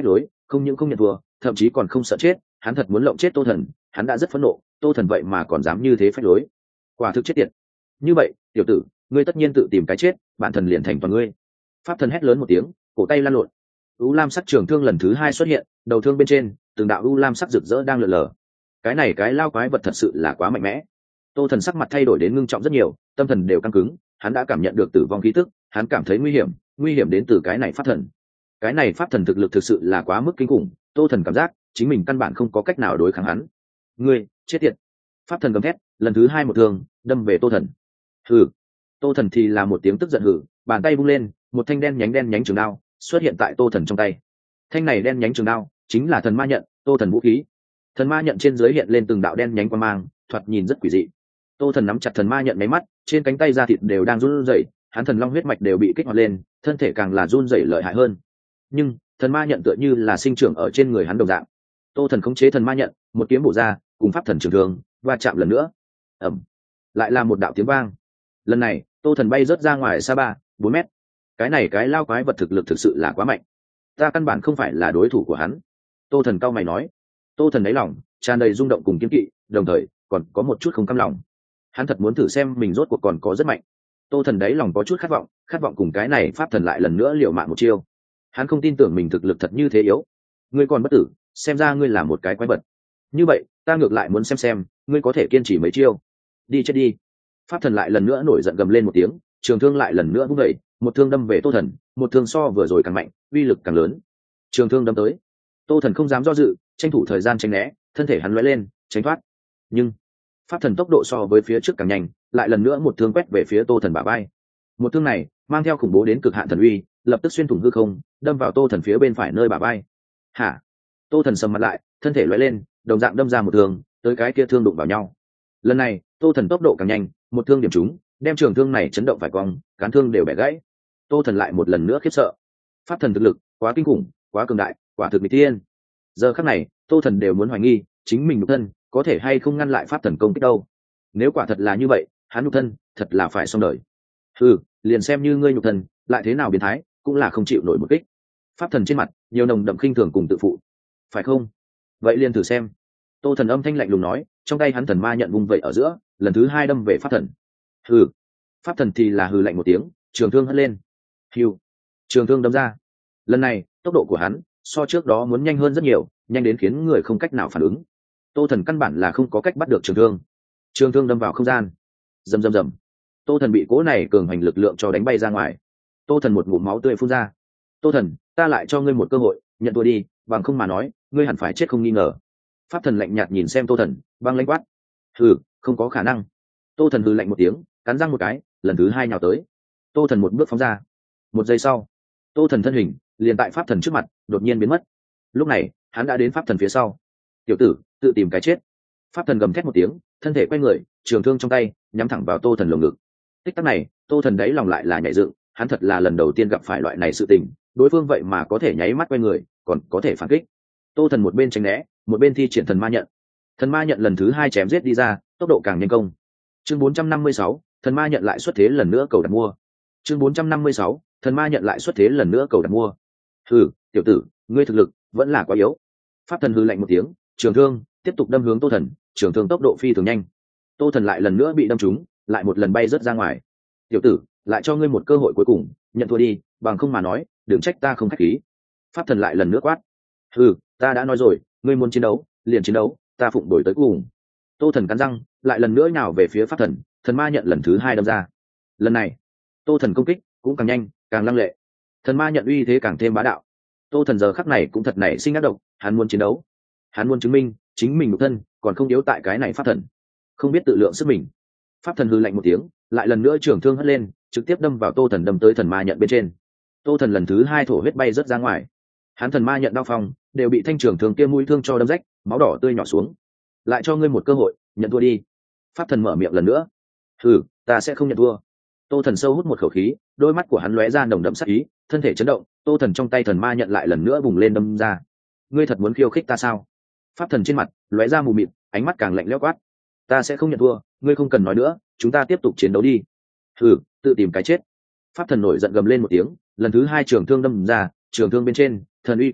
không những không nhận thua, thậm chí còn không sợ chết. Hắn thật muốn lộng chết Tô Thần, hắn đã rất phẫn nộ, Tô Thần vậy mà còn dám như thế phách lối, quả thực chết tiệt. Như vậy tiểu tử, ngươi tất nhiên tự tìm cái chết, bản thần liền thành toàn ngươi. Pháp thần hét lớn một tiếng, cổ tay lăn lộn, u lam sắc trường thương lần thứ hai xuất hiện, đầu thương bên trên từng đạo u lam sắc rực rỡ đang lượn lờ. Cái này cái lao quái vật thật sự là quá mạnh mẽ. Tô Thần sắc mặt thay đổi đến ngưng trọng rất nhiều, tâm thần đều căng cứng, hắn đã cảm nhận được tử vong khí tức, hắn cảm thấy nguy hiểm, nguy hiểm đến từ cái này pháp thần. Cái này pháp thần thực lực thực sự là quá mức kinh khủng, Tô Thần cảm giác chính mình căn bản không có cách nào đối kháng hắn. Ngươi chết tiệt! Pháp thần gầm thét, lần thứ hai một thương đâm về Tô Thần. Hừ! Tô Thần thì là một tiếng tức giận hừ, bàn tay vung lên, một thanh đen nhánh đen nhánh trường đao xuất hiện tại Tô Thần trong tay. Thanh này đen nhánh trường đao chính là thần ma nhận, Tô Thần vũ khí. Thần ma nhận trên dưới hiện lên từng đạo đen nhánh quang mang, thoạt nhìn rất quỷ dị. Tô Thần nắm chặt thần ma nhận mấy mắt, trên cánh tay da thịt đều đang run rẩy, hắn thần long huyết mạch đều bị kích hoạt lên, thân thể càng là run rẩy lợi hại hơn. Nhưng thần ma nhận tựa như là sinh trưởng ở trên người hắn đồng dạng. Tô Thần khống chế thần ma nhận, một kiếm bổ ra, cùng pháp thần trường thương và chạm lần nữa. Ầm, lại là một đạo tiếng vang. Lần này, Tô Thần bay rớt ra ngoài xa ba, bốn mét. Cái này cái lao quái vật thực lực thực sự là quá mạnh, ta căn bản không phải là đối thủ của hắn. Tô Thần cau mày nói. Tô Thần đáy lòng tràn đầy rung động cùng kiên kỵ, đồng thời còn có một chút không cam lòng. Hắn thật muốn thử xem mình rốt cuộc còn có rất mạnh. Tô Thần đáy lòng có chút khát vọng, khát vọng cùng cái này pháp thần lại lần nữa liều mạng một chiêu. Hắn không tin tưởng mình thực lực thật như thế yếu. Ngươi còn bất tử, xem ra ngươi là một cái quái vật. Như vậy ta ngược lại muốn xem xem ngươi có thể kiên trì mấy chiêu. Đi chết đi! Pháp thần lại lần nữa nổi giận gầm lên một tiếng, trường thương lại lần nữa vung dậy, một thương đâm về Tô Thần, một thương so vừa rồi càng mạnh, uy lực càng lớn. Trường thương đâm tới, Tô Thần không dám do dự, tranh thủ thời gian tránh né, thân thể hắn lóe lên tránh thoát. Nhưng pháp thần tốc độ so với phía trước càng nhanh, lại lần nữa một thương quét về phía Tô Thần bả vai. Một thương này mang theo khủng bố đến cực hạn thần uy, lập tức xuyên thủng hư không, đâm vào Tô Thần phía bên phải nơi bả vai. Hả? Tô Thần sầm mặt lại, thân thể lóe lên, đồng dạng đâm ra một thương, tới cái kia thương đụng vào nhau. Lần này Tô Thần tốc độ càng nhanh, một thương điểm trúng, đem trường thương này chấn động phải cong, cán thương đều bẻ gãy. Tô Thần lại một lần nữa khiếp sợ. Pháp thần thực lực quá kinh khủng, quá cường đại, quả thực nghịch thiên. Giờ khắc này Tô Thần đều muốn hoài nghi chính mình nhục thân có thể hay không ngăn lại pháp thần công kích đâu. Nếu quả thật là như vậy, hắn nhục thân thật là phải xong đời. Ừ, liền xem như ngươi nhục thân lại thế nào biến thái, cũng là không chịu nổi một kích. Pháp thần trên mặt nhiều nồng đậm khinh thường cùng tự phụ. Phải không? Vậy liền thử xem. Tô Thần âm thanh lạnh lùng nói, trong tay hắn thần ma nhận vung vậy ở giữa, lần thứ hai đâm về pháp thần. Hừ. Pháp thần thì là hừ lạnh một tiếng, trường thương hất lên. Hiu. Trường thương đâm ra. Lần này tốc độ của hắn so trước đó muốn nhanh hơn rất nhiều, nhanh đến khiến người không cách nào phản ứng. Tô Thần căn bản là không có cách bắt được trường thương. Trường thương đâm vào không gian, rầm rầm rầm. Tô Thần bị cố này cường hành lực lượng cho đánh bay ra ngoài. Tô Thần một ngụm máu tươi phun ra. Tô Thần, ta lại cho ngươi một cơ hội, nhận thua đi, bằng không mà nói ngươi hẳn phải chết không nghi ngờ. Pháp thần lạnh nhạt nhìn xem Tô Thần, băng lãnh quát. Hừ, không có khả năng. Tô Thần hừ lạnh một tiếng, cắn răng một cái, lần thứ hai nhào tới. Tô Thần một bước phóng ra. Một giây sau, Tô Thần thân hình liền tại pháp thần trước mặt đột nhiên biến mất. Lúc này hắn đã đến pháp thần phía sau. Tiểu tử, tự tìm cái chết! Pháp thần gầm thét một tiếng, thân thể quay người, trường thương trong tay nhắm thẳng vào Tô Thần lồng ngực. Tích tắc này Tô Thần đáy lòng lại là nhảy dựng, hắn thật là lần đầu tiên gặp phải loại này sự tình, đối phương vậy mà có thể nháy mắt quay người, còn có thể phản kích. Tô Thần một bên tránh né, một bên thi triển thần ma nhận. Thần ma nhận lần thứ hai chém giết đi ra, tốc độ càng nhanh công. Chương bốn trăm năm mươi sáu, thần ma nhận lại xuất thế lần nữa cầu đặt mua. Chương bốn trăm năm mươi sáu, thần ma nhận lại xuất thế lần nữa cầu đặt mua. Hừ, tiểu tử, ngươi thực lực vẫn là quá yếu. Pháp thần hừ lạnh một tiếng, trường thương tiếp tục đâm hướng Tô Thần, trường thương tốc độ phi thường nhanh. Tô Thần lại lần nữa bị đâm trúng, lại một lần bay rớt ra ngoài. Tiểu tử, lại cho ngươi một cơ hội cuối cùng, nhận thua đi, bằng không mà nói đừng trách ta không khách khí. Pháp thần lại lần nữa quát. Hừ, ta đã nói rồi, ngươi muốn chiến đấu liền chiến đấu, ta phụng đổi tới cùng. Tô Thần cắn răng, lại lần nữa nhào về phía pháp thần, thần ma nhận lần thứ hai đâm ra. Lần này Tô Thần công kích cũng càng nhanh, càng lăng lệ, thần ma nhận uy thế càng thêm bá đạo. Tô Thần giờ khắc này cũng thật nảy sinh ác độc, hắn muốn chiến đấu, hắn muốn chứng minh chính mình nhục thân còn không yếu tại cái này pháp thần, không biết tự lượng sức mình. Pháp thần hư lạnh một tiếng, lại lần nữa trường thương hất lên, trực tiếp đâm vào Tô Thần, đâm tới thần ma nhận bên trên. Tô Thần lần thứ hai thổ huyết bay rớt ra ngoài, hắn thần ma nhận đao phong đều bị thanh trường thương kia mũi thương cho đâm rách, máu đỏ tươi nhỏ xuống. Lại cho ngươi một cơ hội, nhận thua đi. Pháp thần mở miệng lần nữa. Hừ, ta sẽ không nhận thua. Tô Thần sâu hút một khẩu khí, đôi mắt của hắn lóe ra nồng đậm sắc ý, thân thể chấn động. Tô Thần trong tay thần ma nhận lại lần nữa bùng lên đâm ra. Ngươi thật muốn khiêu khích ta sao? Pháp thần trên mặt lóe ra mù mịt, ánh mắt càng lạnh lẽo quát. Ta sẽ không nhận thua, ngươi không cần nói nữa, chúng ta tiếp tục chiến đấu đi. Hừ, tự tìm cái chết. Pháp thần nổi giận gầm lên một tiếng, lần thứ hai trường thương đâm ra, trường thương bên trên thần uy cuộn cuộn,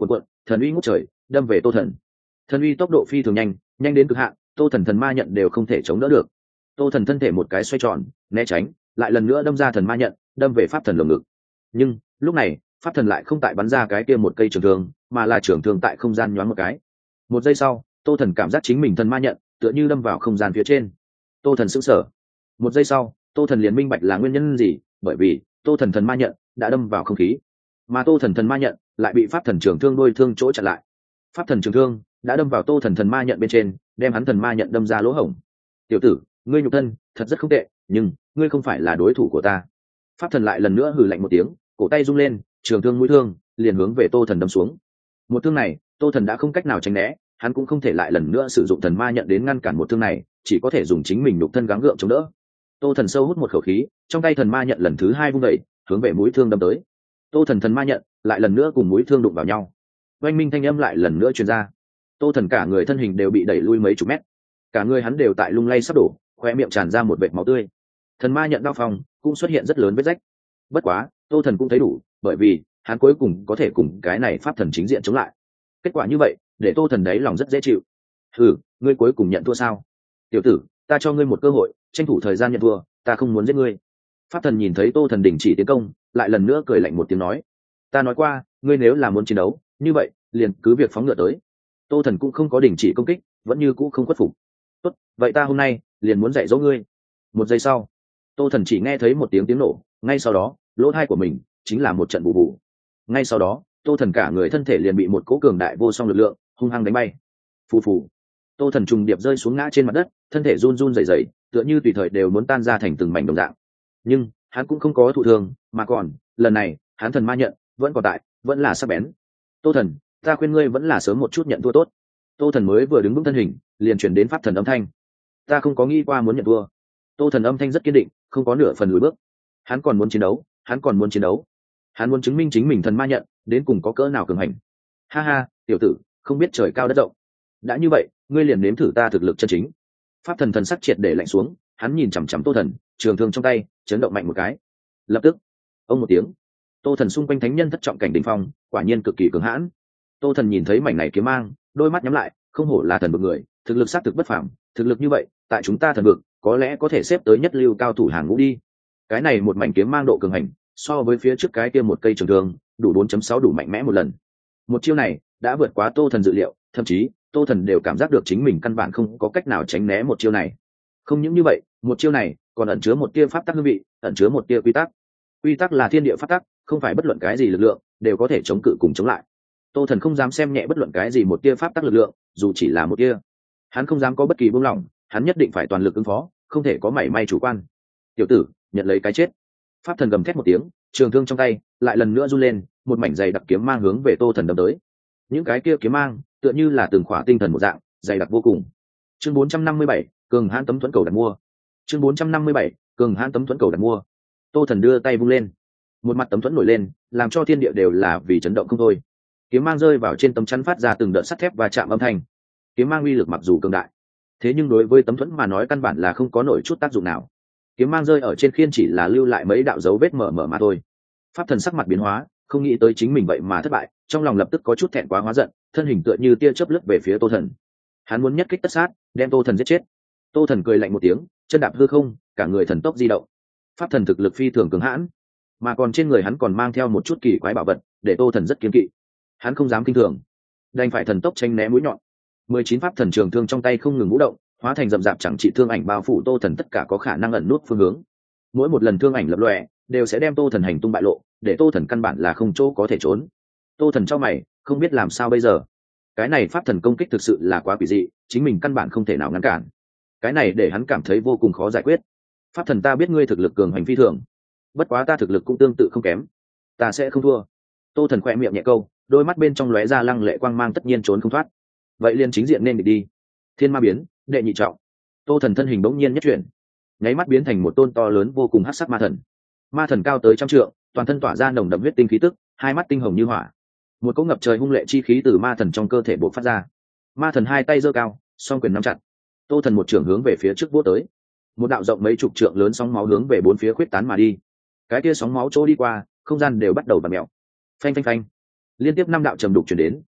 thần uy ngút trời đâm về tô thần. Thần uy tốc độ phi thường nhanh, nhanh đến cực hạn, tô thần thần ma nhận đều không thể chống đỡ được. Tô thần thân thể một cái xoay tròn né tránh, lại lần nữa đâm ra thần ma nhận, đâm về pháp thần lồng ngực. Nhưng lúc này pháp thần lại không tại bắn ra cái kia một cây trường thương, mà là trường thương tại không gian nhoáng một cái. Một giây sau, tô thần cảm giác chính mình thần ma nhận tựa như đâm vào không gian phía trên. Tô thần sững sờ. Một giây sau, tô thần liền minh bạch là nguyên nhân gì, bởi vì tô thần thần ma nhận đã đâm vào không khí, mà tô thần thần ma nhận lại bị pháp thần trường thương đôi thương chỗ chặn lại. Pháp thần trường thương đã đâm vào tô thần thần ma nhận bên trên, đem hắn thần ma nhận đâm ra lỗ hổng. Tiểu tử, ngươi nhục thân thật rất không tệ, nhưng ngươi không phải là đối thủ của ta. Pháp thần lại lần nữa hừ lạnh một tiếng, cổ tay rung lên, trường thương mũi thương liền hướng về tô thần đâm xuống. Một thương này tô thần đã không cách nào tránh né, hắn cũng không thể lại lần nữa sử dụng thần ma nhận đến ngăn cản một thương này, chỉ có thể dùng chính mình nhục thân gắng gượng chống đỡ. Tô thần sâu hút một khẩu khí, trong tay thần ma nhận lần thứ hai vung đẩy, hướng về mũi thương đâm tới. Tô thần thần ma nhận lại lần nữa cùng mũi thương đụng vào nhau, oanh minh thanh âm lại lần nữa truyền ra. Tô thần cả người thân hình đều bị đẩy lui mấy chục mét, cả người hắn đều tại lung lay sắp đổ, khoe miệng tràn ra một vệt máu tươi. Thần ma nhận đao phong cũng xuất hiện rất lớn vết rách. Bất quá tô thần cũng thấy đủ, bởi vì hắn cuối cùng có thể cùng cái này pháp thần chính diện chống lại. Kết quả như vậy để tô thần đấy lòng rất dễ chịu. Ừ, ngươi cuối cùng nhận thua sao? Tiểu tử, ta cho ngươi một cơ hội, tranh thủ thời gian nhận thua, ta không muốn giết ngươi. Pháp thần nhìn thấy tô thần đình chỉ tiến công, lại lần nữa cười lạnh một tiếng nói: ta nói qua, ngươi nếu là muốn chiến đấu như vậy liền cứ việc phóng ngựa tới. Tô thần cũng không có đình chỉ công kích, vẫn như cũ không khuất phục. Tốt, vậy ta hôm nay liền muốn dạy dỗ ngươi. Một giây sau, tô thần chỉ nghe thấy một tiếng tiếng nổ, ngay sau đó lỗ thai của mình chính là một trận bù bù. Ngay sau đó tô thần cả người thân thể liền bị một cỗ cường đại vô song lực lượng hung hăng đánh bay. Phù phù, tô thần trùng điệp rơi xuống ngã trên mặt đất, thân thể run run rẩy rẩy, tựa như tùy thời đều muốn tan ra thành từng mảnh đồng dạng. Nhưng hắn cũng không có thụ thương, mà còn lần này hắn thần ma nhận vẫn còn tại, vẫn là sắc bén. Tô thần, ta khuyên ngươi vẫn là sớm một chút nhận thua tốt. Tô thần mới vừa đứng vững thân hình, liền chuyển đến pháp thần âm thanh: ta không có nghĩ qua muốn nhận thua. Tô thần âm thanh rất kiên định, không có nửa phần lùi bước. Hắn còn muốn chiến đấu, hắn còn muốn chiến đấu. Hắn muốn chứng minh chính mình thần ma nhận đến cùng có cỡ nào cường hành. Ha ha, tiểu tử, không biết trời cao đất rộng. Đã như vậy, ngươi liền nếm thử ta thực lực chân chính. Pháp thần thần sắc triệt để lạnh xuống, hắn nhìn chằm chằm tô thần, trường thương trong tay chấn động mạnh một cái. Lập tức, ông một tiếng, tô thần xung quanh thánh nhân thất trọng cảnh đỉnh phong, quả nhiên cực kỳ cường hãn. Tô thần nhìn thấy mảnh này kiếm mang, đôi mắt nhắm lại, không hổ là thần vực người, thực lực xác thực bất phàm, thực lực như vậy tại chúng ta thần vực có lẽ có thể xếp tới nhất lưu cao thủ hàng ngũ đi. Cái này một mảnh kiếm mang độ cường hành, so với phía trước cái kia một cây trường thương đủ bốn chấm sáu đủ mạnh mẽ một lần. Một chiêu này đã vượt quá tô thần dự liệu, thậm chí tô thần đều cảm giác được chính mình căn bản không có cách nào tránh né một chiêu này. Không những như vậy, một chiêu này còn ẩn chứa một tia pháp tắc hương vị, ẩn chứa một tia quy tắc. Quy tắc là thiên địa pháp tắc, không phải bất luận cái gì lực lượng đều có thể chống cự cùng chống lại. Tô thần không dám xem nhẹ bất luận cái gì một tia pháp tắc lực lượng, dù chỉ là một tia. Hắn không dám có bất kỳ buông lỏng, hắn nhất định phải toàn lực ứng phó, không thể có mảy may chủ quan. Tiểu tử, nhận lấy cái chết. Pháp thần gầm thét một tiếng, trường thương trong tay lại lần nữa run lên, một mảnh dày đặc kiếm mang hướng về tô thần đâm tới. Những cái kia kiếm mang tựa như là từng khỏa tinh thần một dạng, dày đặc vô cùng. Chương bốn trăm năm mươi bảy, cường hãn tấm thuẫn cầu đặt mua. Chương bốn trăm năm mươi bảy, cường hãn tấm thuẫn cầu đặt mua. Tô thần đưa tay vung lên, một mặt tấm thuẫn nổi lên, làm cho thiên địa đều là vì chấn động không thôi. Kiếm mang rơi vào trên tấm chắn phát ra từng đợt sắt thép và chạm âm thanh. Kiếm mang uy lực mặc dù cường đại, thế nhưng đối với tấm thuẫn mà nói căn bản là không có nổi chút tác dụng nào. Kiếm mang rơi ở trên khiên chỉ là lưu lại mấy đạo dấu vết mờ mờ mà thôi. Pháp thần sắc mặt biến hóa, không nghĩ tới chính mình vậy mà thất bại, trong lòng lập tức có chút thẹn quá hóa giận, thân hình tựa như tia chớp lướt về phía tô thần. Hắn muốn nhất kích tất sát, đem tô thần giết chết. Tô thần cười lạnh một tiếng, chân đạp hư không, cả người thần tốc di động. Pháp thần thực lực phi thường cường hãn, mà còn trên người hắn còn mang theo một chút kỳ quái bảo vật, để tô thần rất kiêng kỵ. Hắn không dám kinh thường, đành phải thần tốc tranh né mũi nhọn. Mười chín pháp thần trường thương trong tay không ngừng vũ động, hóa thành rậm rạp chẳng trị thương ảnh bao phủ tô thần tất cả có khả năng ẩn nút phương hướng. Mỗi một lần thương ảnh lập lòe đều sẽ đem tô thần hành tung bại lộ, để tô thần căn bản là không chỗ có thể trốn. Tô thần cho mày, không biết làm sao bây giờ. Cái này pháp thần công kích thực sự là quá quỷ dị, chính mình căn bản không thể nào ngăn cản. Cái này để hắn cảm thấy vô cùng khó giải quyết. Pháp thần, ta biết ngươi thực lực cường hành phi thường, bất quá ta thực lực cũng tương tự không kém, ta sẽ không thua. Tô thần khỏe miệng nhẹ câu, đôi mắt bên trong lóe ra lăng lệ quang mang, tất nhiên trốn không thoát. Vậy liền chính diện nên địch đi. Thiên ma biến đệ nhị trọng. Tô thần thân hình bỗng nhiên nhất chuyển, nháy mắt biến thành một tôn to lớn vô cùng hắc sắc ma thần. Ma thần cao tới trăm trượng, toàn thân tỏa ra nồng đậm huyết tinh khí tức, hai mắt tinh hồng như hỏa. Một cỗ ngập trời hung lệ chi khí từ ma thần trong cơ thể bộc phát ra. Ma thần hai tay giơ cao, song quyền nắm chặt. Tô thần một trưởng hướng về phía trước vỗ tới, một đạo rộng mấy chục trượng lớn sóng máu hướng về bốn phía khuyết tán mà đi. Cái kia sóng máu chỗ đi qua, không gian đều bắt đầu bật mèo. Phanh phanh phanh, liên tiếp năm đạo trầm đục truyền đến,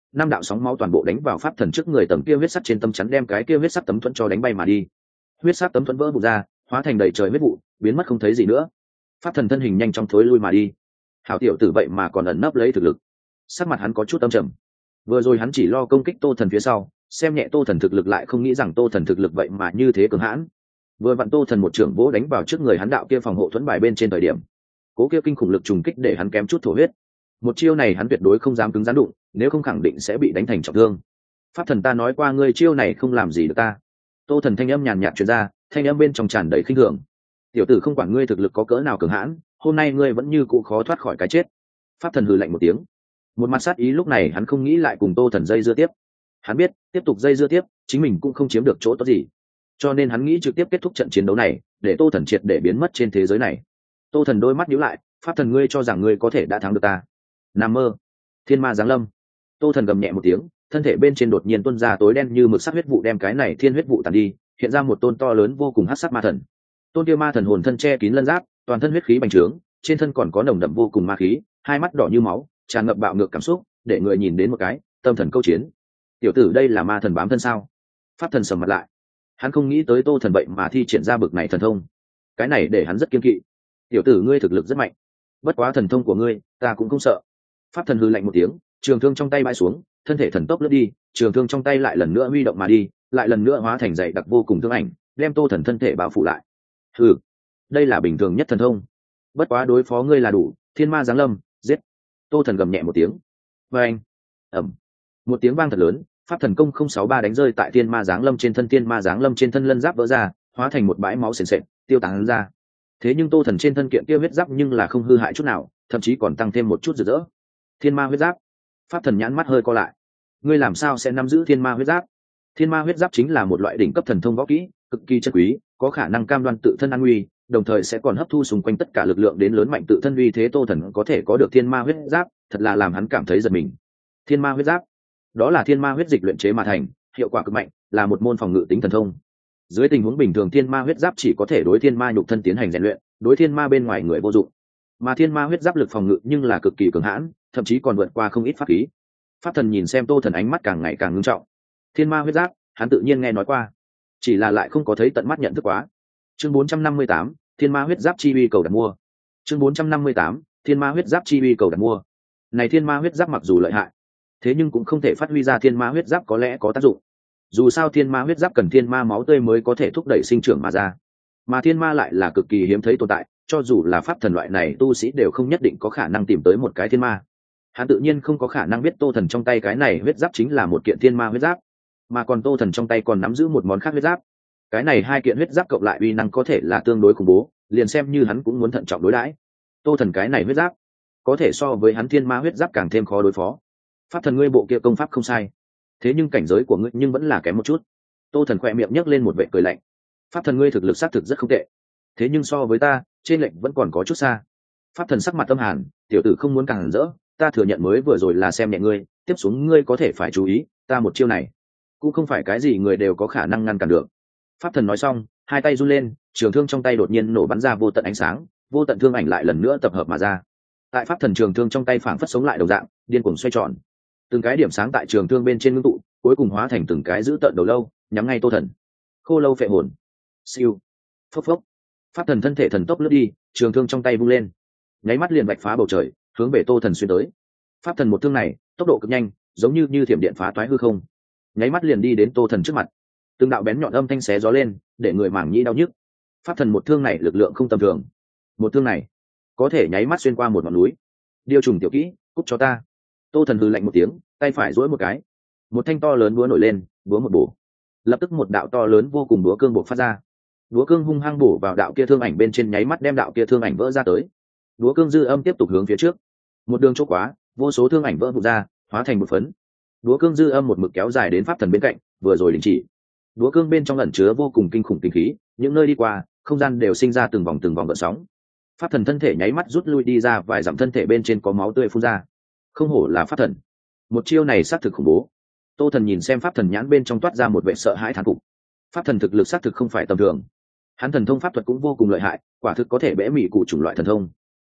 năm đạo sóng máu toàn bộ đánh vào pháp thần trước người tầng kia huyết sắc trên tâm chắn, đem cái kia huyết sắc tấm thuẫn cho đánh bay mà đi. Huyết sắc tấm thuẫn vỡ vụn ra, hóa thành đầy trời huyết vụ, biến mất không thấy gì nữa. Pháp thần thân hình nhanh chóng thối lui mà đi. Hảo tiểu tử vậy mà còn ẩn nấp lấy thực lực. Sắc mặt hắn có chút âm trầm. Vừa rồi hắn chỉ lo công kích Tô Thần phía sau, xem nhẹ Tô Thần thực lực, lại không nghĩ rằng Tô Thần thực lực vậy mà như thế cường hãn. Vừa vặn Tô Thần một trưởng vỗ đánh vào trước người hắn đạo kia phòng hộ thuẫn bài bên trên thời điểm, cố kia kinh khủng lực trùng kích để hắn kém chút thổ huyết. Một chiêu này hắn tuyệt đối không dám cứng rắn đụng, nếu không khẳng định sẽ bị đánh thành trọng thương. Pháp thần, ta nói qua ngươi chiêu này không làm gì được ta. Tô Thần thanh âm nhàn nhạt truyền ra, thanh âm bên trong tràn đầy khinh thường. Tiểu tử, không quản ngươi thực lực có cỡ nào cường hãn, hôm nay ngươi vẫn như cũ khó thoát khỏi cái chết. Pháp thần hừ lạnh một tiếng. Một mặt sát ý, lúc này hắn không nghĩ lại cùng Tô Thần dây dưa tiếp. Hắn biết tiếp tục dây dưa tiếp chính mình cũng không chiếm được chỗ tốt gì, cho nên hắn nghĩ trực tiếp kết thúc trận chiến đấu này, để Tô Thần triệt để biến mất trên thế giới này. Tô Thần đôi mắt nhíu lại. Pháp thần, ngươi cho rằng ngươi có thể đã thắng được ta? Nằm mơ. Thiên ma giáng lâm. Tô Thần gầm nhẹ một tiếng, thân thể bên trên đột nhiên tuôn ra tối đen như mực sắc huyết vụ, đem cái này thiên huyết vụ tàn đi, hiện ra một tôn to lớn vô cùng hắc sắc ma thần. Tôn kia ma thần hồn thân che kín lân giáp, toàn thân huyết khí bành trướng, trên thân còn có nồng đậm vô cùng ma khí, hai mắt đỏ như máu, tràn ngập bạo ngược cảm xúc, để người nhìn đến một cái tâm thần câu chiến. Tiểu tử, đây là ma thần bám thân sao? Pháp thần sầm mặt lại. Hắn không nghĩ tới Tô Thần vậy mà thi triển ra bực này thần thông, cái này để hắn rất kiên kỵ. Tiểu tử, ngươi thực lực rất mạnh, bất quá thần thông của ngươi ta cũng không sợ. Pháp thần hừ lạnh một tiếng, trường thương trong tay bãi xuống, thân thể thần tốc lướt đi, trường thương trong tay lại lần nữa huy động mà đi, lại lần nữa hóa thành dày đặc vô cùng thương ảnh, đem Tô Thần thân thể bao phủ lại. Hừ, đây là bình thường nhất thần thông, bất quá đối phó ngươi là đủ. Thiên ma giáng lâm, giết. Tô Thần gầm nhẹ một tiếng. Và anh, ẩm, một tiếng vang thật lớn, pháp thần công không sáu ba đánh rơi tại thiên ma giáng lâm trên thân. Thiên ma giáng lâm trên thân lân giáp vỡ ra, hóa thành một bãi máu sền sệt, tiêu tán ra. Thế nhưng Tô Thần trên thân kiện kia huyết giáp nhưng là không hư hại chút nào, thậm chí còn tăng thêm một chút rực rỡ. Thiên ma huyết giáp. Pháp thần nhãn mắt hơi co lại. Ngươi làm sao sẽ nắm giữ thiên ma huyết giáp? Thiên ma huyết giáp chính là một loại đỉnh cấp thần thông võ kỹ, cực kỳ chân quý, có khả năng cam đoan tự thân an nguy, đồng thời sẽ còn hấp thu xung quanh tất cả lực lượng đến lớn mạnh tự thân uy thế. Tô Thần có thể có được thiên ma huyết giáp, thật là làm hắn cảm thấy giật mình. Thiên ma huyết giáp, đó là thiên ma huyết dịch luyện chế mà thành, hiệu quả cực mạnh, là một môn phòng ngự tính thần thông. Dưới tình huống bình thường, thiên ma huyết giáp chỉ có thể đối thiên ma nhục thân tiến hành rèn luyện, đối thiên ma bên ngoài người vô dụng. Mà thiên ma huyết giáp lực phòng ngự nhưng là cực kỳ cường hãn, thậm chí còn vượt qua không ít pháp khí. Pháp thần nhìn xem Tô Thần, ánh mắt càng ngày càng ngưng trọng. Thiên ma huyết giáp, hắn tự nhiên nghe nói qua, chỉ là lại không có thấy tận mắt nhận thức quá. Chương bốn trăm năm mươi tám, thiên ma huyết giáp chi uy cầu đặt mua. Chương bốn trăm năm mươi tám, thiên ma huyết giáp chi uy cầu đặt mua. Này thiên ma huyết giáp mặc dù lợi hại, thế nhưng cũng không thể phát huy ra thiên ma huyết giáp có lẽ có tác dụng. Dù sao thiên ma huyết giáp cần thiên ma máu tươi mới có thể thúc đẩy sinh trưởng mà ra, mà thiên ma lại là cực kỳ hiếm thấy tồn tại, cho dù là pháp thần loại này tu sĩ đều không nhất định có khả năng tìm tới một cái thiên ma. Hắn tự nhiên không có khả năng biết Tô Thần trong tay cái này huyết giáp chính là một kiện thiên ma huyết giáp, mà còn Tô Thần trong tay còn nắm giữ một món khác huyết giáp. Cái này hai kiện huyết giáp cộng lại uy năng có thể là tương đối khủng bố, liền xem như hắn cũng muốn thận trọng đối đãi. Tô Thần cái này huyết giáp có thể so với hắn thiên ma huyết giáp càng thêm khó đối phó. Pháp thần, ngươi bộ kia công pháp không sai, thế nhưng cảnh giới của ngươi nhưng vẫn là kém một chút. Tô Thần khỏe miệng nhấc lên một vệ cười lạnh. Pháp thần, ngươi thực lực xác thực rất không tệ, thế nhưng so với ta trên lệnh vẫn còn có chút xa. Pháp thần sắc mặt âm hàn. Tiểu tử không muốn càng rỡ, ta thừa nhận mới vừa rồi là xem nhẹ ngươi, tiếp xuống ngươi có thể phải chú ý, ta một chiêu này cũng không phải cái gì người đều có khả năng ngăn cản được. Pháp thần nói xong, hai tay run lên, trường thương trong tay đột nhiên nổ bắn ra vô tận ánh sáng, vô tận thương ảnh lại lần nữa tập hợp mà ra. Tại pháp thần trường thương trong tay phảng phất sống lại đồng dạng, điên cuồng xoay tròn. Từng cái điểm sáng tại trường thương bên trên ngưng tụ, cuối cùng hóa thành từng cái giữ tận đầu lâu, nhắm ngay Tô Thần. Khô lâu phệ hồn. Siêu. Phốc phốc. Pháp thần thân thể thần tốc lướt đi, trường thương trong tay vung lên, nháy mắt liền vạch phá bầu trời, hướng về Tô Thần xuyên tới. Pháp thần một thương này, tốc độ cực nhanh, giống như như thiểm điện phá toái hư không, nháy mắt liền đi đến Tô Thần trước mặt. Từng đạo bén nhọn âm thanh xé gió lên, để người mảng nhĩ đau nhức. Pháp thần một thương này lực lượng không tầm thường, một thương này có thể nháy mắt xuyên qua một ngọn núi. Điêu trùng tiểu kỹ, cút cho ta. Tô Thần hừ lạnh một tiếng, tay phải duỗi một cái, một thanh to lớn búa nổi lên, búa một bổ, lập tức một đạo to lớn vô cùng búa cương bộc phát ra. Búa cương hung hăng bổ vào đạo kia thương ảnh bên trên, nháy mắt đem đạo kia thương ảnh vỡ ra tới. Búa cương dư âm tiếp tục hướng phía trước, một đường chỗ quá, vô số thương ảnh vỡ vụn ra, hóa thành một phấn. Búa cương dư âm một mực kéo dài đến pháp thần bên cạnh, vừa rồi đình chỉ. Búa cương bên trong ẩn chứa vô cùng kinh khủng kinh khí, những nơi đi qua, không gian đều sinh ra từng vòng từng vòng gợn sóng. Pháp thần thân thể nháy mắt rút lui đi ra vài dặm, thân thể bên trên có máu tươi phun ra. Không hổ là pháp thần, một chiêu này xác thực khủng bố. Tô Thần nhìn xem pháp thần nhãn bên trong toát ra một vẻ sợ hãi thán phục. Pháp thần thực lực xác thực không phải tầm thường, hắn thần thông pháp thuật cũng vô cùng lợi hại, quả thực có thể bẽ mị cụ chủng loại thần thông.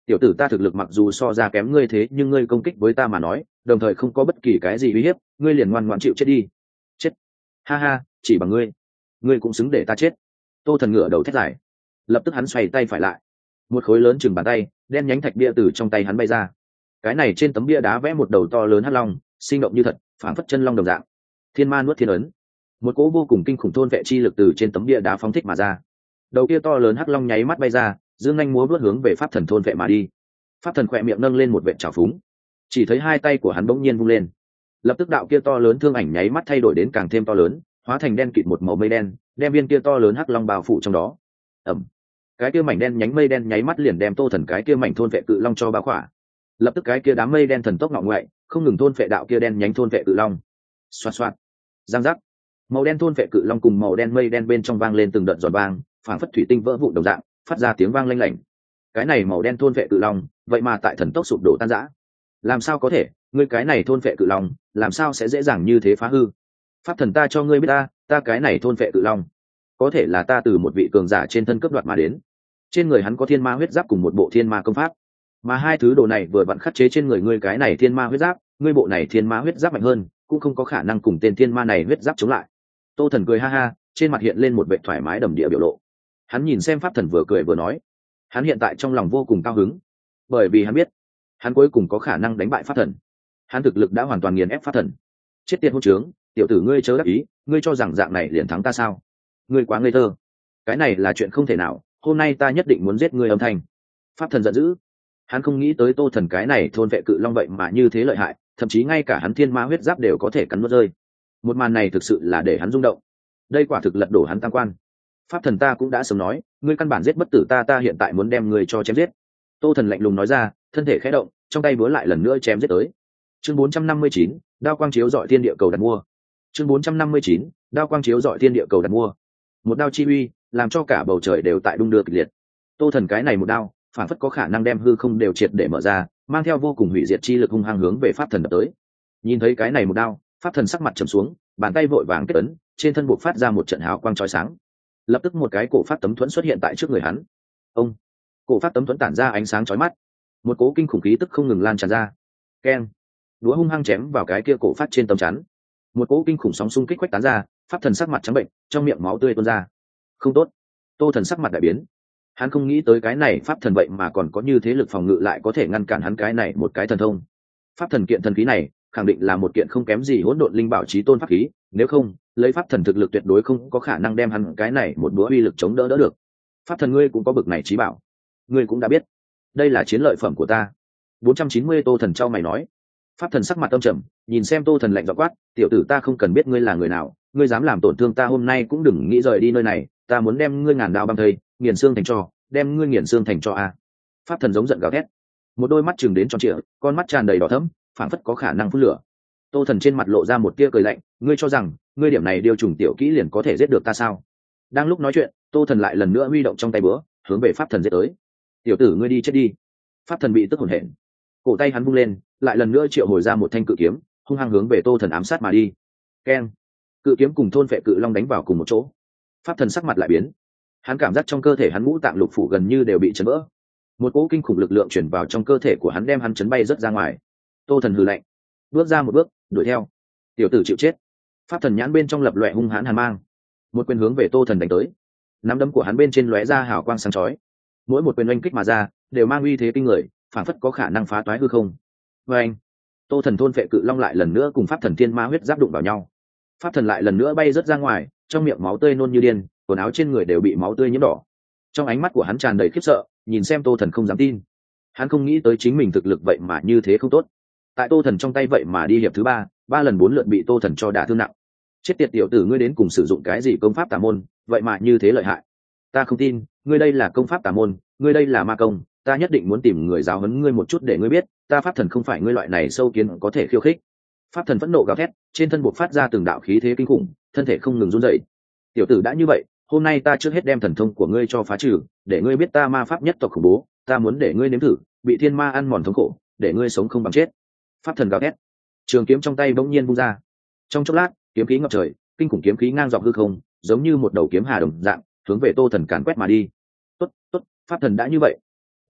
tiểu tử ta thực lực mặc dù so ra kém ngươi thế nhưng ngươi công kích với ta mà nói đồng thời không có bất kỳ cái gì uy hiếp, ngươi liền ngoan ngoãn chịu chết đi. Chết. Ha ha, chỉ bằng ngươi ngươi cũng xứng để ta chết. Tô Thần ngửa đầu thét dài. Lập tức hắn xoay tay phải lại, một khối lớn chừng bàn tay đen nhánh thạch bia từ trong tay hắn bay ra. Cái này trên tấm bia đá vẽ một đầu to lớn hắc long, sinh động như thật, phảng phất chân long đồng dạng. Thiên ma nuốt thiên ấn. Một cỗ vô cùng kinh khủng thôn vệ chi lực từ trên tấm bia đá phóng thích mà ra. Đầu kia to lớn hắc long nháy mắt bay ra, dương nhanh múa vớt hướng về pháp thần thôn vệ mà đi. Pháp thần khỏe miệng nâng lên một vệt trào phúng, chỉ thấy hai tay của hắn bỗng nhiên vung lên, lập tức đạo kia to lớn thương ảnh nháy mắt thay đổi đến càng thêm to lớn, hóa thành đen kịt một màu mây đen, đem viên kia to lớn hắc long bao phủ trong đó. Ẩm. Cái kia mảnh đen nhánh mây đen nháy mắt liền đem Tô Thần cái kia mảnh thôn vệ cự long cho bao khỏa. Lập tức cái kia đám mây đen thần tốc ngọ ngoại, không ngừng thôn vệ đạo kia đen nhánh thôn vệ cự long. Xoạt xoạt. Giang giác. Màu đen thôn vệ cự long cùng màu đen mây đen bên trong vang lên từng đợt giòn vang, phảng phất thủy tinh vỡ vụn đồng dạng, phát ra tiếng vang lanh lảnh. Cái này màu đen thôn vệ cự long, vậy mà tại thần tốc sụp đổ tan rã. Làm sao có thể, ngươi cái này thôn vệ cự long, làm sao sẽ dễ dàng như thế phá hư? Pháp thần ta cho ngươi biết ta, ta cái này thôn vệ cự long, có thể là ta từ một vị cường giả trên thân cướp đoạt mà đến. Trên người hắn có thiên ma huyết giáp cùng một bộ thiên ma công pháp, mà hai thứ đồ này vừa vặn khắc chế trên người ngươi cái này thiên ma huyết giáp, ngươi bộ này thiên ma huyết giáp mạnh hơn, cũng không có khả năng cùng tên thiên ma này huyết giáp chống lại. Tô Thần cười ha ha, trên mặt hiện lên một vẻ thoải mái đầm địa biểu lộ. Hắn nhìn xem pháp thần vừa cười vừa nói, hắn hiện tại trong lòng vô cùng cao hứng, bởi vì hắn biết hắn cuối cùng có khả năng đánh bại pháp thần. Hắn thực lực đã hoàn toàn nghiền ép pháp thần. Chết tiệt hỗn trướng, tiểu tử ngươi chớ đắc ý, ngươi cho rằng dạng này liền thắng ta sao? Ngươi quá ngây thơ, cái này là chuyện không thể nào, hôm nay ta nhất định muốn giết ngươi âm thanh. Pháp thần giận dữ, hắn không nghĩ tới Tô Thần cái này thôn vệ cự long vậy mà như thế lợi hại, thậm chí ngay cả hắn thiên ma huyết giáp đều có thể cắn nuốt rơi. Một màn này thực sự là để hắn rung động, đây quả thực lật đổ hắn tam quan. Pháp thần ta cũng đã sớm nói, ngươi căn bản giết bất tử ta, ta hiện tại muốn đem ngươi cho chém giết. Tô Thần lạnh lùng nói ra, thân thể khẽ động, trong tay búa lại lần nữa chém giết tới. Chương bốn trăm năm mươi chín, đao quang chiếu dọi thiên địa cầu đặt mua. Chương bốn trăm năm mươi chín, đao quang chiếu dọi thiên địa cầu đặt mua. Một đao chi uy, làm cho cả bầu trời đều tại đung đưa kịch liệt. Tô Thần cái này một đao, phản phất có khả năng đem hư không đều triệt để mở ra, mang theo vô cùng hủy diệt chi lực hung hăng hướng về pháp thần đập tới. Nhìn thấy cái này một đao, pháp thần sắc mặt trầm xuống, bàn tay vội vàng kết ấn, trên thân buộc phát ra một trận hào quang chói sáng. Lập tức một cái cổ pháp tấm thuẫn xuất hiện tại trước người hắn. Ông, cổ pháp tấm thuẫn tản ra ánh sáng chói mắt, một cố kinh khủng khí tức không ngừng lan tràn ra. Keng, đũa hung hăng chém vào cái kia cổ phát trên tấm chắn, một cố kinh khủng sóng xung kích quét tán ra, pháp thần sắc mặt trắng bệnh, trong miệng máu tươi tuôn ra. Không tốt. Tô Thần sắc mặt đại biến, hắn không nghĩ tới cái này pháp thần vậy mà còn có như thế lực phòng ngự, lại có thể ngăn cản hắn cái này một cái thần thông. Pháp thần kiện thần khí này khẳng định là một kiện không kém gì hỗn độn linh bảo chí tôn pháp khí, nếu không lấy pháp thần thực lực tuyệt đối không có khả năng đem hắn cái này một búa uy lực chống đỡ đỡ được. Pháp thần ngươi cũng có bực này chí bảo, ngươi cũng đã biết, đây là chiến lợi phẩm của ta. bốn trăm chín mươi Tô Thần trao mày nói. Pháp thần sắc mặt âm trầm, nhìn xem Tô Thần lạnh giọng quát, tiểu tử ta không cần biết ngươi là người nào, ngươi dám làm tổn thương ta hôm nay cũng đừng nghĩ rời đi nơi này, ta muốn đem ngươi ngàn đao băm thây, nghiền xương thành tro, đem ngươi nghiền xương thành tro a. Pháp thần giống giận gào thét, một đôi mắt chừng đến tròn trịa, con mắt tràn đầy đỏ thẫm, phảng phất có khả năng phun lửa. Tô Thần trên mặt lộ ra một tia cười lạnh, ngươi cho rằng ngươi điểm này điều trùng tiểu kỹ liền có thể giết được ta sao? Đang lúc nói chuyện, Tô Thần lại lần nữa huy động trong tay búa, hướng về pháp thần giết tới. Tiểu tử ngươi đi chết đi. Pháp thần bị tức hổn hển, cổ tay hắn vung lên, lại lần nữa triệu hồi ra một thanh cự kiếm, hung hăng hướng về Tô Thần ám sát mà đi. Keng, cự kiếm cùng thôn vệ cự long đánh vào cùng một chỗ. Pháp thần sắc mặt lại biến, hắn cảm giác trong cơ thể hắn ngũ tạng lục phủ gần như đều bị chấn vỡ, một cỗ kinh khủng lực lượng chuyển vào trong cơ thể của hắn, đem hắn chấn bay rất ra ngoài. Tô Thần hừ lạnh, bước ra một bước đuổi theo. Tiểu tử chịu chết. Pháp thần nhãn bên trong lập loè hung hãn hàn mang, một quyền hướng về Tô Thần đánh tới. Nắm đấm của hắn bên trên lóe ra hào quang sáng chói, mỗi một quyền oanh kích mà ra đều mang uy thế kinh người, phản phất có khả năng phá toái hư không. Và anh, Tô Thần thôn vệ cự long lại lần nữa cùng pháp thần thiên ma huyết giáp đụng vào nhau. Pháp thần lại lần nữa bay rớt ra ngoài, trong miệng máu tươi nôn như điên, quần áo trên người đều bị máu tươi nhiễm đỏ. Trong ánh mắt của hắn tràn đầy khiếp sợ, nhìn xem Tô Thần không dám tin. Hắn không nghĩ tới chính mình thực lực vậy mà như thế không tốt. Tại Tô Thần trong tay vậy mà đi hiệp thứ ba, ba lần bốn lượt bị Tô Thần cho đả thương nặng. Chết tiệt tiểu tử, ngươi đến cùng sử dụng cái gì công pháp tà môn, vậy mà như thế lợi hại. Ta không tin, ngươi đây là công pháp tà môn, ngươi đây là ma công, ta nhất định muốn tìm người giáo huấn ngươi một chút để ngươi biết, ta pháp thần không phải ngươi loại này sâu kiến có thể khiêu khích. Pháp thần phẫn nộ gào thét, trên thân buộc phát ra từng đạo khí thế kinh khủng, thân thể không ngừng run rẩy. Tiểu tử đã như vậy, hôm nay ta trước hết đem thần thông của ngươi cho phá trừ, để ngươi biết ta ma pháp nhất tộc khủng bố, ta muốn để ngươi nếm thử bị thiên ma ăn mòn thống khổ, để ngươi sống không bằng chết. Pháp thần gào thét, trường kiếm trong tay bỗng nhiên vung ra. Trong chốc lát, kiếm khí ngập trời, kinh khủng kiếm khí ngang dọc hư không, giống như một đầu kiếm hà đồng dạng, hướng về Tô Thần càn quét mà đi. Tốt, tốt, pháp thần đã như vậy,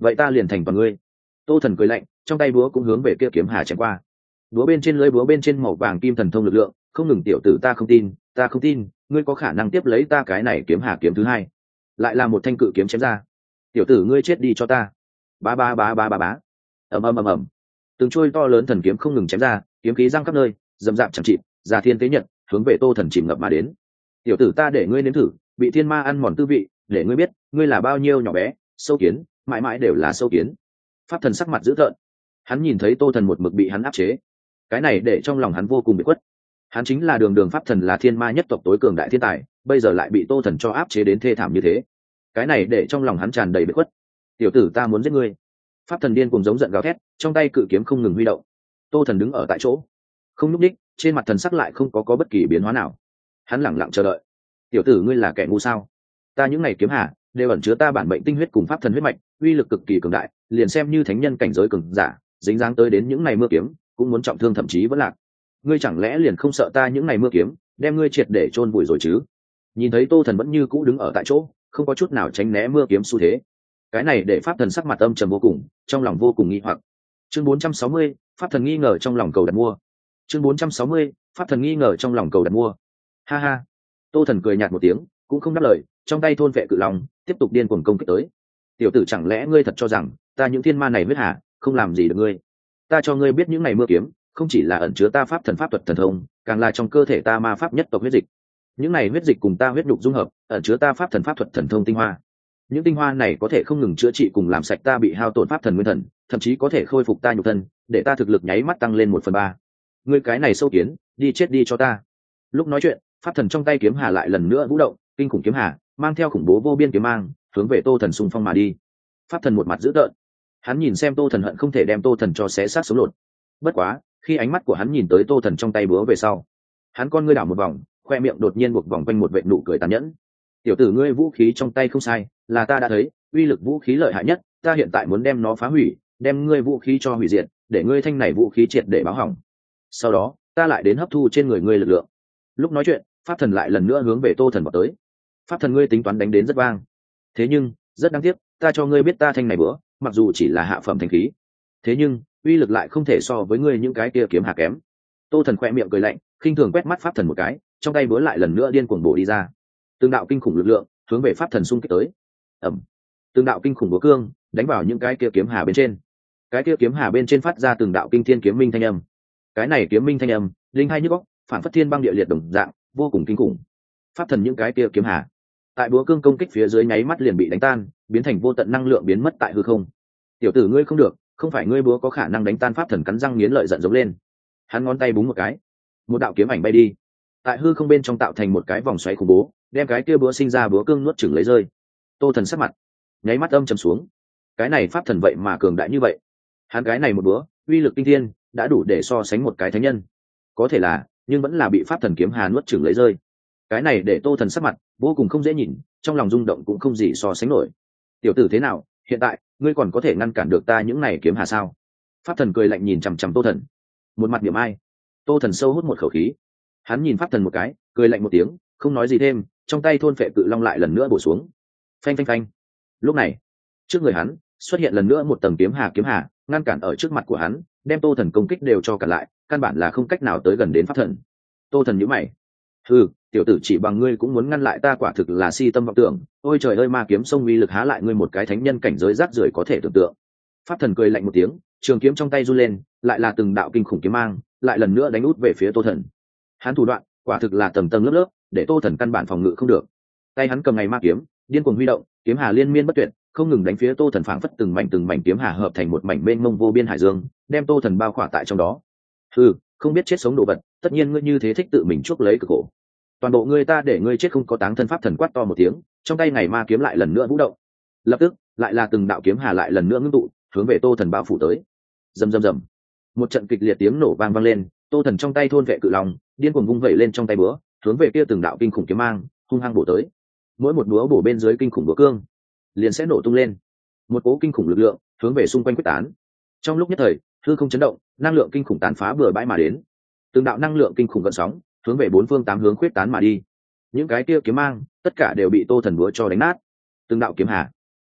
vậy ta liền thành toàn ngươi. Tô Thần cười lạnh, trong tay búa cũng hướng về kia kiếm hà chém qua. Búa bên trên lưỡi búa bên trên màu vàng kim thần thông lực lượng không ngừng. Tiểu tử, ta không tin, ta không tin ngươi có khả năng tiếp lấy ta cái này kiếm hà kiếm thứ hai. Lại là một thanh cự kiếm chém ra. Tiểu tử, ngươi chết đi cho ta. Ba ba ba ba ba bá. Ầm ầm ầm ầm. Từng trôi to lớn thần kiếm không ngừng chém ra, kiếm khí giăng khắp nơi, dầm dạp chẳng chịt, già thiên tế nhật, hướng về Tô Thần chìm ngập mà đến. Tiểu tử, ta để ngươi nếm thử bị thiên ma ăn mòn tư vị, để ngươi biết ngươi là bao nhiêu nhỏ bé, sâu kiến, mãi mãi đều là sâu kiến. Pháp Thần sắc mặt dữ tợn, hắn nhìn thấy Tô Thần một mực bị hắn áp chế, cái này để trong lòng hắn vô cùng bị khuất. Hắn chính là đường đường Pháp Thần, là thiên ma nhất tộc tối cường đại thiên tài, bây giờ lại bị Tô Thần cho áp chế đến thê thảm như thế, cái này để trong lòng hắn tràn đầy bị khuất. Tiểu tử, ta muốn giết ngươi. Pháp Thần điên cùng giống giận gào thét, trong tay cự kiếm không ngừng huy động. Tô Thần đứng ở tại chỗ không nhúc đích, trên mặt thần sắc lại không có có bất kỳ biến hóa nào. Hắn lẳng lặng chờ đợi. Tiểu tử, ngươi là kẻ ngu sao? Ta những ngày kiếm hà đều ẩn chứa ta bản mệnh tinh huyết cùng Pháp Thần huyết mạch, uy lực cực kỳ cường đại, liền xem như thánh nhân cảnh giới cường giả dính dáng tới đến những ngày mưa kiếm cũng muốn trọng thương, thậm chí vẫn lạc. Ngươi chẳng lẽ liền không sợ ta những ngày mưa kiếm đem ngươi triệt để chôn vùi rồi chứ? Nhìn thấy Tô Thần vẫn như cũ đứng ở tại chỗ, không có chút nào tránh né mưa kiếm xu thế, cái này để Pháp Thần sắc mặt âm trầm vô cùng, trong lòng vô cùng nghi hoặc. Chương bốn trăm sáu mươi, Pháp Thần nghi ngờ trong lòng cầu đặt mua. Chương bốn trăm sáu mươi, Pháp Thần nghi ngờ trong lòng cầu đặt mua. Ha ha. Tô Thần cười nhạt một tiếng, cũng không đáp lời, trong tay thôn vệ cự long tiếp tục điên cuồng công kích tới. Tiểu tử, chẳng lẽ ngươi thật cho rằng ta những thiên ma này huyết hà không làm gì được ngươi? Ta cho ngươi biết, những ngày mưa kiếm không chỉ là ẩn chứa ta Pháp Thần pháp thuật thần thông, càng là trong cơ thể ta ma pháp nhất tộc huyết dịch. Những này huyết dịch cùng ta huyết nhục dung hợp, ẩn chứa ta Pháp Thần pháp thuật thần thông tinh hoa. Những tinh hoa này có thể không ngừng chữa trị cùng làm sạch ta bị hao tổn Pháp Thần nguyên thần, thậm chí có thể khôi phục ta nhục thân, để ta thực lực nháy mắt tăng lên một phần ba. Ngươi cái này sâu kiến, đi chết đi cho ta. Lúc nói chuyện, Pháp Thần trong tay kiếm hà lại lần nữa vũ động, kinh khủng kiếm hà mang theo khủng bố vô biên kiếm mang, hướng về Tô Thần xung phong mà đi. Pháp Thần một mặt dữ tợn, hắn nhìn xem Tô Thần hận không thể đem Tô Thần cho xé xác sống lột. Bất quá, khi ánh mắt của hắn nhìn tới Tô Thần trong tay búa về sau, hắn con ngươi đảo một vòng, khoe miệng đột nhiên buộc vòng quanh một vệt nụ cười tàn nhẫn. Tiểu tử, ngươi vũ khí trong tay không sai, là ta đã thấy uy lực vũ khí lợi hại nhất, ta hiện tại muốn đem nó phá hủy, đem ngươi vũ khí cho hủy diệt, để ngươi thanh này vũ khí triệt để báo hỏng. Sau đó, ta lại đến hấp thu trên người ngươi lực lượng. Lúc nói chuyện, Pháp Thần lại lần nữa hướng về Tô Thần vào tới. Pháp Thần, ngươi tính toán đánh đến rất vang, thế nhưng rất đáng tiếc, ta cho ngươi biết, ta thanh này bữa mặc dù chỉ là hạ phẩm thanh khí, thế nhưng uy lực lại không thể so với ngươi những cái kia kiếm hà kém. Tô Thần khoe miệng cười lạnh, khinh thường quét mắt Pháp Thần một cái, trong tay búa lại lần nữa điên cuồng bổ đi ra. Từng đạo kinh khủng lực lượng hướng về Pháp Thần xung kích tới. Ầm. Từng đạo kinh khủng búa cương đánh vào những cái kia kiếm hà bên trên. Cái kia kiếm hà bên trên phát ra từng đạo kinh thiên kiếm minh thanh âm. Cái này kiếm minh thanh âm linh hai nhức óc, phản phất thiên băng địa liệt đồng dạng, vô cùng kinh khủng. Pháp Thần những cái kia kiếm hà tại búa cương công kích phía dưới nháy mắt liền bị đánh tan, biến thành vô tận năng lượng biến mất tại hư không. Tiểu tử, ngươi không được, không phải ngươi búa có khả năng đánh tan. Pháp Thần cắn răng nghiến lợi giận giống lên, hắn ngón tay búng một cái, một đạo kiếm ảnh bay đi, tại hư không bên trong tạo thành một cái vòng xoáy khủng bố, đem cái kia búa sinh ra búa cương nuốt chửng lấy rơi. Tô Thần sắc mặt nháy mắt âm trầm xuống, cái này Pháp Thần vậy mà cường đại như vậy. Hắn cái này một búa uy lực kinh thiên, đã đủ để so sánh một cái thánh nhân, có thể là nhưng vẫn là bị Pháp Thần kiếm hà nuốt chửng lấy rơi. Cái này để Tô Thần sắc mặt vô cùng không dễ nhìn, trong lòng rung động cũng không gì so sánh nổi. Tiểu tử, thế nào, hiện tại ngươi còn có thể ngăn cản được ta những này kiếm hà sao? Pháp Thần cười lạnh nhìn chằm chằm Tô Thần, một mặt niệm ai. Tô Thần sâu hút một khẩu khí, hắn nhìn Pháp Thần một cái, cười lạnh một tiếng, không nói gì thêm, trong tay thôn phệ cự long lại lần nữa bổ xuống. Phanh phanh phanh. Lúc này, trước người hắn xuất hiện lần nữa một tầng kiếm hà kiếm hà, ngăn cản ở trước mặt của hắn, đem Tô Thần công kích đều cho cản lại, căn bản là không cách nào tới gần đến Pháp Thần. Tô Thần nhíu mày, hừ, tiểu tử, chỉ bằng ngươi cũng muốn ngăn lại ta, quả thực là si tâm vọng tưởng. Ôi trời ơi, ma kiếm sông uy lực há lại ngươi một cái thánh nhân cảnh giới rác rưởi có thể tưởng tượng. Pháp Thần cười lạnh một tiếng, trường kiếm trong tay run lên, lại là từng đạo kinh khủng kiếm mang, lại lần nữa đánh út về phía Tô Thần. Hắn thủ đoạn quả thực là tầng tầng lớp lớp, để Tô Thần căn bản phòng ngự không được. Tay hắn cầm ngày ma kiếm, điên cuồng huy động, kiếm hà liên miên bất tuyệt, không ngừng đánh phía Tô Thần, phảng phất từng mảnh từng mảnh kiếm hà hợp thành một mảnh mênh mông vô biên hải dương, đem Tô Thần bao khỏa tại trong đó. Hừ, không biết chết sống đồ vật, tất nhiên ngươi như thế thích tự mình chuốc lấy cực khổ. Toàn bộ ngươi ta để ngươi chết không có táng thân. Pháp Thần quát to một tiếng, trong tay ngày ma kiếm lại lần nữa vũ động. Lập tức, lại là từng đạo kiếm hà lại lần nữa ngưng tụ, hướng về Tô Thần bao phủ tới. Rầm rầm rầm. Một trận kịch liệt tiếng nổ vang vang lên, Tô Thần trong tay thôn vệ cự long, điên cuồng vung vẩy lên trong tay búa, hướng về kia từng đạo kinh khủng kiếm mang, hung hăng bổ tới. Mỗi một búa bổ bên dưới kinh khủng búa cương, liền sẽ nổ tung lên. Một cỗ kinh khủng lực lượng hướng về xung quanh quyết tán. Trong lúc nhất thời, hư không chấn động, năng lượng kinh khủng tàn phá bừa bãi mà đến. Từng đạo năng lượng kinh khủng gợn sóng, hướng về bốn phương tám hướng quyết tán mà đi. Những cái kia kiếm mang, tất cả đều bị Tô Thần búa cho đánh nát. Từng đạo kiếm hà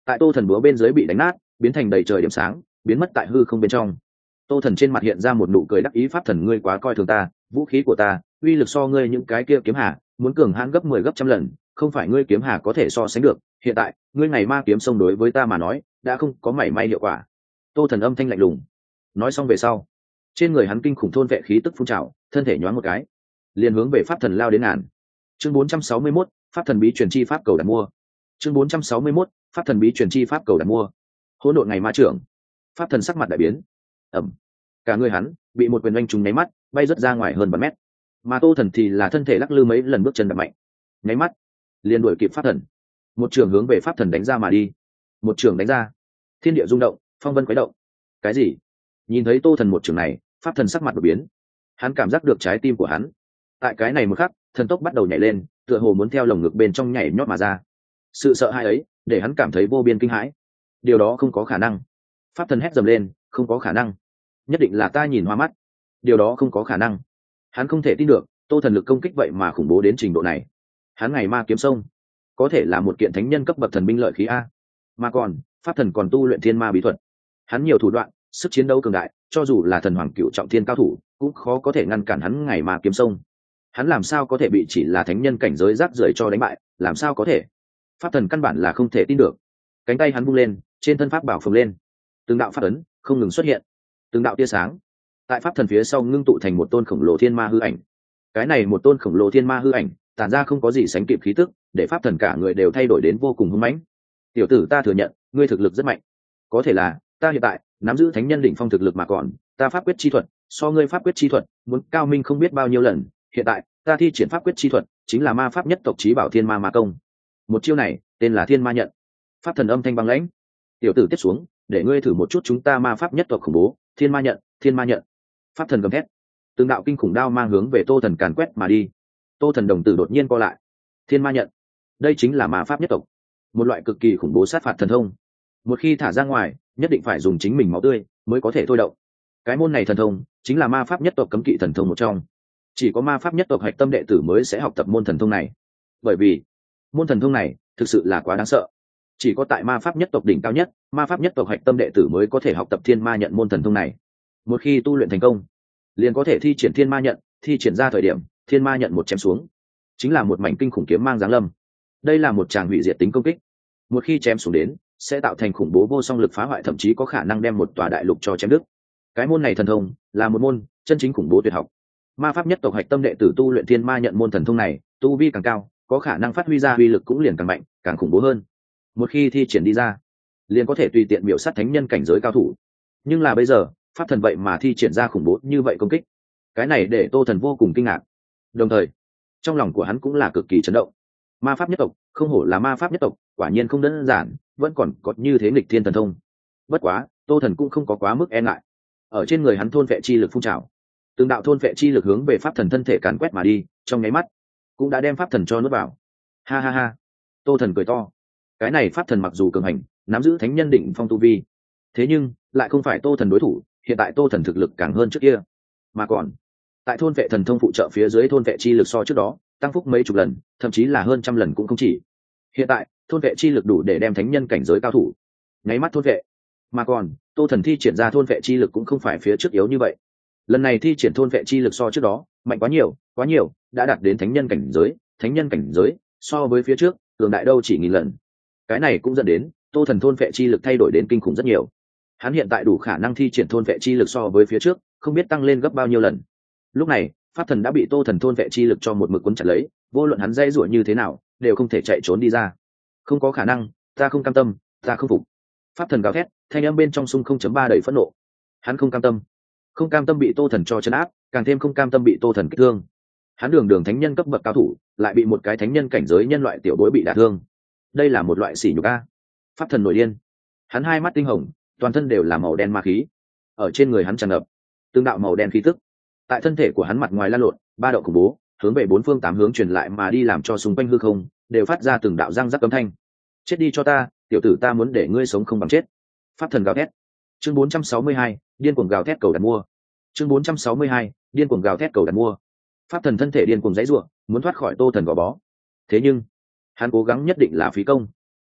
tại tô thần búa bên dưới bị đánh nát, biến thành đầy trời điểm sáng, biến mất tại hư không bên trong. Tô thần trên mặt hiện ra một nụ cười đắc ý. Pháp thần, ngươi quá coi thường ta, vũ khí của ta uy lực so ngươi những cái kia kiếm hà muốn cường hãn gấp mười gấp trăm lần, không phải ngươi kiếm hà có thể so sánh được. Hiện tại ngươi ngày ma kiếm sông đối với ta mà nói đã không có mảy may hiệu quả. Tô thần âm thanh lạnh lùng nói xong về sau, trên người hắn kinh khủng thôn vệ khí tức phun trào, thân thể nhoáng một cái liền hướng về pháp thần lao đến ngàn. Chương bốn trăm sáu mươi mốt, pháp thần bí truyền chi pháp cầu đặt mua. Chương bốn trăm sáu mươi mốt, pháp thần bí truyền chi pháp cầu đặt mua. Hỗn độn ngày ma trưởng. Pháp thần sắc mặt đại biến. Ẩm. Cả người hắn bị một quyền oanh trúng nháy mắt, bay rất ra ngoài hơn ba mét. Mà Tô thần thì là thân thể lắc lư mấy lần, bước chân đập mạnh, nháy mắt liền đuổi kịp pháp thần. Một trường hướng về pháp thần đánh ra mà đi. Một trường đánh ra, thiên địa rung động, phong vân quấy động. Cái gì? Nhìn thấy Tô thần một trường này, pháp thần sắc mặt đột biến. Hắn cảm giác được trái tim của hắn tại cái này một khắc thần tốc bắt đầu nhảy lên, tựa hồ muốn theo lồng ngực bên trong nhảy nhót mà ra. Sự sợ hãi ấy để hắn cảm thấy vô biên kinh hãi. Điều đó không có khả năng. Pháp thần hét dầm lên, không có khả năng, nhất định là ta nhìn hoa mắt. Điều đó không có khả năng. Hắn không thể tin được Tô thần lực công kích vậy mà khủng bố đến trình độ này. Hắn ngày ma kiếm sông có thể là một kiện thánh nhân cấp bậc thần binh lợi khí a, mà còn pháp thần còn tu luyện thiên ma bí thuật. Hắn nhiều thủ đoạn, sức chiến đấu cường đại, cho dù là thần hoàng cựu trọng thiên cao thủ cũng khó có thể ngăn cản hắn ngày ma kiếm sông. Hắn làm sao có thể bị chỉ là thánh nhân cảnh giới rác rưởi cho đánh bại? Làm sao có thể? Pháp thần căn bản là không thể tin được. Cánh tay hắn vung lên, trên thân pháp bảo phồng lên, từng đạo pháp ấn không ngừng xuất hiện, từng đạo tia sáng tại pháp thần phía sau ngưng tụ thành một tôn khổng lồ thiên ma hư ảnh. Cái này một tôn khổng lồ thiên ma hư ảnh tản ra không có gì sánh kịp khí tức, để pháp thần cả người đều thay đổi đến vô cùng hung mãnh. Tiểu tử, ta thừa nhận ngươi thực lực rất mạnh, có thể là ta hiện tại nắm giữ thánh nhân đỉnh phong thực lực, mà còn ta pháp quyết chi thuật so ngươi pháp quyết chi thuật muốn cao minh không biết bao nhiêu lần. Hiện tại ta thi triển pháp quyết chi thuật chính là ma pháp nhất tộc chí bảo thiên ma ma công. Một chiêu này tên là thiên ma nhận. Pháp thần âm thanh băng lãnh. Tiểu tử, tiếp xuống để ngươi thử một chút chúng ta ma pháp nhất tộc khủng bố, thiên ma nhận, thiên ma nhận. Pháp thần gầm thét, từng đạo kinh khủng đao mang hướng về Tô thần càn quét mà đi. Tô thần đồng tử đột nhiên co lại. Thiên ma nhận, đây chính là ma pháp nhất tộc, một loại cực kỳ khủng bố sát phạt thần thông. Một khi thả ra ngoài, nhất định phải dùng chính mình máu tươi mới có thể thôi động. Cái môn này thần thông chính là ma pháp nhất tộc cấm kỵ thần thông một trong, chỉ có ma pháp nhất tộc hạch tâm đệ tử mới sẽ học tập môn thần thông này, bởi vì môn thần thông này thực sự là quá đáng sợ. Chỉ có tại ma pháp nhất tộc đỉnh cao nhất, ma pháp nhất tộc hạch tâm đệ tử mới có thể học tập thiên ma nhận môn thần thông này. Một khi tu luyện thành công, liền có thể thi triển thiên ma nhận. Thi triển ra thời điểm, thiên ma nhận một chém xuống chính là một mảnh kinh khủng kiếm mang giáng lâm. Đây là một tràng hủy diệt tính công kích, một khi chém xuống đến sẽ tạo thành khủng bố vô song lực phá hoại, thậm chí có khả năng đem một tòa đại lục cho chém đứt. Cái môn này thần thông là một môn chân chính khủng bố tuyệt học. Ma pháp nhất tộc hạch tâm đệ tử tu luyện thiên ma nhận môn thần thông này, tu vi càng cao, có khả năng phát huy ra uy lực cũng liền càng mạnh, càng khủng bố hơn. Một khi thi triển đi ra, liền có thể tùy tiện biểu sát thánh nhân cảnh giới cao thủ. Nhưng là bây giờ, pháp thần vậy mà thi triển ra khủng bố như vậy công kích, cái này để Tô thần vô cùng kinh ngạc. Đồng thời trong lòng của hắn cũng là cực kỳ chấn động. Ma pháp nhất tộc không hổ là ma pháp nhất tộc, quả nhiên không đơn giản, vẫn còn có như thế nghịch thiên thần thông. Bất quá Tô thần cũng không có quá mức e ngại. Ở trên người hắn thôn vệ chi lực phun trào, từng đạo thôn vệ chi lực hướng về pháp thần thân thể càn quét mà đi, trong nháy mắt cũng đã đem pháp thần cho nuốt vào. Ha ha ha, Tô thần cười to. Cái này pháp thần mặc dù cường hành, nắm giữ thánh nhân đỉnh phong tu vi, thế nhưng lại không phải Tô thần đối thủ. Hiện tại Tô thần thực lực càng hơn trước kia, mà còn tại thôn vệ thần thông phụ trợ phía dưới, thôn vệ chi lực so trước đó tăng phúc mấy chục lần, thậm chí là hơn trăm lần cũng không chỉ. Hiện tại thôn vệ chi lực đủ để đem thánh nhân cảnh giới cao thủ nháy mắt thôn vệ, mà còn Tô thần thi triển ra thôn vệ chi lực cũng không phải phía trước yếu như vậy. Lần này thi triển thôn vệ chi lực so trước đó mạnh quá nhiều, quá nhiều, đã đạt đến thánh nhân cảnh giới. Thánh nhân cảnh giới so với phía trước cường đại đâu chỉ nghìn lần. Cái này cũng dẫn đến Tô thần thôn vệ chi lực thay đổi đến kinh khủng rất nhiều. Hắn hiện tại đủ khả năng thi triển thôn vệ chi lực so với phía trước không biết tăng lên gấp bao nhiêu lần. Lúc này pháp thần đã bị Tô thần thôn vệ chi lực cho một mực cuốn chặt lấy, vô luận hắn dây rủa như thế nào đều không thể chạy trốn đi ra. Không có khả năng, ta không cam tâm, ta không phục. Pháp thần gào thét, thanh âm bên trong sung không chấm ba đầy phẫn nộ. Hắn không cam tâm, không cam tâm bị Tô thần cho trấn áp, càng thêm không cam tâm bị Tô thần kích thương. Hắn đường đường thánh nhân cấp bậc cao thủ, lại bị một cái thánh nhân cảnh giới nhân loại tiểu bối bị đả thương. Đây là một loại sỉ nhục a. Pháp thần nổi điên, hắn hai mắt tinh hồng, toàn thân đều là màu đen ma khí, ở trên người hắn tràn ngập từng đạo màu đen khí tức, tại thân thể của hắn mặt ngoài lan lộn, ba đạo khủng bố hướng về bốn phương tám hướng truyền lại mà đi, làm cho xung quanh hư không đều phát ra từng đạo răng rắc cấm thanh. Chết đi cho ta, tiểu tử, ta muốn để ngươi sống không bằng chết. Pháp thần gào thét. Chương bốn trăm sáu mươi hai, điên cuồng gào thét cầu đặt mua. Chương bốn trăm sáu mươi hai, điên cuồng gào thét cầu đặt mua. Pháp thần thân thể điên cuồng giãy giụa, muốn thoát khỏi Tô thần gò bó. Thế nhưng hắn cố gắng nhất định là phí công.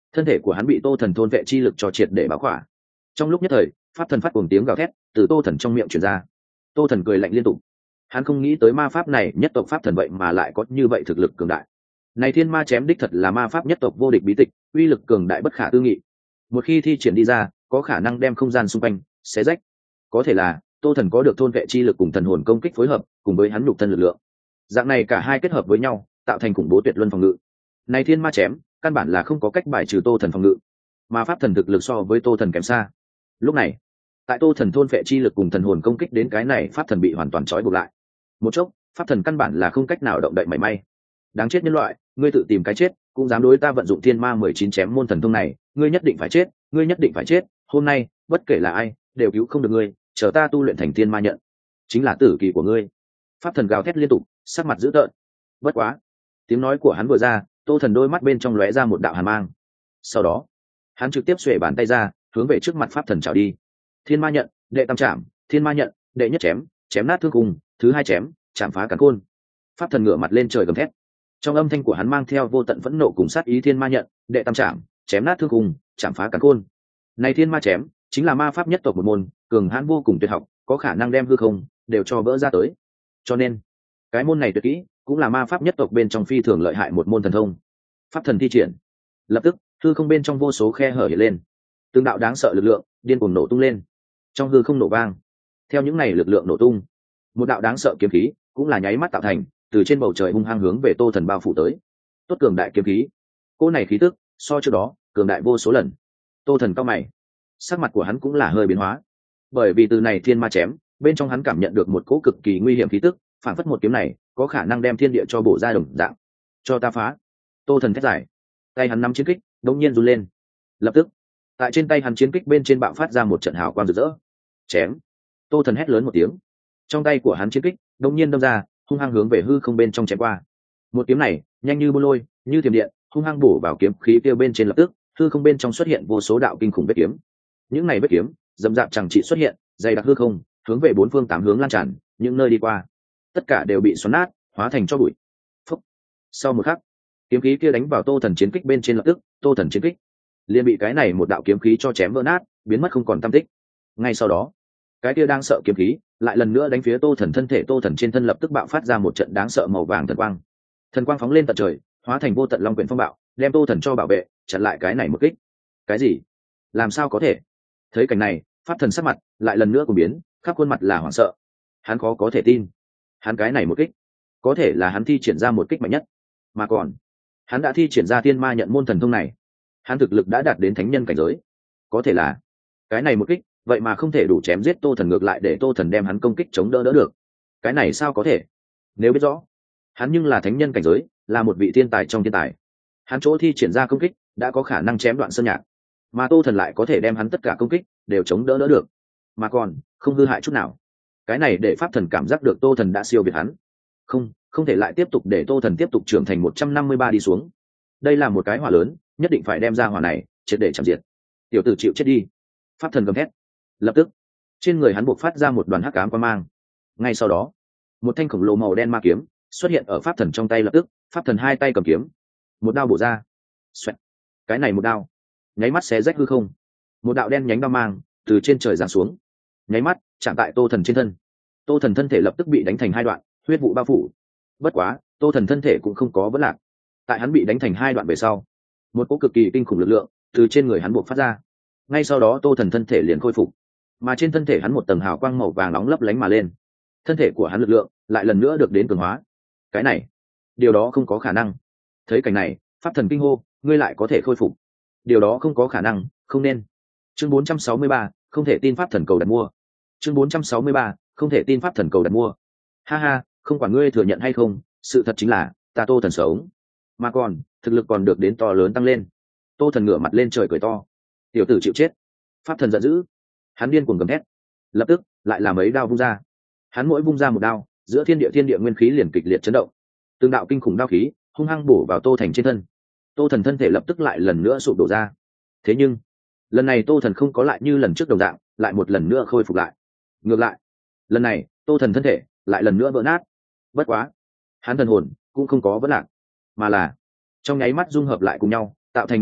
thân thể của hắn bị tô thần thôn vệ chi lực cho triệt để báo khỏa. Trong lúc nhất thời, pháp thần phát cùng tiếng gào thét từ tô thần trong miệng truyền ra. Tô thần cười lạnh liên tục. Hắn không nghĩ tới ma pháp này nhất tộc pháp thần vậy mà lại có như vậy thực lực cường đại. Này thiên ma chém đích thật là ma pháp nhất tộc vô địch bí tịch, uy lực cường đại bất khả tư nghị. Một khi thi triển đi ra, có khả năng đem không gian xung quanh xé rách. Có thể là tô thần có được thôn vệ chi lực cùng thần hồn công kích phối hợp, cùng với hắn nhục thân lực lượng. Dạng này cả hai kết hợp với nhau, tạo thành khủng bố tuyệt luân phòng ngự. Này thiên ma chém, căn bản là không có cách bài trừ tô thần phòng ngự, mà pháp thần thực lực so với tô thần kém xa. Lúc này, tại tô thần thôn vệ chi lực cùng thần hồn công kích đến cái này, pháp thần bị hoàn toàn trói buộc lại. Một chốc, pháp thần căn bản là không cách nào động đậy mảy may. Đáng chết nhân loại, ngươi tự tìm cái chết, cũng dám đối ta vận dụng thiên ma mười chín chém môn thần thông này, ngươi nhất định phải chết, ngươi nhất định phải chết, hôm nay bất kể là ai đều cứu không được ngươi, chờ ta tu luyện thành thiên ma nhận chính là tử kỳ của ngươi. Pháp thần gào thét liên tục, sắc mặt dữ tợn. Bất quá, tiếng nói của hắn vừa ra, tô thần đôi mắt bên trong lóe ra một đạo hàn mang. Sau đó, hắn trực tiếp xuề bàn tay ra, hướng về trước mặt pháp thần chảo đi. Thiên ma nhận đệ tam chạm, thiên ma nhận đệ nhất chém, chém nát thương cùng, thứ hai chém, chạm phá càn khôn. Pháp thần ngửa mặt lên trời gầm thét, trong âm thanh của hắn mang theo vô tận phẫn nộ cùng sát ý. Thiên ma nhận đệ tam chạm, chém nát thương cùng, chạm phá càn khôn. Này thiên ma chém chính là ma pháp nhất tộc một môn cường hãn vô cùng tuyệt học, có khả năng đem hư không đều cho vỡ ra tới. Cho nên cái môn này tuyệt kỹ cũng là ma pháp nhất tộc bên trong phi thường lợi hại một môn thần thông. Pháp thần thi triển, lập tức hư không bên trong vô số khe hở hiện lên, từng đạo đáng sợ lực lượng điên cuồng nổ tung lên. Trong hư không nổ vang, theo những này lực lượng nổ tung, một đạo đáng sợ kiếm khí cũng là nháy mắt tạo thành, từ trên bầu trời hung hăng hướng về tô thần bao phủ tới. Tốt cường đại kiếm khí, cô này khí tức so trước đó cường đại vô số lần. Tô thần cao mày, sắc mặt của hắn cũng là hơi biến hóa, bởi vì từ này thiên ma chém bên trong hắn cảm nhận được một cỗ cực kỳ nguy hiểm khí tức, phản phất một kiếm này có khả năng đem thiên địa cho bổ ra đồng dạng. Cho ta phá! Tô thần thét dài, tay hắn nắm chiến kích đống nhiên run lên. Lập tức tại trên tay hắn chiến kích bên trên bạo phát ra một trận hào quang rực rỡ. Chém! Tô thần hét lớn một tiếng, trong tay của hắn chiến kích đống nhiên đâm ra, hung hăng hướng về hư không bên trong chém qua. Một kiếm này nhanh như bô lôi, như thiểm điện, hung hăng bổ vào kiếm khí kia bên trên. Lập tức hư không bên trong xuất hiện vô số đạo kinh khủng vết kiếm. Những này vết kiếm dầm dạp chẳng trị xuất hiện, dày đặc hư không, hướng về bốn phương tám hướng lan tràn. Những nơi đi qua tất cả đều bị xoắn nát, hóa thành tro bụi. Phúc! Sau một khắc, kiếm khí kia đánh vào tô thần chiến kích bên trên. Lập tức tô thần chiến kích liền bị cái này một đạo kiếm khí cho chém vỡ nát, biến mất không còn tăm tích. Ngay sau đó, cái kia đang sợ kiếm khí lại lần nữa đánh phía tô thần thân thể. Tô thần trên thân lập tức bạo phát ra một trận đáng sợ màu vàng thần quang. Thần quang phóng lên tận trời, hóa thành vô tận long quyển phong bạo, đem tô thần cho bảo vệ, chặn lại cái này một kích. Cái gì? Làm sao có thể? Thấy cảnh này, pháp thần sắc mặt lại lần nữa cũng biến, khắp khuôn mặt là hoảng sợ. Hắn khó có thể tin, hắn cái này một kích có thể là hắn thi triển ra một kích mạnh nhất, mà còn hắn đã thi triển ra thiên ma nhận môn thần thông này. Hắn thực lực đã đạt đến thánh nhân cảnh giới, có thể là cái này một kích vậy mà không thể đủ chém giết tô thần, ngược lại để tô thần đem hắn công kích chống đỡ đỡ được. Cái này sao có thể? Nếu biết rõ hắn nhưng là thánh nhân cảnh giới, là một vị thiên tài trong thiên tài, hắn chỗ thi triển ra công kích đã có khả năng chém đoạn sơn nhạc, mà tô thần lại có thể đem hắn tất cả công kích đều chống đỡ đỡ được, mà còn không hư hại chút nào. Cái này để pháp thần cảm giác được tô thần đã siêu việt hắn. Không, không thể lại tiếp tục để tô thần tiếp tục trưởng thành một trăm năm mươi ba đi xuống. Đây là một cái hỏa lớn, nhất định phải đem ra hỏa này triệt để chạm diệt. Tiểu tử chịu chết đi! Pháp thần gầm thét. Lập tức trên người hắn buộc phát ra một đoàn hắc ám quang mang. Ngay sau đó, một thanh khổng lồ màu đen ma kiếm xuất hiện ở pháp thần trong tay. Lập tức pháp thần hai tay cầm kiếm, một đao bổ ra. Xoẹt. Cái này một đao nháy mắt xé rách hư không, một đạo đen nhánh đao mang từ trên trời giáng xuống, nháy mắt chạm tại tô thần trên thân. Tô thần thân thể lập tức bị đánh thành hai đoạn, huyết vụ bao phủ. Bất quá tô thần thân thể cũng không có vấn lạc. Tại hắn bị đánh thành hai đoạn về sau, một cỗ cực kỳ kinh khủng lực lượng từ trên người hắn buộc phát ra. Ngay sau đó tô thần thân thể liền khôi phục, mà trên thân thể hắn một tầng hào quang màu vàng nóng lấp lánh mà lên. Thân thể của hắn lực lượng lại lần nữa được đến cường hóa. Cái này, điều đó không có khả năng. Thấy cảnh này, pháp thần kinh hô, ngươi lại có thể khôi phục? Điều đó không có khả năng, không nên. Chương bốn trăm sáu mươi ba, không thể tin pháp thần cầu đặt mua. Chương bốn trăm sáu mươi ba, không thể tin pháp thần cầu đặt mua. Ha ha, không quản ngươi thừa nhận hay không, sự thật chính là ta tô thần sống, mà còn thực lực còn được đến to lớn tăng lên. Tô thần ngửa mặt lên trời cười to. Tiểu tử chịu chết! Pháp thần giận dữ, hắn điên cuồng gầm thét. Lập tức lại là mấy đao vung ra. Hắn mỗi vung ra một đao, giữa thiên địa thiên địa nguyên khí liền kịch liệt chấn động. Từng đạo kinh khủng đao khí hung hăng bổ vào tô thành trên thân. Tô thần thân thể lập tức lại lần nữa sụp đổ ra. Thế nhưng lần này tô thần không có lại như lần trước đồng dạng lại một lần nữa khôi phục lại. Ngược lại, lần này tô thần thân thể lại lần nữa vỡ nát. Bất quá hắn thần hồn cũng không có vỡ lạc, mà là trong nháy mắt dung hợp lại cùng nhau, tạo thành một bộ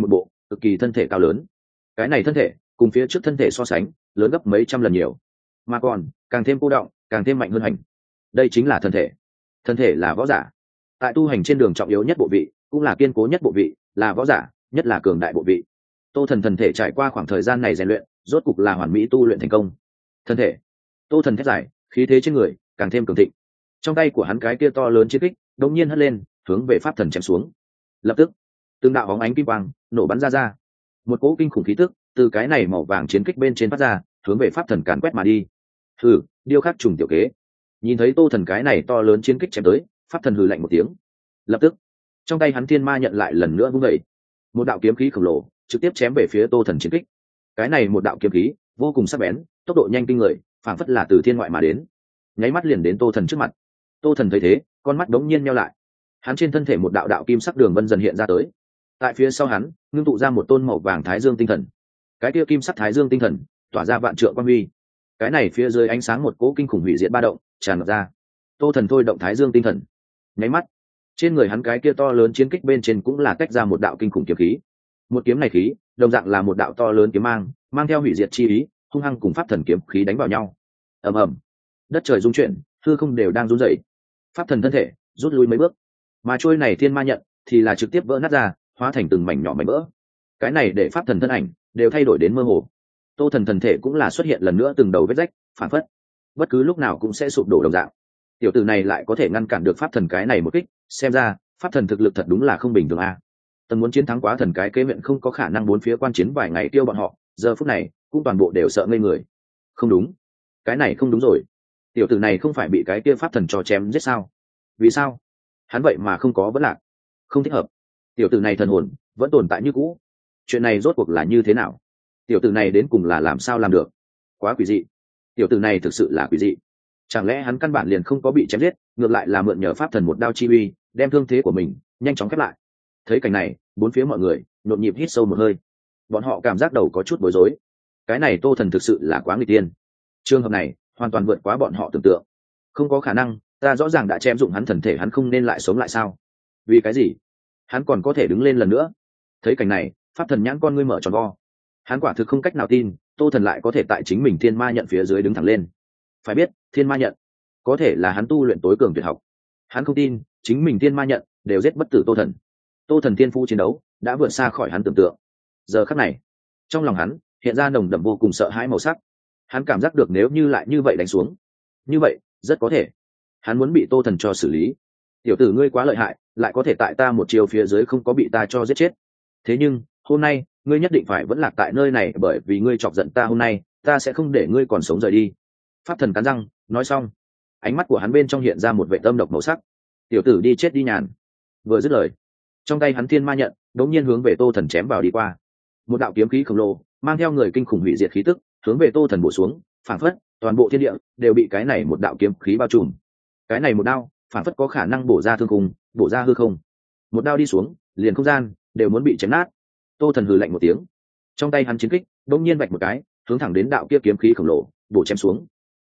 cực kỳ thân thể cao lớn. Cái này thân thể cùng phía trước thân thể so sánh lớn gấp mấy trăm lần nhiều, mà còn càng thêm cô động, càng thêm mạnh hơn hành. Đây chính là thân thể. Thân thể là võ giả tại tu hành trên đường trọng yếu nhất bộ vị, cũng là kiên cố nhất bộ vị, là võ giả nhất là cường đại bộ vị. Tô Thần thân thể trải qua khoảng thời gian này rèn luyện, rốt cục là hoàn mỹ tu luyện thành công. Thân thể Tô Thần thét dài, khí thế trên người càng thêm cường thịnh. Trong tay của hắn cái kia to lớn chiến kích đột nhiên hất lên, hướng về pháp thần chém xuống. Lập tức từng đạo bóng ánh kim quang nổ bắn ra ra, một cỗ kinh khủng khí tức từ cái này màu vàng chiến kích bên trên phát ra, hướng về pháp thần càn quét mà đi. Hừ, điêu khắc trùng tiểu kế. Nhìn thấy Tô Thần cái này to lớn chiến kích chém tới, pháp thần hừ lạnh một tiếng. Lập tức trong tay hắn thiên ma nhận lại lần nữa vung dậy, một đạo kiếm khí khổng lồ trực tiếp chém về phía Tô Thần chiến kích. Cái này một đạo kiếm khí vô cùng sắc bén, tốc độ nhanh kinh người, phảng phất là từ thiên ngoại mà đến, nháy mắt liền đến Tô Thần trước mặt. Tô Thần thấy thế, con mắt đống nhiên nheo lại. Hắn trên thân thể một đạo đạo kim sắc đường vân dần hiện ra tới, tại phía sau hắn ngưng tụ ra một tôn màu vàng thái dương tinh thần. Cái kia kim sắc thái dương tinh thần tỏa ra vạn trượng quang huy, cái này phía dưới ánh sáng một cỗ kinh khủng hủy diệt ba động tràn ngập ra. Tô Thần thôi động thái dương tinh thần, nháy mắt trên người hắn cái kia to lớn chiến kích bên trên cũng là tách ra một đạo kinh khủng kiếm khí. Một kiếm này khí đồng dạng là một đạo to lớn kiếm mang, mang theo hủy diệt chi ý, hung hăng cùng pháp thần kiếm khí đánh vào nhau. Ầm ầm, đất trời rung chuyển, hư không đều đang run rẩy. Pháp thần thân thể rút lui mấy bước, mà trôi này thiên ma nhận thì là trực tiếp vỡ nát ra, hóa thành từng mảnh nhỏ mảnh vỡ. Cái này để pháp thần thân ảnh đều thay đổi đến mơ hồ. Tô Thần thần thể cũng là xuất hiện lần nữa từng đầu vết rách, phản phất bất cứ lúc nào cũng sẽ sụp đổ đồng dạng. Tiểu tử này lại có thể ngăn cản được pháp thần cái này một kích, xem ra pháp thần thực lực thật đúng là không bình thường a. Tần muốn chiến thắng quá thần cái kế huyện không có khả năng bốn phía quan chiến vài ngày tiêu bọn họ, giờ phút này cũng toàn bộ đều sợ ngây người. Không đúng, cái này không đúng rồi. Tiểu tử này không phải bị cái kia pháp thần cho chém giết sao? Vì sao hắn vậy mà không có vấn lạc? Không thích hợp. Tiểu tử này thần hồn vẫn tồn tại như cũ. Chuyện này rốt cuộc là như thế nào? Tiểu tử này đến cùng là làm sao làm được? Quá quỷ dị. Tiểu tử này thực sự là quỷ dị. Chẳng lẽ hắn căn bản liền không có bị chém giết, ngược lại là mượn nhờ pháp thần một đao chi uy, đem thương thế của mình nhanh chóng khép lại. Thấy cảnh này, bốn phía mọi người nhộn nhịp hít sâu một hơi. Bọn họ cảm giác đầu có chút bối rối. Cái này Tô Thần thực sự là quá nguy tiên. Trường hợp này hoàn toàn vượt quá bọn họ tưởng tượng. Không có khả năng, ta rõ ràng đã chém dụng hắn thần thể, hắn không nên lại sống lại sao? Vì cái gì hắn còn có thể đứng lên lần nữa? Thấy cảnh này, pháp thần nhãn con ngươi mở tròn vo. Hắn quả thực không cách nào tin Tô Thần lại có thể tại chính mình thiên ma nhận phía dưới đứng thẳng lên. Phải biết thiên ma nhận có thể là hắn tu luyện tối cường tuyệt học. Hắn không tin chính mình thiên ma nhận đều giết bất tử Tô Thần. Tô Thần thiên phú chiến đấu đã vượt xa khỏi hắn tưởng tượng. Giờ khắc này trong lòng hắn hiện ra nồng đậm vô cùng sợ hãi màu sắc. Hắn cảm giác được nếu như lại như vậy đánh xuống, như vậy rất có thể hắn muốn bị Tô Thần cho xử lý. Tiểu tử ngươi quá lợi hại, lại có thể tại ta một chiều phía dưới không có bị ta cho giết chết. Thế nhưng hôm nay ngươi nhất định phải vẫn lạc tại nơi này, bởi vì ngươi chọc giận ta, hôm nay ta sẽ không để ngươi còn sống rời đi. Pháp thần cắn răng nói xong, ánh mắt của hắn bên trong hiện ra một vệ tâm độc màu sắc. Tiểu tử đi chết đi nhàn. Vừa dứt lời, trong tay hắn thiên ma nhận đống nhiên hướng về Tô Thần chém vào đi qua. Một đạo kiếm khí khổng lồ mang theo người kinh khủng hủy diệt khí tức hướng về Tô Thần bổ xuống, phảng phất toàn bộ thiên địa đều bị cái này một đạo kiếm khí bao trùm. Cái này một đao phảng phất có khả năng bổ ra thương khung, bổ ra hư không. Một đao đi xuống, liền không gian đều muốn bị chém nát. Tô Thần hừ lạnh một tiếng, trong tay hắn chiến kích đống nhiên vạch một cái, hướng thẳng đến đạo kia kiếm khí khổng lồ bổ chém xuống.